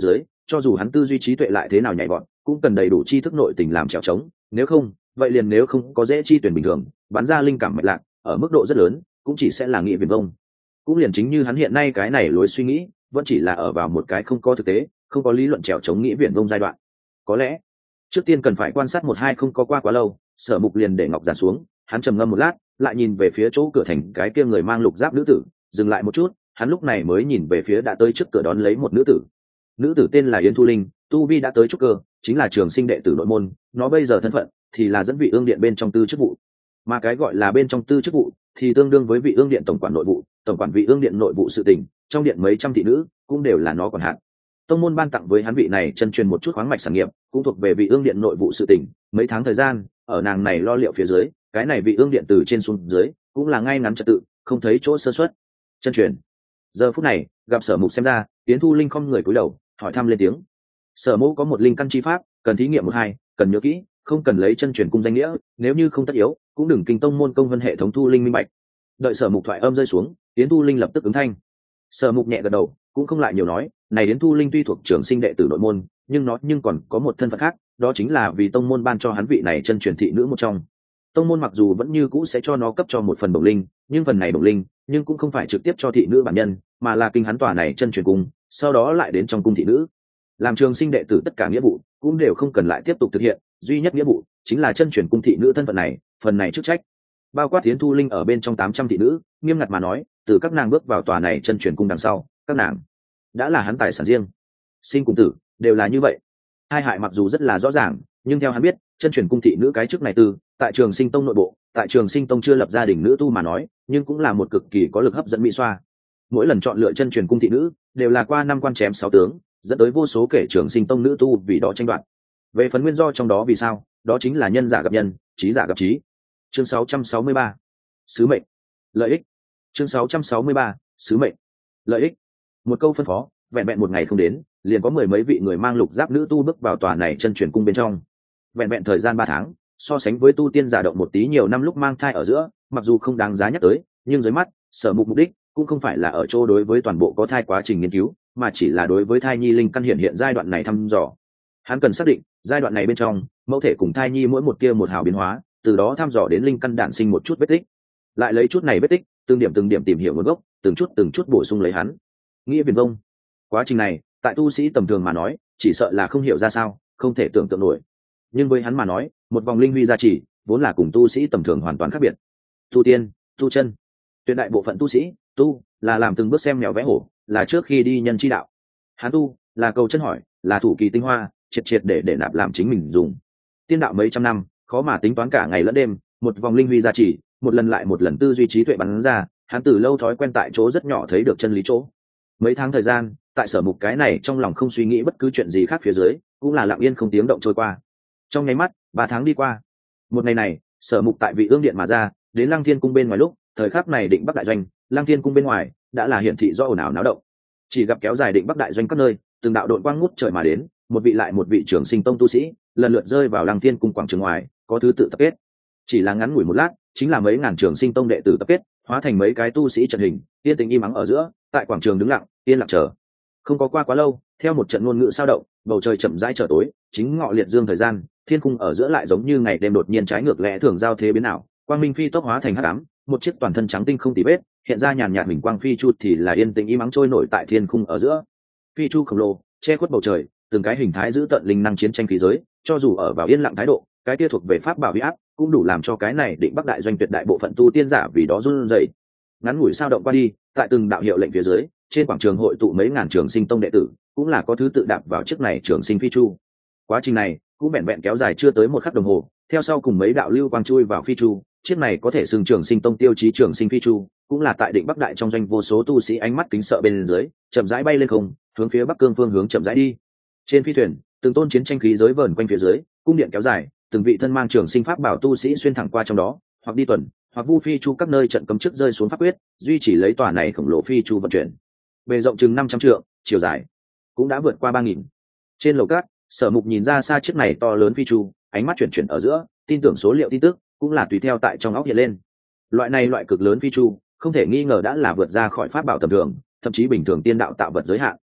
cho dù hắn tư duy trí tuệ lại thế nào nhảy vọt cũng cần đầy đủ tri thức nội tình làm trèo trống, nếu không vậy liền nếu không có dễ chi tuyển bình thường bắn ra linh cảm mạch lạc ở mức độ rất lớn cũng chỉ sẽ là nghị viền vông. Cũng liền chính như hắn hiện nay cái này lối suy nghĩ vẫn chỉ là ở vào một cái không có thực tế không có lý luận trèo chống nghĩ viển vông giai đoạn. Có lẽ trước tiên cần phải quan sát một hai không có qua quá lâu, Sở Mục liền để ngọc giản xuống, hắn trầm ngâm một lát lại nhìn về phía chỗ cửa thành cái kia người mang lục giáp nữ tử, dừng lại một chút hắn lúc này mới nhìn về phía đã tới trước cửa đón lấy một nữ tử. Nữ tử tên là Yến Thu Linh, tu vi đã tới trúc cơ, chính là trường sinh đệ tử nội môn, nó bây giờ thân phận thì là dẫn vị ương điện bên trong tư chức vụ, mà cái gọi là bên trong tư chức vụ thì tương đương với vị ương điện tổng quản nội vụ, tổng quản vị ương điện nội vụ sự tình, trong điện mấy trăm thị nữ cũng đều là nó quản hạt. Tông môn ban tặng với hắn vị này chân truyền một chút khoáng mạch sản nghiệp, cũng thuộc về vị ương điện nội vụ sự tình, mấy tháng thời gian ở nàng này lo liệu phía dưới, cái này vị ương điện từ trên xuống dưới cũng là ngay ngắn trật tự, không thấy chỗ sơ suất. Chân truyền giờ phút này gặp Sở Mục xem ra, Yến Thu Linh không người cúi đầu hỏi thăm lên tiếng. Sở Mẫu có một linh căn chi pháp cần thí nghiệm một hai, cần nhớ kỹ, không cần lấy chân truyền cung danh nghĩa, nếu như không tất yếu cũng đừng kinh tông môn công vân hệ thống Thu Linh minh bạch. Đợi Sở Mục thoại âm rơi xuống, Yến Thu Linh lập tức ứng thanh. Sở Mục nhẹ gật đầu cũng không lại nhiều nói, này Yến Thu Linh tuy thuộc trường sinh đệ tử nội môn, nhưng nó nhưng còn có một thân phận khác, đó chính là vì tông môn ban cho hắn vị này chân truyền thị nữ một trong. Tông môn mặc dù vẫn như cũ sẽ cho nó cấp cho một phần bổng linh, nhưng phần này bổng linh nhưng cũng không phải trực tiếp cho thị nữ bản nhân, mà là kinh hắn tòa này chân truyền cung, sau đó lại đến trong cung thị nữ. Làm trường sinh đệ tử tất cả nghĩa vụ cũng đều không cần lại tiếp tục thực hiện, duy nhất nghĩa vụ chính là chân truyền cung thị nữ thân phận này, phần này chức trách bao quát Yến Thu Linh ở bên trong tám trăm thị nữ, nghiêm ngặt mà nói, từ các nàng bước vào tòa này chân truyền cung đằng sau, các nàng đã là hắn tài sản riêng. Sinh cùng tử đều là như vậy. Hai hại mặc dù rất là rõ ràng, nhưng theo hắn biết, chân truyền cung thị nữ cái chức này từ tại trường sinh tông nội bộ, tại trường sinh tông chưa lập gia đình nữ tu mà nói, nhưng cũng là một cực kỳ có lực hấp dẫn mỹ xoa. Mỗi lần chọn lựa chân truyền cung thị nữ đều là qua năm quan chém sáu tướng, dẫn tới vô số kể trường sinh tông nữ tu vì đó tranh đoạt. Về phần nguyên do trong đó vì sao, đó chính là nhân giả gặp nhân, trí giả gặp trí. Chương sáu trăm sáu mươi ba, sứ mệnh, lợi ích. Chương sáu trăm sáu mươi ba, sứ mệnh, lợi ích. Một câu phân phó, vẹn vẹn một ngày không đến, liền có mười mấy vị người mang lục giáp nữ tu bước vào tòa này chân truyền cung bên trong. Vẹn vẹn thời gian ba tháng, so sánh với tu tiên giả động một tí nhiều năm lúc mang thai ở giữa, mặc dù không đáng giá nhắc tới, nhưng dưới mắt, Sở Mục mục đích cũng không phải là ở chỗ đối với toàn bộ có thai quá trình nghiên cứu, mà chỉ là đối với thai nhi linh căn hiện hiện giai đoạn này thăm dò. Hắn cần xác định giai đoạn này bên trong mẫu thể cùng thai nhi mỗi một kia một hào biến hóa, từ đó thăm dò đến linh căn đản sinh một chút vết tích, lại lấy chút này vết tích từng điểm từng điểm tìm hiểu nguồn gốc, từng chút từng chút bổ sung lấy hắn nghĩa viền vông. Quá trình này tại tu sĩ tầm thường mà nói chỉ sợ là không hiểu ra sao, không thể tưởng tượng nổi, nhưng với hắn mà nói, một vòng linh huy gia trì vốn là cùng tu sĩ tầm thường hoàn toàn khác biệt. Tu tiên, tu chân, tuyệt đại bộ phận tu sĩ tu là làm từng bước xem mèo vẽ hổ, là trước khi đi nhân chi đạo. Hắn tu là cầu chân hỏi, là thủ kỳ tinh hoa, triệt triệt để để nạp làm chính mình dùng. Tiên đạo mấy trăm năm khó mà tính toán cả ngày lẫn đêm, một vòng linh huy gia trì, một lần lại một lần tư duy trí tuệ bắn ra, hắn từ lâu thói quen tại chỗ rất nhỏ thấy được chân lý chỗ. Mấy tháng thời gian, tại Sở Mục cái này trong lòng không suy nghĩ bất cứ chuyện gì khác phía dưới, cũng là lặng yên không tiếng động trôi qua. Trong nháy mắt, ba tháng đi qua. Một ngày này, Sở Mục tại vị ương điện mà ra, đến Lăng Thiên cung bên ngoài lúc, thời khắc này Định Bắc đại doanh, Lăng Thiên cung bên ngoài đã là hiển thị do ồn ào náo động. Chỉ gặp kéo dài Định Bắc đại doanh các nơi, từng đạo đội quang ngút trời mà đến, một vị lại một vị trưởng sinh tông tu sĩ, lần lượt rơi vào Lăng Thiên cung quảng trường ngoài, có thứ tự tập kết. Chỉ là ngắn ngủi một lát, chính là mấy ngàn trưởng sinh tông đệ tử tập kết, hóa thành mấy cái tu sĩ trận hình, yên tĩnh im ắng ở giữa, tại quảng trường đứng lặng, yên lặng chờ. Không có qua quá lâu, theo một trận ngôn ngữ sao động, bầu trời chậm rãi trở tối, chính ngọ liệt dương thời gian, thiên cung ở giữa lại giống như ngày đêm đột nhiên trái ngược lẽ thường giao thế biến ảo, quang minh phi tốc hóa thành hắc ám, một chiếc toàn thân trắng tinh không tì vết, hiện ra nhàn nhạt hình quang phi chu thì là yên tĩnh im ắng trôi nổi tại thiên cung ở giữa. Phi chu khổng lồ, che khuất bầu trời, từng cái hình thái giữ tận linh năng chiến tranh khí giới, cho dù ở vào yên lặng thái độ, cái kia thuộc về pháp bảo uy áp, cũng đủ làm cho cái này Định Bắc đại doanh tuyệt đại bộ phận tu tiên giả vì đó run rẩy. Ngắn ngủi sao động qua đi, tại từng đạo hiệu lệnh phía dưới, trên quảng trường hội tụ mấy ngàn trường sinh tông đệ tử, cũng là có thứ tự đạp vào chiếc này trường sinh phi chu. Quá trình này cũng vẹn vẹn kéo dài chưa tới một khắc đồng hồ, theo sau cùng mấy đạo lưu quang chui vào phi chu, chiếc này có thể xưng trường sinh tông tiêu chí trường sinh phi chu, cũng là tại Định Bắc đại trong doanh vô số tu sĩ ánh mắt kính sợ bên dưới, chậm rãi bay lên không, hướng phía Bắc Cương phương hướng chậm rãi đi. Trên phi thuyền, từng tôn chiến tranh khí giới vờn quanh phía dưới, cung điện kéo dài, từng vị thân mang trường sinh pháp bảo tu sĩ xuyên thẳng qua trong đó, hoặc đi tuần, hoặc vu phi chu các nơi trận cấm trước rơi xuống pháp quyết, duy trì lấy tòa này khổng lồ phi chu vận chuyển. Bề rộng chừng năm trăm trượng, chiều dài cũng đã vượt qua ba nghìn. Trên lầu cát, Sở Mục nhìn ra xa chiếc này to lớn phi chu, ánh mắt chuyển chuyển ở giữa, tin tưởng số liệu tin tức cũng là tùy theo tại trong óc hiện lên. Loại này loại cực lớn phi chu, không thể nghi ngờ đã là vượt ra khỏi pháp bảo tầm thường, thậm chí bình thường tiên đạo tạo vật giới hạn.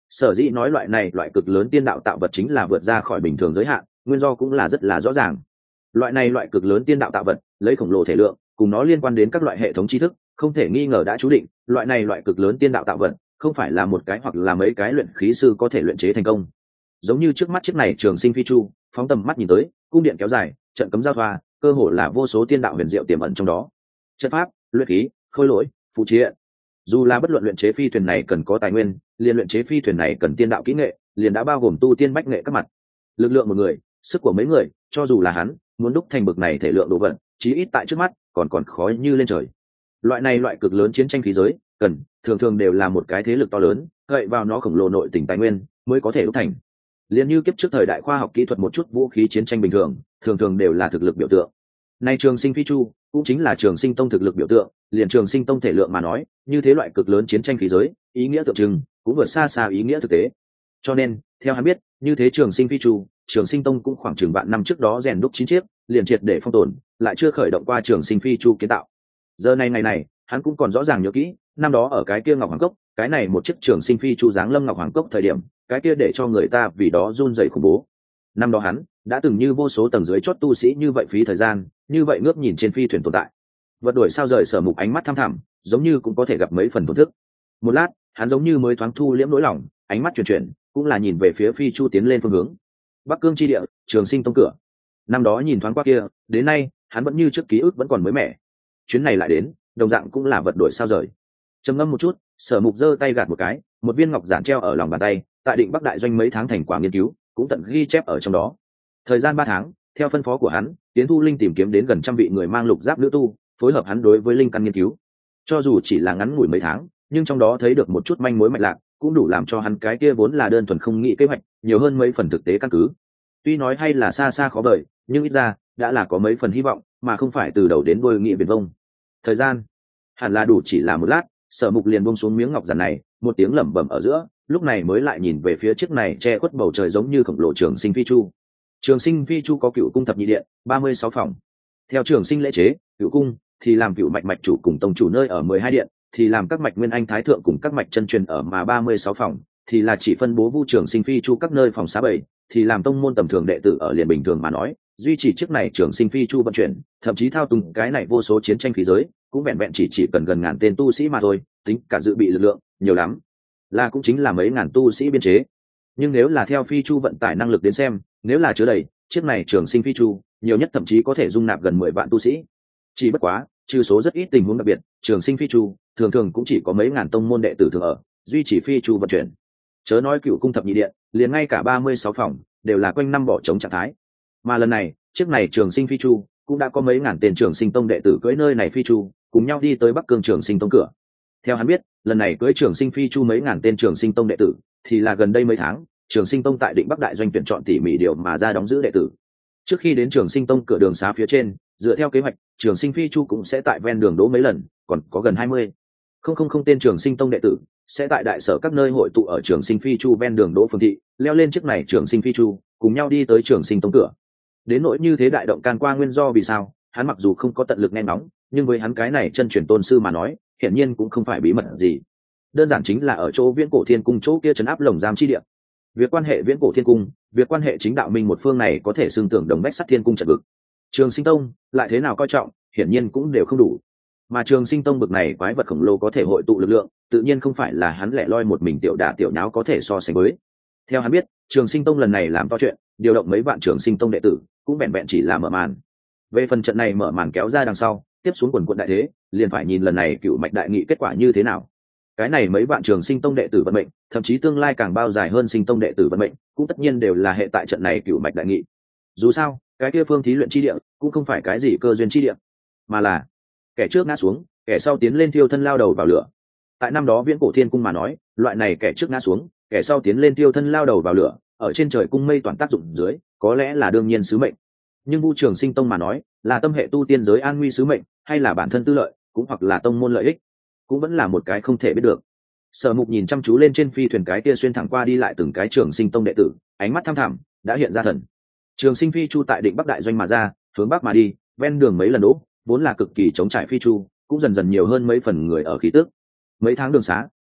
Sở dĩ nói loại này loại cực lớn tiên đạo tạo vật chính là vượt ra khỏi bình thường giới hạn, nguyên do cũng là rất là rõ ràng. Loại này loại cực lớn tiên đạo tạo vật lấy khổng lồ thể lượng, cùng nó liên quan đến các loại hệ thống tri thức, không thể nghi ngờ đã chú định loại này loại cực lớn tiên đạo tạo vật không phải là một cái hoặc là mấy cái luyện khí sư có thể luyện chế thành công. Giống như trước mắt chiếc này trường sinh phi chu, phóng tầm mắt nhìn tới, cung điện kéo dài, trận cấm giao thoa, cơ hồ là vô số tiên đạo huyền diệu tiềm ẩn trong đó. Trận pháp, luyện khí, khôi lỗi, phụ triện, dù là bất luận luyện chế phi thuyền này cần có tài nguyên, liền luyện chế phi thuyền này cần tiên đạo kỹ nghệ, liền đã bao gồm tu tiên bách nghệ các mặt. Lực lượng một người, sức của mấy người, cho dù là hắn muốn đúc thành bực này thể lượng đồ vật, chí ít tại trước mắt còn còn khó như lên trời. Loại này loại cực lớn chiến tranh khí giới cần thường thường đều là một cái thế lực to lớn, gậy vào nó khổng lồ nội tình tài nguyên mới có thể đúc thành. Liên như kiếp trước thời đại khoa học kỹ thuật một chút vũ khí chiến tranh bình thường, thường thường đều là thực lực biểu tượng. Nay trường sinh phi chu cũng chính là trường sinh tông thực lực biểu tượng, liền trường sinh tông thể lượng mà nói, như thế loại cực lớn chiến tranh khí giới, ý nghĩa tượng trưng cũng vượt xa xa ý nghĩa thực tế. Cho nên, theo hắn biết, như thế trường sinh phi chu, trường sinh tông cũng khoảng chừng vạn năm trước đó rèn đúc chín chiếc, liền triệt để phong tồn, lại chưa khởi động qua trường sinh phi chu kiến tạo. Giờ này ngày này, hắn cũng còn rõ ràng nhớ kỹ, năm đó ở cái kia Ngọc Hoàng Cốc, cái này một chiếc trường sinh phi chu dáng lâm Ngọc Hoàng Cốc thời điểm, cái kia để cho người ta vì đó run rẩy khủng bố. Năm đó hắn đã từng như vô số tầng dưới chót tu sĩ như vậy phí thời gian, như vậy ngước nhìn trên phi thuyền tồn tại. Vật đuổi sao rời Sở Mục ánh mắt thăm thẳm, giống như cũng có thể gặp mấy phần thổn thức. Một lát, hắn giống như mới thoáng thu liễm nỗi lòng, ánh mắt chuyển chuyển, cũng là nhìn về phía phi chu tiến lên phương hướng. Bắc Cương chi địa, Trường Sinh tông cửa. Năm đó nhìn thoáng qua kia, đến nay, hắn vẫn như trước ký ức vẫn còn mới mẻ. Chuyến này lại đến, đồng dạng cũng là vật đuổi sao rời. Trầm ngâm một chút, Sở Mục giơ tay gạt một cái, một viên ngọc giản treo ở lòng bàn tay, tại Định Bắc đại doanh mấy tháng thành quả nghiên cứu, cũng tận ghi chép ở trong đó. Thời gian ba tháng, theo phân phó của hắn, Tiến Thu Linh tìm kiếm đến gần trăm vị người mang lục giáp nữ tu, phối hợp hắn đối với linh căn nghiên cứu. Cho dù chỉ là ngắn ngủi mấy tháng, nhưng trong đó thấy được một chút manh mối mạch lạc, cũng đủ làm cho hắn cái kia vốn là đơn thuần không nghĩ kế hoạch, nhiều hơn mấy phần thực tế căn cứ. Tuy nói hay là xa xa khó vời, nhưng ít ra đã là có mấy phần hy vọng, mà không phải từ đầu đến đuôi nghĩ viển vông. Thời gian hẳn là đủ chỉ là một lát, Sở Mục liền buông xuống miếng ngọc giản này, một tiếng lẩm bẩm ở giữa, lúc này mới lại nhìn về phía chiếc này che khuất bầu trời giống như khổng lồ trường sinh phi chu. Trường sinh phi chu có cựu cung thập nhị điện, ba mươi sáu phòng. Theo trường sinh lễ chế, cựu cung thì làm cựu mạch mạch chủ cùng tông chủ nơi ở mười hai điện, thì làm các mạch nguyên anh thái thượng cùng các mạch chân truyền ở mà ba mươi sáu phòng, thì là chỉ phân bố vu trường sinh phi chu các nơi phòng xá bảy, thì làm tông môn tầm thường đệ tử ở liền bình thường mà nói, duy trì chiếc này trường sinh phi chu vận chuyển, thậm chí thao túng cái này vô số chiến tranh khí giới, cũng vẹn vẹn chỉ chỉ cần gần ngàn tên tu sĩ mà thôi, tính cả dự bị lực lượng, nhiều lắm là cũng chính là mấy ngàn tu sĩ biên chế. Nhưng nếu là theo phi chu vận tải năng lực đến xem, nếu là chứa đầy chiếc này trường sinh phi chu, nhiều nhất thậm chí có thể dung nạp gần mười vạn tu sĩ. Chỉ bất quá, trừ số rất ít tình huống đặc biệt, trường sinh phi chu thường thường cũng chỉ có mấy ngàn tông môn đệ tử thường ở, duy trì phi chu vận chuyển. Chớ nói cựu cung thập nhị điện, liền ngay cả ba mươi sáu phòng đều là quanh năm bỏ trống trạng thái. Mà lần này, chiếc này trường sinh phi chu cũng đã có mấy ngàn tên trường sinh tông đệ tử cưỡi nơi này phi chu, cùng nhau đi tới Bắc Cương trường sinh tông cửa. Theo hắn biết, lần này cưỡi trường sinh phi chu mấy ngàn tên trường sinh tông đệ tử, thì là gần đây mấy tháng, trường sinh tông tại Định Bắc đại doanh tuyển chọn tỉ mỉ điều mà ra đóng giữ đệ tử. Trước khi đến trường sinh tông cửa đường xá phía trên, dựa theo kế hoạch, trường sinh phi chu cũng sẽ tại ven đường đỗ mấy lần, còn có gần hai mươi không không không tên trường sinh tông đệ tử sẽ tại đại sở các nơi hội tụ ở trường sinh phi chu ven đường đỗ phương thị, leo lên chiếc này trường sinh phi chu, cùng nhau đi tới trường sinh tông cửa. Đến nỗi như thế đại động can qua nguyên do vì sao, hắn mặc dù không có tận lực nghe ngóng, nhưng với hắn cái này chân truyền tôn sư mà nói, hiển nhiên cũng không phải bí mật gì. Đơn giản chính là ở chỗ Viễn Cổ Thiên Cung chỗ kia trấn áp lồng giam chi địa. Việc quan hệ Viễn Cổ Thiên Cung, việc quan hệ chính đạo minh một phương này có thể xưng tưởng đồng bách sắt thiên cung trận vực. Trường Sinh Tông lại thế nào coi trọng, hiển nhiên cũng đều không đủ. Mà Trường Sinh Tông bực này quái vật khổng lồ có thể hội tụ lực lượng, tự nhiên không phải là hắn lẻ loi một mình tiểu đả tiểu nháo có thể so sánh với. Theo hắn biết, Trường Sinh Tông lần này làm to chuyện, điều động mấy vạn Trường Sinh Tông đệ tử, cũng vẹn vẹn chỉ là mở màn. Về phần trận này mở màn kéo ra đằng sau, tiếp xuống quần quận đại thế, liền phải nhìn lần này cựu mạch đại nghị kết quả như thế nào. Cái này mấy vạn Trường Sinh Tông đệ tử vận mệnh, thậm chí tương lai càng bao dài hơn Sinh Tông đệ tử vận mệnh, cũng tất nhiên đều là hệ tại trận này cựu mạch đại nghị. Dù sao, cái kia phương thí luyện chi địa cũng không phải cái gì cơ duyên chi địa, mà là kẻ trước ngã xuống, kẻ sau tiến lên thiêu thân lao đầu vào lửa. Tại năm đó Viễn Cổ Thiên Cung mà nói, loại này kẻ trước ngã xuống, kẻ sau tiến lên thiêu thân lao đầu vào lửa, ở trên trời cung mây toàn tác dụng dưới, có lẽ là đương nhiên sứ mệnh. Nhưng Vu Trường Sinh Tông mà nói, là tâm hệ tu tiên giới an nguy sứ mệnh, hay là bản thân tư lợi, cũng hoặc là tông môn lợi ích, cũng vẫn là một cái không thể biết được. Sở Mục nhìn chăm chú lên trên phi thuyền cái kia xuyên thẳng qua đi lại từng cái Trường Sinh Tông đệ tử, ánh mắt thăm thẳm, đã hiện ra thần. Trường Sinh phi chu tại Định Bắc đại doanh mà ra, hướng bắc mà đi, ven đường mấy lần đỗ, vốn là cực kỳ chống trải phi chu, cũng dần dần nhiều hơn mấy phần người ở khí tức. Mấy tháng đường xá,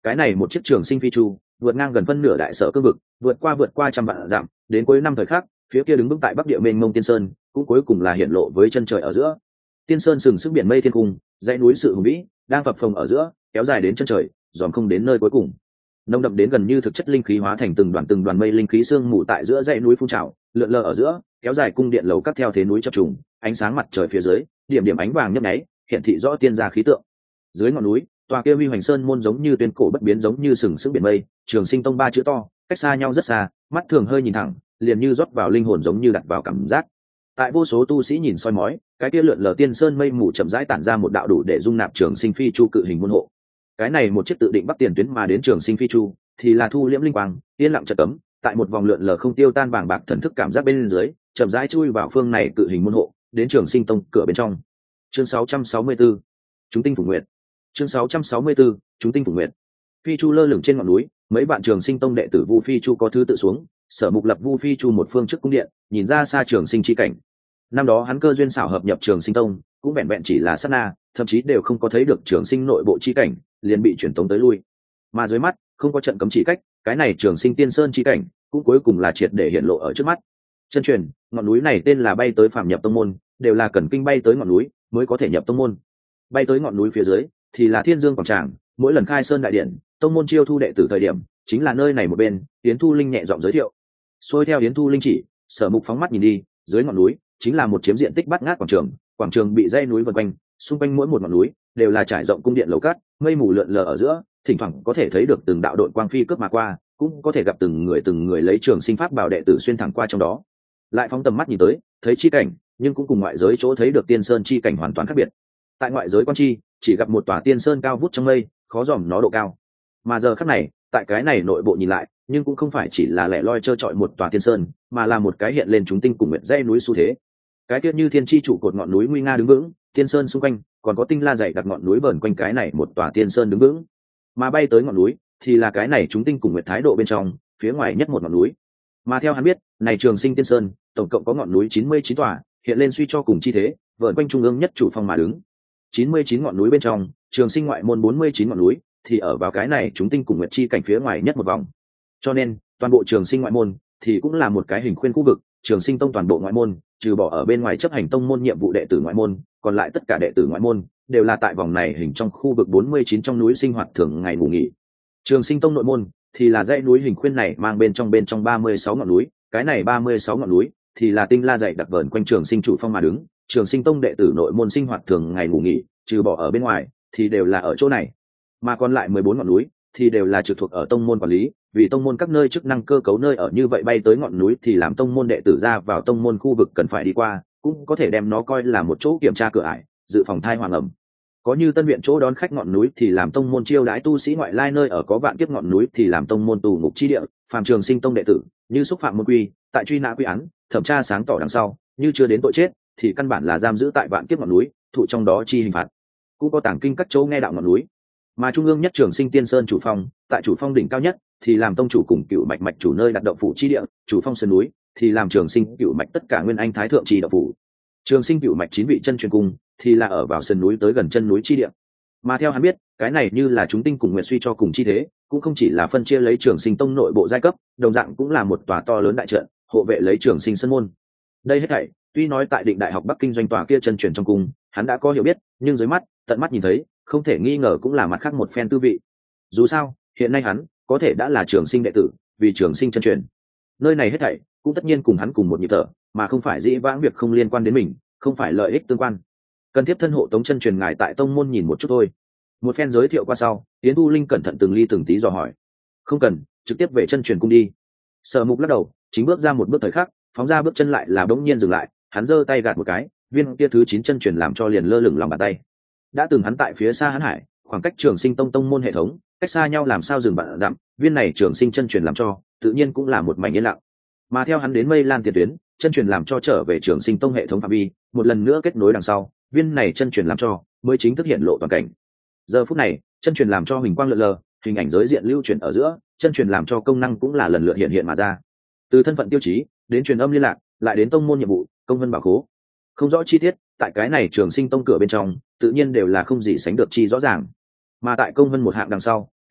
cái này một chiếc trường sinh phi chu vượt ngang gần phân nửa đại sở cương vực, vượt qua vượt qua trăm vạn dặm, đến cuối năm thời khắc, phía kia đứng vững tại bắc địa mênh mông tiên sơn cũng cuối cùng là hiện lộ với chân trời ở giữa. Tiên sơn sừng sững biển mây thiên cung, dãy núi sự hùng vĩ đang phập phồng ở giữa, kéo dài đến chân trời, dòm không đến nơi cuối cùng. Nồng đậm đến gần như thực chất linh khí hóa thành từng đoàn từng đoàn mây linh khí sương mù tại giữa dãy núi phun trào, lượn lờ ở giữa, kéo dài cung điện lầu các theo thế núi chập trùng, ánh sáng mặt trời phía dưới, điểm điểm ánh vàng nhấp nháy, hiện thị rõ tiên gia khí tượng. Dưới ngọn núi, tòa kia huy hoành sơn môn giống như tuyên cổ bất biến, giống như sừng sững biển mây, Trường Sinh Tông ba chữ to, cách xa nhau rất xa, mắt thường hơi nhìn thẳng, liền như rót vào linh hồn, giống như đặt vào cảm giác. Tại vô số tu sĩ nhìn soi mói, cái kia lượn lờ tiên sơn mây mù chậm rãi tản ra một đạo đủ để dung nạp Trường Sinh phi chu cự hình môn hộ. Cái này một chiếc tự định bắc tiền tuyến mà đến Trường Sinh phi chu, thì là thu liễm linh quang, yên lặng chợt cấm, tại một vòng lượn lờ không tiêu tan bàng bạc thần thức cảm giác bên dưới, chậm rãi chui vào phương này cự hình môn hộ, đến Trường Sinh Tông cửa bên trong. Chương sáu trăm sáu mươi tư, chúng tinh phủ nguyệt. Chương sáu trăm sáu mươi tư, chúng tinh phủ nguyệt. Phi chu lơ lửng trên ngọn núi, mấy bạn Trường Sinh Tông đệ tử Vu Phi chu có thứ tự xuống, Sở Mục lập Vu Phi chu một phương trước cung điện, nhìn ra xa Trường Sinh chi cảnh. Năm đó hắn cơ duyên xảo hợp nhập Trường Sinh Tông, cũng vẹn vẹn chỉ là sát na, thậm chí đều không có thấy được Trường Sinh nội bộ chi cảnh, liền bị truyền tống tới lui. Mà dưới mắt, không có trận cấm chỉ cách, cái này Trường Sinh tiên sơn chi cảnh, cũng cuối cùng là triệt để hiện lộ ở trước mắt. Chân truyền, ngọn núi này tên là bay tới phàm nhập tông môn, đều là cần kinh bay tới ngọn núi mới có thể nhập tông môn. Bay tới ngọn núi phía dưới thì là Thiên Dương quảng tràng, mỗi lần khai sơn đại điện, tông môn chiêu thu đệ tử thời điểm, chính là nơi này một bên. Yến Thu Linh nhẹ giọng giới thiệu. Xuôi theo Yến Thu Linh chỉ, Sở Mục phóng mắt nhìn đi, dưới ngọn núi chính là một chiếm diện tích bát ngát quảng trường, quảng trường bị dãy núi vần quanh, xung quanh mỗi một ngọn núi đều là trải rộng cung điện lầu cát, mây mù lượn lờ ở giữa, thỉnh thoảng có thể thấy được từng đạo đội quang phi cướp mà qua, cũng có thể gặp từng người từng người lấy Trường Sinh pháp bảo đệ tử xuyên thẳng qua trong đó. Lại phóng tầm mắt nhìn tới, thấy chi cảnh, nhưng cũng cùng ngoại giới chỗ thấy được tiên sơn chi cảnh hoàn toàn khác biệt. Tại ngoại giới quan chi, chỉ gặp một tòa tiên sơn cao vút trong mây, khó dòm nó độ cao. Mà giờ khắc này, tại cái này nội bộ nhìn lại, nhưng cũng không phải chỉ là lẻ loi trơ trọi một tòa tiên sơn, mà là một cái hiện lên chúng tinh cùng nguyệt dãy núi xu thế. Cái tiết như thiên chi trụ cột ngọn núi nguy nga đứng vững, tiên sơn xung quanh còn có tinh la dày đặc ngọn núi vờn quanh cái này một tòa tiên sơn đứng vững. Mà bay tới ngọn núi thì là cái này chúng tinh cùng nguyệt thái độ bên trong, phía ngoài nhất một ngọn núi. Mà theo hắn biết, này Trường Sinh tiên sơn tổng cộng có ngọn núi chín mươi chín tòa, hiện lên suy cho cùng chi thế, vờn quanh trung ương nhất chủ phong mà đứng. chín mươi chín ngọn núi bên trong, Trường Sinh ngoại môn bốn mươi chín ngọn núi thì ở vào cái này chúng tinh cùng nguyệt chi cảnh phía ngoài nhất một vòng. Cho nên, toàn bộ Trường Sinh ngoại môn thì cũng là một cái hình khuyên khu vực, Trường Sinh tông toàn bộ ngoại môn, trừ bỏ ở bên ngoài chấp hành tông môn nhiệm vụ đệ tử ngoại môn, còn lại tất cả đệ tử ngoại môn đều là tại vòng này hình trong khu vực bốn mươi chín trong núi sinh hoạt thường ngày ngủ nghỉ. Trường Sinh tông nội môn thì là dãy núi hình khuyên này mang bên trong bên trong ba mươi sáu ngọn núi, cái này ba mươi sáu ngọn núi thì là tinh la dày đặc vờn quanh Trường Sinh chủ phong mà đứng, Trường Sinh tông đệ tử nội môn sinh hoạt thường ngày ngủ nghỉ, trừ bỏ ở bên ngoài thì đều là ở chỗ này. Mà còn lại mười bốn ngọn núi thì đều là trực thuộc ở tông môn quản lý, vì tông môn các nơi chức năng cơ cấu nơi ở như vậy, bay tới ngọn núi thì làm tông môn đệ tử ra vào tông môn khu vực cần phải đi qua, cũng có thể đem nó coi là một chỗ kiểm tra cửa ải, dự phòng thai hoàng ẩm. Có như tân viện chỗ đón khách ngọn núi thì làm tông môn chiêu đãi tu sĩ ngoại lai nơi ở, có vạn kiếp ngọn núi thì làm tông môn tù ngục chi địa, phàm Trường Sinh tông đệ tử như xúc phạm môn quy, tại truy nã quy án, thẩm tra sáng tỏ đằng sau, như chưa đến tội chết thì căn bản là giam giữ tại vạn kiếp ngọn núi, thụ trong đó chi hình phạt. Cũng có tàng kinh các chỗ nghe đạo ngọn núi. Mà trung ương nhất Trường Sinh tiên sơn chủ phong, tại chủ phong đỉnh cao nhất thì làm tông chủ cùng cựu mạch mạch chủ nơi đặt động phủ chi địa, chủ phong sơn núi thì làm Trường Sinh cựu mạch tất cả nguyên anh thái thượng trì động phủ. Trường Sinh cựu mạch chín vị chân truyền cung thì là ở vào sơn núi tới gần chân núi chi địa. Mà theo hắn biết, cái này như là chúng tinh cùng nguyện suy cho cùng chi thế, cũng không chỉ là phân chia lấy Trường Sinh tông nội bộ giai cấp, đồng dạng cũng là một tòa to lớn đại trận hộ vệ lấy Trường Sinh sân môn. Đây hết thảy tuy nói tại Định Đại học Bắc Kinh doanh tòa kia chân truyền trong cung hắn đã có hiểu biết, nhưng dưới mắt tận mắt nhìn thấy, không thể nghi ngờ cũng là mặt khác một phen tư vị. Dù sao hiện nay hắn có thể đã là Trường Sinh đệ tử, vì Trường Sinh chân truyền, nơi này hết thảy cũng tất nhiên cùng hắn cùng một nhịp thở, mà không phải dĩ vãng việc không liên quan đến mình, không phải lợi ích tương quan. Cần tiếp thân hộ tống chân truyền ngài tại tông môn nhìn một chút thôi. Một phen giới thiệu qua sau, Yến Thu Linh cẩn thận từng ly từng tí dò hỏi. Không cần, trực tiếp về chân truyền cung đi. Sở Mục lắc đầu, chính bước ra một bước thời khắc, phóng ra bước chân lại là bỗng nhiên dừng lại, hắn giơ tay gạt một cái, viên kia thứ chín chân truyền làm cho liền lơ lửng lòng bàn tay. Đã từng hắn tại phía xa hắn hải, khoảng cách Trường Sinh tông tông môn hệ thống, cách xa nhau làm sao dừng bạn dặm, viên này Trường Sinh chân truyền làm cho, tự nhiên cũng là một mảnh yên lặng. Mà theo hắn đến Mây Lan tiền tuyến, chân truyền làm cho trở về Trường Sinh tông hệ thống phạm vi, một lần nữa kết nối đằng sau, viên này chân truyền làm cho mới chính thức hiện lộ toàn cảnh. Giờ phút này, chân truyền làm cho hình quang lượn lờ, hình ảnh giới diện lưu truyền ở giữa, chân truyền làm cho công năng cũng là lần lượt hiện hiện mà ra. Từ thân phận tiêu chí đến truyền âm liên lạc, lại đến tông môn nhiệm vụ, công văn bảo khố, không rõ chi tiết, tại cái này Trường Sinh tông cửa bên trong, tự nhiên đều là không gì sánh được chi rõ ràng. Mà tại công văn một hạng đằng sau,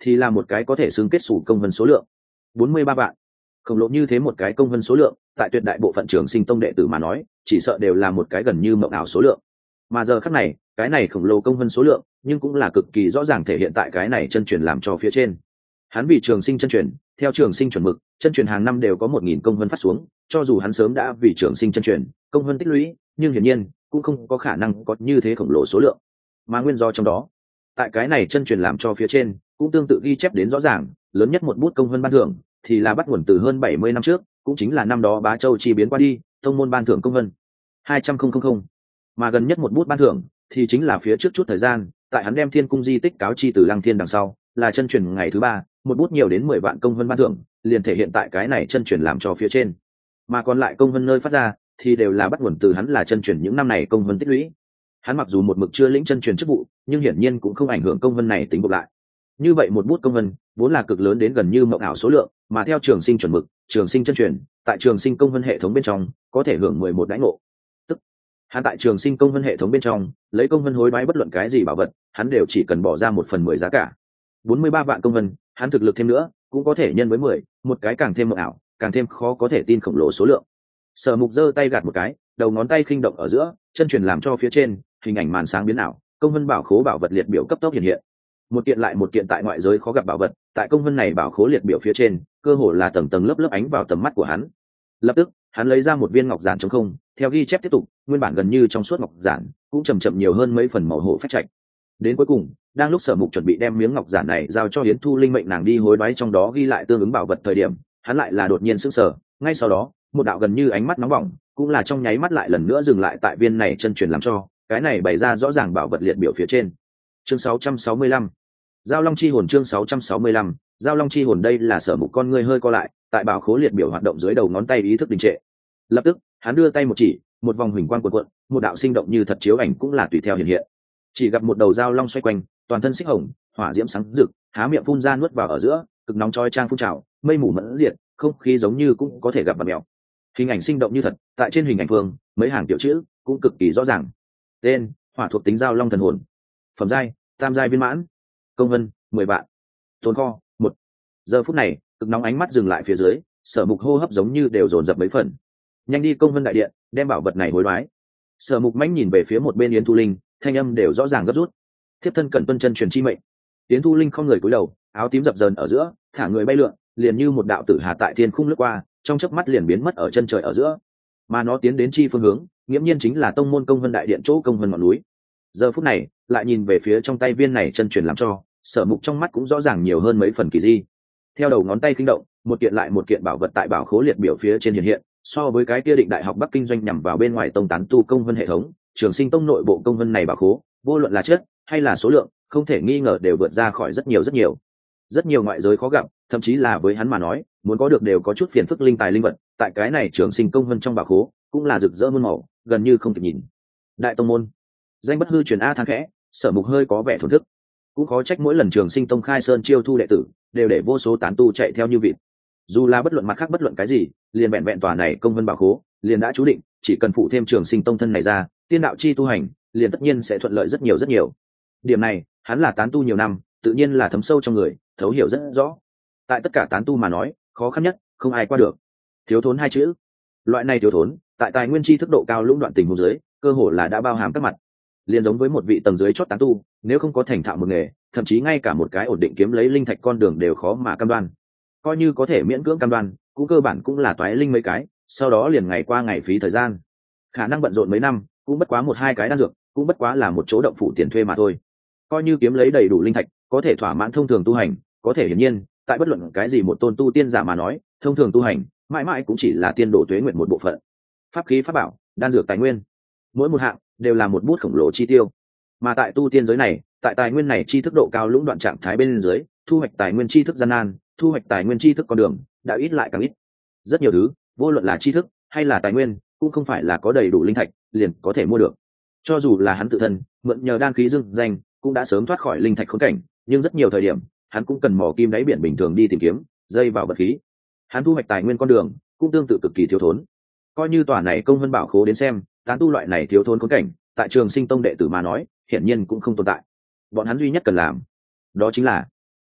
thì là một cái có thể xưng kết xù công vân số lượng bốn mươi ba vạn. Khổng lồ như thế một cái công vân số lượng, tại tuyệt đại bộ phận trường sinh tông đệ tử mà nói chỉ sợ đều là một cái gần như mộng ảo số lượng, mà giờ khắc này cái này khổng lồ công vân số lượng nhưng cũng là cực kỳ rõ ràng thể hiện tại cái này chân truyền làm cho phía trên. Hắn vì trường sinh chân truyền, theo trường sinh chuẩn mực chân truyền hàng năm đều có một nghìn công vân phát xuống, cho dù hắn sớm đã vì trường sinh chân truyền công vân tích lũy, nhưng hiển nhiên cũng không có khả năng có như thế khổng lồ số lượng. Mà nguyên do trong đó, tại cái này chân truyền làm cho phía trên cũng tương tự ghi chép đến rõ ràng, lớn nhất một bút công vân ban thưởng thì là bắt nguồn từ hơn bảy mươi năm trước, cũng chính là năm đó Bá Châu chi biến qua đi, tông môn ban thưởng công vân hai trăm nghìn. Mà gần nhất một bút ban thưởng thì chính là phía trước chút thời gian, tại hắn đem Thiên cung di tích cáo chi từ Lăng Thiên đằng sau, là chân truyền ngày thứ ba, một bút nhiều đến mười vạn công vân ban thưởng, liền thể hiện tại cái này chân truyền làm cho phía trên. Mà còn lại công vân nơi phát ra thì đều là bắt nguồn từ hắn là chân truyền những năm này công vân tích lũy. Hắn mặc dù một mực chưa lĩnh chân truyền chức vụ, nhưng hiển nhiên cũng không ảnh hưởng công vân này tính gộp lại. Như vậy một bút công vân vốn là cực lớn đến gần như mộng ảo số lượng, mà theo trường sinh chuẩn mực, trường sinh chân truyền tại trường sinh công vân hệ thống bên trong có thể hưởng mười một đãi ngộ. Tức hắn tại trường sinh công vân hệ thống bên trong lấy công vân hối đoái bất luận cái gì bảo vật, hắn đều chỉ cần bỏ ra một phần mười giá cả. bốn mươi ba vạn công vân, hắn thực lực thêm nữa cũng có thể nhân với mười, một cái càng thêm mộng ảo, càng thêm khó có thể tin khổng lồ số lượng. Sở Mục giơ tay gạt một cái, đầu ngón tay khinh động ở giữa, chân truyền làm cho phía trên hình ảnh màn sáng biến ảo, công vân bảo khố bảo vật liệt biểu cấp tốc hiện hiện. Một kiện lại một kiện tại ngoại giới khó gặp bảo vật, tại công vân này bảo khố liệt biểu phía trên, cơ hồ là tầng tầng lớp lớp ánh vào tầm mắt của hắn. Lập tức, hắn lấy ra một viên ngọc giản trống không, theo ghi chép tiếp tục, nguyên bản gần như trong suốt ngọc giản, cũng chậm chậm nhiều hơn mấy phần màu hổ phách trạch. Đến cuối cùng, đang lúc Sở Mục chuẩn bị đem miếng ngọc giản này giao cho Yến Thu Linh mệnh nàng đi hối đoái trong đó ghi lại tương ứng bảo vật thời điểm, hắn lại là đột nhiên sững sờ, ngay sau đó, một đạo gần như ánh mắt nóng bỏng, cũng là trong nháy mắt lại lần nữa dừng lại tại viên này chân truyền làm cho, cái này bày ra rõ ràng bảo vật liệt biểu phía trên. Chương sáu trăm sáu mươi lăm, Giao Long chi hồn. Chương sáu trăm sáu mươi lăm, Giao Long chi hồn. Đây là Sở Mục con ngươi hơi co lại, tại bảo khố liệt biểu hoạt động dưới đầu ngón tay ý thức đình trệ. Lập tức, hắn đưa tay một chỉ, một vòng huỳnh quang cuộn cuộn, một đạo sinh động như thật chiếu ảnh cũng là tùy theo hiện hiện. Chỉ gặp một đầu giao long xoay quanh, toàn thân xích hồng, hỏa diễm sáng rực, há miệng phun ra nuốt vào ở giữa, cực nóng chói chang phun trào, mây mù mẫn diệt, không khí giống như cũng có thể gặp mặt mèo. Hình ảnh sinh động như thật, tại trên hình ảnh phương, mấy hàng tiểu chữ cũng cực kỳ rõ ràng. Tên: Hỏa thuộc tính giao long thần hồn. Phẩm giai: Tam giai viên mãn. Công vân: mười vạn. Tồn kho: một. Giờ phút này, cực nóng ánh mắt dừng lại phía dưới, Sở Mục hô hấp giống như đều dồn dập mấy phần. Nhanh đi công vân đại điện, đem bảo vật này hối đoái. Sở Mục mãnh nhìn về phía một bên Yến Thu Linh, thanh âm đều rõ ràng gấp rút. Thiếp thân cẩn tuân chân truyền chi mệnh. Yến Thu Linh không người cúi đầu, áo tím dập dờn ở giữa, thả người bay lượn, liền như một đạo tử hà tại thiên khung lướt qua, trong chớp mắt liền biến mất ở chân trời ở giữa. Mà nó tiến đến chi phương hướng, nghiễm nhiên chính là tông môn công vân đại điện chỗ công vân ngọn núi. Giờ phút này, lại nhìn về phía trong tay viên này chân truyền làm cho, Sở Mục trong mắt cũng rõ ràng nhiều hơn mấy phần kỳ di. Theo đầu ngón tay khinh động, một kiện lại một kiện bảo vật tại bảo khố liệt biểu phía trên hiện hiện, so với cái kia Định Đại học Bắc kinh doanh nhằm vào bên ngoài tông tán tu công vân hệ thống, Trường Sinh tông nội bộ công vân này bảo khố, vô luận là chất hay là số lượng, không thể nghi ngờ đều vượt ra khỏi rất nhiều rất nhiều. Rất nhiều ngoại giới khó gặp, thậm chí là với hắn mà nói, muốn có được đều có chút phiền phức linh tài linh vật, tại cái này Trường Sinh công vân trong bảo khố, cũng là rực rỡ muôn màu, gần như không kịp nhìn. Đại tông môn, danh bất hư truyền a than khẽ, Sở Mục hơi có vẻ thổn thức. Cũng khó trách mỗi lần Trường Sinh tông khai sơn chiêu thu đệ tử, đều để vô số tán tu chạy theo như vịt. Dù là bất luận mặt khác bất luận cái gì, liền vẹn vẹn tòa này công vân bảo khố, liền đã chú định, chỉ cần phụ thêm Trường Sinh tông thân này ra, tiên đạo chi tu hành, liền tất nhiên sẽ thuận lợi rất nhiều rất nhiều. Điểm này, hắn là tán tu nhiều năm, tự nhiên là thấm sâu trong người, thấu hiểu rất rõ. Tại tất cả tán tu mà nói, khó khăn nhất, không ai qua được. Thiếu thốn hai chữ. Loại này thiếu thốn, tại tài nguyên chi thức độ cao lũng đoạn tình huống dưới, cơ hồ là đã bao hàm các mặt. Liền giống với một vị tầng dưới chót tán tu, nếu không có thành thạo một nghề, thậm chí ngay cả một cái ổn định kiếm lấy linh thạch con đường đều khó mà cam đoan. Coi như có thể miễn cưỡng cam đoan, cũng cơ bản cũng là toái linh mấy cái, sau đó liền ngày qua ngày phí thời gian. Khả năng bận rộn mấy năm, cũng bất quá một hai cái đan dược, cũng bất quá là một chỗ động phủ tiền thuê mà thôi. Coi như kiếm lấy đầy đủ linh thạch, có thể thỏa mãn thông thường tu hành, có thể hiển nhiên, tại bất luận cái gì một tôn tu tiên giả mà nói, thông thường tu hành, mãi mãi cũng chỉ là tiên độ tuế nguyện một bộ phận. Pháp khí pháp bảo, đan dược tài nguyên, mỗi một hạng đều là một bút khổng lồ chi tiêu. Mà tại tu tiên giới này, tại tài nguyên này chi thức độ cao lũng đoạn trạng thái bên dưới, thu hoạch tài nguyên chi thức gian nan, thu hoạch tài nguyên chi thức con đường đã ít lại càng ít. Rất nhiều thứ, vô luận là chi thức hay là tài nguyên, cũng không phải là có đầy đủ linh thạch liền có thể mua được. Cho dù là hắn tự thân mượn nhờ đan khí dương danh, cũng đã sớm thoát khỏi linh thạch khốn cảnh, nhưng rất nhiều thời điểm, hắn cũng cần mò kim đáy biển bình thường đi tìm kiếm, dây vào vật khí. Hắn thu hoạch tài nguyên con đường cũng tương tự cực kỳ thiếu thốn. Coi như tòa này công vân bảo khố đến xem, tán tu loại này thiếu thốn khốn cảnh, tại Trường Sinh tông đệ tử mà nói, hiển nhiên cũng không tồn tại. Bọn hắn duy nhất cần làm, đó chính là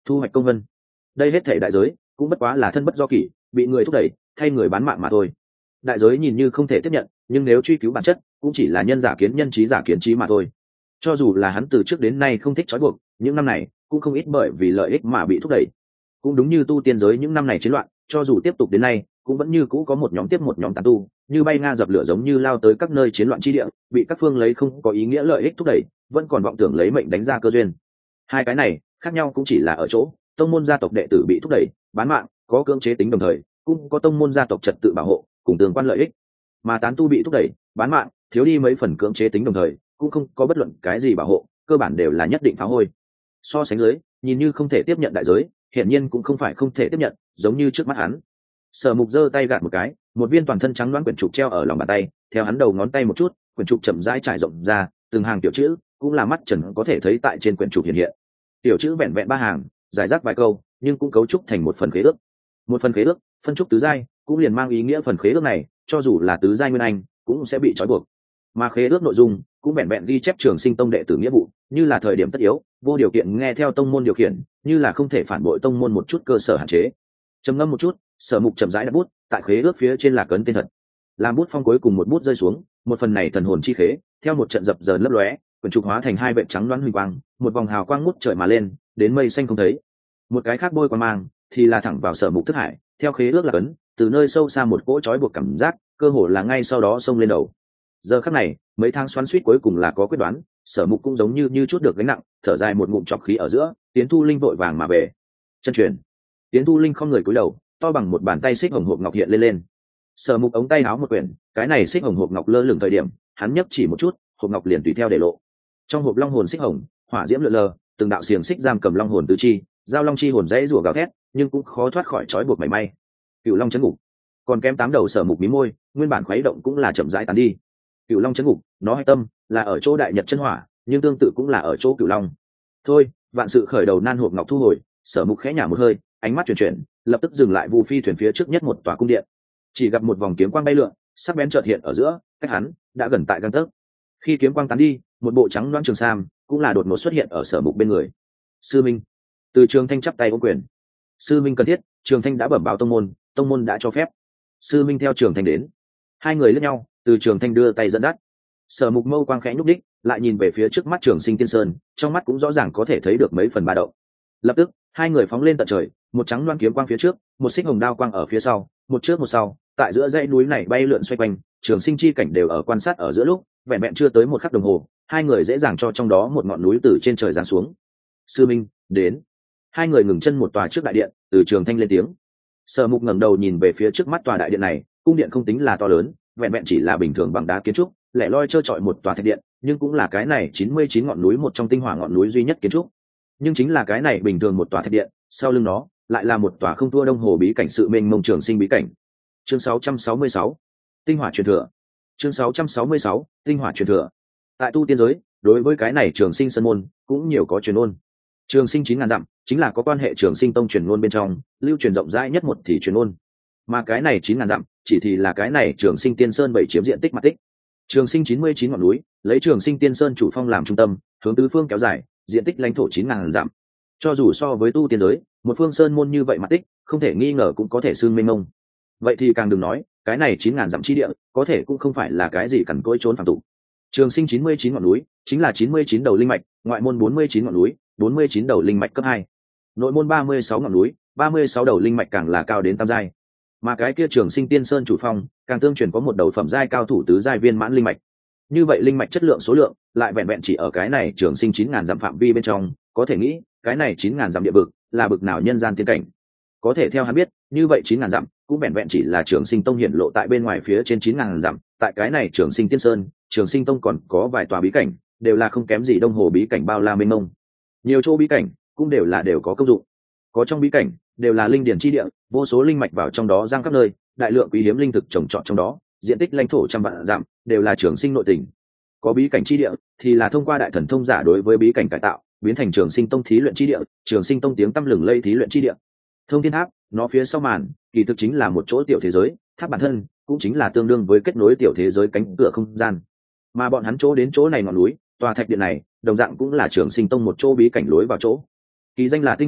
thu hoạch công vân. Đây hết thể đại giới cũng bất quá là thân bất do kỷ, bị người thúc đẩy thay người bán mạng mà thôi. Đại giới nhìn như không thể tiếp nhận, nhưng nếu truy cứu bản chất cũng chỉ là nhân giả kiến nhân, trí giả kiến trí mà thôi. Cho dù là hắn từ trước đến nay không thích trói buộc, những năm này cũng không ít bởi vì lợi ích mà bị thúc đẩy. Cũng đúng như tu tiên giới những năm này chiến loạn, cho dù tiếp tục đến nay cũng vẫn như cũ có một nhóm tiếp một nhóm tán tu như bay nga dập lửa, giống như lao tới các nơi chiến loạn chi địa, bị các phương lấy không có ý nghĩa lợi ích thúc đẩy, vẫn còn vọng tưởng lấy mệnh đánh ra cơ duyên. Hai cái này khác nhau cũng chỉ là ở chỗ tông môn gia tộc đệ tử bị thúc đẩy bán mạng có cưỡng chế tính, đồng thời cũng có tông môn gia tộc trật tự bảo hộ cùng tương quan lợi ích, mà tán tu bị thúc đẩy bán mạng thiếu đi mấy phần cưỡng chế tính, đồng thời cũng không có bất luận cái gì bảo hộ, cơ bản đều là nhất định phá hôi. So sánh dưới, nhìn như không thể tiếp nhận đại giới, hiển nhiên cũng không phải không thể tiếp nhận, giống như trước mắt hắn. Sở Mục giơ tay gạt một cái, một viên toàn thân trắng đoán quyển trục treo ở lòng bàn tay, theo hắn đầu ngón tay một chút, quyển trục chậm rãi trải rộng ra, từng hàng tiểu chữ cũng là mắt trần có thể thấy tại trên quyển trục hiện hiện. Tiểu chữ vẹn vẹn ba hàng, giải rác vài câu, nhưng cũng cấu trúc thành một phần khế ước. Một phần khế ước, phân trúc tứ giai, cũng liền mang ý nghĩa phần khế ước này, cho dù là tứ giai nguyên anh, cũng sẽ bị trói buộc. Mà khế ước nội dung cũng vẹn vẹn ghi chép Trường Sinh tông đệ tử nghĩa vụ, như là thời điểm tất yếu, vô điều kiện nghe theo tông môn điều khiển, như là không thể phản bội tông môn một chút cơ sở hạn chế. Trầm ngâm một chút, Sở Mục chậm rãi đặt bút, tại khế ước phía trên là cấn tên thật. Làm bút phong cuối cùng một bút rơi xuống, một phần này thần hồn chi khế, theo một trận dập dờn lấp lóe, quyển trục hóa thành hai vệt trắng đoán huỳnh quang, một vòng hào quang ngút trời mà lên, đến mây xanh không thấy. Một cái khác bôi quang mang, thì là thẳng vào Sở Mục thức hải, theo khế ước là cấn, từ nơi sâu xa một cỗ trói buộc cảm giác, cơ hồ là ngay sau đó xông lên đầu. Giờ khắc này, mấy tháng xoắn xuýt cuối cùng là có quyết đoán, Sở Mục cũng giống như như chút được gánh nặng, thở dài một ngụm trọc khí ở giữa, Tiến Thu Linh vội vàng mà về. Chân truyền. Tiến Thu Linh không người cúi đầu, to bằng một bàn tay xích hồng hộp ngọc hiện lên lên. Sở Mục ống tay áo một quyển, cái này xích hồng hộp ngọc lơ lửng thời điểm, hắn nhấc chỉ một chút, hộp ngọc liền tùy theo để lộ. Trong hộp long hồn xích hồng, hỏa diễm lượn lờ, từng đạo xiềng xích giam cầm long hồn tứ chi, giao long chi hồn dãy rủa gào thét, nhưng cũng khó thoát khỏi trói buộc mảy may. Cửu long chấn ngục, còn kém tám đầu. Sở Mục mí môi, nguyên bản khuấy động cũng là chậm rãi tán đi. Cửu long chấn ngục, nó hay tâm là ở chỗ đại nhật chân hỏa, nhưng tương tự cũng là ở chỗ cửu long. Thôi, vạn sự khởi đầu nan, hộp ngọc thu hồi, Sở Mục khẽ nhả một hơi, ánh mắt chuyển chuyển, lập tức dừng lại vu phi thuyền phía trước nhất một tòa cung điện. Chỉ gặp một vòng kiếm quang bay lượn, sắc bén chợt hiện ở giữa, cách hắn đã gần tại gang tấc. Khi kiếm quang tán đi, một bộ trắng loáng trường sam cũng là đột ngột xuất hiện ở Sở Mục bên người. Sư Minh. Từ Trường Thanh chắp tay ôm quyền. Sư Minh cần thiết, Trường Thanh đã bẩm báo tông môn, tông môn đã cho phép. Sư Minh theo Trường Thanh đến. Hai người liếc nhau, từ Trường Thanh đưa tay dẫn dắt. Sở Mục mâu quang khẽ nhúc đích, lại nhìn về phía trước mắt Trường Sinh Tiên Sơn, trong mắt cũng rõ ràng có thể thấy được mấy phần ba động. Lập tức, hai người phóng lên tận trời, một trắng loan kiếm quang phía trước, một xích hồng đao quang ở phía sau, một trước một sau, tại giữa dãy núi này bay lượn xoay quanh, Trường Sinh chi cảnh đều ở quan sát ở giữa lúc, vẹn vẹn chưa tới một khắc đồng hồ, hai người dễ dàng cho trong đó một ngọn núi từ trên trời giáng xuống. Sư Minh, đến. Hai người ngừng chân một tòa trước đại điện, từ Trường Thanh lên tiếng. Sở Mục ngẩng đầu nhìn về phía trước mắt tòa đại điện này, cung điện không tính là to lớn, vẹn vẹn chỉ là bình thường bằng đá kiến trúc, lẻ loi trơ trọi một tòa thạch điện, nhưng cũng là cái này chín mươi chín ngọn núi một trong tinh hỏa ngọn núi duy nhất kiến trúc. Nhưng chính là cái này bình thường một tòa thạch điện, sau lưng nó lại là một tòa không thua đông hồ bí cảnh, sự mênh mông trường sinh bí cảnh. Chương sáu trăm sáu mươi sáu, tinh hỏa truyền thừa. Chương sáu trăm sáu mươi sáu, tinh hỏa truyền thừa. Tại tu tiên giới, đối với cái này trường sinh sơn môn cũng nhiều có truyền ngôn. Trường sinh chín ngàn dặm chính là có quan hệ Trường Sinh tông truyền ngôn bên trong, lưu truyền rộng rãi nhất một thì truyền ngôn. Mà cái này chín ngàn dặm chỉ thì là cái này Trường Sinh Tiên Sơn bảy chiếm diện tích mặt tích. Trường Sinh chín mươi chín ngọn núi, lấy Trường Sinh Tiên Sơn chủ phong làm trung tâm, hướng tứ phương kéo dài, diện tích lãnh thổ chín ngàn dặm. Cho dù so với tu tiên giới, một phương sơn môn như vậy mặt tích, không thể nghi ngờ cũng có thể xưng mênh mông. Vậy thì càng đừng nói, cái này chín ngàn dặm chi địa, có thể cũng không phải là cái gì cằn cỗi trốn phàm tục. Trường Sinh chín mươi chín ngọn núi, chính là chín mươi chín đầu linh mạch, ngoại môn bốn mươi chín ngọn núi, bốn mươi chín đầu linh mạch cấp hai. Nội môn ba mươi sáu ngọn núi, ba mươi sáu đầu linh mạch càng là cao đến tam giai. Mà cái kia Trường Sinh Tiên Sơn chủ phong, càng tương truyền có một đầu phẩm giai cao thủ tứ giai viên mãn linh mạch. Như vậy linh mạch chất lượng số lượng, lại vẹn vẹn chỉ ở cái này Trường Sinh chín ngàn dặm phạm vi bên trong, có thể nghĩ, cái này chín ngàn dặm địa vực, là bực nào nhân gian tiên cảnh. Có thể theo hắn biết, như vậy chín ngàn dặm, cũng vẹn vẹn chỉ là Trường Sinh tông hiển lộ tại bên ngoài phía trên chín ngàn dặm, tại cái này Trường Sinh Tiên Sơn, Trường Sinh tông còn có vài tòa bí cảnh, đều là không kém gì đông hồ bí cảnh bao la mênh mông. Nhiều chỗ bí cảnh cũng đều là đều có công dụng. Có trong bí cảnh đều là linh điển chi địa, vô số linh mạch vào trong đó giang khắp nơi, đại lượng quý hiếm linh thực trồng trọt trong đó, diện tích lãnh thổ trăm vạn dặm, đều là Trường Sinh nội tình. Có bí cảnh chi địa thì là thông qua đại thần thông giả đối với bí cảnh cải tạo, biến thành Trường Sinh tông thí luyện chi địa, Trường Sinh tông tiếng tăm lừng lây thí luyện chi địa. Thông Thiên Tháp, nó phía sau màn, kỳ thực chính là một chỗ tiểu thế giới, tháp bản thân cũng chính là tương đương với kết nối tiểu thế giới cánh cửa không gian. Mà bọn hắn chỗ đến chỗ này ngọn núi, tòa thạch điện này, đồng dạng cũng là Trường Sinh tông một chỗ bí cảnh lối vào chỗ. Kỳ danh là tinh hỏa,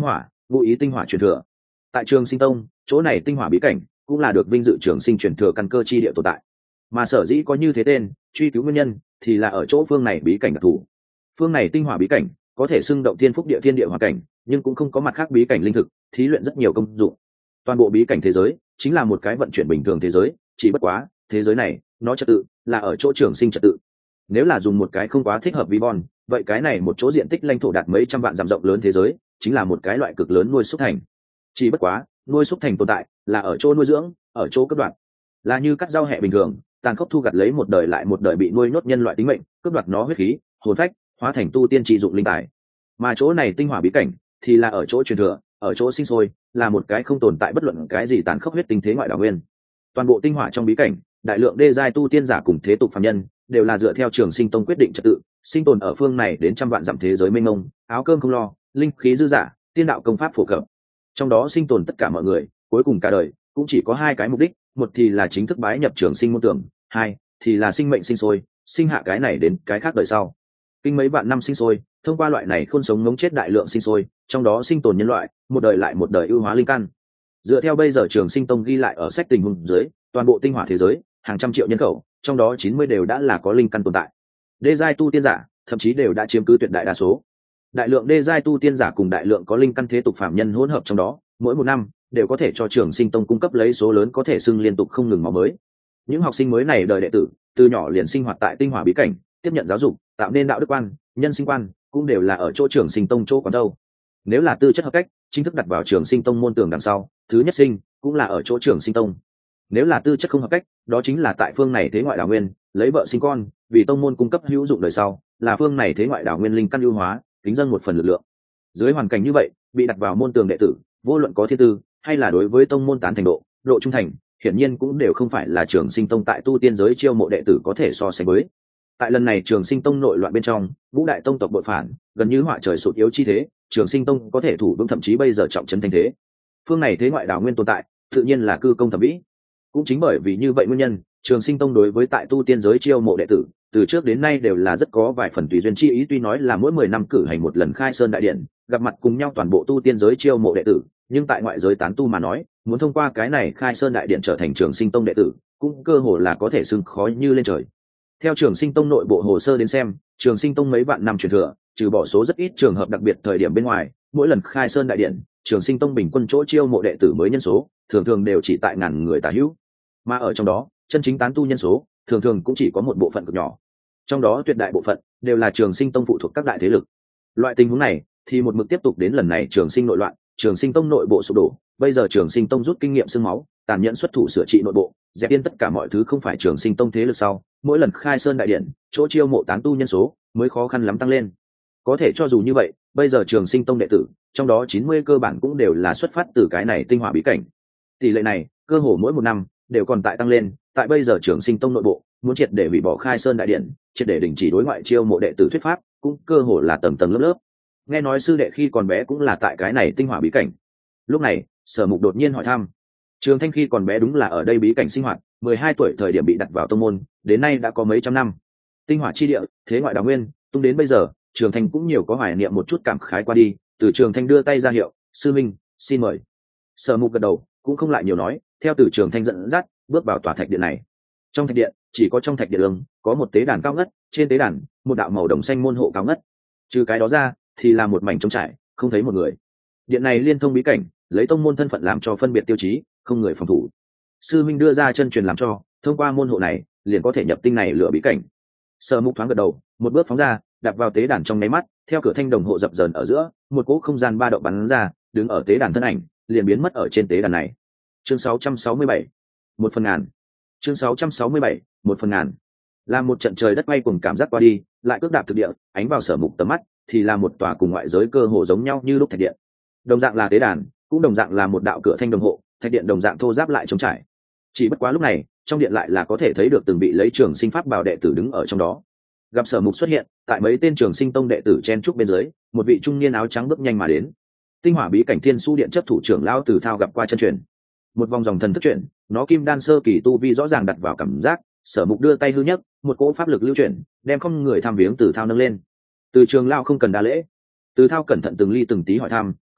ngụ ý tinh hỏa truyền thừa. Tại Trường Sinh Tông, chỗ này tinh hỏa bí cảnh cũng là được vinh dự trường sinh truyền thừa căn cơ chi địa tồn tại. Mà sở dĩ có như thế tên, truy cứu nguyên nhân thì là ở chỗ phương này bí cảnh đặc thù. Phương này tinh hỏa bí cảnh có thể xưng động thiên phúc địa thiên địa hỏa cảnh, nhưng cũng không có mặt khác bí cảnh linh thực, thí luyện rất nhiều công dụng. Toàn bộ bí cảnh thế giới chính là một cái vận chuyển bình thường thế giới, chỉ bất quá, thế giới này, nó trật tự là ở chỗ trường sinh trật tự. Nếu là dùng một cái không quá thích hợp vi von, vậy cái này một chỗ diện tích lãnh thổ đạt mấy trăm vạn dặm rộng lớn thế giới, chính là một cái loại cực lớn nuôi súc thành. Chỉ bất quá, nuôi súc thành tồn tại là ở chỗ nuôi dưỡng, ở chỗ cấp đoạt. Là như cắt rau hẹ bình thường, tàn khốc thu gặt lấy một đời lại một đời bị nuôi nhốt nhân loại tính mệnh, cướp đoạt nó huyết khí, hồn phách, hóa thành tu tiên trị dụng linh tài. Mà chỗ này tinh hỏa bí cảnh thì là ở chỗ truyền thừa, ở chỗ sinh sôi, là một cái không tồn tại bất luận cái gì tàn khốc huyết tinh thế ngoại đảo nguyên. Toàn bộ tinh hỏa trong bí cảnh, đại lượng đê giai tu tiên giả cùng thế tục phàm nhân đều là dựa theo Trường Sinh Tông quyết định trật tự, sinh tồn ở phương này đến trăm vạn dặm thế giới mênh mông, áo cơm không lo, linh khí dư dả, tiên đạo công pháp phổ cập. Trong đó sinh tồn tất cả mọi người, cuối cùng cả đời cũng chỉ có hai cái mục đích, một thì là chính thức bái nhập trường sinh môn tưởng, hai thì là sinh mệnh sinh sôi, sinh hạ cái này đến cái khác đời sau. Kinh mấy vạn năm sinh sôi, thông qua loại này khôn sống ngống chết đại lượng sinh sôi, trong đó sinh tồn nhân loại, một đời lại một đời ưu hóa linh căn. Dựa theo bây giờ Trường Sinh Tông ghi lại ở sách tình huống dưới, toàn bộ tinh hỏa thế giới, hàng trăm triệu nhân khẩu, trong đó chín mươi đều đã là có linh căn tồn tại. Đê giai tu tiên giả, thậm chí đều đã chiếm cứ tuyệt đại đa số. Đại lượng đê giai tu tiên giả cùng đại lượng có linh căn thế tục phạm nhân hỗn hợp trong đó, mỗi một năm đều có thể cho Trường Sinh Tông cung cấp lấy số lớn có thể xưng liên tục không ngừng máu mới. Những học sinh mới này đời đệ tử, từ nhỏ liền sinh hoạt tại tinh hỏa bí cảnh, tiếp nhận giáo dục, tạo nên đạo đức quan, nhân sinh quan, cũng đều là ở chỗ Trường Sinh Tông chỗ quán đâu. Nếu là tư chất hợp cách, chính thức đặt vào Trường Sinh Tông môn tường đằng sau, thứ nhất sinh cũng là ở chỗ Trường Sinh Tông. Nếu là tư chất không hợp cách, đó chính là tại phương này thế ngoại đảo nguyên, lấy vợ sinh con, vì tông môn cung cấp hữu dụng đời sau, là phương này thế ngoại đảo nguyên linh căn ưu hóa, kính dân một phần lực lượng. Dưới hoàn cảnh như vậy, bị đặt vào môn tường đệ tử, vô luận có thiên tư hay là đối với tông môn tán thành độ, độ trung thành, hiển nhiên cũng đều không phải là Trường Sinh Tông tại tu tiên giới chiêu mộ đệ tử có thể so sánh với. Tại lần này Trường Sinh Tông nội loạn bên trong, Vũ đại tông tộc bội phản, gần như họa trời sụt yếu chi thế, Trường Sinh Tông có thể thủ vững, thậm chí bây giờ trọng trấn thành thế. Phương này thế ngoại đảo nguyên tồn tại, tự nhiên là cư công thẩm vĩ. Cũng chính bởi vì như vậy nguyên nhân, Trường Sinh Tông đối với tại tu tiên giới chiêu mộ đệ tử, từ trước đến nay đều là rất có vài phần tùy duyên chi ý, tuy nói là mỗi mười năm cử hành một lần khai sơn đại điện, gặp mặt cùng nhau toàn bộ tu tiên giới chiêu mộ đệ tử, nhưng tại ngoại giới tán tu mà nói, muốn thông qua cái này khai sơn đại điện trở thành Trường Sinh Tông đệ tử, cũng cơ hồ là có thể xưng khó như lên trời. Theo Trường Sinh Tông nội bộ hồ sơ đến xem, Trường Sinh Tông mấy vạn năm truyền thừa, trừ bỏ số rất ít trường hợp đặc biệt thời điểm bên ngoài, mỗi lần khai sơn đại điện, Trường Sinh Tông bình quân chỗ chiêu mộ đệ tử mới nhân số, thường thường đều chỉ tại ngàn người tả hữu. Mà ở trong đó, chân chính tán tu nhân số, thường thường cũng chỉ có một bộ phận cực nhỏ. Trong đó tuyệt đại bộ phận đều là Trường Sinh Tông phụ thuộc các đại thế lực. Loại tình huống này thì một mực tiếp tục đến lần này Trường Sinh nội loạn, Trường Sinh Tông nội bộ sụp đổ, bây giờ Trường Sinh Tông rút kinh nghiệm xương máu, tàn nhẫn xuất thủ sửa trị nội bộ, dẹp yên tất cả mọi thứ không phải Trường Sinh Tông thế lực sau, mỗi lần khai sơn đại điện, chỗ chiêu mộ tán tu nhân số mới khó khăn lắm tăng lên. Có thể cho dù như vậy, bây giờ Trường Sinh Tông đệ tử, trong đó chín mươi cơ bản cũng đều là xuất phát từ cái này tinh hỏa bí cảnh. Tỷ lệ này, cơ hồ mỗi một năm đều còn tại tăng lên, tại bây giờ Trường Sinh Tông nội bộ, muốn triệt để hủy bỏ khai sơn đại điện, triệt để đình chỉ đối ngoại chiêu mộ đệ tử thuyết pháp, cũng cơ hồ là tầng tầng lớp lớp. Nghe nói sư đệ khi còn bé cũng là tại cái này tinh hỏa bí cảnh. Lúc này, Sở Mục đột nhiên hỏi thăm. Trường Thanh khi còn bé đúng là ở đây bí cảnh sinh hoạt, mười hai tuổi thời điểm bị đặt vào tông môn, đến nay đã có mấy trăm năm. Tinh hỏa chi địa, thế ngoại đào nguyên, tung đến bây giờ, Trường Thanh cũng nhiều có hoài niệm một chút cảm khái qua đi, từ Trường Thanh đưa tay ra hiệu, "Sư minh, xin mời." Sở Mục gật đầu, cũng không lại nhiều nói, theo từ Trường Thanh dẫn dắt, bước vào tòa thạch điện này. Trong thạch điện, chỉ có trong thạch điện ương, có một tế đàn cao ngất, trên tế đàn, một đạo màu đồng xanh môn hộ cao ngất. Trừ cái đó ra, thì là một mảnh trống trải, không thấy một người. Điện này liên thông bí cảnh, lấy tông môn thân phận làm cho phân biệt tiêu chí, không người phòng thủ. Sư minh đưa ra chân truyền làm cho, thông qua môn hộ này, liền có thể nhập tinh này lửa bí cảnh. Sở Mục thoáng gật đầu, một bước phóng ra, đạp vào tế đàn trong nháy mắt, theo cửa thanh đồng hộ dập dờn ở giữa, một cỗ không gian ba động bắn ra, đứng ở tế đàn thân ảnh, liền biến mất ở trên tế đàn này. Chương sáu trăm sáu mươi bảy, một phần ngàn. Chương sáu trăm sáu mươi bảy, một phần ngàn. Là một trận trời đất quay cuồng cảm giác qua đi, lại cước đạp thực địa, ánh vào Sở Mục tầm mắt, thì là một tòa cùng ngoại giới cơ hồ giống nhau như lúc thạch điện. Đồng dạng là tế đàn, cũng đồng dạng là một đạo cửa thanh đồng hộ, thạch điện đồng dạng thô ráp lại trống trải. Chỉ bất quá lúc này, trong điện lại là có thể thấy được từng bị lấy Trường Sinh pháp bảo đệ tử đứng ở trong đó. Gặp Sở Mục xuất hiện, tại mấy tên Trường Sinh Tông đệ tử chen trúc bên dưới, một vị trung niên áo trắng bước nhanh mà đến. Tinh hỏa bí cảnh Thiên Su điện chấp thủ trưởng lão Từ Thao gặp qua chân truyền. Một vòng dòng thần thức chuyển, nó kim đan sơ kỳ tu vi rõ ràng đặt vào cảm giác, Sở Mục đưa tay hư nhất, một cỗ pháp lực lưu chuyển, đem không người tham viếng Từ Thao nâng lên. Từ trường lão không cần đa lễ. Từ Thao cẩn thận từng ly từng tí hỏi thăm,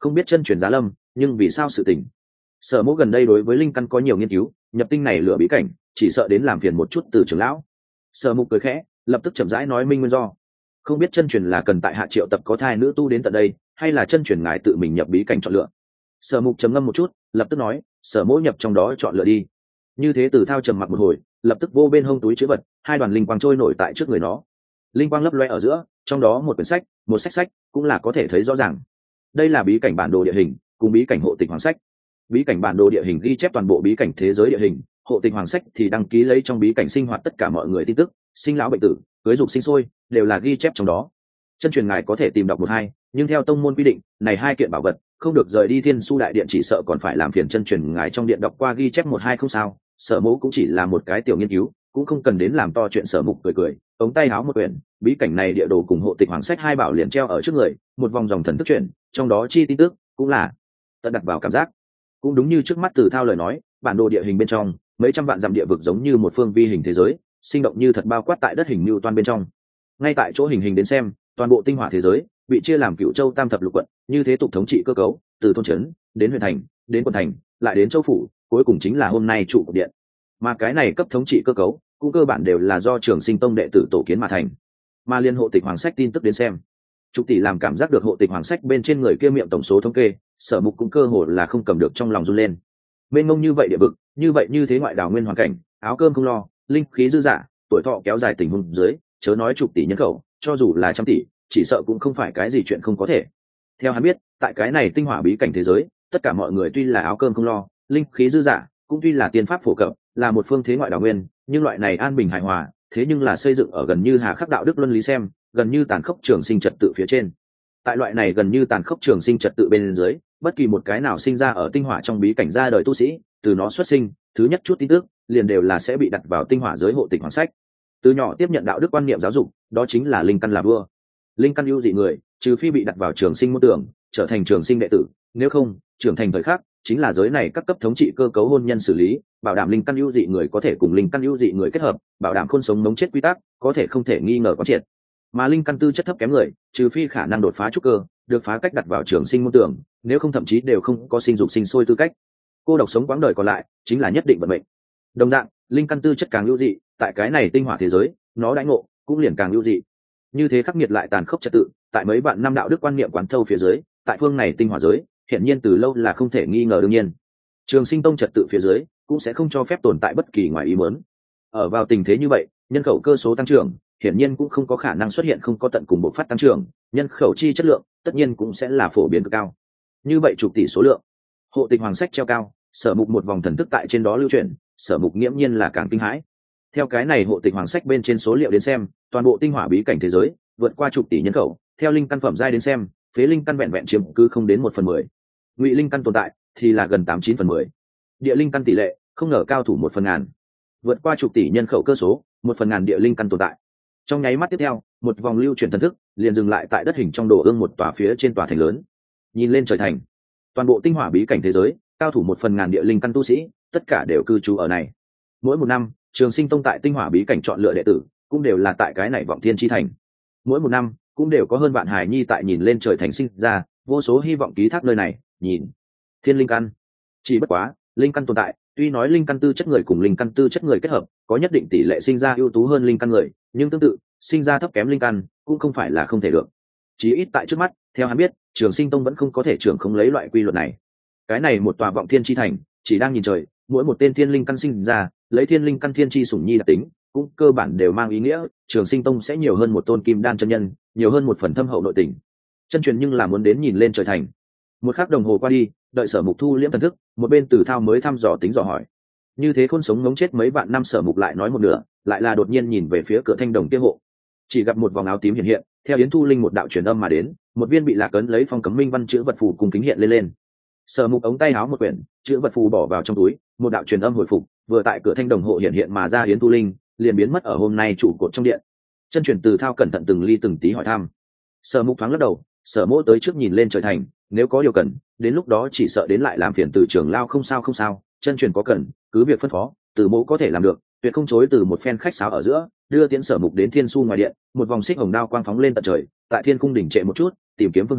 không biết chân truyền giá lâm nhưng vì sao sự tình. Sở Mỗ gần đây đối với linh căn có nhiều nghiên cứu, nhập tinh này lửa bí cảnh chỉ sợ đến làm phiền một chút từ trưởng lão. Sở Mục cười khẽ, lập tức chậm rãi nói minh nguyên do. Không biết chân truyền là cần tại hạ triệu tập có thai nữ tu đến tận đây, hay là chân truyền ngài tự mình nhập bí cảnh chọn lựa. Sở Mục trầm ngâm một chút, lập tức nói, Sở Mỗ nhập trong đó chọn lựa đi. Như thế Từ Thao trầm mặc một hồi, lập tức vô bên hông túi chứa vật, hai đoàn linh quang trôi nổi tại trước người nó. Linh quang lấp loe ở giữa, trong đó một quyển sách, một sách sách, cũng là có thể thấy rõ ràng. Đây là bí cảnh bản đồ địa hình, cùng bí cảnh hộ tịch hoàng sách. Bí cảnh bản đồ địa hình ghi chép toàn bộ bí cảnh thế giới địa hình, hộ tịch hoàng sách thì đăng ký lấy trong bí cảnh sinh hoạt tất cả mọi người tin tức, sinh lão bệnh tử, cưới dục sinh sôi, đều là ghi chép trong đó. Chân truyền ngài có thể tìm đọc một hai, nhưng theo tông môn quy định, này hai kiện bảo vật không được rời đi Thiên Su đại điện, chỉ sợ còn phải làm phiền chân truyền ngài trong điện đọc qua ghi chép một hai không sao. Sở Mỗ cũng chỉ là một cái tiểu nghiên cứu, cũng không cần đến làm to chuyện. Sở Mục cười cười, ống tay áo một quyển, bí cảnh này địa đồ cùng hộ tịch hoàng sách hai bảo liền treo ở trước người, một vòng dòng thần thức chuyển, trong đó chi tin tức cũng là tận đặt vào cảm giác. Cũng đúng như trước mắt Từ Thao lời nói, bản đồ địa hình bên trong mấy trăm vạn dặm địa vực giống như một phương vi hình thế giới, sinh động như thật bao quát tại đất hình lưu toan bên trong. Ngay tại chỗ hình hình đến xem, toàn bộ tinh hỏa thế giới bị chia làm Cựu Châu Tam thập lục quận, như thế tục thống trị cơ cấu, từ thôn trấn đến huyện thành, đến quận thành, lại đến châu phủ, cuối cùng chính là hôm nay trụ cột điện. Mà cái này cấp thống trị cơ cấu cũng cơ bản đều là do Trường Sinh Tông đệ tử tổ kiến mà thành. Mà liên hộ tịch hoàng sách tin tức đến xem, Trục tỷ làm cảm giác được hộ tịch hoàng sách bên trên người kia miệng tổng số thống kê, Sở Mục cũng cơ hồ là không cầm được trong lòng run lên. Mênh mông như vậy địa vực, như vậy như thế ngoại đảo nguyên hoàn cảnh, áo cơm không lo, linh khí dư dả, tuổi thọ kéo dài tình huống dưới, chớ nói chục tỷ nhân khẩu, cho dù là trăm tỷ, chỉ sợ cũng không phải cái gì chuyện không có thể. Theo hắn biết, tại cái này tinh hỏa bí cảnh thế giới, tất cả mọi người tuy là áo cơm không lo, linh khí dư dả, cũng tuy là tiên pháp phổ cập, là một phương thế ngoại đảo nguyên, nhưng loại này an bình hài hòa, thế nhưng là xây dựng ở gần như hà khắc đạo đức luân lý xem, gần như tàn khốc trường sinh trật tự phía trên. Tại loại này gần như tàn khốc trường sinh trật tự bên dưới, bất kỳ một cái nào sinh ra ở tinh hỏa trong bí cảnh ra đời tu sĩ, từ nó xuất sinh, thứ nhất chút tin tức liền đều là sẽ bị đặt vào tinh hỏa giới hộ tịch hoàng sách. Từ nhỏ tiếp nhận đạo đức quan niệm giáo dục, đó chính là linh căn là vua. Linh căn ưu dị người, trừ phi bị đặt vào trường sinh môn tưởng, trở thành trường sinh đệ tử, nếu không, trưởng thành thời khắc chính là giới này các cấp thống trị cơ cấu hôn nhân xử lý, bảo đảm linh căn ưu dị người có thể cùng linh căn ưu dị người kết hợp, bảo đảm khôn sống mống chết quy tắc, có thể không thể nghi ngờ có triệt. Mà linh căn tư chất thấp kém người, trừ phi khả năng đột phá trúc cơ, được phá cách đặt vào trường sinh môn tưởng, nếu không thậm chí đều không có sinh dục sinh sôi tư cách. Cô độc sống quãng đời còn lại, chính là nhất định vận mệnh. Đồng dạng, linh căn tư chất càng ưu dị, tại cái này tinh hỏa thế giới, nó đãi ngộ cũng liền càng ưu dị. Như thế khắc nghiệt lại tàn khốc trật tự, tại mấy bạn năm đạo đức quan niệm quán thâu phía dưới, tại phương này tinh hỏa giới, hiện nhiên từ lâu là không thể nghi ngờ đương nhiên. Trường Sinh Tông trật tự phía dưới, cũng sẽ không cho phép tồn tại bất kỳ ngoài ý muốn. Ở vào tình thế như vậy, nhân khẩu cơ số tăng trưởng, hiển nhiên cũng không có khả năng xuất hiện không có tận cùng bộc phát tăng trưởng, nhân khẩu chi chất lượng, tất nhiên cũng sẽ là phổ biến cực cao. Như vậy chục tỷ số lượng, hộ tịch hoàng sách treo cao, Sở Mục một vòng thần thức tại trên đó lưu chuyển, Sở Mục nghiễm nhiên là càng kinh hãi. Theo cái này hộ tịch hoàng sách bên trên số liệu đến xem, toàn bộ tinh hỏa bí cảnh thế giới vượt qua chục tỷ nhân khẩu, theo linh căn phẩm giai đến xem, phế linh căn vẹn vẹn chiếm cứ không đến một phần mười, ngụy linh căn tồn tại thì là gần tám chín phần mười, địa linh căn tỷ lệ không ngờ cao thủ một phần ngàn, vượt qua chục tỷ nhân khẩu cơ số, một phần ngàn địa linh căn tồn tại. Trong nháy mắt tiếp theo, một vòng lưu chuyển thần thức liền dừng lại tại đất hình trong đồ ương một tòa phía trên tòa thành lớn. Nhìn lên trời thành, toàn bộ tinh hỏa bí cảnh thế giới, cao thủ một phần ngàn địa linh căn tu sĩ, tất cả đều cư trú ở này. Mỗi một năm, Trường Sinh Tông tại tinh hỏa bí cảnh chọn lựa đệ tử, cũng đều là tại cái này vọng thiên chi thành. Mỗi một năm, cũng đều có hơn vạn hài nhi tại nhìn lên trời thành sinh ra, vô số hy vọng ký thác nơi này, nhìn thiên linh căn. Chỉ bất quá, linh căn tồn tại, tuy nói linh căn tư chất người cùng linh căn tư chất người kết hợp, có nhất định tỷ lệ sinh ra ưu tú hơn linh căn người, nhưng tương tự, sinh ra thấp kém linh căn cũng không phải là không thể được. Chí ít tại trước mắt, theo hắn biết, Trường Sinh Tông vẫn không có thể trưởng không lấy loại quy luật này. Cái này một tòa vọng thiên chi thành, chỉ đang nhìn trời, mỗi một tên thiên linh căn sinh ra, lấy thiên linh căn thiên chi sủng nhi đặc tính, cũng cơ bản đều mang ý nghĩa Trường Sinh Tông sẽ nhiều hơn một tôn kim đan chân nhân, nhiều hơn một phần thâm hậu nội tình. Chân truyền nhưng là muốn đến nhìn lên trời thành. Một khắc đồng hồ qua đi, đợi Sở Mục thu liễm thần thức, một bên Từ Thao mới thăm dò tính dò hỏi. Như thế khôn sống ngống chết mấy vạn năm, Sở Mục lại nói một nửa, lại là đột nhiên nhìn về phía cửa thanh đồng kia hộ. Chỉ gặp một vòng áo tím hiện hiện, theo Yến Thu Linh một đạo truyền âm mà đến, một viên bị lạc ấn lấy phong cấm minh văn chữ vật phù cùng kính hiện lên lên. Sở Mục ống tay áo một quyển, chữ vật phù bỏ vào trong túi, một đạo truyền âm hồi phục, vừa tại cửa thanh đồng hộ hiện hiện mà ra Yến Thu Linh, liền biến mất ở hôm nay trụ cột trong điện. Chân truyền Từ Thao cẩn thận từng ly từng tí hỏi thăm. Sở Mục thoáng lắc đầu, Sở Mỗ tới trước nhìn lên trời thành, nếu có điều cần, đến lúc đó chỉ sợ đến lại làm phiền Từ trưởng lao. Không sao không sao, chân truyền có cần, cứ việc phân phó, Từ Mỗ có thể làm được, tuyệt không chối từ. Một phen khách sáo ở giữa, đưa Tiễn Sở Mục đến Thiên Su ngoài điện, một vòng xích hồng đao quang phóng lên tận trời, tại thiên cung đỉnh trệ một chút, tìm kiếm phương hướng,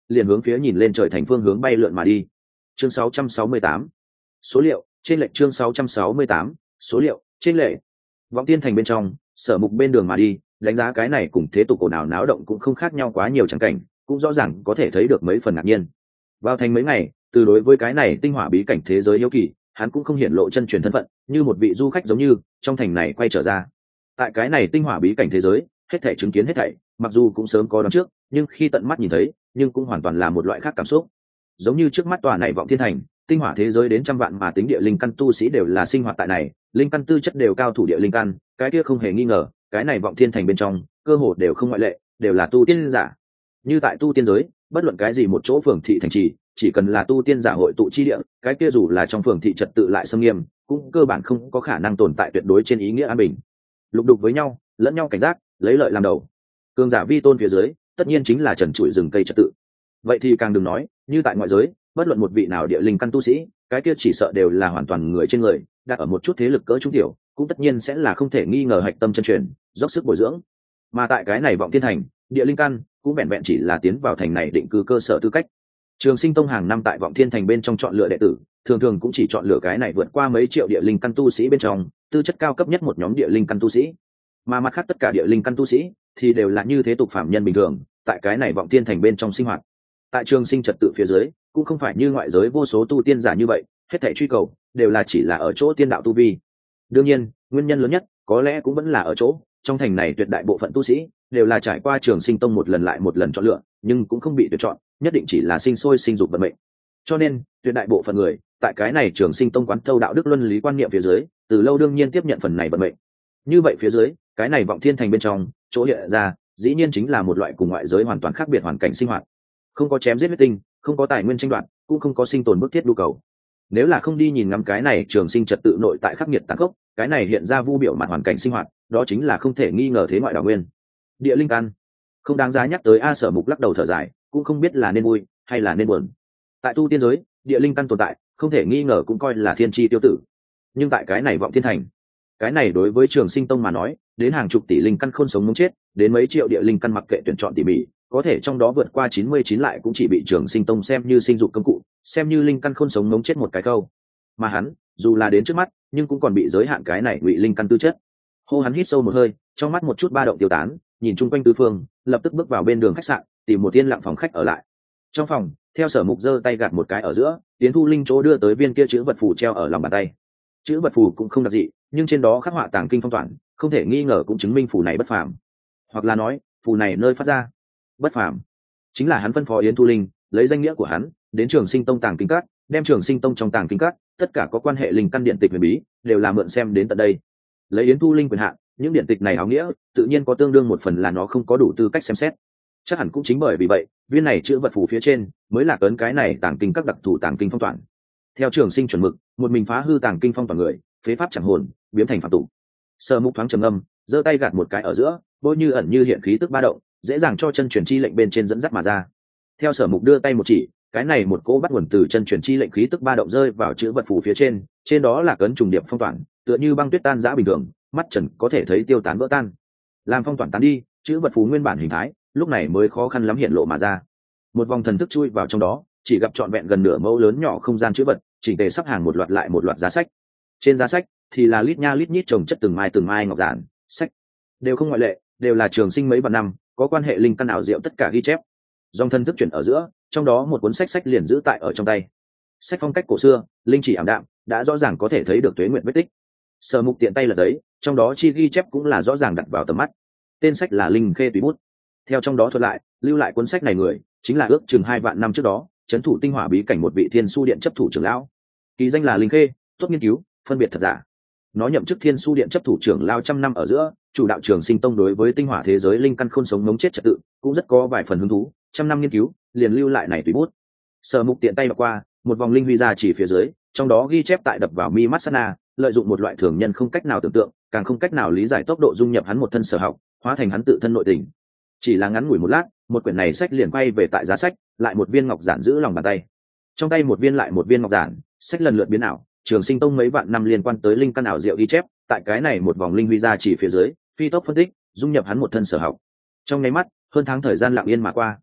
liền hướng phía nhìn lên trời thành phương hướng bay lượn mà đi. Chương sáu trăm sáu mươi tám, số liệu trên lệnh. Chương sáu trăm sáu mươi tám, số liệu trên lệ. Vọng Tiên thành bên trong, Sở Mục bên đường mà đi, đánh giá cái này cùng thế tục cổ nào náo động cũng không khác nhau quá nhiều chẳng cảnh, cũng rõ ràng có thể thấy được mấy phần ngạc nhiên. Vào thành mấy ngày, từ đối với cái này tinh hỏa bí cảnh thế giới hiếu kỳ, hắn cũng không hiển lộ chân truyền thân phận, như một vị du khách giống như trong thành này quay trở ra. Tại cái này tinh hỏa bí cảnh thế giới, hết thảy chứng kiến hết thảy, mặc dù cũng sớm có đoán trước, nhưng khi tận mắt nhìn thấy, nhưng cũng hoàn toàn là một loại khác cảm xúc. Giống như trước mắt tòa này Vọng Thiên thành, tinh hỏa thế giới đến trăm vạn mà tính địa linh căn tu sĩ đều là sinh hoạt tại này, linh căn tư chất đều cao thủ địa linh căn, cái kia không hề nghi ngờ, cái này Vọng Thiên thành bên trong, cơ hồ đều không ngoại lệ, đều là tu tiên giả. Như tại tu tiên giới, bất luận cái gì một chỗ phường thị thành trì, chỉ cần là tu tiên giả hội tụ chi địa, cái kia dù là trong phường thị trật tự lại xâm nghiêm, cũng cơ bản không có khả năng tồn tại tuyệt đối trên ý nghĩa an bình. Lục đục với nhau, lẫn nhau cảnh giác, lấy lợi làm đầu. Cường giả vi tôn phía dưới, tất nhiên chính là trần trụi rừng cây trật tự. Vậy thì càng đừng nói, như tại ngoại giới, bất luận một vị nào địa linh căn tu sĩ, cái kia chỉ sợ đều là hoàn toàn người trên người, đặt ở một chút thế lực cỡ trung tiểu, cũng tất nhiên sẽ là không thể nghi ngờ hạch tâm chân truyền, dốc sức bồi dưỡng. Mà tại cái này Vọng Thiên thành, địa linh căn cũng vẹn vẹn chỉ là tiến vào thành này định cư cơ sở tư cách. Trường Sinh Tông hàng năm tại Vọng Thiên thành bên trong chọn lựa đệ tử, thường thường cũng chỉ chọn lựa cái này vượt qua mấy triệu địa linh căn tu sĩ bên trong, tư chất cao cấp nhất một nhóm địa linh căn tu sĩ. Mà mặt khác tất cả địa linh căn tu sĩ thì đều là như thế tục phạm nhân bình thường, tại cái này Vọng Thiên thành bên trong sinh hoạt. Tại Trường Sinh trật tự phía dưới, cũng không phải như ngoại giới vô số tu tiên giả như vậy, hết thảy truy cầu đều là chỉ là ở chỗ tiên đạo tu vi. Đương nhiên, nguyên nhân lớn nhất có lẽ cũng vẫn là ở chỗ, trong thành này tuyệt đại bộ phận tu sĩ đều là trải qua Trường Sinh Tông một lần lại một lần chọn lựa, nhưng cũng không bị tuyển chọn, nhất định chỉ là sinh sôi sinh dục vận mệnh. Cho nên, tuyệt đại bộ phận người, tại cái này Trường Sinh Tông quán thâu đạo đức luân lý quan niệm phía dưới, từ lâu đương nhiên tiếp nhận phần này vận mệnh. Như vậy phía dưới, cái này Vọng Thiên thành bên trong, chỗ hiện ra, dĩ nhiên chính là một loại cùng ngoại giới hoàn toàn khác biệt hoàn cảnh sinh hoạt. Không có chém giết huyết tinh, không có tài nguyên tranh đoạt, cũng không có sinh tồn bức thiết nhu cầu. Nếu là không đi nhìn ngắm cái này Trường Sinh trật tự nội tại khắc nghiệt tàn khốc, cái này hiện ra vu biểu mặt hoàn cảnh sinh hoạt, đó chính là không thể nghi ngờ thế ngoại đảo nguyên. Địa linh căn không đáng giá nhắc tới. A Sở Mục lắc đầu thở dài, cũng không biết là nên vui hay là nên buồn. Tại tu tiên giới, địa linh căn tồn tại, không thể nghi ngờ cũng coi là thiên chi tiêu tử. Nhưng tại cái này Vọng Thiên thành, cái này đối với Trường Sinh Tông mà nói, đến hàng chục tỷ linh căn khôn sống muốn chết, đến mấy triệu địa linh căn mặc kệ tuyển chọn tỉ mỉ, có thể trong đó vượt qua chín mươi chín lại cũng chỉ bị Trường Sinh Tông xem như sinh dục công cụ, xem như linh căn khôn sống ngống chết một cái câu. Mà hắn, dù là đến trước mắt, nhưng cũng còn bị giới hạn cái này ngụy linh căn tư chất. Hô hắn hít sâu một hơi, trong mắt một chút ba động tiêu tán, nhìn chung quanh tứ phương, lập tức bước vào bên đường khách sạn, tìm một tiên lặng phòng khách ở lại. Trong phòng, theo Sở Mục giơ tay gạt một cái ở giữa, Tiến Thu Linh chỗ đưa tới viên kia chữ vật phù treo ở lòng bàn tay. Chữ vật phù cũng không đặc dị, nhưng trên đó khắc họa tàng kinh phong toản, không thể nghi ngờ cũng chứng minh phù này bất phàm. Hoặc là nói, phù này nơi phát ra bất phàm, chính là hắn phân phó Yến Thu Linh, lấy danh nghĩa của hắn, đến Trường Sinh Tông tàng kinh các, đem Trường Sinh Tông trong tàng kinh các, tất cả có quan hệ linh căn điện tịch huyền bí, đều là mượn xem đến tận đây. Lấy Yến Thu Linh quyền hạn, những điện tịch này áo nghĩa, tự nhiên có tương đương một phần là nó không có đủ tư cách xem xét. Chắc hẳn cũng chính bởi vì vậy, viên này chữ vật phù phía trên mới là cấn cái này tàng kinh các đặc thù tàng kinh phong toản. Theo Trường Sinh chuẩn mực, một mình phá hư tàng kinh phong toàn người, phế pháp chẳng hồn, biến thành phạm tụ. Sở Mục thoáng trầm ngâm, giơ tay gạt một cái ở giữa, bôi như ẩn như hiện khí tức ba động, dễ dàng cho chân truyền chi lệnh bên trên dẫn dắt mà ra. Theo Sở Mục đưa tay một chỉ, cái này một cỗ bắt nguồn từ chân truyền chi lệnh khí tức ba động rơi vào chữ vật phù phía trên, trên đó là cấn trùng điệp phong toản, tựa như băng tuyết tan rã bình thường, mắt trần có thể thấy tiêu tán vỡ tan. Làm phong toản tán đi, chữ vật phù nguyên bản hình thái, lúc này mới khó khăn lắm hiện lộ mà ra. Một vòng thần thức chui vào trong đó, chỉ gặp trọn vẹn gần nửa mẫu lớn nhỏ không gian chữ vật, chỉnh tề sắp hàng một loạt lại một loạt giá sách. Trên giá sách thì là lít nha lít nhít chồng chất từng mai từng mai ngọc giản, sách đều không ngoại lệ, đều là trường sinh mấy vạn năm, có quan hệ linh căn ảo diệu tất cả ghi chép. Dòng thần thức chuyển ở giữa, trong đó một cuốn sách sách liền giữ tại ở trong tay. Sách phong cách cổ xưa, linh chỉ ảm đạm, đã rõ ràng có thể thấy được tuế nguyện vết tích. Sở Mục tiện tay lật giấy, trong đó chi ghi chép cũng là rõ ràng đặt vào tầm mắt. Tên sách là Linh Khê Tùy Bút. Theo trong đó thuật lại, lưu lại cuốn sách này người, chính là ước chừng hai vạn năm trước đó, trấn thủ tinh hỏa bí cảnh một vị thiên su điện chấp thủ trưởng lão. Kỳ danh là Linh Khê, tốt nghiên cứu, phân biệt thật giả. Nó nhậm chức thiên su điện chấp thủ trưởng lao trăm năm ở giữa, chủ đạo Trường Sinh Tông đối với tinh hỏa thế giới linh căn khôn sống ngống chết trật tự, cũng rất có vài phần hứng thú, trăm năm nghiên cứu, liền lưu lại này tùy bút. Sở Mục tiện tay mà qua, một vòng linh huy ra chỉ phía dưới, trong đó ghi chép tại đập vào mi mắt sát na, lợi dụng một loại thường nhân không cách nào tưởng tượng, càng không cách nào lý giải tốc độ dung nhập hắn một thân sở học, hóa thành hắn tự thân nội tình. Chỉ là ngắn ngủi một lát, một quyển này sách liền quay về tại giá sách, lại một viên ngọc giản giữ lòng bàn tay. Trong tay một viên lại một viên ngọc giản, sách lần lượt biến ảo, Trường Sinh Tông mấy vạn năm liên quan tới linh căn ảo diệu ghi chép, tại cái này một vòng linh huy ra chỉ phía dưới, phi tốc phân tích, dung nhập hắn một thân sở học. Trong nháy mắt, hơn tháng thời gian lặng yên mà qua.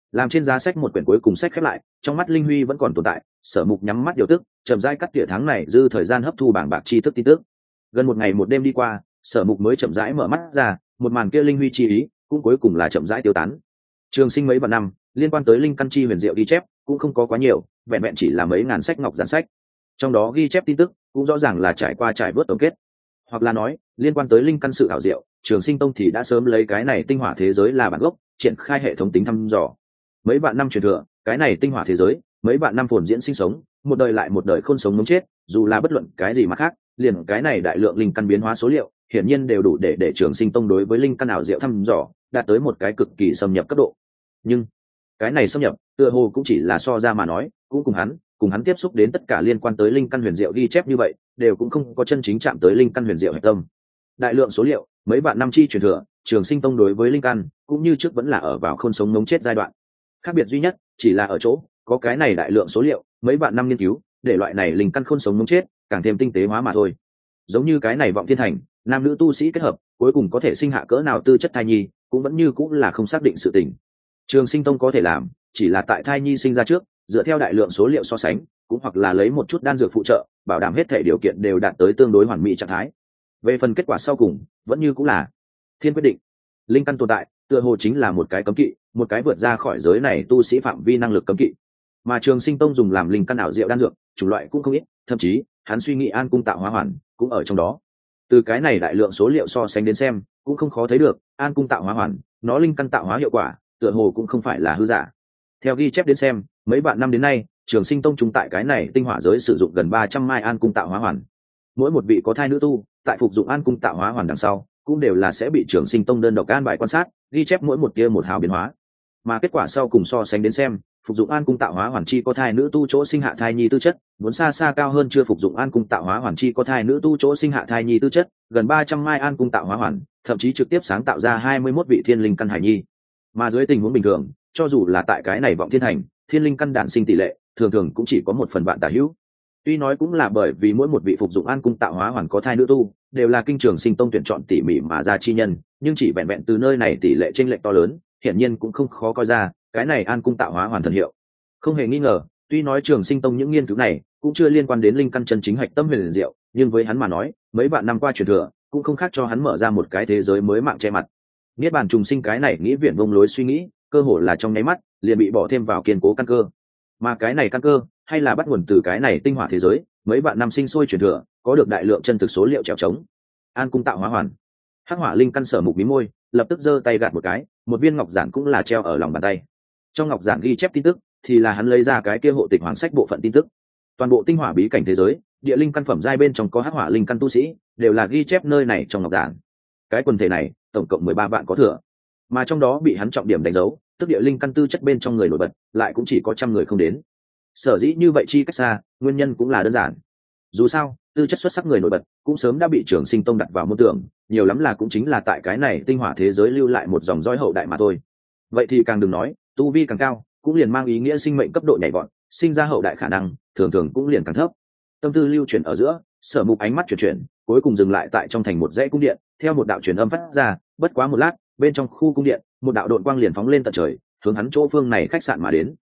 làm trên giá sách một quyển cuối cùng sách khép lại, trong mắt linh huy vẫn còn tồn tại. Sở Mục nhắm mắt điều tức, chậm rãi cắt tỉa tháng này dư thời gian hấp thu bảng bạc chi thức tin tức. Gần một ngày một đêm đi qua, Sở Mục mới chậm rãi mở mắt ra, một màn kia linh huy chi ý cũng cuối cùng là chậm rãi tiêu tán. Trường sinh mấy vạn năm, liên quan tới linh căn chi huyền diệu ghi chép cũng không có quá nhiều, vẹn vẹn chỉ là mấy ngàn sách ngọc giản sách. Trong đó ghi chép tin tức cũng rõ ràng là trải qua trải vớt tổng kết, hoặc là nói liên quan tới linh căn sự ảo diệu, Trường Sinh Tông thì đã sớm lấy cái này tinh hỏa thế giới là bản gốc, triển khai hệ thống tính thăm dò. Mấy vạn năm truyền thừa, cái này tinh hỏa thế giới, mấy vạn năm phồn diễn sinh sống, một đời lại một đời khôn sống muốn chết, dù là bất luận cái gì mà khác, liền cái này đại lượng linh căn biến hóa số liệu, hiển nhiên đều đủ để để Trường Sinh Tông đối với linh căn ảo diệu thăm dò, đạt tới một cái cực kỳ xâm nhập cấp độ. Nhưng cái này xâm nhập, tựa hồ cũng chỉ là so ra mà nói, cũng cùng hắn, cùng hắn tiếp xúc đến tất cả liên quan tới linh căn huyền diệu ghi chép như vậy, đều cũng không có chân chính chạm tới linh căn huyền diệu hạch tâm. Đại lượng số liệu, mấy vạn năm chi truyền thừa, Trường Sinh Tông đối với linh căn, cũng như trước vẫn là ở vào khôn sống ngống chết giai đoạn. Khác biệt duy nhất chỉ là ở chỗ, có cái này đại lượng số liệu, mấy vạn năm nghiên cứu, để loại này linh căn khôn sống ngống chết, càng thêm tinh tế hóa mà thôi. Giống như cái này vọng thiên thành, nam nữ tu sĩ kết hợp, cuối cùng có thể sinh hạ cỡ nào tư chất thai nhi, cũng vẫn như cũng là không xác định sự tình. Trường Sinh Tông có thể làm, chỉ là tại thai nhi sinh ra trước, dựa theo đại lượng số liệu so sánh, cũng hoặc là lấy một chút đan dược phụ trợ, bảo đảm hết thể điều kiện đều đạt tới tương đối hoàn mỹ trạng thái. Về phần kết quả sau cùng, vẫn như cũng là thiên quyết định. Linh căn tồn tại, tựa hồ chính là một cái cấm kỵ, một cái vượt ra khỏi giới này tu sĩ phạm vi năng lực cấm kỵ. Mà Trường Sinh Tông dùng làm linh căn ảo diệu đan dược, chủng loại cũng không ít, thậm chí, hắn suy nghĩ An Cung Tạo Hóa Hoàn cũng ở trong đó. Từ cái này đại lượng số liệu so sánh đến xem, cũng không khó thấy được, An Cung Tạo Hóa Hoàn, nó linh căn tạo hóa hiệu quả, tựa hồ cũng không phải là hư giả. Theo ghi chép đến xem, mấy vạn năm đến nay, Trường Sinh Tông trung tại cái này tinh hỏa giới sử dụng gần ba trăm mai An Cung Tạo Hóa Hoàn. Mỗi một vị có thai nữ tu, tại phục dụng An Cung Tạo Hóa Hoàn đằng sau, cũng đều là sẽ bị Trường Sinh Tông đơn độc an bài quan sát, ghi chép mỗi một tia một hào biến hóa. Mà kết quả sau cùng so sánh đến xem, phục dụng An Cung Tạo Hóa Hoàn chi có thai nữ tu chỗ sinh hạ thai nhi tư chất, muốn xa xa cao hơn chưa phục dụng An Cung Tạo Hóa Hoàn chi có thai nữ tu chỗ sinh hạ thai nhi tư chất, gần ba trăm mai An Cung Tạo Hóa Hoàn, thậm chí trực tiếp sáng tạo ra hai mươi mốt vị thiên linh căn hải nhi. Mà dưới tình huống bình thường, cho dù là tại cái này vọng thiên thành, thiên linh căn đản sinh tỷ lệ thường thường cũng chỉ có một phần vạn tả hữu. Tuy nói cũng là bởi vì mỗi một vị phục dụng An Cung Tạo Hóa Hoàn có thai nữ tu đều là kinh Trường Sinh Tông tuyển chọn tỉ mỉ mà ra chi nhân, nhưng chỉ vẹn vẹn từ nơi này tỷ lệ chênh lệch to lớn, hiển nhiên cũng không khó coi ra cái này An Cung Tạo Hóa Hoàn thần hiệu. Không hề nghi ngờ, tuy nói Trường Sinh Tông những nghiên cứu này cũng chưa liên quan đến linh căn chân chính hạch tâm huyền diệu, nhưng với hắn mà nói, mấy vạn năm qua truyền thừa cũng không khác cho hắn mở ra một cái thế giới mới mạng che mặt. Niết bàn trùng sinh cái này nghĩ viển vông lối suy nghĩ, cơ hồ là trong nháy mắt liền bị bỏ thêm vào kiên cố căn cơ. Mà cái này căn cơ hay là bắt nguồn từ cái này tinh hỏa thế giới, mấy vạn năm sinh sôi truyền thừa, có được đại lượng chân thực số liệu trèo trống. An Cung Tạo Hóa Hoàn. Hắc Hỏa Linh căn Sở Mục mí môi, lập tức giơ tay gạt một cái, một viên ngọc giản cũng là treo ở lòng bàn tay. Trong ngọc giản ghi chép tin tức, thì là hắn lấy ra cái kia hộ tịch hoàng sách bộ phận tin tức. Toàn bộ tinh hỏa bí cảnh thế giới, địa linh căn phẩm giai bên trong có Hắc Hỏa Linh căn tu sĩ, đều là ghi chép nơi này trong ngọc giản. Cái quần thể này, tổng cộng mười ba vạn có thừa, mà trong đó bị hắn trọng điểm đánh dấu, tức địa linh căn tư chất bên trong người nổi bật, lại cũng chỉ có trăm người không đến. Sở dĩ như vậy chi cách xa, nguyên nhân cũng là đơn giản. Dù sao, tư chất xuất sắc người nổi bật cũng sớm đã bị Trường Sinh Tông đặt vào môn tưởng, nhiều lắm là cũng chính là tại cái này tinh hỏa thế giới lưu lại một dòng dõi hậu đại mà thôi. Vậy thì càng đừng nói, tu vi càng cao, cũng liền mang ý nghĩa sinh mệnh cấp độ nhảy vọt, sinh ra hậu đại khả năng thường thường cũng liền càng thấp. Tâm tư lưu chuyển ở giữa, Sở Mục ánh mắt chuyển chuyển, cuối cùng dừng lại tại trong thành một dãy cung điện, theo một đạo truyền âm phát ra, bất quá một lát, bên trong khu cung điện, một đạo độn quang liền phóng lên tận trời, hướng hắn chỗ phương này khách sạn mà đến.